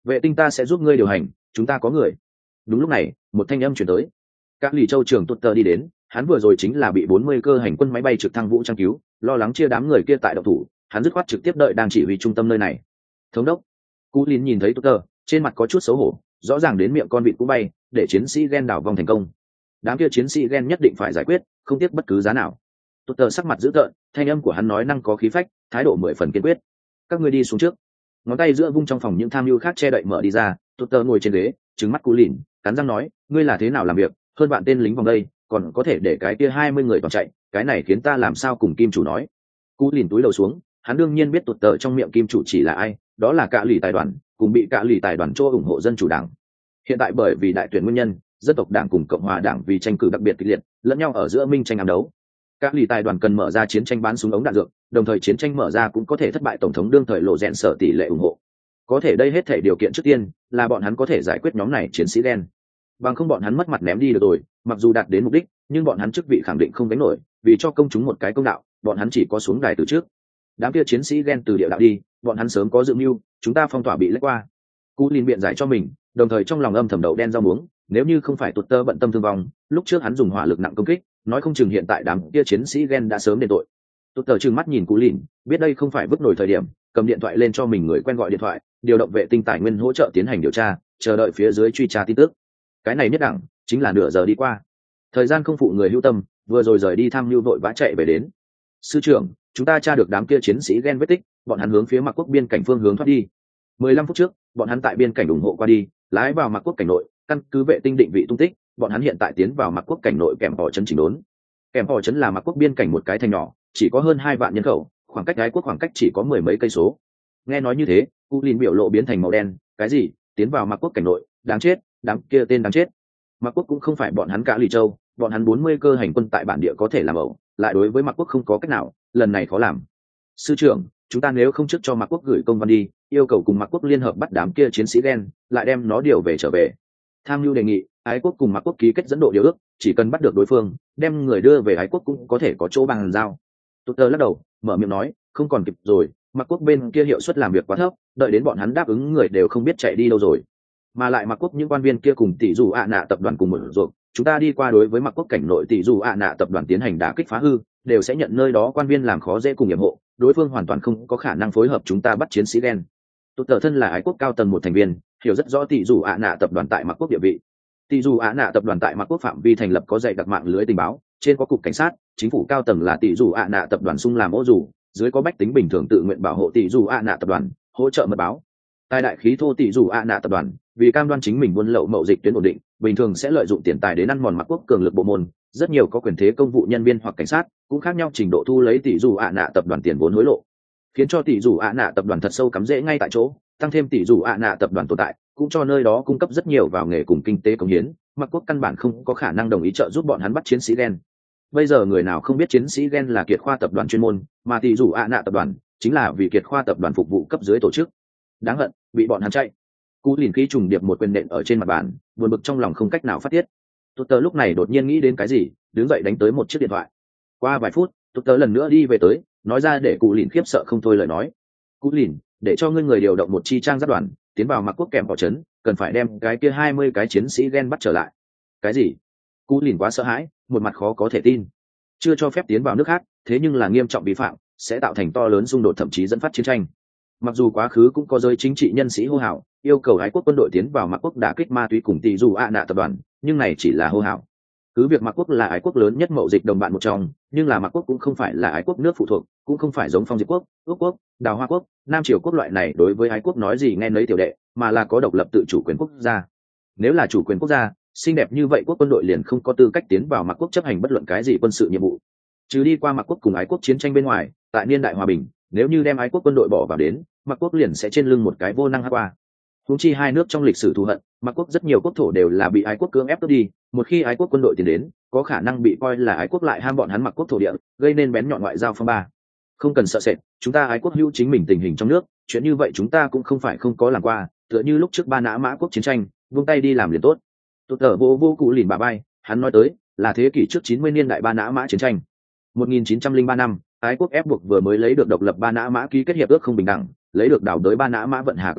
vệ tinh ta sẽ giúp ngươi điều hành, chúng ta có người. Đúng lúc này một thanh âm chuyển tới. Các lì châu trưởng tuột tờ đi đến, hắn vừa rồi chính là bị bốn mươi cơ hành quân máy bay trực thăng vũ trang cứu, lo lắng chia đám người kia tại độc thủ, hắn dứt khoát trực tiếp đợi đang chỉ huy trung tâm nơi này. Thống đốc Cú Lín nhìn thấy tuột tờ, trên mặt có chút xấu hổ, rõ ràng đến miệng con vịt cũng bay, để chiến sĩ Gen đảo vòng thành công. Đám kia chiến sĩ Gen nhất định phải giải quyết, không tiếc bất cứ giá nào. Tuột tờ sắc mặt dữ tợn, thanh âm của hắn nói năng có khí phách, thái độ mười phần kiên quyết. Các ngươi đi xuống trước. Ngón tay giữa vung trong phòng những tham mưu khác che đậy mở đi ra, tuột tờ ngồi trên ghế, trừng mắt Cú Lín, cắn răng nói, ngươi là thế nào làm việc, hơn bạn tên lính vòng đây, còn có thể để cái kia hai mươi người toàn chạy, cái này khiến ta làm sao cùng kim chủ nói. Cú Lín túi đầu xuống, hắn đương nhiên biết tuột tờ trong miệng kim chủ chỉ là ai, đó là Cạ Lì tài đoàn, cùng bị Cạ Lì tài đoàn cho ủng hộ dân chủ đảng. Hiện tại bởi vì đại tuyển nguyên nhân, dân tộc đảng cùng cộng hòa đảng vì tranh cử đặc biệt kịch liệt, lẫn nhau ở giữa minh tranh ám đấu. Các lì tài đoàn cần mở ra chiến tranh bán súng ống đạn dược, đồng thời chiến tranh mở ra cũng có thể thất bại tổng thống đương thời lộ rèn sở tỷ lệ ủng hộ. Có thể đây hết thể điều kiện trước tiên là bọn hắn có thể giải quyết nhóm này chiến sĩ đen. Bằng không bọn hắn mất mặt ném đi được rồi, mặc dù đạt đến mục đích, nhưng bọn hắn chức vị khẳng định không đánh nổi, vì cho công chúng một cái công đạo, bọn hắn chỉ có xuống đài từ trước. Đám kia chiến sĩ đen từ địa đạo đi, bọn hắn sớm có dự mưu, chúng ta phong tỏa bị lách qua. Cú Lín biện giải cho mình, đồng thời trong lòng âm thầm đậu đen rau muống, nếu như không phải tuột tơ bận tâm thương vong, lúc trước hắn dùng hỏa lực nặng công kích, nói không chừng hiện tại đám kia chiến sĩ Gen đã sớm đền tội. Tuột tơ trừng mắt nhìn Cú Lín, biết đây không phải vứt nổi thời điểm, cầm điện thoại lên cho mình người quen gọi điện thoại, điều động vệ tinh tài nguyên hỗ trợ tiến hành điều tra, chờ đợi phía dưới truy tra tin tức. Cái này nhất đẳng, chính là nửa giờ đi qua. Thời gian không phụ người hữu tâm, vừa rồi rời đi thăm lưu vội vã chạy về đến. Sư trưởng, chúng ta tra được đám kia chiến sĩ Gen vết tích, bọn hắn hướng phía Mạc Quốc biên cảnh phương hướng thoát đi. mười lăm phút trước, bọn hắn tại biên cảnh ủng hộ qua đi, lái vào Mạc Quốc cảnh nội, căn cứ vệ tinh định vị tung tích, bọn hắn hiện tại tiến vào Mạc Quốc cảnh nội kèm họ trấn chỉnh đốn. Kèm họ trấn là Mạc Quốc biên cảnh một cái thành nhỏ, chỉ có hơn hai vạn nhân khẩu, khoảng cách Ái Quốc khoảng cách chỉ có mười mấy cây số. Nghe nói như thế, Cú Lín biểu lộ biến thành màu đen, cái gì? Tiến vào Mạc Quốc cảnh nội, đáng chết, đám kia tên đáng chết. Mạc Quốc cũng không phải bọn hắn Cạ Lì Châu, bọn hắn bốn mươi cơ hành quân tại bản địa có thể làm ẩu, lại đối với Mạc Quốc không có cách nào, lần này khó làm. Sư trưởng, chúng ta nếu không trước cho Mạc Quốc gửi công văn đi, yêu cầu cùng Mạc Quốc liên hợp bắt đám kia chiến sĩ đen, lại đem nó điều về trở về. Tham mưu đề nghị, Ái Quốc cùng Mạc Quốc ký kết dẫn độ điều ước, chỉ cần bắt được đối phương, đem người đưa về Ái Quốc cũng có thể có chỗ bàn giao. Tuột tơ lắc đầu, mở miệng nói, không còn kịp rồi, Mạc Quốc bên kia hiệu suất làm việc quá thấp, đợi đến bọn hắn đáp ứng người đều không biết chạy đi đâu rồi. Mà lại Mạc Quốc những quan viên kia cùng tỷ dù ạ nạ tập đoàn cùng một ruột, chúng ta đi qua đối với Mạc Quốc cảnh nội tỷ dù ạ nạ tập đoàn tiến hành đả kích phá hư, đều sẽ nhận nơi đó quan viên làm khó dễ cùng nhiệm hộ, đối phương hoàn toàn không có khả năng phối hợp chúng ta bắt chiến sĩ đen. Tuột tơ thân là Ái Quốc cao tầng một thành viên, hiểu rất rõ tỷ dù ạ nạ tập đoàn tại Mạc Quốc địa vị. Tỷ dù ạ nạ tập đoàn tại Mạc Quốc phạm vi thành lập có dạy đặc mạng lưới tình báo, trên có cục cảnh sát, chính phủ cao tầng là tỷ dù ạ nạ tập đoàn xung làm ô dù, dưới có bách tính bình thường tự nguyện bảo hộ tỷ dù ạ nạ tập đoàn, hỗ trợ mật báo. Tài đại khí thô tỷ dù ạ nạ tập đoàn, vì cam đoan chính mình buôn lậu mậu dịch tuyến ổn định, bình thường sẽ lợi dụng tiền tài đến ăn mòn Mạc Quốc cường lực bộ môn, rất nhiều có quyền thế công vụ nhân viên hoặc cảnh sát cũng khác nhau trình độ thu lấy tỷ dù ạ nạ tập đoàn tiền vốn hối lộ, khiến cho tỷ dù ạ nạ tập đoàn thật sâu cắm rễ ngay tại chỗ, tăng thêm tỷ dù ạ nạ tập đoàn tồn tại cũng cho nơi đó cung cấp rất nhiều vào nghề cùng kinh tế cống hiến. Mạc Quốc căn bản không có khả năng đồng ý trợ giúp bọn hắn bắt chiến sĩ đen. Bây giờ người nào không biết chiến sĩ đen là Kiệt Khoa tập đoàn chuyên môn, mà tỷ dù ạ nạ tập đoàn chính là vì Kiệt Khoa tập đoàn phục vụ cấp dưới tổ chức. Đáng hận, bị bọn hắn chạy. Cú Lín khí trùng điệp một quyền nện ở trên mặt bàn, buồn bực trong lòng không cách nào phát tiết. Tuột tơ lúc này đột nhiên nghĩ đến cái gì, đứng dậy đánh tới một chiếc điện thoại. Qua vài phút, Tuột tơ lần nữa đi về tới, nói ra để Cú Lín khiếp sợ không thôi lời nói. Cú Lín, để cho ngươi người điều động một chi trang giáp đoàn, tiến vào Mạc Quốc kèm họ trấn, cần phải đem cái kia hai mươi cái chiến sĩ đen bắt trở lại. Cái gì? Cú Lín quá sợ hãi, một mặt khó có thể tin. Chưa cho phép tiến vào nước khác, thế nhưng là nghiêm trọng vi phạm, sẽ tạo thành to lớn xung đột thậm chí dẫn phát chiến tranh. Mặc dù quá khứ cũng có giới chính trị nhân sĩ hô hào yêu cầu Ái Quốc quân đội tiến vào Mạc Quốc đả kích ma túy cùng tỷ dù ạ nạ tập đoàn, nhưng này chỉ là hô hào. Cứ việc Mạc Quốc là Ái Quốc lớn nhất mậu dịch đồng bạn một trong, nhưng là Mạc Quốc cũng không phải là Ái Quốc nước phụ thuộc, cũng không phải giống Phong Diệp Quốc, Ước Quốc, Đào Hoa Quốc, Nam Triều Quốc loại này đối với Ái Quốc nói gì nghe nấy tiểu đệ, mà là có độc lập tự chủ quyền quốc gia. Nếu là chủ quyền quốc gia, xinh đẹp như vậy quốc quân đội liền không có tư cách tiến vào Mạc Quốc chấp hành bất luận cái gì quân sự nhiệm vụ. Trừ đi qua Mạc Quốc cùng Ái Quốc chiến tranh bên ngoài, tại niên đại hòa bình, nếu như đem Ái Quốc quân đội bỏ vào đến, Mạc Quốc liền sẽ trên lưng một cái vô năng hắc qua. Huống chi hai nước trong lịch sử thù hận, Mạc Quốc rất nhiều quốc thổ đều là bị Ái Quốc cưỡng ép cướp đi, một khi Ái Quốc quân đội tiến đến, có khả năng bị coi là Ái Quốc lại ham bọn hắn Mạc Quốc thổ địa, gây nên bén nhọn ngoại giao phong ba. Không cần sợ sệt, chúng ta Ái Quốc hữu chính mình tình hình trong nước, chuyện như vậy chúng ta cũng không phải không có làm qua, tựa như lúc trước Ba Nã Mã Quốc chiến tranh, vung tay đi làm liền tốt. Tuột tơ vô vô Cú Lín bà bay, hắn nói tới, là thế kỷ trước chín mươi niên đại Ba Nã Mã chiến tranh. một nghìn chín trăm lẻ ba năm, Ái Quốc ép buộc vừa mới lấy được độc lập Ba Nã Mã ký kết hiệp ước không bình đẳng, lấy được đảo đới Ba Nã Mã vận hà quyền lợi,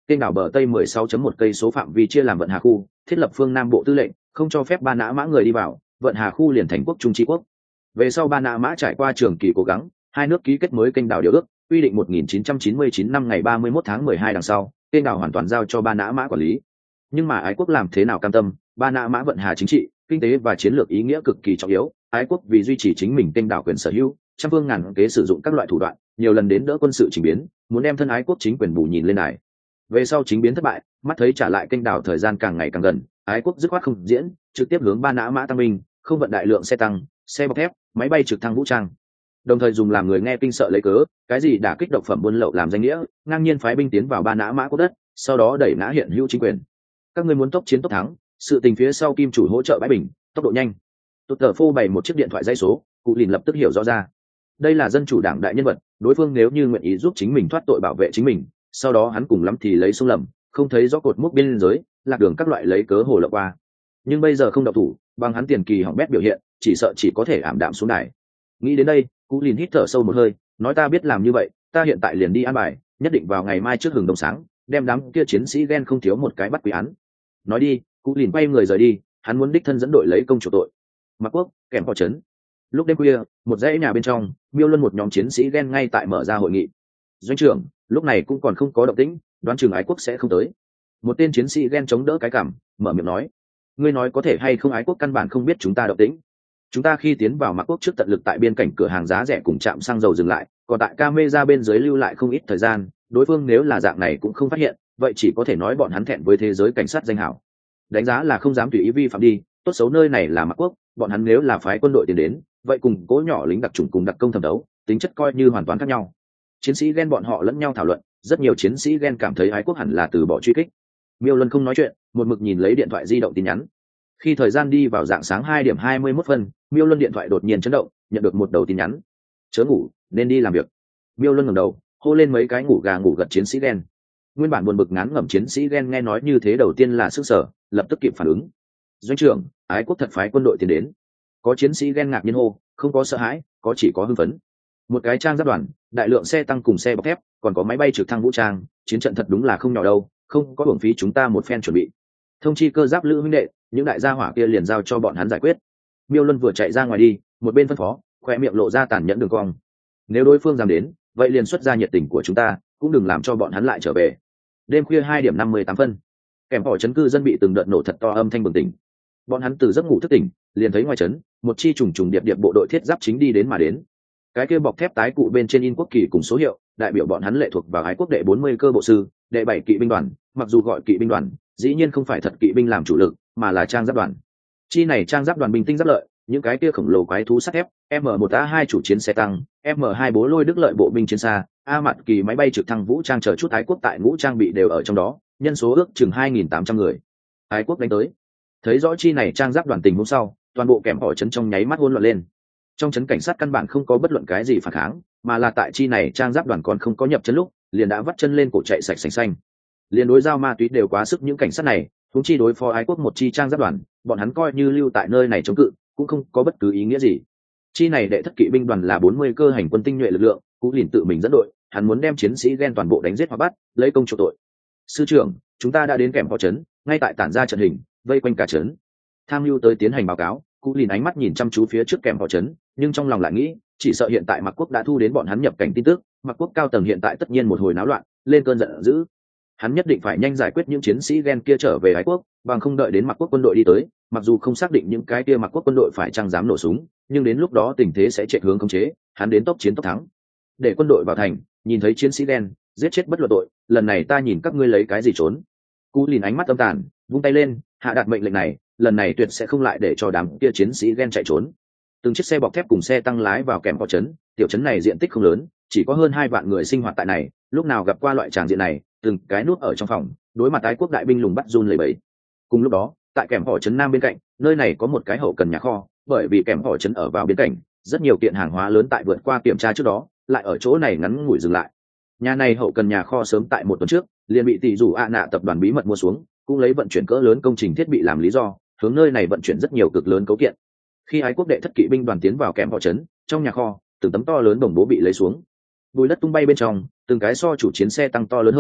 kênh đảo bờ tây mười sáu chấm một cây số phạm vi chia làm vận hà khu, thiết lập phương nam bộ tư lệnh, không cho phép Ba Nã Mã người đi vào, vận hà khu liền thành quốc trung tri quốc. Về sau Ba Nã Mã trải qua trường kỳ cố gắng, hai nước ký kết mới kênh đảo điều ước, quy định một nghìn chín trăm chín mươi chín năm ngày ba mươi mốt tháng mười hai đằng sau, kênh đảo hoàn toàn giao cho Ba Nã Mã quản lý. Nhưng mà ái quốc làm thế nào cam tâm, Ba Nã Mã vận hà chính trị, kinh tế và chiến lược ý nghĩa cực kỳ trọng yếu, ái quốc vì duy trì chính mình kênh đảo quyền sở hữu, trăm phương ngàn kế sử dụng các loại thủ đoạn, nhiều lần đến đỡ quân sự chỉnh biến, muốn đem thân ái quốc chính quyền bù nhìn lên này. Về sau chính biến thất bại, mắt thấy trả lại kênh đảo thời gian càng ngày càng gần, ái quốc dứt khoát không diễn, trực tiếp hướng Ba Nã Mã tăng binh, không vận đại lượng xe tăng, xe bọc thép, máy bay trực thăng vũ trang, đồng thời dùng làm người nghe kinh sợ lấy cớ, cái gì đả kích độc phẩm buôn lậu làm danh nghĩa, ngang nhiên phái binh tiến vào Ba Nã Mã quốc đất, sau đó đẩy ngã hiện hữu chính quyền. Các ngươi muốn tốc chiến tốc thắng, sự tình phía sau kim chủ hỗ trợ bãi bình, tốc độ nhanh. Tụt tờ phô bày một chiếc điện thoại dây số, cụ lìn lập tức hiểu rõ ra. Đây là dân chủ đảng đại nhân vật, đối phương nếu như nguyện ý giúp chính mình thoát tội bảo vệ chính mình, sau đó hắn cùng lắm thì lấy sông lầm, không thấy rõ cột mốc biên giới, lạc đường các loại lấy cớ hồ lộng qua. Nhưng bây giờ không động thủ, bằng hắn tiền kỳ hỏng bét biểu hiện, chỉ sợ chỉ có thể ảm đạm xuống đài. Nghĩ đến đây, cụ lìn hít thở sâu một hơi, nói ta biết làm như vậy, ta hiện tại liền đi an bài, nhất định vào ngày mai trước hừng đông sáng, đem đám kia chiến sĩ ghen không thiếu một cái bắt quý án. Nói đi, cụ lìn quay người rời đi, hắn muốn đích thân dẫn đội lấy công chủ tội. Mặc quốc kèm vào trấn. Lúc đêm khuya, một dãy nhà bên trong, miêu luân một nhóm chiến sĩ ghen ngay tại mở ra hội nghị. Doanh trưởng lúc này cũng còn không có động tĩnh, đoán chừng ái quốc sẽ không tới. Một tên chiến sĩ ghen chống đỡ cái cảm, mở miệng nói: ngươi nói có thể hay không, ái quốc căn bản không biết chúng ta động tĩnh. Chúng ta khi tiến vào Mặc quốc trước tận lực tại biên cảnh cửa hàng giá rẻ cùng trạm xăng dầu dừng lại, còn tại camera bên dưới lưu lại không ít thời gian, đối phương nếu là dạng này cũng không phát hiện, vậy chỉ có thể nói bọn hắn thẹn với thế giới cảnh sát danh hảo. Đánh giá là không dám tùy ý vi phạm đi, tốt xấu nơi này là Mặc quốc, bọn hắn nếu là phái quân đội tiến đến, vậy cùng cố nhỏ lính đặc chủng cùng đặc công thẩm đấu, tính chất coi như hoàn toàn khác nhau. Chiến sĩ ghen bọn họ lẫn nhau thảo luận, rất nhiều chiến sĩ ghen cảm thấy ái quốc hẳn là từ bỏ truy kích. Miêu Luân không nói chuyện, một mực nhìn lấy điện thoại di động tin nhắn. Khi thời gian đi vào dạng sáng hai điểm hai mươi mốt phân, Miêu Luân điện thoại đột nhiên chấn động, nhận được một đầu tin nhắn: chớ ngủ, nên đi làm việc. Miêu Luân ngẩng đầu, hô lên mấy cái ngủ gà ngủ gật chiến sĩ ghen. Nguyên bản buồn bực ngán ngẩm chiến sĩ ghen nghe nói như thế đầu tiên là sức sở, lập tức kịp phản ứng. Doanh trưởng, ái quốc thật phái quân đội tiến đến. Có chiến sĩ ghen ngạc nhiên hô, không có sợ hãi, có chỉ có hưng phấn. Một cái trang giáp đoàn, đại lượng xe tăng cùng xe bọc thép, còn có máy bay trực thăng vũ trang, chiến trận thật đúng là không nhỏ đâu, không có hưởng phí chúng ta một phen chuẩn bị. Thông chi cơ giáp lữ huynh đệ, những đại gia hỏa kia liền giao cho bọn hắn giải quyết. Miêu Luân vừa chạy ra ngoài đi, một bên phân phó, khoe miệng lộ ra tàn nhẫn đường cong. Nếu đối phương dám đến, vậy liền xuất ra nhiệt tình của chúng ta, cũng đừng làm cho bọn hắn lại trở về. Đêm khuya hai điểm năm mươi tám phân, kèm họ chấn cư dân bị từng đợt nổ thật to âm thanh bừng tỉnh. Bọn hắn từ giấc ngủ thức tỉnh, liền thấy ngoài trấn một chi trùng trùng điệp điệp bộ đội thiết giáp chính đi đến mà đến. Cái kia bọc thép tái cụ bên trên in quốc kỳ cùng số hiệu, đại biểu bọn hắn lệ thuộc vào ái quốc đệ bốn mươi cơ bộ sư, đệ bảy kỵ binh đoàn, mặc dù gọi kỵ binh đoàn, dĩ nhiên không phải thật kỵ binh làm chủ lực, mà là trang giáp đoàn. Chi này trang giáp đoàn binh tinh giáp lợi, những cái kia khổng lồ quái thú sắt thép, M một A hai chủ chiến xe tăng, M hai bố lôi đức lợi bộ binh chiến xa, A mặt kỳ máy bay trực thăng vũ trang chờ chút ái quốc tại ngũ trang bị đều ở trong đó, nhân số ước chừng hai nghìn tám trăm người. Ái quốc đánh tới. Thấy rõ chi này trang giáp đoàn tình hôm sau, toàn bộ kèm họ trấn trong nháy mắt hỗn loạn lên. Trong trấn cảnh sát căn bản không có bất luận cái gì phản kháng, mà là tại chi này trang giáp đoàn còn không có nhập trấn lúc, liền đã vắt chân lên cổ chạy sạch sành xanh. Liền đối giao ma túy đều quá sức những cảnh sát này, chúng chi đối phó ái quốc một chi trang giáp đoàn, bọn hắn coi như lưu tại nơi này chống cự, cũng không có bất cứ ý nghĩa gì. Chi này đệ thất kỵ binh đoàn là bốn mươi cơ hành quân tinh nhuệ lực lượng, Cú liền tự mình dẫn đội, hắn muốn đem chiến sĩ ghen toàn bộ đánh giết hoặc bắt, lấy công chuộc tội. Sư trưởng, chúng ta đã đến kèm họ trấn, ngay tại tản ra trận hình, vây quanh cả trấn. Tham mưu tới tiến hành báo cáo, Cú liền ánh mắt nhìn chăm chú phía trước kèm họ trấn, nhưng trong lòng lại nghĩ, chỉ sợ hiện tại Mặc quốc đã thu đến bọn hắn nhập cảnh tin tức, Mặc quốc cao tầng hiện tại tất nhiên một hồi náo loạn, lên cơn giận dữ. Hắn nhất định phải nhanh giải quyết những chiến sĩ ghen kia trở về ái quốc, bằng không đợi đến Mặc quốc quân đội đi tới, mặc dù không xác định những cái kia Mặc quốc quân đội phải chăng dám nổ súng, nhưng đến lúc đó tình thế sẽ chạy hướng khống chế, hắn đến tốc chiến tốc thắng. Để quân đội vào thành, nhìn thấy chiến sĩ ghen, giết chết bất luận tội, lần này ta nhìn các ngươi lấy cái gì trốn. Cú liền ánh mắt âm tàn, vung tay lên, hạ đạt mệnh lệnh này, lần này tuyệt sẽ không lại để cho đám kia chiến sĩ ghen chạy trốn. Từng chiếc xe bọc thép cùng xe tăng lái vào kèm họ trấn, tiểu trấn này diện tích không lớn, chỉ có hơn hai vạn người sinh hoạt tại này, lúc nào gặp qua loại tràng diện này, từng cái nút ở trong phòng, đối mặt ái quốc đại binh lùng bắt run lẩy bẩy. Cùng lúc đó, tại kèm họ trấn nam bên cạnh, nơi này có một cái hậu cần nhà kho, bởi vì kèm họ trấn ở vào biên cảnh, rất nhiều kiện hàng hóa lớn tại vượt qua kiểm tra trước đó, lại ở chỗ này ngắn ngủi dừng lại. Nhà này hậu cần nhà kho sớm tại một tuần trước, liền bị tỷ dù ạ nạ tập đoàn bí mật mua xuống, cũng lấy vận chuyển cỡ lớn công trình thiết bị làm lý do, hướng nơi này vận chuyển rất nhiều cực lớn cấu kiện. Khi ái quốc đệ thất kỵ binh đoàn tiến vào kèm họ trấn, trong nhà kho, từng tấm to lớn đồng bố bị lấy xuống, bùi đất tung bay bên trong, từng cái so chủ chiến xe tăng to lớn hơn,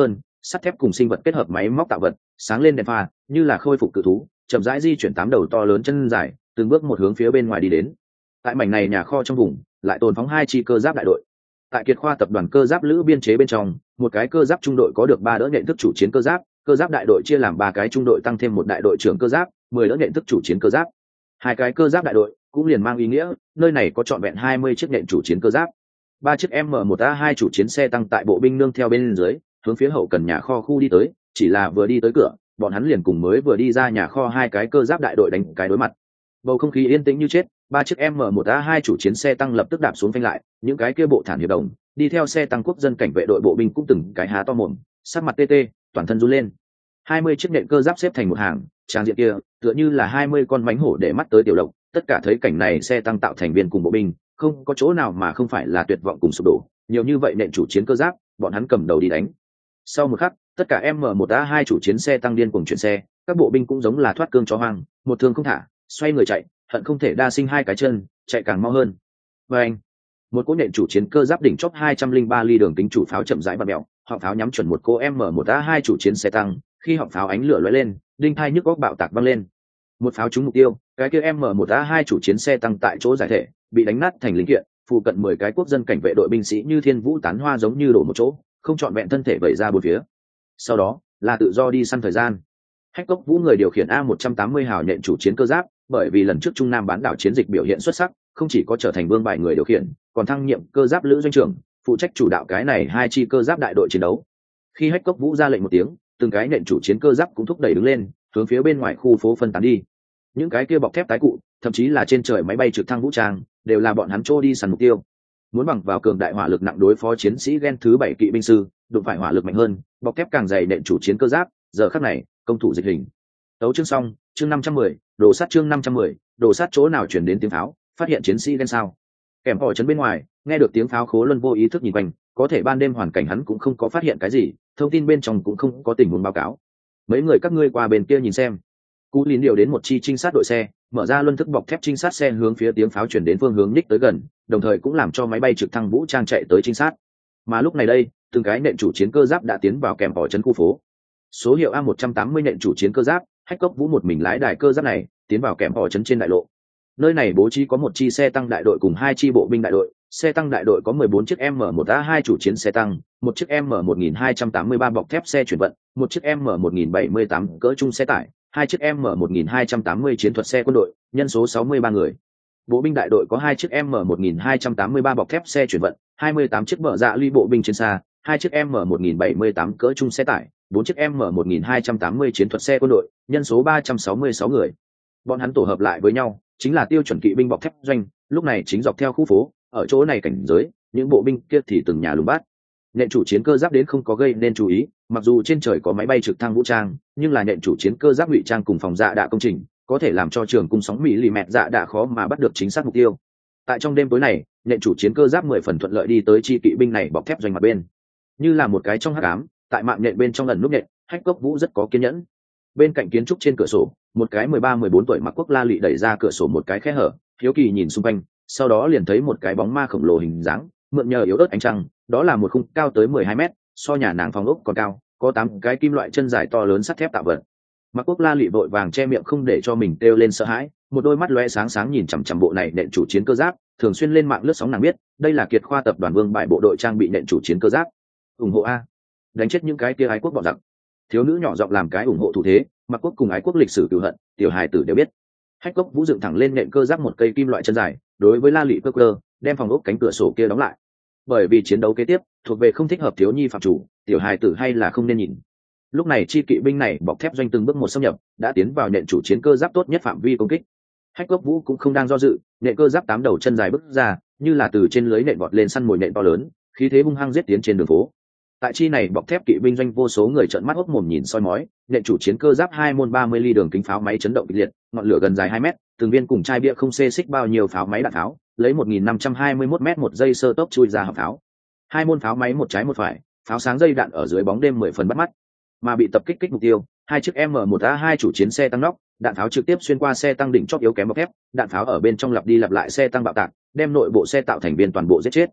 sắt thép cùng sinh vật kết hợp máy móc tạo vật, sáng lên đèn pha, như là khôi phục cự thú, chậm rãi di chuyển tám đầu to lớn chân dài, từng bước một hướng phía bên ngoài đi đến. Tại mảnh này nhà kho trong vùng, lại tồn phóng hai chi cơ giáp đại đội. Tại Kiệt Khoa tập đoàn cơ giáp lữ biên chế bên trong, một cái cơ giáp trung đội có được ba đỡ nhận thức chủ chiến cơ giáp, cơ giáp đại đội chia làm ba cái trung đội tăng thêm một đại đội trưởng cơ giáp, mười đỡ nhận thức chủ chiến cơ giáp. Hai cái cơ giáp đại đội cũng liền mang ý nghĩa, nơi này có trọn vẹn hai mươi chiếc nhện chủ chiến cơ giáp. Ba chiếc M một A hai chủ chiến xe tăng tại bộ binh nương theo bên dưới, hướng phía hậu cần nhà kho khu đi tới, chỉ là vừa đi tới cửa, bọn hắn liền cùng mới vừa đi ra nhà kho hai cái cơ giáp đại đội đánh cái đối mặt. Bầu không khí yên tĩnh như chết, ba chiếc M một A hai chủ chiến xe tăng lập tức đạp xuống phanh lại, những cái kia bộ thản hiệp đồng, đi theo xe tăng quốc dân cảnh vệ đội bộ binh cũng từng cái há to mồm, sắc mặt tê tê, toàn thân run lên. hai mươi chiếc nện cơ giáp xếp thành một hàng, trang diện kia, tựa như là hai mươi con mánh hổ để mắt tới tiểu lộc, tất cả thấy cảnh này xe tăng tạo thành viên cùng bộ binh, không có chỗ nào mà không phải là tuyệt vọng cùng sụp đổ, nhiều như vậy nện chủ chiến cơ giáp, bọn hắn cầm đầu đi đánh. Sau một khắc, tất cả M một A hai chủ chiến xe tăng điên cuồng chuyển xe, các bộ binh cũng giống là thoát cương chó hoang, một thương không thả, xoay người chạy, hận không thể đa sinh hai cái chân, chạy càng mau hơn. Và anh, một cỗ nện chủ chiến cơ giáp đỉnh chóp hai trăm linh ba ly đường kính chủ pháo chậm rãi vặn mèo, họng pháo nhắm chuẩn một cô M một A hai chủ chiến xe tăng, khi họng pháo ánh lửa lóe lên, đinh thai nhức óc bạo tạc vang lên. Một pháo trúng mục tiêu, cái kia M một A hai chủ chiến xe tăng tại chỗ giải thể, bị đánh nát thành linh kiện, phụ cận mười cái quốc dân cảnh vệ đội binh sĩ như thiên vũ tán hoa giống như đổ một chỗ, không trọn vẹn thân thể vẩy ra bốn phía. Sau đó, là tự do đi săn thời gian. Hách Cốc Vũ người điều khiển A một trăm tám mươi hào nện chủ chiến cơ giáp, bởi vì lần trước Trung Nam bán đảo chiến dịch biểu hiện xuất sắc, không chỉ có trở thành vương bài người điều khiển, còn thăng nhiệm cơ giáp lữ doanh trưởng, phụ trách chủ đạo cái này hai chi cơ giáp đại đội chiến đấu. Khi Hách Cốc Vũ ra lệnh một tiếng, từng cái nện chủ chiến cơ giáp cũng thúc đẩy đứng lên, hướng phía bên ngoài khu phố phân tán đi. Những cái kia bọc thép tái cụ, thậm chí là trên trời máy bay trực thăng vũ trang, đều là bọn hắn trô đi săn mục tiêu. Muốn bằng vào cường đại hỏa lực nặng đối phó chiến sĩ gen thứ bảy kỵ binh sư, đụng phải hỏa lực mạnh hơn, bọc thép càng dày nện chủ chiến cơ giáp, giờ khắc này, công thủ dịch hình. Tấu chương xong, chương năm trăm mười, đồ sát chương năm trăm mười, đồ sát chỗ nào truyền đến tiếng pháo, phát hiện chiến sĩ gen sao. Kèm họ trấn bên ngoài, nghe được tiếng pháo Khố Luân vô ý thức nhìn quanh, có thể ban đêm hoàn cảnh hắn cũng không có phát hiện cái gì, thông tin bên trong cũng không có tình huống báo cáo. Mấy người các ngươi qua bên kia nhìn xem. Cú Lín điều đến một chi trinh sát đội xe, mở ra luân thức bọc thép trinh sát xe hướng phía tiếng pháo chuyển đến phương hướng ních tới gần, đồng thời cũng làm cho máy bay trực thăng vũ trang chạy tới trinh sát. Mà lúc này đây, từng cái nện chủ chiến cơ giáp đã tiến vào kèm họ trấn khu phố. Số hiệu A một trăm tám mươi nện chủ chiến cơ giáp, Hách Cốc Vũ một mình lái đài cơ giáp này, tiến vào kèm họ trấn trên đại lộ. Nơi này bố trí có một chi xe tăng đại đội cùng hai chi bộ binh đại đội, xe tăng đại đội có mười bốn chiếc M một A hai chủ chiến xe tăng, một chiếc M một nghìn hai trăm tám mươi ba bọc thép xe chuyển vận, một chiếc M một nghìn bảy mươi tám cỡ trung xe tải, hai chiếc M một nghìn hai trăm tám mươi chiến thuật xe quân đội, nhân số sáu mươi ba người. Bộ binh đại đội có hai chiếc M một nghìn hai trăm tám mươi ba bọc thép xe chuyển vận, hai mươi tám chiếc bờ dạ ly bộ binh chiến xa, hai chiếc M một nghìn bảy mươi tám cỡ trung xe tải, bốn chiếc M một nghìn hai trăm tám mươi chiến thuật xe quân đội, nhân số ba trăm sáu mươi sáu người. Bọn hắn tổ hợp lại với nhau, chính là tiêu chuẩn kỵ binh bọc thép doanh, lúc này chính dọc theo khu phố, ở chỗ này cảnh giới, những bộ binh kia thì từng nhà lùng bát. Nện chủ chiến cơ giáp đến không có gây nên chú ý, mặc dù trên trời có máy bay trực thăng vũ trang, nhưng là nện chủ chiến cơ giáp ngụy trang cùng phòng dạ đạ công trình, có thể làm cho trường cung sóng mỹ lì mẹt dạ đạ khó mà bắt được chính xác mục tiêu. Tại trong đêm tối này, nện chủ chiến cơ giáp mười phần thuận lợi đi tới chi kỵ binh này bọc thép doanh mặt bên, như là một cái trong hắc ám, tại mạng nện bên trong ẩn núp nện, Hách Cốc Vũ rất có kiên nhẫn. Bên cạnh kiến trúc trên cửa sổ, một cái mười ba mười bốn tuổi mặc quốc la lị đẩy ra cửa sổ một cái khe hở, hiếu kỳ nhìn xung quanh, sau đó liền thấy một cái bóng ma khổng lồ hình dáng, mượn nhờ yếu ớt ánh trăng, đó là một khung cao tới mười hai mét, so nhà nàng phòng ốc còn cao, có tám cái kim loại chân dài to lớn sắt thép tạo vật. Mặc Quốc La lị vội vàng che miệng không để cho mình kêu lên sợ hãi, một đôi mắt lóe sáng sáng nhìn chằm chằm bộ này nện chủ chiến cơ giáp, thường xuyên lên mạng lướt sóng nàng biết, đây là Kiệt Khoa tập đoàn Vương bại bộ đội trang bị nện chủ chiến cơ giáp. Ủng hộ a, đánh chết những cái kia ái quốc bọn giặc. Thiếu nữ nhỏ giọng làm cái ủng hộ thủ thế, Mặc Quốc cùng ái quốc lịch sử cừu hận, tiểu hài tử đều biết. Hách Cốc Vũ dựng thẳng lên nện cơ giáp một cây kim loại chân dài, đối với La lị cơ cơ, đem phòng ốc cánh cửa sổ kia đóng lại. Bởi vì chiến đấu kế tiếp thuộc về không thích hợp thiếu nhi phạm chủ, tiểu hài tử hay là không nên nhìn. Lúc này chi kỵ binh này bọc thép doanh từng bước một xâm nhập, đã tiến vào nện chủ chiến cơ giáp tốt nhất phạm vi công kích. Hách Cốc Vũ cũng không đang do dự, nện cơ giáp tám đầu chân dài bước ra, như là từ trên lưới nện vọt lên săn mồi nện to lớn, khí thế hung hăng giết tiến trên đường phố. Tại chi này bọc thép kỵ binh doanh vô số người trợn mắt hốc mồm nhìn soi mói, nện chủ chiến cơ giáp hai môn ba mươi ly đường kính pháo máy chấn động kịch liệt, ngọn lửa gần dài hai mét, từng viên cùng chai bia không xê xích bao nhiêu pháo máy đạn pháo, lấy một nghìn năm trăm hai mươi mốt mét một giây sơ tốc chui ra họng pháo. Hai môn pháo máy một trái một phải, pháo sáng dây đạn ở dưới bóng đêm mười phần bắt mắt. Mà bị tập kích kích mục tiêu, hai chiếc M một A hai chủ chiến xe tăng nóc, đạn pháo trực tiếp xuyên qua xe tăng đỉnh chóp yếu kém bọc thép, đạn pháo ở bên trong lặp đi lặp lại xe tăng bạo tạc, đem nội bộ xe tạo thành viên toàn bộ giết chết.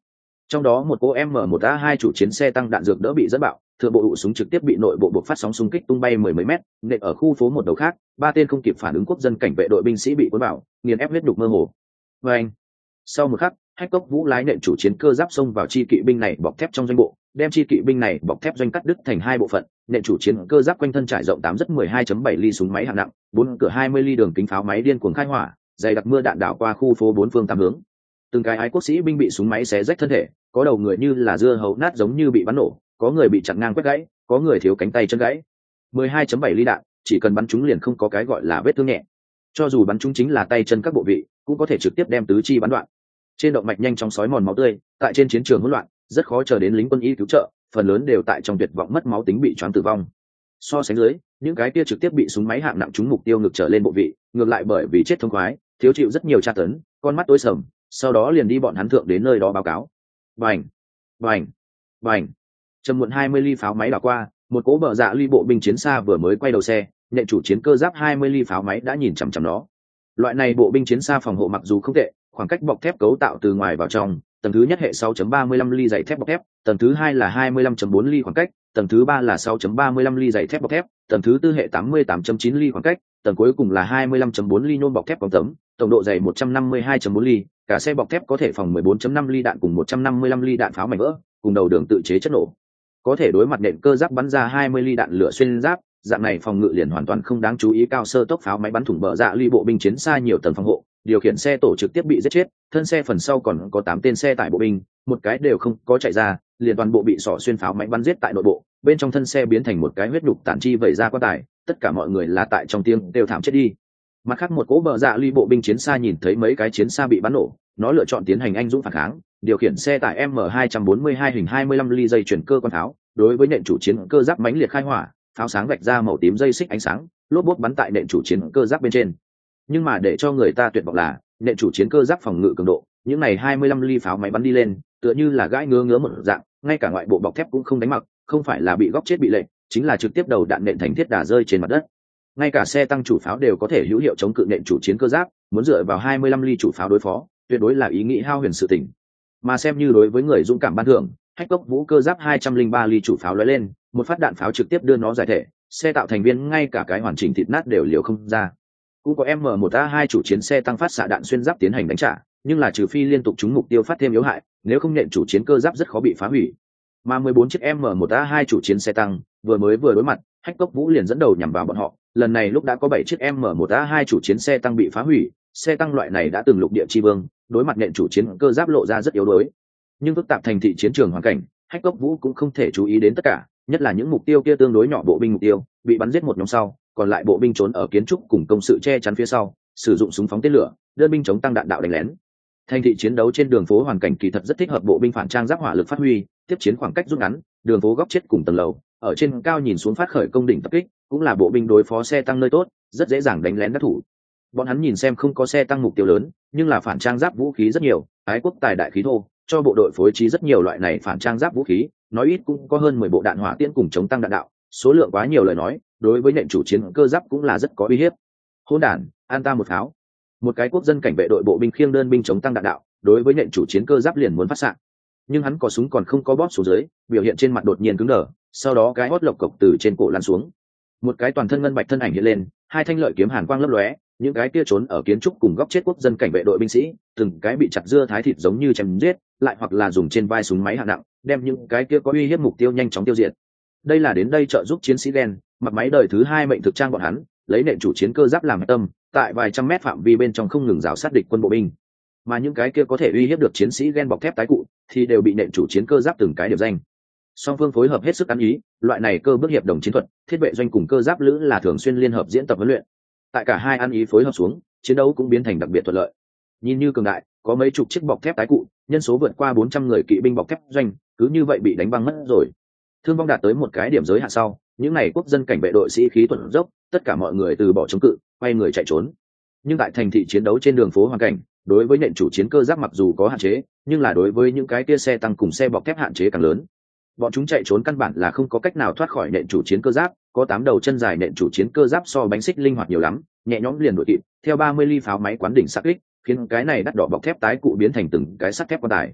Trong đó một cô M một A hai chủ chiến xe tăng đạn dược đỡ bị dẫn bạo, thượng bộ hụ súng trực tiếp bị nội bộ buộc phát sóng xung kích tung bay mười mấy mét, nện ở khu phố một đầu khác, ba tên không kịp phản ứng quốc dân cảnh vệ đội binh sĩ bị cuốn vào, nghiền ép huyết đục mơ hồ. Và anh, sau một khắc, Hách Cốc Vũ lái nện chủ chiến cơ giáp xông vào chi kỵ binh này bọc thép trong doanh bộ, đem chi kỵ binh này bọc thép doanh cắt đứt thành hai bộ phận, nện chủ chiến cơ giáp quanh thân trải rộng tám rất mười hai chấm bảy ly súng máy hạng nặng, bốn cửa hai mươi ly đường kính pháo máy điên cuồng khai hỏa, dày đặc mưa đạn đảo qua khu phố bốn phương tám hướng. Từng cái ái quốc sĩ binh bị súng máy xé rách thân thể, có đầu người như là dưa hấu nát giống như bị bắn nổ, có người bị chặn ngang quét gãy, có người thiếu cánh tay chân gãy. mười hai chấm bảy ly đạn, chỉ cần bắn trúng liền không có cái gọi là vết thương nhẹ. Cho dù bắn trúng chính là tay chân các bộ vị, cũng có thể trực tiếp đem tứ chi bắn đoạn. Trên động mạch nhanh chóng sói mòn máu tươi, tại trên chiến trường hỗn loạn, rất khó chờ đến lính quân y cứu trợ, phần lớn đều tại trong tuyệt vọng mất máu tính bị choáng tử vong. So sánh dưới, những cái kia trực tiếp bị súng máy hạng nặng trúng mục tiêu ngực trở lên bộ vị, ngược lại bởi vì chết thống khoái, thiếu chịu rất nhiều tra tấn, con mắt tối sầm, sau đó liền đi bọn hắn thượng đến nơi đó báo cáo. Bành, bành, bành. Trầm muộn hai mươi ly pháo máy đảo qua, một cỗ bờ dạ ly bộ binh chiến xa vừa mới quay đầu xe, nện chủ chiến cơ giáp hai mươi ly pháo máy đã nhìn chằm chằm nó. Loại này bộ binh chiến xa phòng hộ mặc dù không tệ, khoảng cách bọc thép cấu tạo từ ngoài vào trong, tầng thứ nhất hệ sáu chấm ba mươi lăm ly dày thép bọc thép, tầng thứ hai là hai mươi lăm chấm bốn ly khoảng cách, tầng thứ ba là sáu chấm ba mươi lăm ly dày thép bọc thép, tầng thứ tư hệ tám mươi tám chấm chín ly khoảng cách, tầng cuối cùng là hai mươi lăm chấm bốn ly nhôm bọc thép bóng tấm, tổng độ dày một trăm năm mươi hai chấm bốn ly, cả xe bọc thép có thể phòng mười bốn chấm năm ly đạn cùng một trăm năm mươi lăm ly đạn pháo mảnh vỡ, cùng đầu đường tự chế chất nổ. Có thể đối mặt nện cơ giáp bắn ra hai mươi ly đạn lửa xuyên giáp, dạng này phòng ngự liền hoàn toàn không đáng chú ý cao sơ tốc pháo máy bắn thủng bờ dạ ly bộ binh chiến xa nhiều tầng phòng hộ, điều khiển xe tổ trực tiếp bị giết chết, thân xe phần sau còn có tám tên xe tải bộ binh, một cái đều không có chạy ra, liền toàn bộ bị xỏ xuyên pháo máy bắn giết tại nội bộ, bên trong thân xe biến thành một cái huyết nhục tản chi vẩy ra quan tài, tất cả mọi người là tại trong tiếng đều thảm chết đi. Mặt khác một cỗ bờ dạ ly bộ binh chiến xa nhìn thấy mấy cái chiến xa bị bắn nổ, nó lựa chọn tiến hành anh dũng phản kháng, điều khiển xe tải M hai bốn hai hình hai mươi lăm ly dây chuyển cơ quan pháo, đối với nện chủ chiến cơ giáp mãnh liệt khai hỏa, pháo sáng vạch ra màu tím dây xích ánh sáng, lốp bốt bắn tại nện chủ chiến cơ giáp bên trên. Nhưng mà để cho người ta tuyệt vọng là, nện chủ chiến cơ giáp phòng ngự cường độ, những này hai mươi lăm ly pháo máy bắn đi lên, tựa như là gãi ngứa ngứa một dạng, ngay cả ngoại bộ bọc thép cũng không đánh mặc, không phải là bị góc chết bị lệch, chính là trực tiếp đầu đạn nện thành thiết đà rơi trên mặt đất. Ngay cả xe tăng chủ pháo đều có thể hữu hiệu chống cự nện chủ chiến cơ giáp, muốn dựa vào hai mươi lăm ly chủ pháo đối phó, tuyệt đối là ý nghĩ hao huyền sự tình. Mà xem như đối với người dũng cảm ban thưởng, Hách Cốc Vũ cơ giáp hai trăm linh ba ly chủ pháo lóe lên, một phát đạn pháo trực tiếp đưa nó giải thể, xe tạo thành viên ngay cả cái hoàn chỉnh thịt nát đều liều không ra. Cũng có M một A hai chủ chiến xe tăng phát xạ đạn xuyên giáp tiến hành đánh trả, nhưng là trừ phi liên tục trúng mục tiêu phát thêm yếu hại, nếu không nện chủ chiến cơ giáp rất khó bị phá hủy. Mà mười bốn chiếc M một A hai chủ chiến xe tăng vừa mới vừa đối mặt, Hách Cốc Vũ liền dẫn đầu nhằm vào bọn họ, lần này lúc đã có bảy chiếc M một A hai chủ chiến xe tăng bị phá hủy, xe tăng loại này đã từng lục địa chi vương, đối mặt nện chủ chiến cơ giáp lộ ra rất yếu đuối. Nhưng phức tạp thành thị chiến trường hoàn cảnh, Hách Cốc Vũ cũng không thể chú ý đến tất cả, nhất là những mục tiêu kia tương đối nhỏ bộ binh mục tiêu, bị bắn giết một nhóm sau, còn lại bộ binh trốn ở kiến trúc cùng công sự che chắn phía sau, sử dụng súng phóng tên lửa, đơn binh chống tăng đạn đạo đánh lén. Thành thị chiến đấu trên đường phố hoàn cảnh kỳ thật rất thích hợp bộ binh phản trang giáp hỏa lực phát huy, tiếp chiến khoảng cách rút ngắn, đường phố góc chết cùng tầng lầu, ở trên cao nhìn xuống phát khởi công đỉnh tập kích, cũng là bộ binh đối phó xe tăng nơi tốt, rất dễ dàng đánh lén đắc thủ. Bọn hắn nhìn xem không có xe tăng mục tiêu lớn, nhưng là phản trang giáp vũ khí rất nhiều, ái quốc tài đại khí thô, cho bộ đội phối trí rất nhiều loại này phản trang giáp vũ khí, nói ít cũng có hơn mười bộ đạn hỏa tiễn cùng chống tăng đạn đạo, số lượng quá nhiều lời nói, đối với nện chủ chiến cơ giáp cũng là rất có uy hiếp. Hỗn đản, an ta một pháo. Một cái quốc dân cảnh vệ đội bộ binh khiêng đơn binh chống tăng đạn đạo, đối với nện chủ chiến cơ giáp liền muốn phát xạ. Nhưng hắn có súng còn không có bóp xuống dưới, biểu hiện trên mặt đột nhiên cứng đờ, sau đó cái hót lộc cộc từ trên cổ lăn xuống. Một cái toàn thân ngân bạch thân ảnh hiện lên, hai thanh lợi kiếm hàn quang lấp lóe, những cái kia trốn ở kiến trúc cùng góc chết quốc dân cảnh vệ đội binh sĩ, từng cái bị chặt dưa thái thịt giống như chém giết, lại hoặc là dùng trên vai súng máy hạng nặng, đem những cái kia có uy hiếp mục tiêu nhanh chóng tiêu diệt. Đây là đến đây trợ giúp chiến sĩ đen, mặc máy đời thứ hai mệnh thực trang bọn hắn, lấy nện chủ chiến cơ giáp làm tâm, tại vài trăm mét phạm vi bên trong không ngừng rào sát địch quân bộ binh. Mà những cái kia có thể uy hiếp được chiến sĩ đen bọc thép tái cụ, thì đều bị nện chủ chiến cơ giáp từng cái điểm danh. Song phương phối hợp hết sức ăn ý, loại này cơ bước hiệp đồng chiến thuật, thiết vệ doanh cùng cơ giáp lữ là thường xuyên liên hợp diễn tập huấn luyện. Tại cả hai ăn ý phối hợp xuống, chiến đấu cũng biến thành đặc biệt thuận lợi. Nhìn như cường đại, có mấy chục chiếc bọc thép tái cụ, nhân số vượt qua bốn trăm người kỵ binh bọc thép doanh, cứ như vậy bị đánh băng mất rồi. Thương vong đạt tới một cái điểm giới hạn sau, những này quốc dân cảnh vệ đội sĩ khí tuần dốc, tất cả mọi người từ bỏ chống cự, quay người chạy trốn. Nhưng tại thành thị chiến đấu trên đường phố hoàn cảnh, đối với nện chủ chiến cơ giáp mặc dù có hạn chế, nhưng là đối với những cái kia xe tăng cùng xe bọc thép hạn chế càng lớn. Bọn chúng chạy trốn căn bản là không có cách nào thoát khỏi nện chủ chiến cơ giáp, có tám đầu chân dài nện chủ chiến cơ giáp so bánh xích linh hoạt nhiều lắm, nhẹ nhõm liền đuổi kịp, theo ba mươi ly pháo máy quán đỉnh sát kích, khiến cái này đắt đỏ bọc thép tái cụ biến thành từng cái sắt thép quan tài.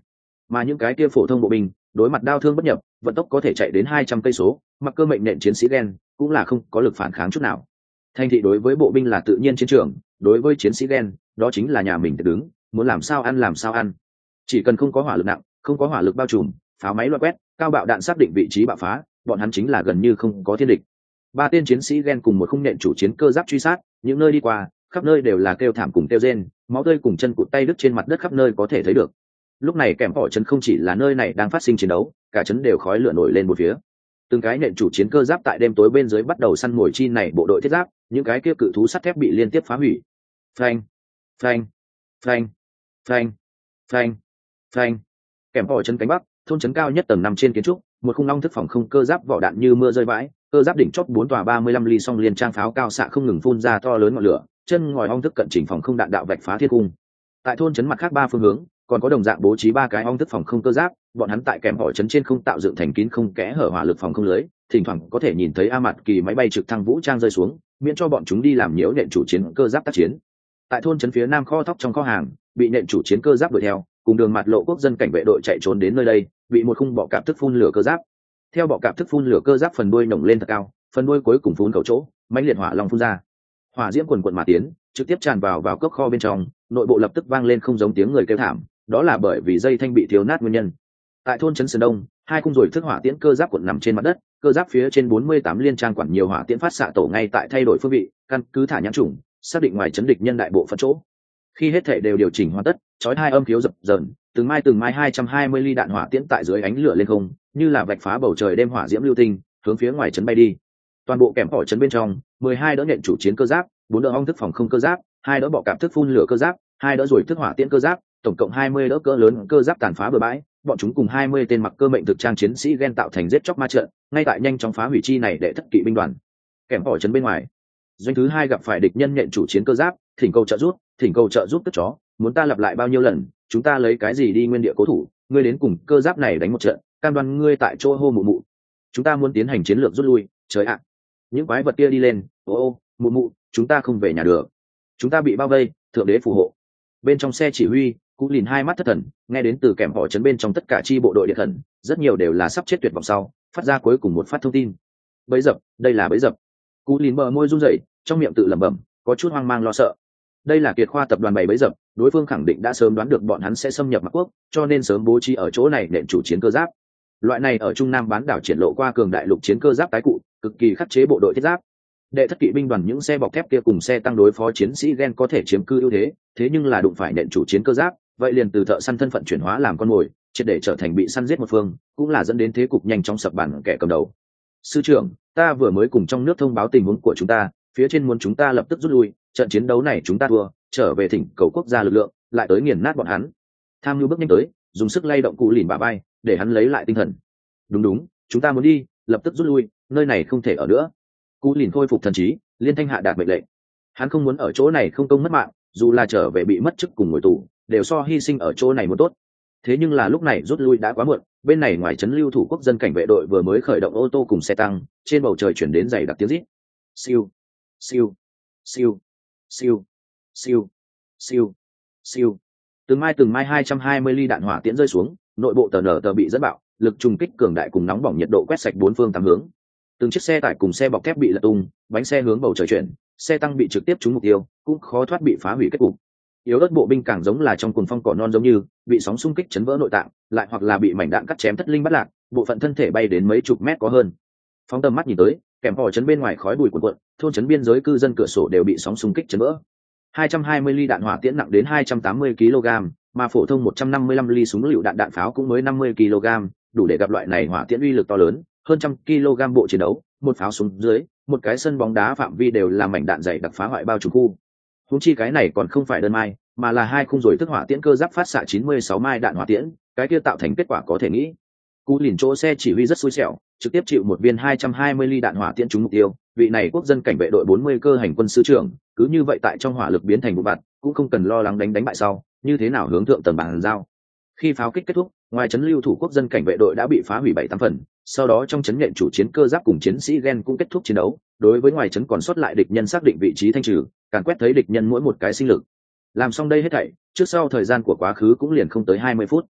mà những cái kia phổ thông bộ binh đối mặt đao thương bất nhập, vận tốc có thể chạy đến hai trăm cây số, mặc cơ mệnh nện chiến sĩ gen cũng là không có lực phản kháng chút nào. Thành thị đối với bộ binh là tự nhiên chiến trường, đối với chiến sĩ gen đó chính là nhà mình tự đứng, muốn làm sao ăn làm sao ăn. Chỉ cần không có hỏa lực nặng, không có hỏa lực bao trùm, pháo máy loạt quét, cao bạo đạn xác định vị trí bạo phá, bọn hắn chính là gần như không có thiên địch. Ba tên chiến sĩ gen cùng một khung nện chủ chiến cơ giáp truy sát, những nơi đi qua, khắp nơi đều là kêu thảm cùng kêu rên, máu tươi cùng chân cụt tay đứt trên mặt đất khắp nơi có thể thấy được. Lúc này kèm họ trấn không chỉ là nơi này đang phát sinh chiến đấu, cả trấn đều khói lửa nổi lên một phía. Từng cái nện chủ chiến cơ giáp tại đêm tối bên dưới bắt đầu săn mồi chi này bộ đội thiết giáp, những cái kia cự thú sắt thép bị liên tiếp phá hủy. Phanh, phanh, phanh, phanh, phanh, phanh. Kèm họ trấn cánh bắc, thôn trấn cao nhất tầng năm trên kiến trúc, một khung long thức phòng không cơ giáp vỏ đạn như mưa rơi vãi, cơ giáp đỉnh chót bốn tòa ba mươi lăm ly song liên trang pháo cao xạ không ngừng phun ra to lớn ngọn lửa, chân ngòi ong thức cận chỉnh phòng không đạn đạo vạch phá thiên cung. Tại thôn trấn mặt khác ba phương hướng, còn có đồng dạng bố trí ba cái ong thức phòng không cơ giáp, bọn hắn tại kèm họ trấn trên không tạo dựng thành kín không kẽ hở hỏa lực phòng không lưới, thỉnh thoảng có thể nhìn thấy a mặt kỳ máy bay trực thăng vũ trang rơi xuống, miễn cho bọn chúng đi làm nhiễu nện chủ chiến cơ giáp tác chiến. Tại thôn trấn phía nam kho thóc trong kho hàng, bị nện chủ chiến cơ giáp đuổi theo, cùng đường mặt lộ quốc dân cảnh vệ đội chạy trốn đến nơi đây, bị một khung bọ cạp thức phun lửa cơ giáp. Theo bọ cạp thức phun lửa cơ giáp phần đuôi nổng lên thật cao, phần đuôi cuối cùng phun cầu chỗ, mãnh liệt hỏa long phun ra. Hỏa diễm quần quần mà tiến, trực tiếp tràn vào vào cốc kho bên trong, nội bộ lập tức vang lên không giống tiếng người kêu thảm, đó là bởi vì dây thanh bị thiếu nát nguyên nhân. Tại thôn trấn Sơn Đông, hai khung rồi thức hỏa tiễn cơ giáp cuộn nằm trên mặt đất, cơ giáp phía trên bốn mươi tám liên trang quản nhiều hỏa tiễn phát xạ tổ ngay tại thay đổi phương vị, căn cứ thả nhãn chủng, xác định ngoài chấn địch nhân đại bộ phận chỗ. Khi hết thể đều điều chỉnh hoàn tất, chói hai âm khiếu dập dờn, từng mai từng mai hai trăm hai mươi ly đạn hỏa tiễn tại dưới ánh lửa lên không, như là vạch phá bầu trời đêm hỏa diễm lưu tinh, hướng phía ngoài trấn bay đi. Toàn bộ kèm họ trấn bên trong, mười hai đỡ nện chủ chiến cơ giáp, bốn đỡ ong thức phòng không cơ giáp, hai đỡ bọ cạp thức phun lửa cơ giáp, hai đỡ rồi thức hỏa tiễn cơ giáp, tổng cộng hai mươi đỡ cỡ lớn cơ giáp tàn phá bừa bãi, bọn chúng cùng hai mươi tên mặc cơ mệnh thực trang chiến sĩ gen tạo thành giết chóc ma trận, ngay tại nhanh chóng phá hủy chi này để thất kỵ binh đoàn. Kèm họ trấn bên ngoài, doanh thứ hai gặp phải địch nhân nện chủ chiến cơ giáp, thỉnh cầu trợ giúp, thỉnh cầu trợ giúp cất chó, muốn ta lặp lại bao nhiêu lần, chúng ta lấy cái gì đi nguyên địa cố thủ, ngươi đến cùng cơ giáp này đánh một trận, cam đoan ngươi tại chỗ hô mụ mụ. Chúng ta muốn tiến hành chiến lược rút lui, trời ạ. Những quái vật kia đi lên, ô ô, mụ mụ, chúng ta không về nhà được. Chúng ta bị bao vây, thượng đế phù hộ. Bên trong xe chỉ huy, Cú Lìn hai mắt thất thần, nghe đến từ kèm họ trấn bên trong tất cả chi bộ đội địa thần, rất nhiều đều là sắp chết tuyệt vọng sau, phát ra cuối cùng một phát thông tin. Bẫy dập, đây là bẫy dập. Cú Lìn bờ môi run rẩy, trong miệng tự lẩm bẩm, có chút hoang mang lo sợ. Đây là Kiệt Khoa tập đoàn bày bẫy dập, đối phương khẳng định đã sớm đoán được bọn hắn sẽ xâm nhập Mạc Quốc, cho nên sớm bố trí ở chỗ này nện chủ chiến cơ giáp. Loại này ở Trung Nam bán đảo triển lộ qua cường đại lục chiến cơ giáp tái cụ, cực kỳ khắc chế bộ đội thiết giáp. Đệ thất kỵ binh đoàn những xe bọc thép kia cùng xe tăng đối phó chiến sĩ gen có thể chiếm cư ưu thế, thế nhưng là đụng phải nện chủ chiến cơ giáp, vậy liền từ thợ săn thân phận chuyển hóa làm con mồi, triệt để trở thành bị săn giết một phương, cũng là dẫn đến thế cục nhanh chóng sập bàn kẻ cầm đầu. Sư trưởng, ta vừa mới cùng trong nước thông báo tình huống của chúng ta, phía trên muốn chúng ta lập tức rút lui, trận chiến đấu này chúng ta thua, trở về thỉnh cầu quốc gia lực lượng, lại tới nghiền nát bọn hắn. Tham Nhu bước nhanh tới, dùng sức lay động Cụ Lìn bả vai, để hắn lấy lại tinh thần. Đúng đúng, chúng ta muốn đi, lập tức rút lui, nơi này không thể ở nữa. Cụ Lìn khôi phục thần trí, liên thanh hạ đạt mệnh lệnh. Hắn không muốn ở chỗ này không công mất mạng, dù là trở về bị mất chức cùng ngồi tù, đều so hy sinh ở chỗ này muốn tốt. Thế nhưng là lúc này rút lui đã quá muộn, bên này ngoài trấn lưu thủ quốc dân cảnh vệ đội vừa mới khởi động ô tô cùng xe tăng, trên bầu trời chuyển đến dày đặc tiếng rít. Siêu, siêu, siêu, siêu, siêu, siêu, siêu. Từng mai từng mai hai trăm hai mươi ly đạn hỏa tiễn rơi xuống, nội bộ tờ nở tờ bị dẫn bạo, lực trùng kích cường đại cùng nóng bỏng nhiệt độ quét sạch bốn phương tám hướng. Từng chiếc xe tải cùng xe bọc thép bị lật tung, bánh xe hướng bầu trời chuyển, xe tăng bị trực tiếp trúng mục tiêu, cũng khó thoát bị phá hủy kết cục. Yếu ớt bộ binh càng giống là trong cuồng phong cỏ non giống như bị sóng xung kích chấn vỡ nội tạng, lại hoặc là bị mảnh đạn cắt chém thất linh bắt lạc, bộ phận thân thể bay đến mấy chục mét có hơn. Phóng tầm mắt nhìn tới, kèm họ trấn bên ngoài khói bụi cuồn cuộn, thôn trấn biên giới cư dân cửa sổ đều bị sóng xung kích chấn vỡ. hai trăm hai mươi ly đạn hỏa tiễn nặng đến hai trăm tám mươi ki lô gam, mà phổ thông một trăm năm mươi lăm ly súng lựu đạn đạn pháo cũng mới năm mươi ki lô gam, đủ để gặp loại này hỏa tiễn uy lực to lớn, hơn trăm ki lô gam bộ chiến đấu, một pháo súng dưới, một cái sân bóng đá phạm vi đều là mảnh đạn dày đặc phá hoại bao trùm khu. Huống chi cái này còn không phải đơn mai, mà là hai khung rồi thức hỏa tiễn cơ giáp phát xạ chín mươi sáu mai đạn hỏa tiễn, cái kia tạo thành kết quả có thể nghĩ. Cú Lìn chỗ xe chỉ huy rất xui xẻo, trực tiếp chịu một viên hai trăm hai mươi ly đạn hỏa tiễn trúng mục tiêu, vị này quốc dân cảnh vệ đội bốn mươi cơ hành quân sư trưởng, cứ như vậy tại trong hỏa lực biến thành vụ vặt, cũng không cần lo lắng đánh đánh bại sau, như thế nào hướng thượng tầng bàn giao. Khi pháo kích kết thúc, ngoài trấn lưu thủ quốc dân cảnh vệ đội đã bị phá hủy bảy tám phần, sau đó trong trấn nhện chủ chiến cơ giáp cùng chiến sĩ gen cũng kết thúc chiến đấu, đối với ngoài trấn còn sót lại địch nhân xác định vị trí thanh trừ, càn quét thấy địch nhân mỗi một cái sinh lực. Làm xong đây hết thảy, trước sau thời gian của quá khứ cũng liền không tới hai mươi phút.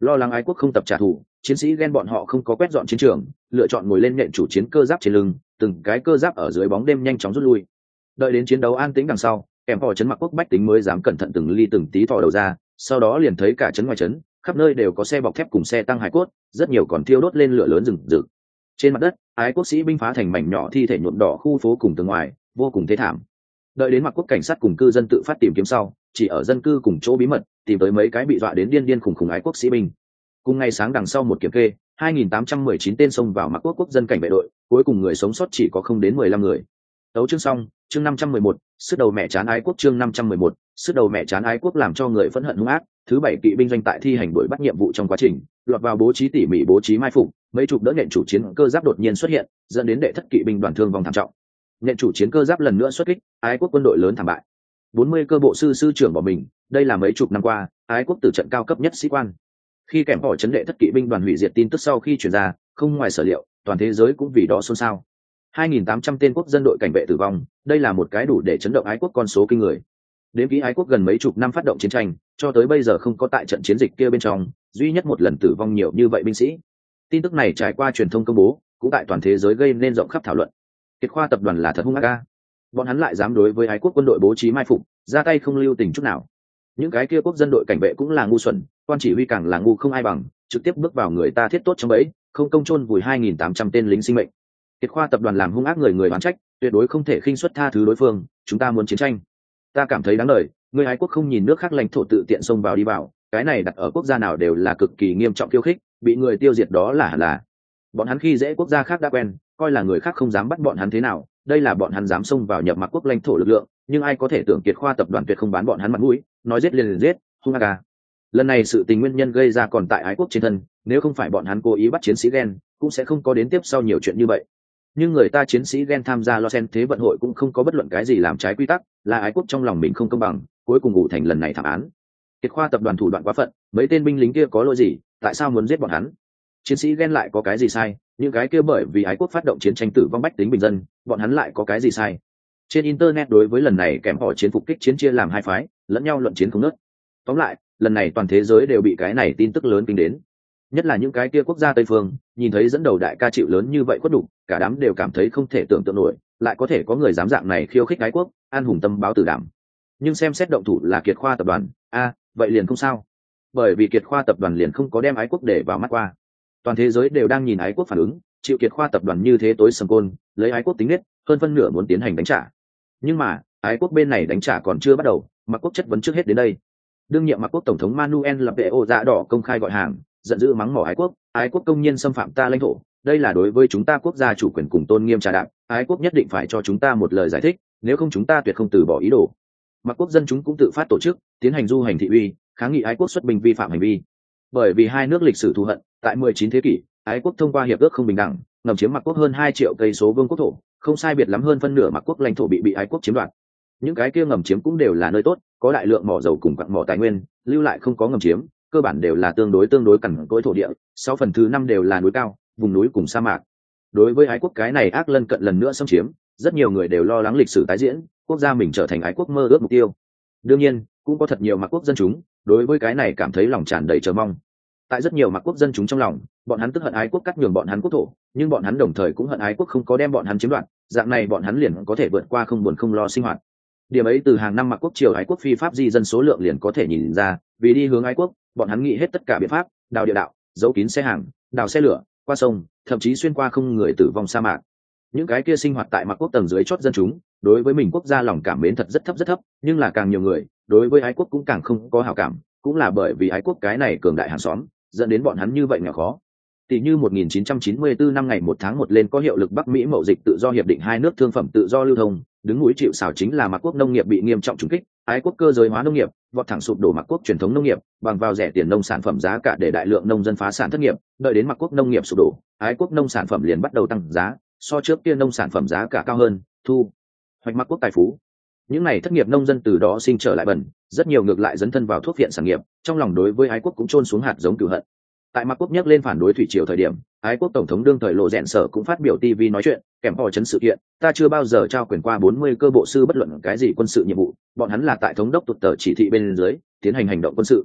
Lo lắng ái quốc không tập trả thù, chiến sĩ ghen bọn họ không có quét dọn chiến trường, lựa chọn ngồi lên nhện chủ chiến cơ giáp trên lưng, từng cái cơ giáp ở dưới bóng đêm nhanh chóng rút lui. Đợi đến chiến đấu an tĩnh đằng sau, kèm họ chấn mặc quốc bách tính mới dám cẩn thận từng ly từng tí thò đầu ra, sau đó liền thấy cả chấn ngoài chấn, khắp nơi đều có xe bọc thép cùng xe tăng hải cốt, rất nhiều còn thiêu đốt lên lửa lớn rừng rực. Trên mặt đất, ái quốc sĩ binh phá thành mảnh nhỏ thi thể nhuộm đỏ khu phố cùng tường ngoài, vô cùng thê thảm. Đợi đến mặc quốc cảnh sát cùng cư dân tự phát tìm kiếm sau, chỉ ở dân cư cùng chỗ bí mật tìm tới mấy cái bị dọa đến điên điên khủng khủng ái quốc sĩ binh. Cùng ngày sáng đằng sau một kiểm kê, hai nghìn tám trăm mười chín tên xông vào mặc quốc quốc dân cảnh vệ đội, cuối cùng người sống sót chỉ có không đến mười lăm người. Đấu chương xong, chương năm trăm mười một, sức đầu mẹ chán ái quốc chương năm trăm mười một, sức đầu mẹ chán ái quốc làm cho người phẫn hận hung ác. Thứ bảy kỵ binh doanh tại thi hành đuổi bắt nhiệm vụ trong quá trình, lọt vào bố trí tỉ mỉ bố trí mai phục, mấy chục đỡ nhện chủ chiến cơ giáp đột nhiên xuất hiện, dẫn đến đệ thất kỵ binh đoàn thương vong thảm trọng. Nhện chủ chiến cơ giáp lần nữa xuất kích, ái quốc quân đội lớn thảm bại. bốn mươi cơ bộ sư sư trưởng bỏ mình, đây là mấy chục năm qua, ái quốc tử trận cao cấp nhất sĩ quan. Khi kèm họ chấn đệ thất kỵ binh đoàn hủy diệt tin tức sau khi truyền ra, không ngoài sở liệu, toàn thế giới cũng vì đó xôn xao. hai nghìn tám trăm tên quốc dân đội cảnh vệ tử vong, đây là một cái đủ để chấn động ái quốc con số kinh người. Đến kỹ ái quốc gần mấy chục năm phát động chiến tranh, cho tới bây giờ không có tại trận chiến dịch kia bên trong, duy nhất một lần tử vong nhiều như vậy binh sĩ. Tin tức này trải qua truyền thông công bố, cũng tại toàn thế giới gây nên rộng khắp thảo luận. Kiệt khoa tập đoàn là thật hung ác a. Bọn hắn lại dám đối với ái quốc quân đội bố trí mai phục, ra tay không lưu tình chút nào. Những cái kia quốc dân đội cảnh vệ cũng là ngu xuẩn, quan chỉ huy càng là ngu không ai bằng, trực tiếp bước vào người ta thiết tốt trong bẫy, không công chôn vùi hai nghìn tám trăm tên lính sinh mệnh. Kiệt khoa tập đoàn làm hung ác người người oán trách, tuyệt đối không thể khinh suất tha thứ đối phương, chúng ta muốn chiến tranh. Ta cảm thấy đáng đời, người ái quốc không nhìn nước khác lãnh thổ tự tiện xông vào đi vào, cái này đặt ở quốc gia nào đều là cực kỳ nghiêm trọng khiêu khích, bị người tiêu diệt đó là hẳn là. Bọn hắn khi dễ quốc gia khác đã quen, coi là người khác không dám bắt bọn hắn thế nào, đây là bọn hắn dám xông vào nhập mặc quốc lãnh thổ lực lượng, nhưng ai có thể tưởng Kiệt khoa tập đoàn tuyệt không bán bọn hắn mặt mũi, nói giết liền liền giết, hung ác à. Lần này sự tình nguyên nhân gây ra còn tại ái quốc trên thân, nếu không phải bọn hắn cố ý bắt chiến sĩ ghen, cũng sẽ không có đến tiếp sau nhiều chuyện như vậy. Nhưng người ta chiến sĩ ghen tham gia Losen thế vận hội cũng không có bất luận cái gì làm trái quy tắc, là ái quốc trong lòng mình không công bằng, cuối cùng ủ thành lần này thảm án. Kiệt khoa tập đoàn thủ đoạn quá phận, mấy tên binh lính kia có lỗi gì, tại sao muốn giết bọn hắn? Chiến sĩ ghen lại có cái gì sai? Những cái kia bởi vì ái quốc phát động chiến tranh tử vong bách tính bình dân, bọn hắn lại có cái gì sai? Trên internet đối với lần này kèm họ chiến phục kích chiến chia làm hai phái, lẫn nhau luận chiến không ngớt. Tóm lại, lần này toàn thế giới đều bị cái này tin tức lớn kinh đến. Nhất là những cái kia quốc gia Tây phương, nhìn thấy dẫn đầu đại ca chịu lớn như vậy khuất đủ, cả đám đều cảm thấy không thể tưởng tượng nổi, lại có thể có người dám dạng này khiêu khích ái quốc, an hùng tâm báo tử đảm. Nhưng xem xét động thủ là Kiệt khoa tập đoàn, a, à, vậy liền không sao. Bởi vì Kiệt khoa tập đoàn liền không có đem ái quốc để vào mắt qua. Toàn thế giới đều đang nhìn ái quốc phản ứng, chịu Kiệt khoa tập đoàn như thế tối sầm côn, lấy ái quốc tính nết, hơn phân nửa muốn tiến hành đánh trả. Nhưng mà, ái quốc bên này đánh trả còn chưa bắt đầu, Mặc quốc chất vấn trước hết đến đây. Đương nhiệm Mặc quốc tổng thống Manuel Lapeo dạ đỏ công khai gọi hàng, giận dữ mắng mỏ ái quốc, ái quốc công nhiên xâm phạm ta lãnh thổ, đây là đối với chúng ta quốc gia chủ quyền cùng tôn nghiêm trà đạp, ái quốc nhất định phải cho chúng ta một lời giải thích, nếu không chúng ta tuyệt không từ bỏ ý đồ. Mặc quốc dân chúng cũng tự phát tổ chức, tiến hành du hành thị uy, kháng nghị ái quốc xuất binh vi phạm hành vi. Bởi vì hai nước lịch sử thù hận, tại mười chín thế kỷ, ái quốc thông qua hiệp ước không bình đẳng, ngầm chiếm Mặc quốc hơn hai triệu cây số vương quốc thổ, không sai biệt lắm hơn phân nửa Mặc quốc lãnh thổ bị bị ái quốc chiếm đoạt. Những cái kia ngầm chiếm cũng đều là nơi tốt, có đại lượng mỏ dầu cùng quặng mỏ tài nguyên, lưu lại không có ngầm chiếm, cơ bản đều là tương đối tương đối cằn cỗi thổ địa, sáu phần thứ năm đều là núi cao, vùng núi cùng sa mạc. Đối với ái quốc cái này ác lân cận lần nữa xâm chiếm, rất nhiều người đều lo lắng lịch sử tái diễn, quốc gia mình trở thành ái quốc mơ ước mục tiêu. Đương nhiên, cũng có thật nhiều Mặc quốc dân chúng, đối với cái này cảm thấy lòng tràn đầy chờ mong. Tại rất nhiều Mặc quốc dân chúng trong lòng, bọn hắn tức hận ái quốc cắt nhường bọn hắn quốc thổ, nhưng bọn hắn đồng thời cũng hận ái quốc không có đem bọn hắn chiếm đoạt, dạng này bọn hắn liền có thể vượt qua không buồn không lo sinh hoạt. Điểm ấy từ hàng năm Mặc quốc triều ái quốc phi pháp di dân số lượng liền có thể nhìn ra, vì đi hướng ái quốc, bọn hắn nghĩ hết tất cả biện pháp, đào địa đạo, giấu kín xe hàng, đào xe lửa, qua sông, thậm chí xuyên qua không người tử vong sa mạc. Những cái kia sinh hoạt tại Mặc quốc tầng dưới chót dân chúng, đối với mình quốc gia lòng cảm mến thật rất thấp rất thấp, nhưng là càng nhiều người, đối với ái quốc cũng càng không có hảo cảm, cũng là bởi vì ái quốc cái này cường đại hàng xóm, dẫn đến bọn hắn như vậy nghèo khó. Tỷ như một nghìn chín trăm chín mươi tư năm ngày một tháng một lên có hiệu lực Bắc Mỹ mậu dịch tự do hiệp định hai nước thương phẩm tự do lưu thông, đứng núi chịu sào chính là Mặc quốc nông nghiệp bị nghiêm trọng trúng kích, ái quốc cơ giới hóa nông nghiệp, vọt thẳng sụp đổ Mặc quốc truyền thống nông nghiệp, bằng vào rẻ tiền nông sản phẩm giá cả để đại lượng nông dân phá sản thất nghiệp, đợi đến Mặc quốc nông nghiệp sụp đổ, ái quốc nông sản phẩm liền bắt đầu tăng giá, so trước kia nông sản phẩm giá cả cao hơn, thu hoạch Mặc quốc tài phú. Những này thất nghiệp nông dân từ đó sinh trở lại bẩn, rất nhiều ngược lại dấn thân vào thuốc viện sản nghiệp, trong lòng đối với ái quốc cũng chôn xuống hạt giống cừu hận. Tại Mặc quốc nhắc lên phản đối thủy triều thời điểm, ái quốc tổng thống đương thời Lộ Rèn Sở cũng phát biểu ti vi nói chuyện, kèm họ chấn sự kiện, ta chưa bao giờ trao quyền qua bốn mươi cơ bộ sư bất luận cái gì quân sự nhiệm vụ, bọn hắn là tại thống đốc tụt tờ chỉ thị bên dưới tiến hành hành động quân sự.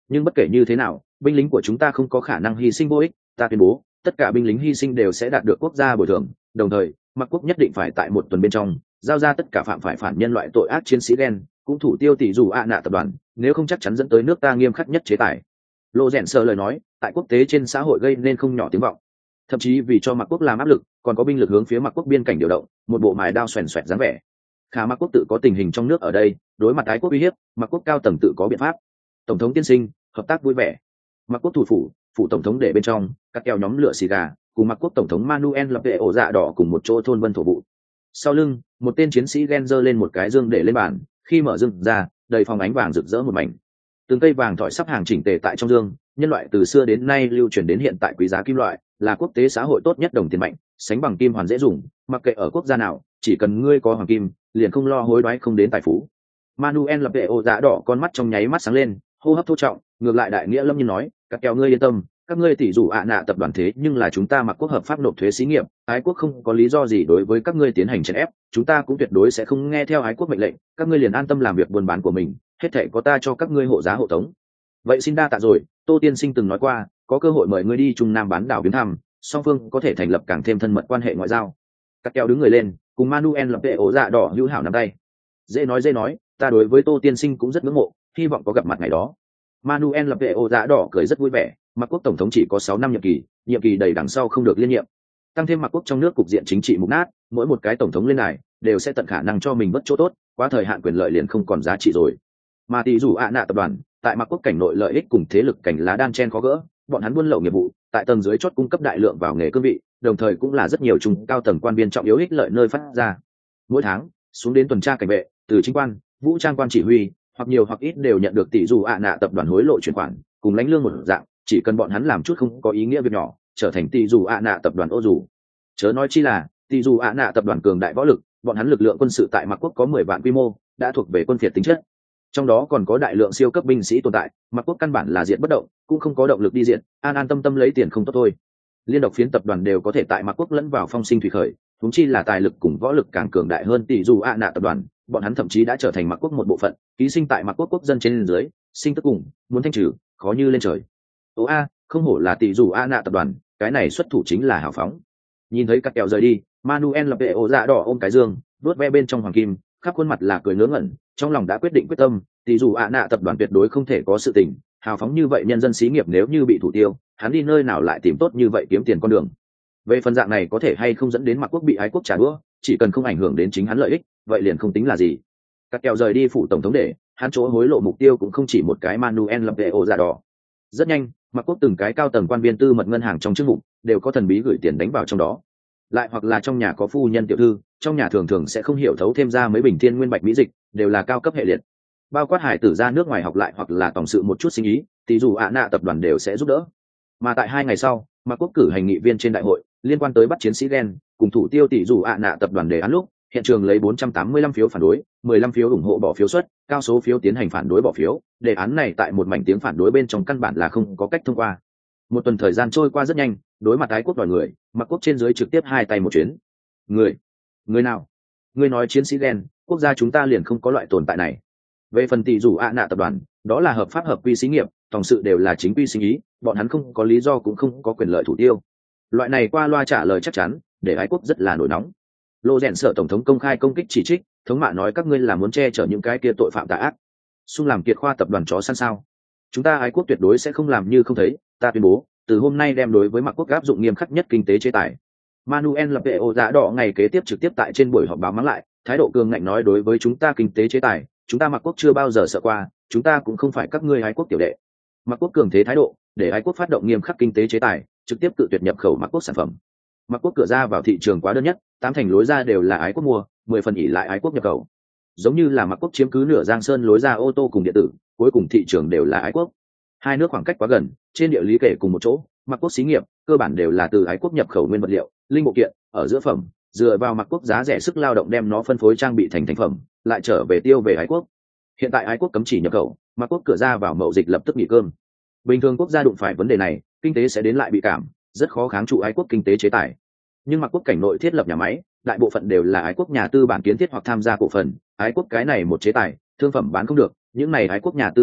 nhưng bất kể như thế nào binh lính của chúng ta không có khả năng hy sinh vô ích. Ta tuyên bố tất cả binh lính hy sinh đều sẽ đạt được quốc gia bồi thường, đồng thời mặc quốc nhất định phải tại một tuần bên trong giao ra tất cả phạm phải phản nhân loại tội ác chiến sĩ đen, cũng thủ tiêu tỷ dù ạ nạ tập đoàn, nếu không chắc chắn dẫn tới nước ta nghiêm khắc nhất chế tài. Lộ rèn sơ lời nói tại quốc tế trên xã hội gây nên không nhỏ tiếng vọng, thậm chí vì cho mặc quốc làm áp lực còn có binh lực hướng phía mặc quốc biên cảnh điều động, một bộ mài đao xoèn xoẹt dáng vẻ. Khả mặc quốc tự có tình hình trong nước ở đây, đối mặt ái quốc uy hiếp, mặc quốc cao tầng tự có biện pháp. Tổng thống tiên sinh, hợp tác vui vẻ. Mặc quốc thủ phủ phủ tổng thống để bên trong các keo nhóm lửa xì gà cùng mặc quốc tổng thống Manuel lập vệ ổ dạ đỏ cùng một chỗ thôn vân thổ vụ. Sau lưng một tên chiến sĩ ghen giơ lên một cái dương để lên bàn, khi mở dương ra đầy phòng ánh vàng rực rỡ một mảnh, từng cây vàng thỏi sắp hàng chỉnh tề tại trong dương. Nhân loại từ xưa đến nay lưu truyền đến hiện tại quý giá kim loại, là quốc tế xã hội tốt nhất đồng tiền mạnh, sánh bằng kim hoàn dễ dùng, mặc kệ ở quốc gia nào chỉ cần ngươi có hoàng kim liền không lo hối đoái không đến tài phú. Manuel lập vệ ổ dạ đỏ con mắt trong nháy mắt sáng lên, hô hấp thô trọng, ngược lại đại nghĩa lâm nhiên nói, các keo ngươi yên tâm, các ngươi tỷ dụ ạ nạ tập đoàn thế nhưng là chúng ta mặc quốc hợp pháp nộp thuế xí nghiệp, ái quốc không có lý do gì đối với các ngươi tiến hành chèn ép, chúng ta cũng tuyệt đối sẽ không nghe theo ái quốc mệnh lệnh, các ngươi liền an tâm làm việc buôn bán của mình, hết thảy có ta cho các ngươi hộ giá hộ tống. Vậy xin đa tạ rồi, Tô tiên sinh từng nói qua có cơ hội mời ngươi đi Trung Nam bán đảo viếng thăm, song phương có thể thành lập càng thêm thân mật quan hệ ngoại giao. Các keo đứng người lên cùng Manuel lập vệ ổ dạ đỏ hữu hảo nắm tay. Dễ nói dễ nói, ta đối với Tô tiên sinh cũng rất ngưỡng mộ, hy vọng có gặp mặt ngày đó. Manuel lập vệ ổ dạ đỏ cười rất vui vẻ, mặc quốc tổng thống chỉ có sáu năm nhiệm kỳ, nhiệm kỳ đầy đằng sau không được liên nhiệm, tăng thêm mặc quốc trong nước cục diện chính trị mục nát, mỗi một cái tổng thống lên này đều sẽ tận khả năng cho mình bất chỗ tốt, quá thời hạn quyền lợi liền không còn giá trị rồi. Mà tỷ dù ạ nạ tập đoàn tại mặc quốc cảnh nội lợi ích cùng thế lực cảnh lá đan chen khó gỡ, bọn hắn buôn lậu nghiệp vụ tại tầng dưới chót cung cấp đại lượng vào nghề cương vị, đồng thời cũng là rất nhiều trung cao tầng quan biên trọng yếu ích lợi nơi phát ra. Mỗi tháng xuống đến tuần tra cảnh vệ, từ chính quan, vũ trang quan chỉ huy, hoặc nhiều hoặc ít đều nhận được tỷ dù ạ nạ tập đoàn hối lộ chuyển khoản, cùng lãnh lương một dạng, chỉ cần bọn hắn làm chút không có ý nghĩa việc nhỏ, trở thành tỷ dù ạ nạ tập đoàn ô dù. Chớ nói chi là tỷ dù ạ nạ tập đoàn cường đại võ lực, bọn hắn lực lượng quân sự tại mặc quốc có mười vạn quy mô, đã thuộc về quân phiệt tính chất, trong đó còn có đại lượng siêu cấp binh sĩ tồn tại, mặc quốc căn bản là diện bất động, cũng không có động lực đi diện, an an tâm tâm lấy tiền không tốt thôi. Liên độc phiến tập đoàn đều có thể tại mặc quốc lẫn vào phong sinh thủy khởi, huống chi là tài lực cùng võ lực càng cường đại hơn tỷ dù ạ nạ tập đoàn, bọn hắn thậm chí đã trở thành mặc quốc một bộ phận, ký sinh tại mặc quốc quốc dân trên dưới, sinh tức cùng muốn thanh trừ khó như lên trời. Ô a, không hổ là tỷ dù ạ nạ tập đoàn, cái này xuất thủ chính là hào phóng. Nhìn thấy các kẹo rời đi, Manuel lập vệ ổ dạ đỏ ôm cái dương, đuốt ve bên trong hoàng kim, khắp khuôn mặt là cười ngớ ngẩn, trong lòng đã quyết định quyết tâm, tỷ dù ạ nạ tập đoàn tuyệt đối không thể có sự tình hào phóng như vậy. Nhân dân xí nghiệp nếu như bị thủ tiêu, hắn đi nơi nào lại tìm tốt như vậy kiếm tiền con đường. Về phần dạng này có thể hay không dẫn đến mặc quốc bị ái quốc trả đũa, chỉ cần không ảnh hưởng đến chính hắn lợi ích, vậy liền không tính là gì. Các kèo rời đi phủ tổng thống để hắn chỗ hối lộ mục tiêu cũng không chỉ một cái Manuel lập vệ ổ dạ đỏ. Rất nhanh, mặc quốc từng cái cao tầng quan viên tư mật ngân hàng trong chức mục đều có thần bí gửi tiền đánh vào trong đó, lại hoặc là trong nhà có phu nhân tiểu thư, trong nhà thường thường sẽ không hiểu thấu thêm ra mấy bình thiên nguyên bạch mỹ dịch, đều là cao cấp hệ liệt. Bao quát hải tử ra nước ngoài học lại hoặc là tổng sự một chút sinh ý, tỷ dù ạ nạ tập đoàn đều sẽ giúp đỡ. Mà tại hai ngày sau, mặc quốc cử hành nghị viên trên đại hội liên quan tới bắt chiến sĩ đen cùng thủ tiêu tỷ dù ạ nạ tập đoàn đề án lúc, hiện trường lấy bốn trăm tám mươi lăm phiếu phản đối, mười lăm phiếu ủng hộ bỏ phiếu suất, cao số phiếu tiến hành phản đối bỏ phiếu, đề án này tại một mảnh tiếng phản đối bên trong căn bản là không có cách thông qua. Một tuần thời gian trôi qua rất nhanh, đối mặt ái quốc đòi người, mặc quốc trên dưới trực tiếp hai tay một chuyến. Người, người nào? Người nói chiến sĩ đen, quốc gia chúng ta liền không có loại tồn tại này. Về phần tỷ dù ạ nạ tập đoàn, đó là hợp pháp hợp quy xí nghiệp, tổng sự đều là chính quy sinh ý, bọn hắn không có lý do cũng không có quyền lợi thủ tiêu. Loại này qua loa trả lời chắc chắn, để ái quốc rất là nổi nóng. Lô rèn sợ tổng thống công khai công kích chỉ trích, thống mạ nói các ngươi là muốn che chở những cái kia tội phạm tà ác, xung làm kiệt khoa tập đoàn chó săn sao? Chúng ta ái quốc tuyệt đối sẽ không làm như không thấy, ta tuyên bố, từ hôm nay đem đối với mặc quốc áp dụng nghiêm khắc nhất kinh tế chế tài. Manuel lập vệ ổ dạ đỏ ngày kế tiếp trực tiếp tại trên buổi họp báo mắng lại, thái độ cường ngạnh nói đối với chúng ta kinh tế chế tài, chúng ta mặc quốc chưa bao giờ sợ qua, chúng ta cũng không phải các ngươi ái quốc tiểu đệ. Mặc quốc cường thế thái độ, để ái quốc phát động nghiêm khắc kinh tế chế tài, trực tiếp tự tuyệt nhập khẩu mặc quốc sản phẩm. Mặc quốc cửa ra vào thị trường quá đơn nhất, tám thành lối ra đều là ái quốc mua, mười phần ỉ lại ái quốc nhập khẩu. Giống như là mặc quốc chiếm cứ nửa giang sơn lối ra ô tô cùng điện tử, cuối cùng thị trường đều là ái quốc. Hai nước khoảng cách quá gần, trên địa lý kể cùng một chỗ, mặc quốc xí nghiệp cơ bản đều là từ ái quốc nhập khẩu nguyên vật liệu, linh bộ kiện, ở giữa phẩm, dựa vào mặc quốc giá rẻ sức lao động đem nó phân phối trang bị thành thành phẩm, lại trở về tiêu về ái quốc. Hiện tại ái quốc cấm chỉ nhập khẩu, mặc quốc cửa ra vào mậu dịch lập tức nghỉ cơm. Bình thường quốc gia đụng phải vấn đề này, kinh tế sẽ đến lại bị cảm, rất khó kháng trụ ái quốc kinh tế chế tài. Nhưng mặc quốc cảnh nội thiết lập nhà máy, đại bộ phận đều là ái quốc nhà tư bản kiến thiết hoặc tham gia cổ phần, ái quốc cái này một chế tài, thương phẩm bán không được, những này ái quốc nhà tư bản gốc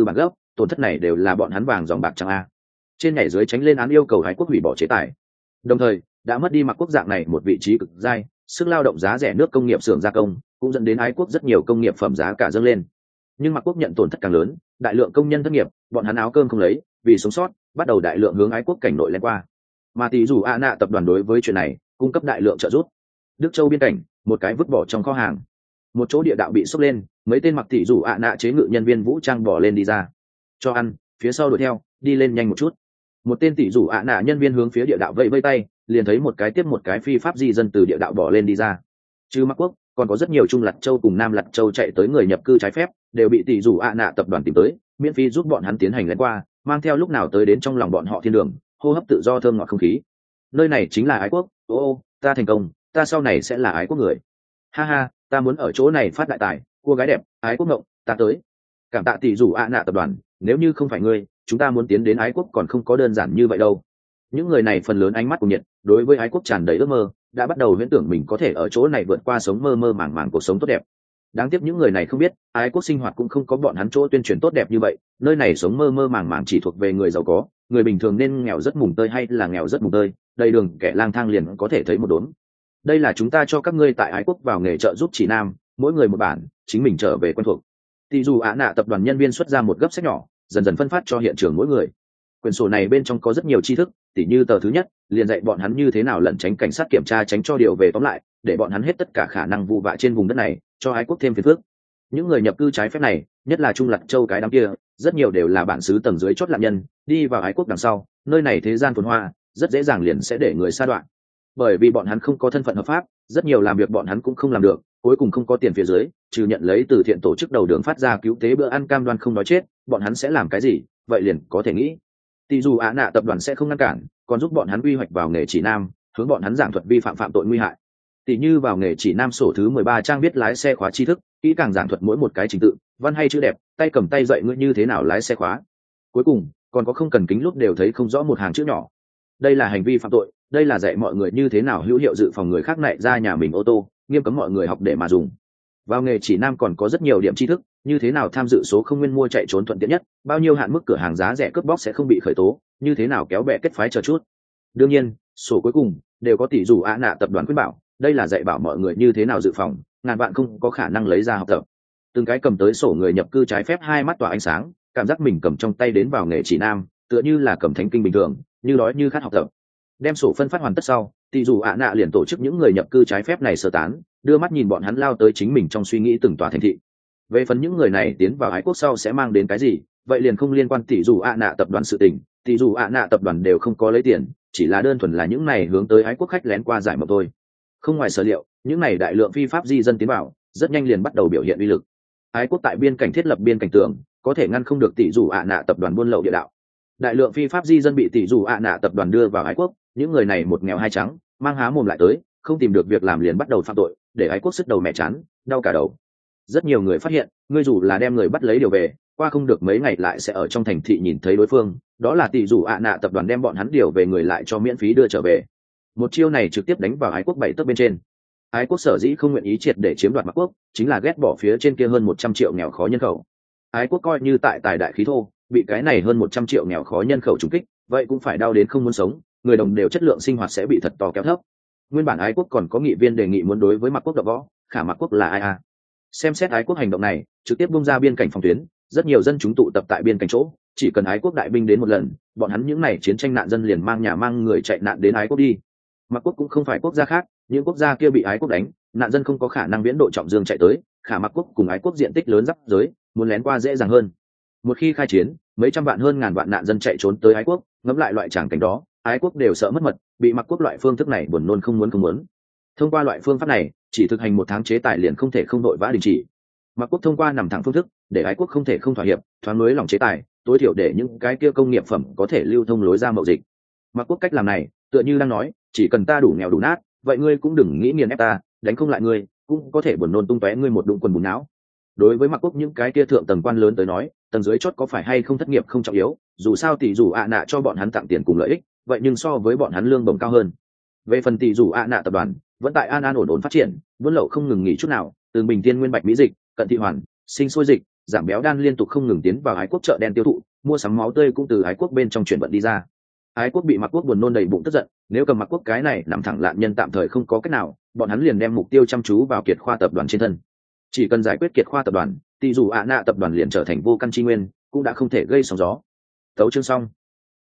tổn thất này đều là bọn hắn vàng dòng bạc trắng a. Trên nhảy dưới tránh lên án yêu cầu Ái Quốc hủy bỏ chế tài. Đồng thời, đã mất đi Mặc Quốc dạng này một vị trí cực giai, sức lao động giá rẻ nước công nghiệp xưởng gia công, cũng dẫn đến Ái Quốc rất nhiều công nghiệp phẩm giá cả dâng lên. Nhưng Mặc Quốc nhận tổn thất càng lớn, đại lượng công nhân thất nghiệp, bọn hắn áo cơm không lấy, vì sống sót, bắt đầu đại lượng hướng Ái Quốc cảnh nội lén qua. Mà tỷ dù ạ nạ tập đoàn đối với chuyện này, cung cấp đại lượng trợ giúp. Đức Châu biên cảnh, một cái vứt bỏ trong kho hàng, một chỗ địa đạo bị sốc lên, mấy tên mặc tỷ dù ạ nạ chế ngự nhân viên vũ trang bỏ lên đi ra, cho ăn, phía sau đuổi theo, đi lên nhanh một chút. Một tên tỷ dù ạ nạ nhân viên hướng phía địa đạo vẫy vẫy tay, liền thấy một cái tiếp một cái phi pháp di dân từ địa đạo bỏ lên đi ra. Trừ Mặc Quốc, còn có rất nhiều Trung Lật Châu cùng Nam Lật Châu chạy tới người nhập cư trái phép, đều bị tỷ dù ạ nạ tập đoàn tìm tới, miễn phí giúp bọn hắn tiến hành lén qua, mang theo lúc nào tới đến trong lòng bọn họ thiên đường, hô hấp tự do thơm ngọt không khí. Nơi này chính là Ái Quốc, ô ô, ta thành công, ta sau này sẽ là Ái Quốc người. Ha ha, ta muốn ở chỗ này phát đại tài, cô gái đẹp, Ái Quốc ngộng, ta tới. Cảm tạ tỷ dù ạ nạ tập đoàn, nếu như không phải ngươi, chúng ta muốn tiến đến Ái Quốc còn không có đơn giản như vậy đâu. Những người này phần lớn ánh mắt của nhiệt, đối với Ái Quốc tràn đầy ước mơ, đã bắt đầu huyễn tưởng mình có thể ở chỗ này vượt qua sống mơ mơ màng màng cuộc sống tốt đẹp. Đáng tiếc những người này không biết, Ái Quốc sinh hoạt cũng không có bọn hắn chỗ tuyên truyền tốt đẹp như vậy, nơi này sống mơ mơ màng màng chỉ thuộc về người giàu có, người bình thường nên nghèo rất mùng tơi hay là nghèo rất mùng tơi, đầy đường kẻ lang thang liền có thể thấy một đốm. Đây là chúng ta cho các ngươi tại Ái Quốc vào nghề trợ giúp chỉ nam, mỗi người một bản, chính mình trở về quen thuộc. Tỷ dù ạ nạ tập đoàn nhân viên xuất ra một gấp sách nhỏ, dần dần phân phát cho hiện trường mỗi người. Quyển sổ này bên trong có rất nhiều tri thức, tỉ như tờ thứ nhất, liền dạy bọn hắn như thế nào lẩn tránh cảnh sát kiểm tra tránh cho điều về tóm lại, để bọn hắn hết tất cả khả năng vụ vạ trên vùng đất này, cho Ái Quốc thêm phiền phức. Những người nhập cư trái phép này, nhất là Trung Lật Châu cái đám kia, rất nhiều đều là bản xứ tầng dưới chót nạn nhân, đi vào Ái Quốc đằng sau, nơi này thế gian phồn hoa, rất dễ dàng liền sẽ để người sa đoạn. Bởi vì bọn hắn không có thân phận hợp pháp, rất nhiều làm việc bọn hắn cũng không làm được, cuối cùng không có tiền phía dưới, trừ nhận lấy từ thiện tổ chức đầu đường phát ra cứu tế bữa ăn cam đoan không nói chết, bọn hắn sẽ làm cái gì? Vậy liền có thể nghĩ, tỷ dù ạ nạ tập đoàn sẽ không ngăn cản, còn giúp bọn hắn quy hoạch vào nghề chỉ nam, hướng bọn hắn giảng thuật vi phạm phạm tội nguy hại. Tỷ như vào nghề chỉ nam sổ thứ mười ba trang viết lái xe khóa tri thức, kỹ càng giảng thuật mỗi một cái trình tự, văn hay chữ đẹp, tay cầm tay dạy ngươi như thế nào lái xe khóa. Cuối cùng, còn có không cần kính lúc đều thấy không rõ một hàng chữ nhỏ. Đây là hành vi phạm tội, đây là dạy mọi người như thế nào hữu hiệu dự phòng người khác nại ra nhà mình ô tô, nghiêm cấm mọi người học để mà dùng. Vào nghề chỉ nam còn có rất nhiều điểm tri thức, như thế nào tham dự số không nguyên mua chạy trốn thuận tiện nhất, bao nhiêu hạn mức cửa hàng giá rẻ cướp bóc sẽ không bị khởi tố, như thế nào kéo bè kết phái chờ chút. Đương nhiên, sổ cuối cùng đều có tỷ dù ạ nạ tập đoàn khuyên bảo, đây là dạy bảo mọi người như thế nào dự phòng, ngàn bạn không có khả năng lấy ra học tập. Từng cái cầm tới sổ người nhập cư trái phép hai mắt tỏa ánh sáng, cảm giác mình cầm trong tay đến vào nghề chỉ nam, tựa như là cầm thánh kinh bình thường, như đói như khát học tập. Đem sổ phân phát hoàn tất sau, tỷ dù ạ nạ liền tổ chức những người nhập cư trái phép này sơ tán, đưa mắt nhìn bọn hắn lao tới chính mình trong suy nghĩ từng tòa thành thị. Về phần những người này tiến vào Ái Quốc sau sẽ mang đến cái gì, vậy liền không liên quan tỷ dù ạ nạ tập đoàn sự tình, tỷ dù ạ nạ tập đoàn đều không có lấy tiền, chỉ là đơn thuần là những này hướng tới Ái Quốc khách lén qua giải mộng thôi. Không ngoài sở liệu, những này đại lượng phi pháp di dân tiến vào, rất nhanh liền bắt đầu biểu hiện uy lực. Ái Quốc tại biên cảnh thiết lập biên cảnh tường, có thể ngăn không được tỷ dù ạ nạ tập đoàn buôn lậu địa đạo. Đại lượng phi pháp di dân bị tỷ dù ạ nạ tập đoàn đưa vào Ái Quốc, những người này một nghèo hai trắng, mang há mồm lại tới, không tìm được việc làm liền bắt đầu phạm tội, để Ái Quốc sứt đầu mẹ chán, đau cả đầu. Rất nhiều người phát hiện, ngươi dù là đem người bắt lấy điều về, qua không được mấy ngày lại sẽ ở trong thành thị nhìn thấy đối phương, đó là tỷ dù ạ nạ tập đoàn đem bọn hắn điều về người lại cho miễn phí đưa trở về. Một chiêu này trực tiếp đánh vào Ái Quốc bảy tấc bên trên. Ái Quốc sở dĩ không nguyện ý triệt để chiếm đoạt Mặc Quốc, chính là ghét bỏ phía trên kia hơn một trăm triệu nghèo khó nhân khẩu. Ái Quốc coi như tại tài đại khí thô, bị cái này hơn một trăm triệu nghèo khó nhân khẩu trúng kích, vậy cũng phải đau đến không muốn sống, người đồng đều chất lượng sinh hoạt sẽ bị thật to kéo thấp. Nguyên bản Ái Quốc còn có nghị viên đề nghị muốn đối với Mặc Quốc đập võ, khả Mặc Quốc là ai à? Xem xét Ái Quốc hành động này, trực tiếp bung ra biên cảnh phòng tuyến, rất nhiều dân chúng tụ tập tại biên cảnh chỗ, chỉ cần Ái Quốc đại binh đến một lần, bọn hắn những này chiến tranh nạn dân liền mang nhà mang người chạy nạn đến Ái Quốc đi. Mặc Quốc cũng không phải quốc gia khác, những quốc gia kia bị Ái Quốc đánh, nạn dân không có khả năng viễn độ trọng dương chạy tới, khả Mặc Quốc cùng Ái Quốc diện tích lớn giáp giới, muốn lén qua dễ dàng hơn. Một khi khai chiến, mấy trăm vạn hơn ngàn vạn nạn dân chạy trốn tới Ái Quốc, ngẫm lại loại tràng cảnh đó, Ái Quốc đều sợ mất mật, bị Mặc Quốc loại phương thức này buồn nôn không muốn không muốn. Thông qua loại phương pháp này, chỉ thực hành một tháng chế tài liền không thể không đội vã đình chỉ. Mặc Quốc thông qua nằm thẳng phương thức, để Ái Quốc không thể không thỏa hiệp, thoáng nới lỏng chế tài, tối thiểu để những cái kia công nghiệp phẩm có thể lưu thông lối ra mậu dịch. Mặc Quốc cách làm này, tựa như đang nói, chỉ cần ta đủ nghèo đủ nát, vậy ngươi cũng đừng nghĩ nghiền ép ta, đánh không lại ngươi, cũng có thể buồn nôn tung tóe ngươi một đụng quần bùn não. Đối với Mặc Quốc những cái kia thượng tầng quan lớn tới nói, tầng dưới chót có phải hay không thất nghiệp không trọng yếu, dù sao tỷ dù ạ nạ cho bọn hắn tặng tiền cùng lợi ích, vậy nhưng so với bọn hắn lương bổng cao hơn. Về phần tỷ dù ạ nạ tập đoàn, vẫn tại an an ổn ổn phát triển, buôn lậu không ngừng nghỉ chút nào, từ bình tiên nguyên bạch mỹ dịch, cận thị hoàn, sinh sôi dịch, giảm béo đan liên tục không ngừng tiến vào ái quốc chợ đen tiêu thụ, mua sắm máu tươi cũng từ ái quốc bên trong chuyển vận đi ra. Ái quốc bị Mạc Quốc buồn nôn đầy bụng tức giận, nếu cầm Mạc Quốc cái này nằm thẳng lạn nhân tạm thời không có cách nào, bọn hắn liền đem mục tiêu chăm chú vào Kiệt Khoa tập đoàn trên thân. Chỉ cần giải quyết Kiệt Khoa tập đoàn, thì dù ạ nạ tập đoàn liền trở thành vô căn chi nguyên, cũng đã không thể gây sóng gió. Tấu chương xong.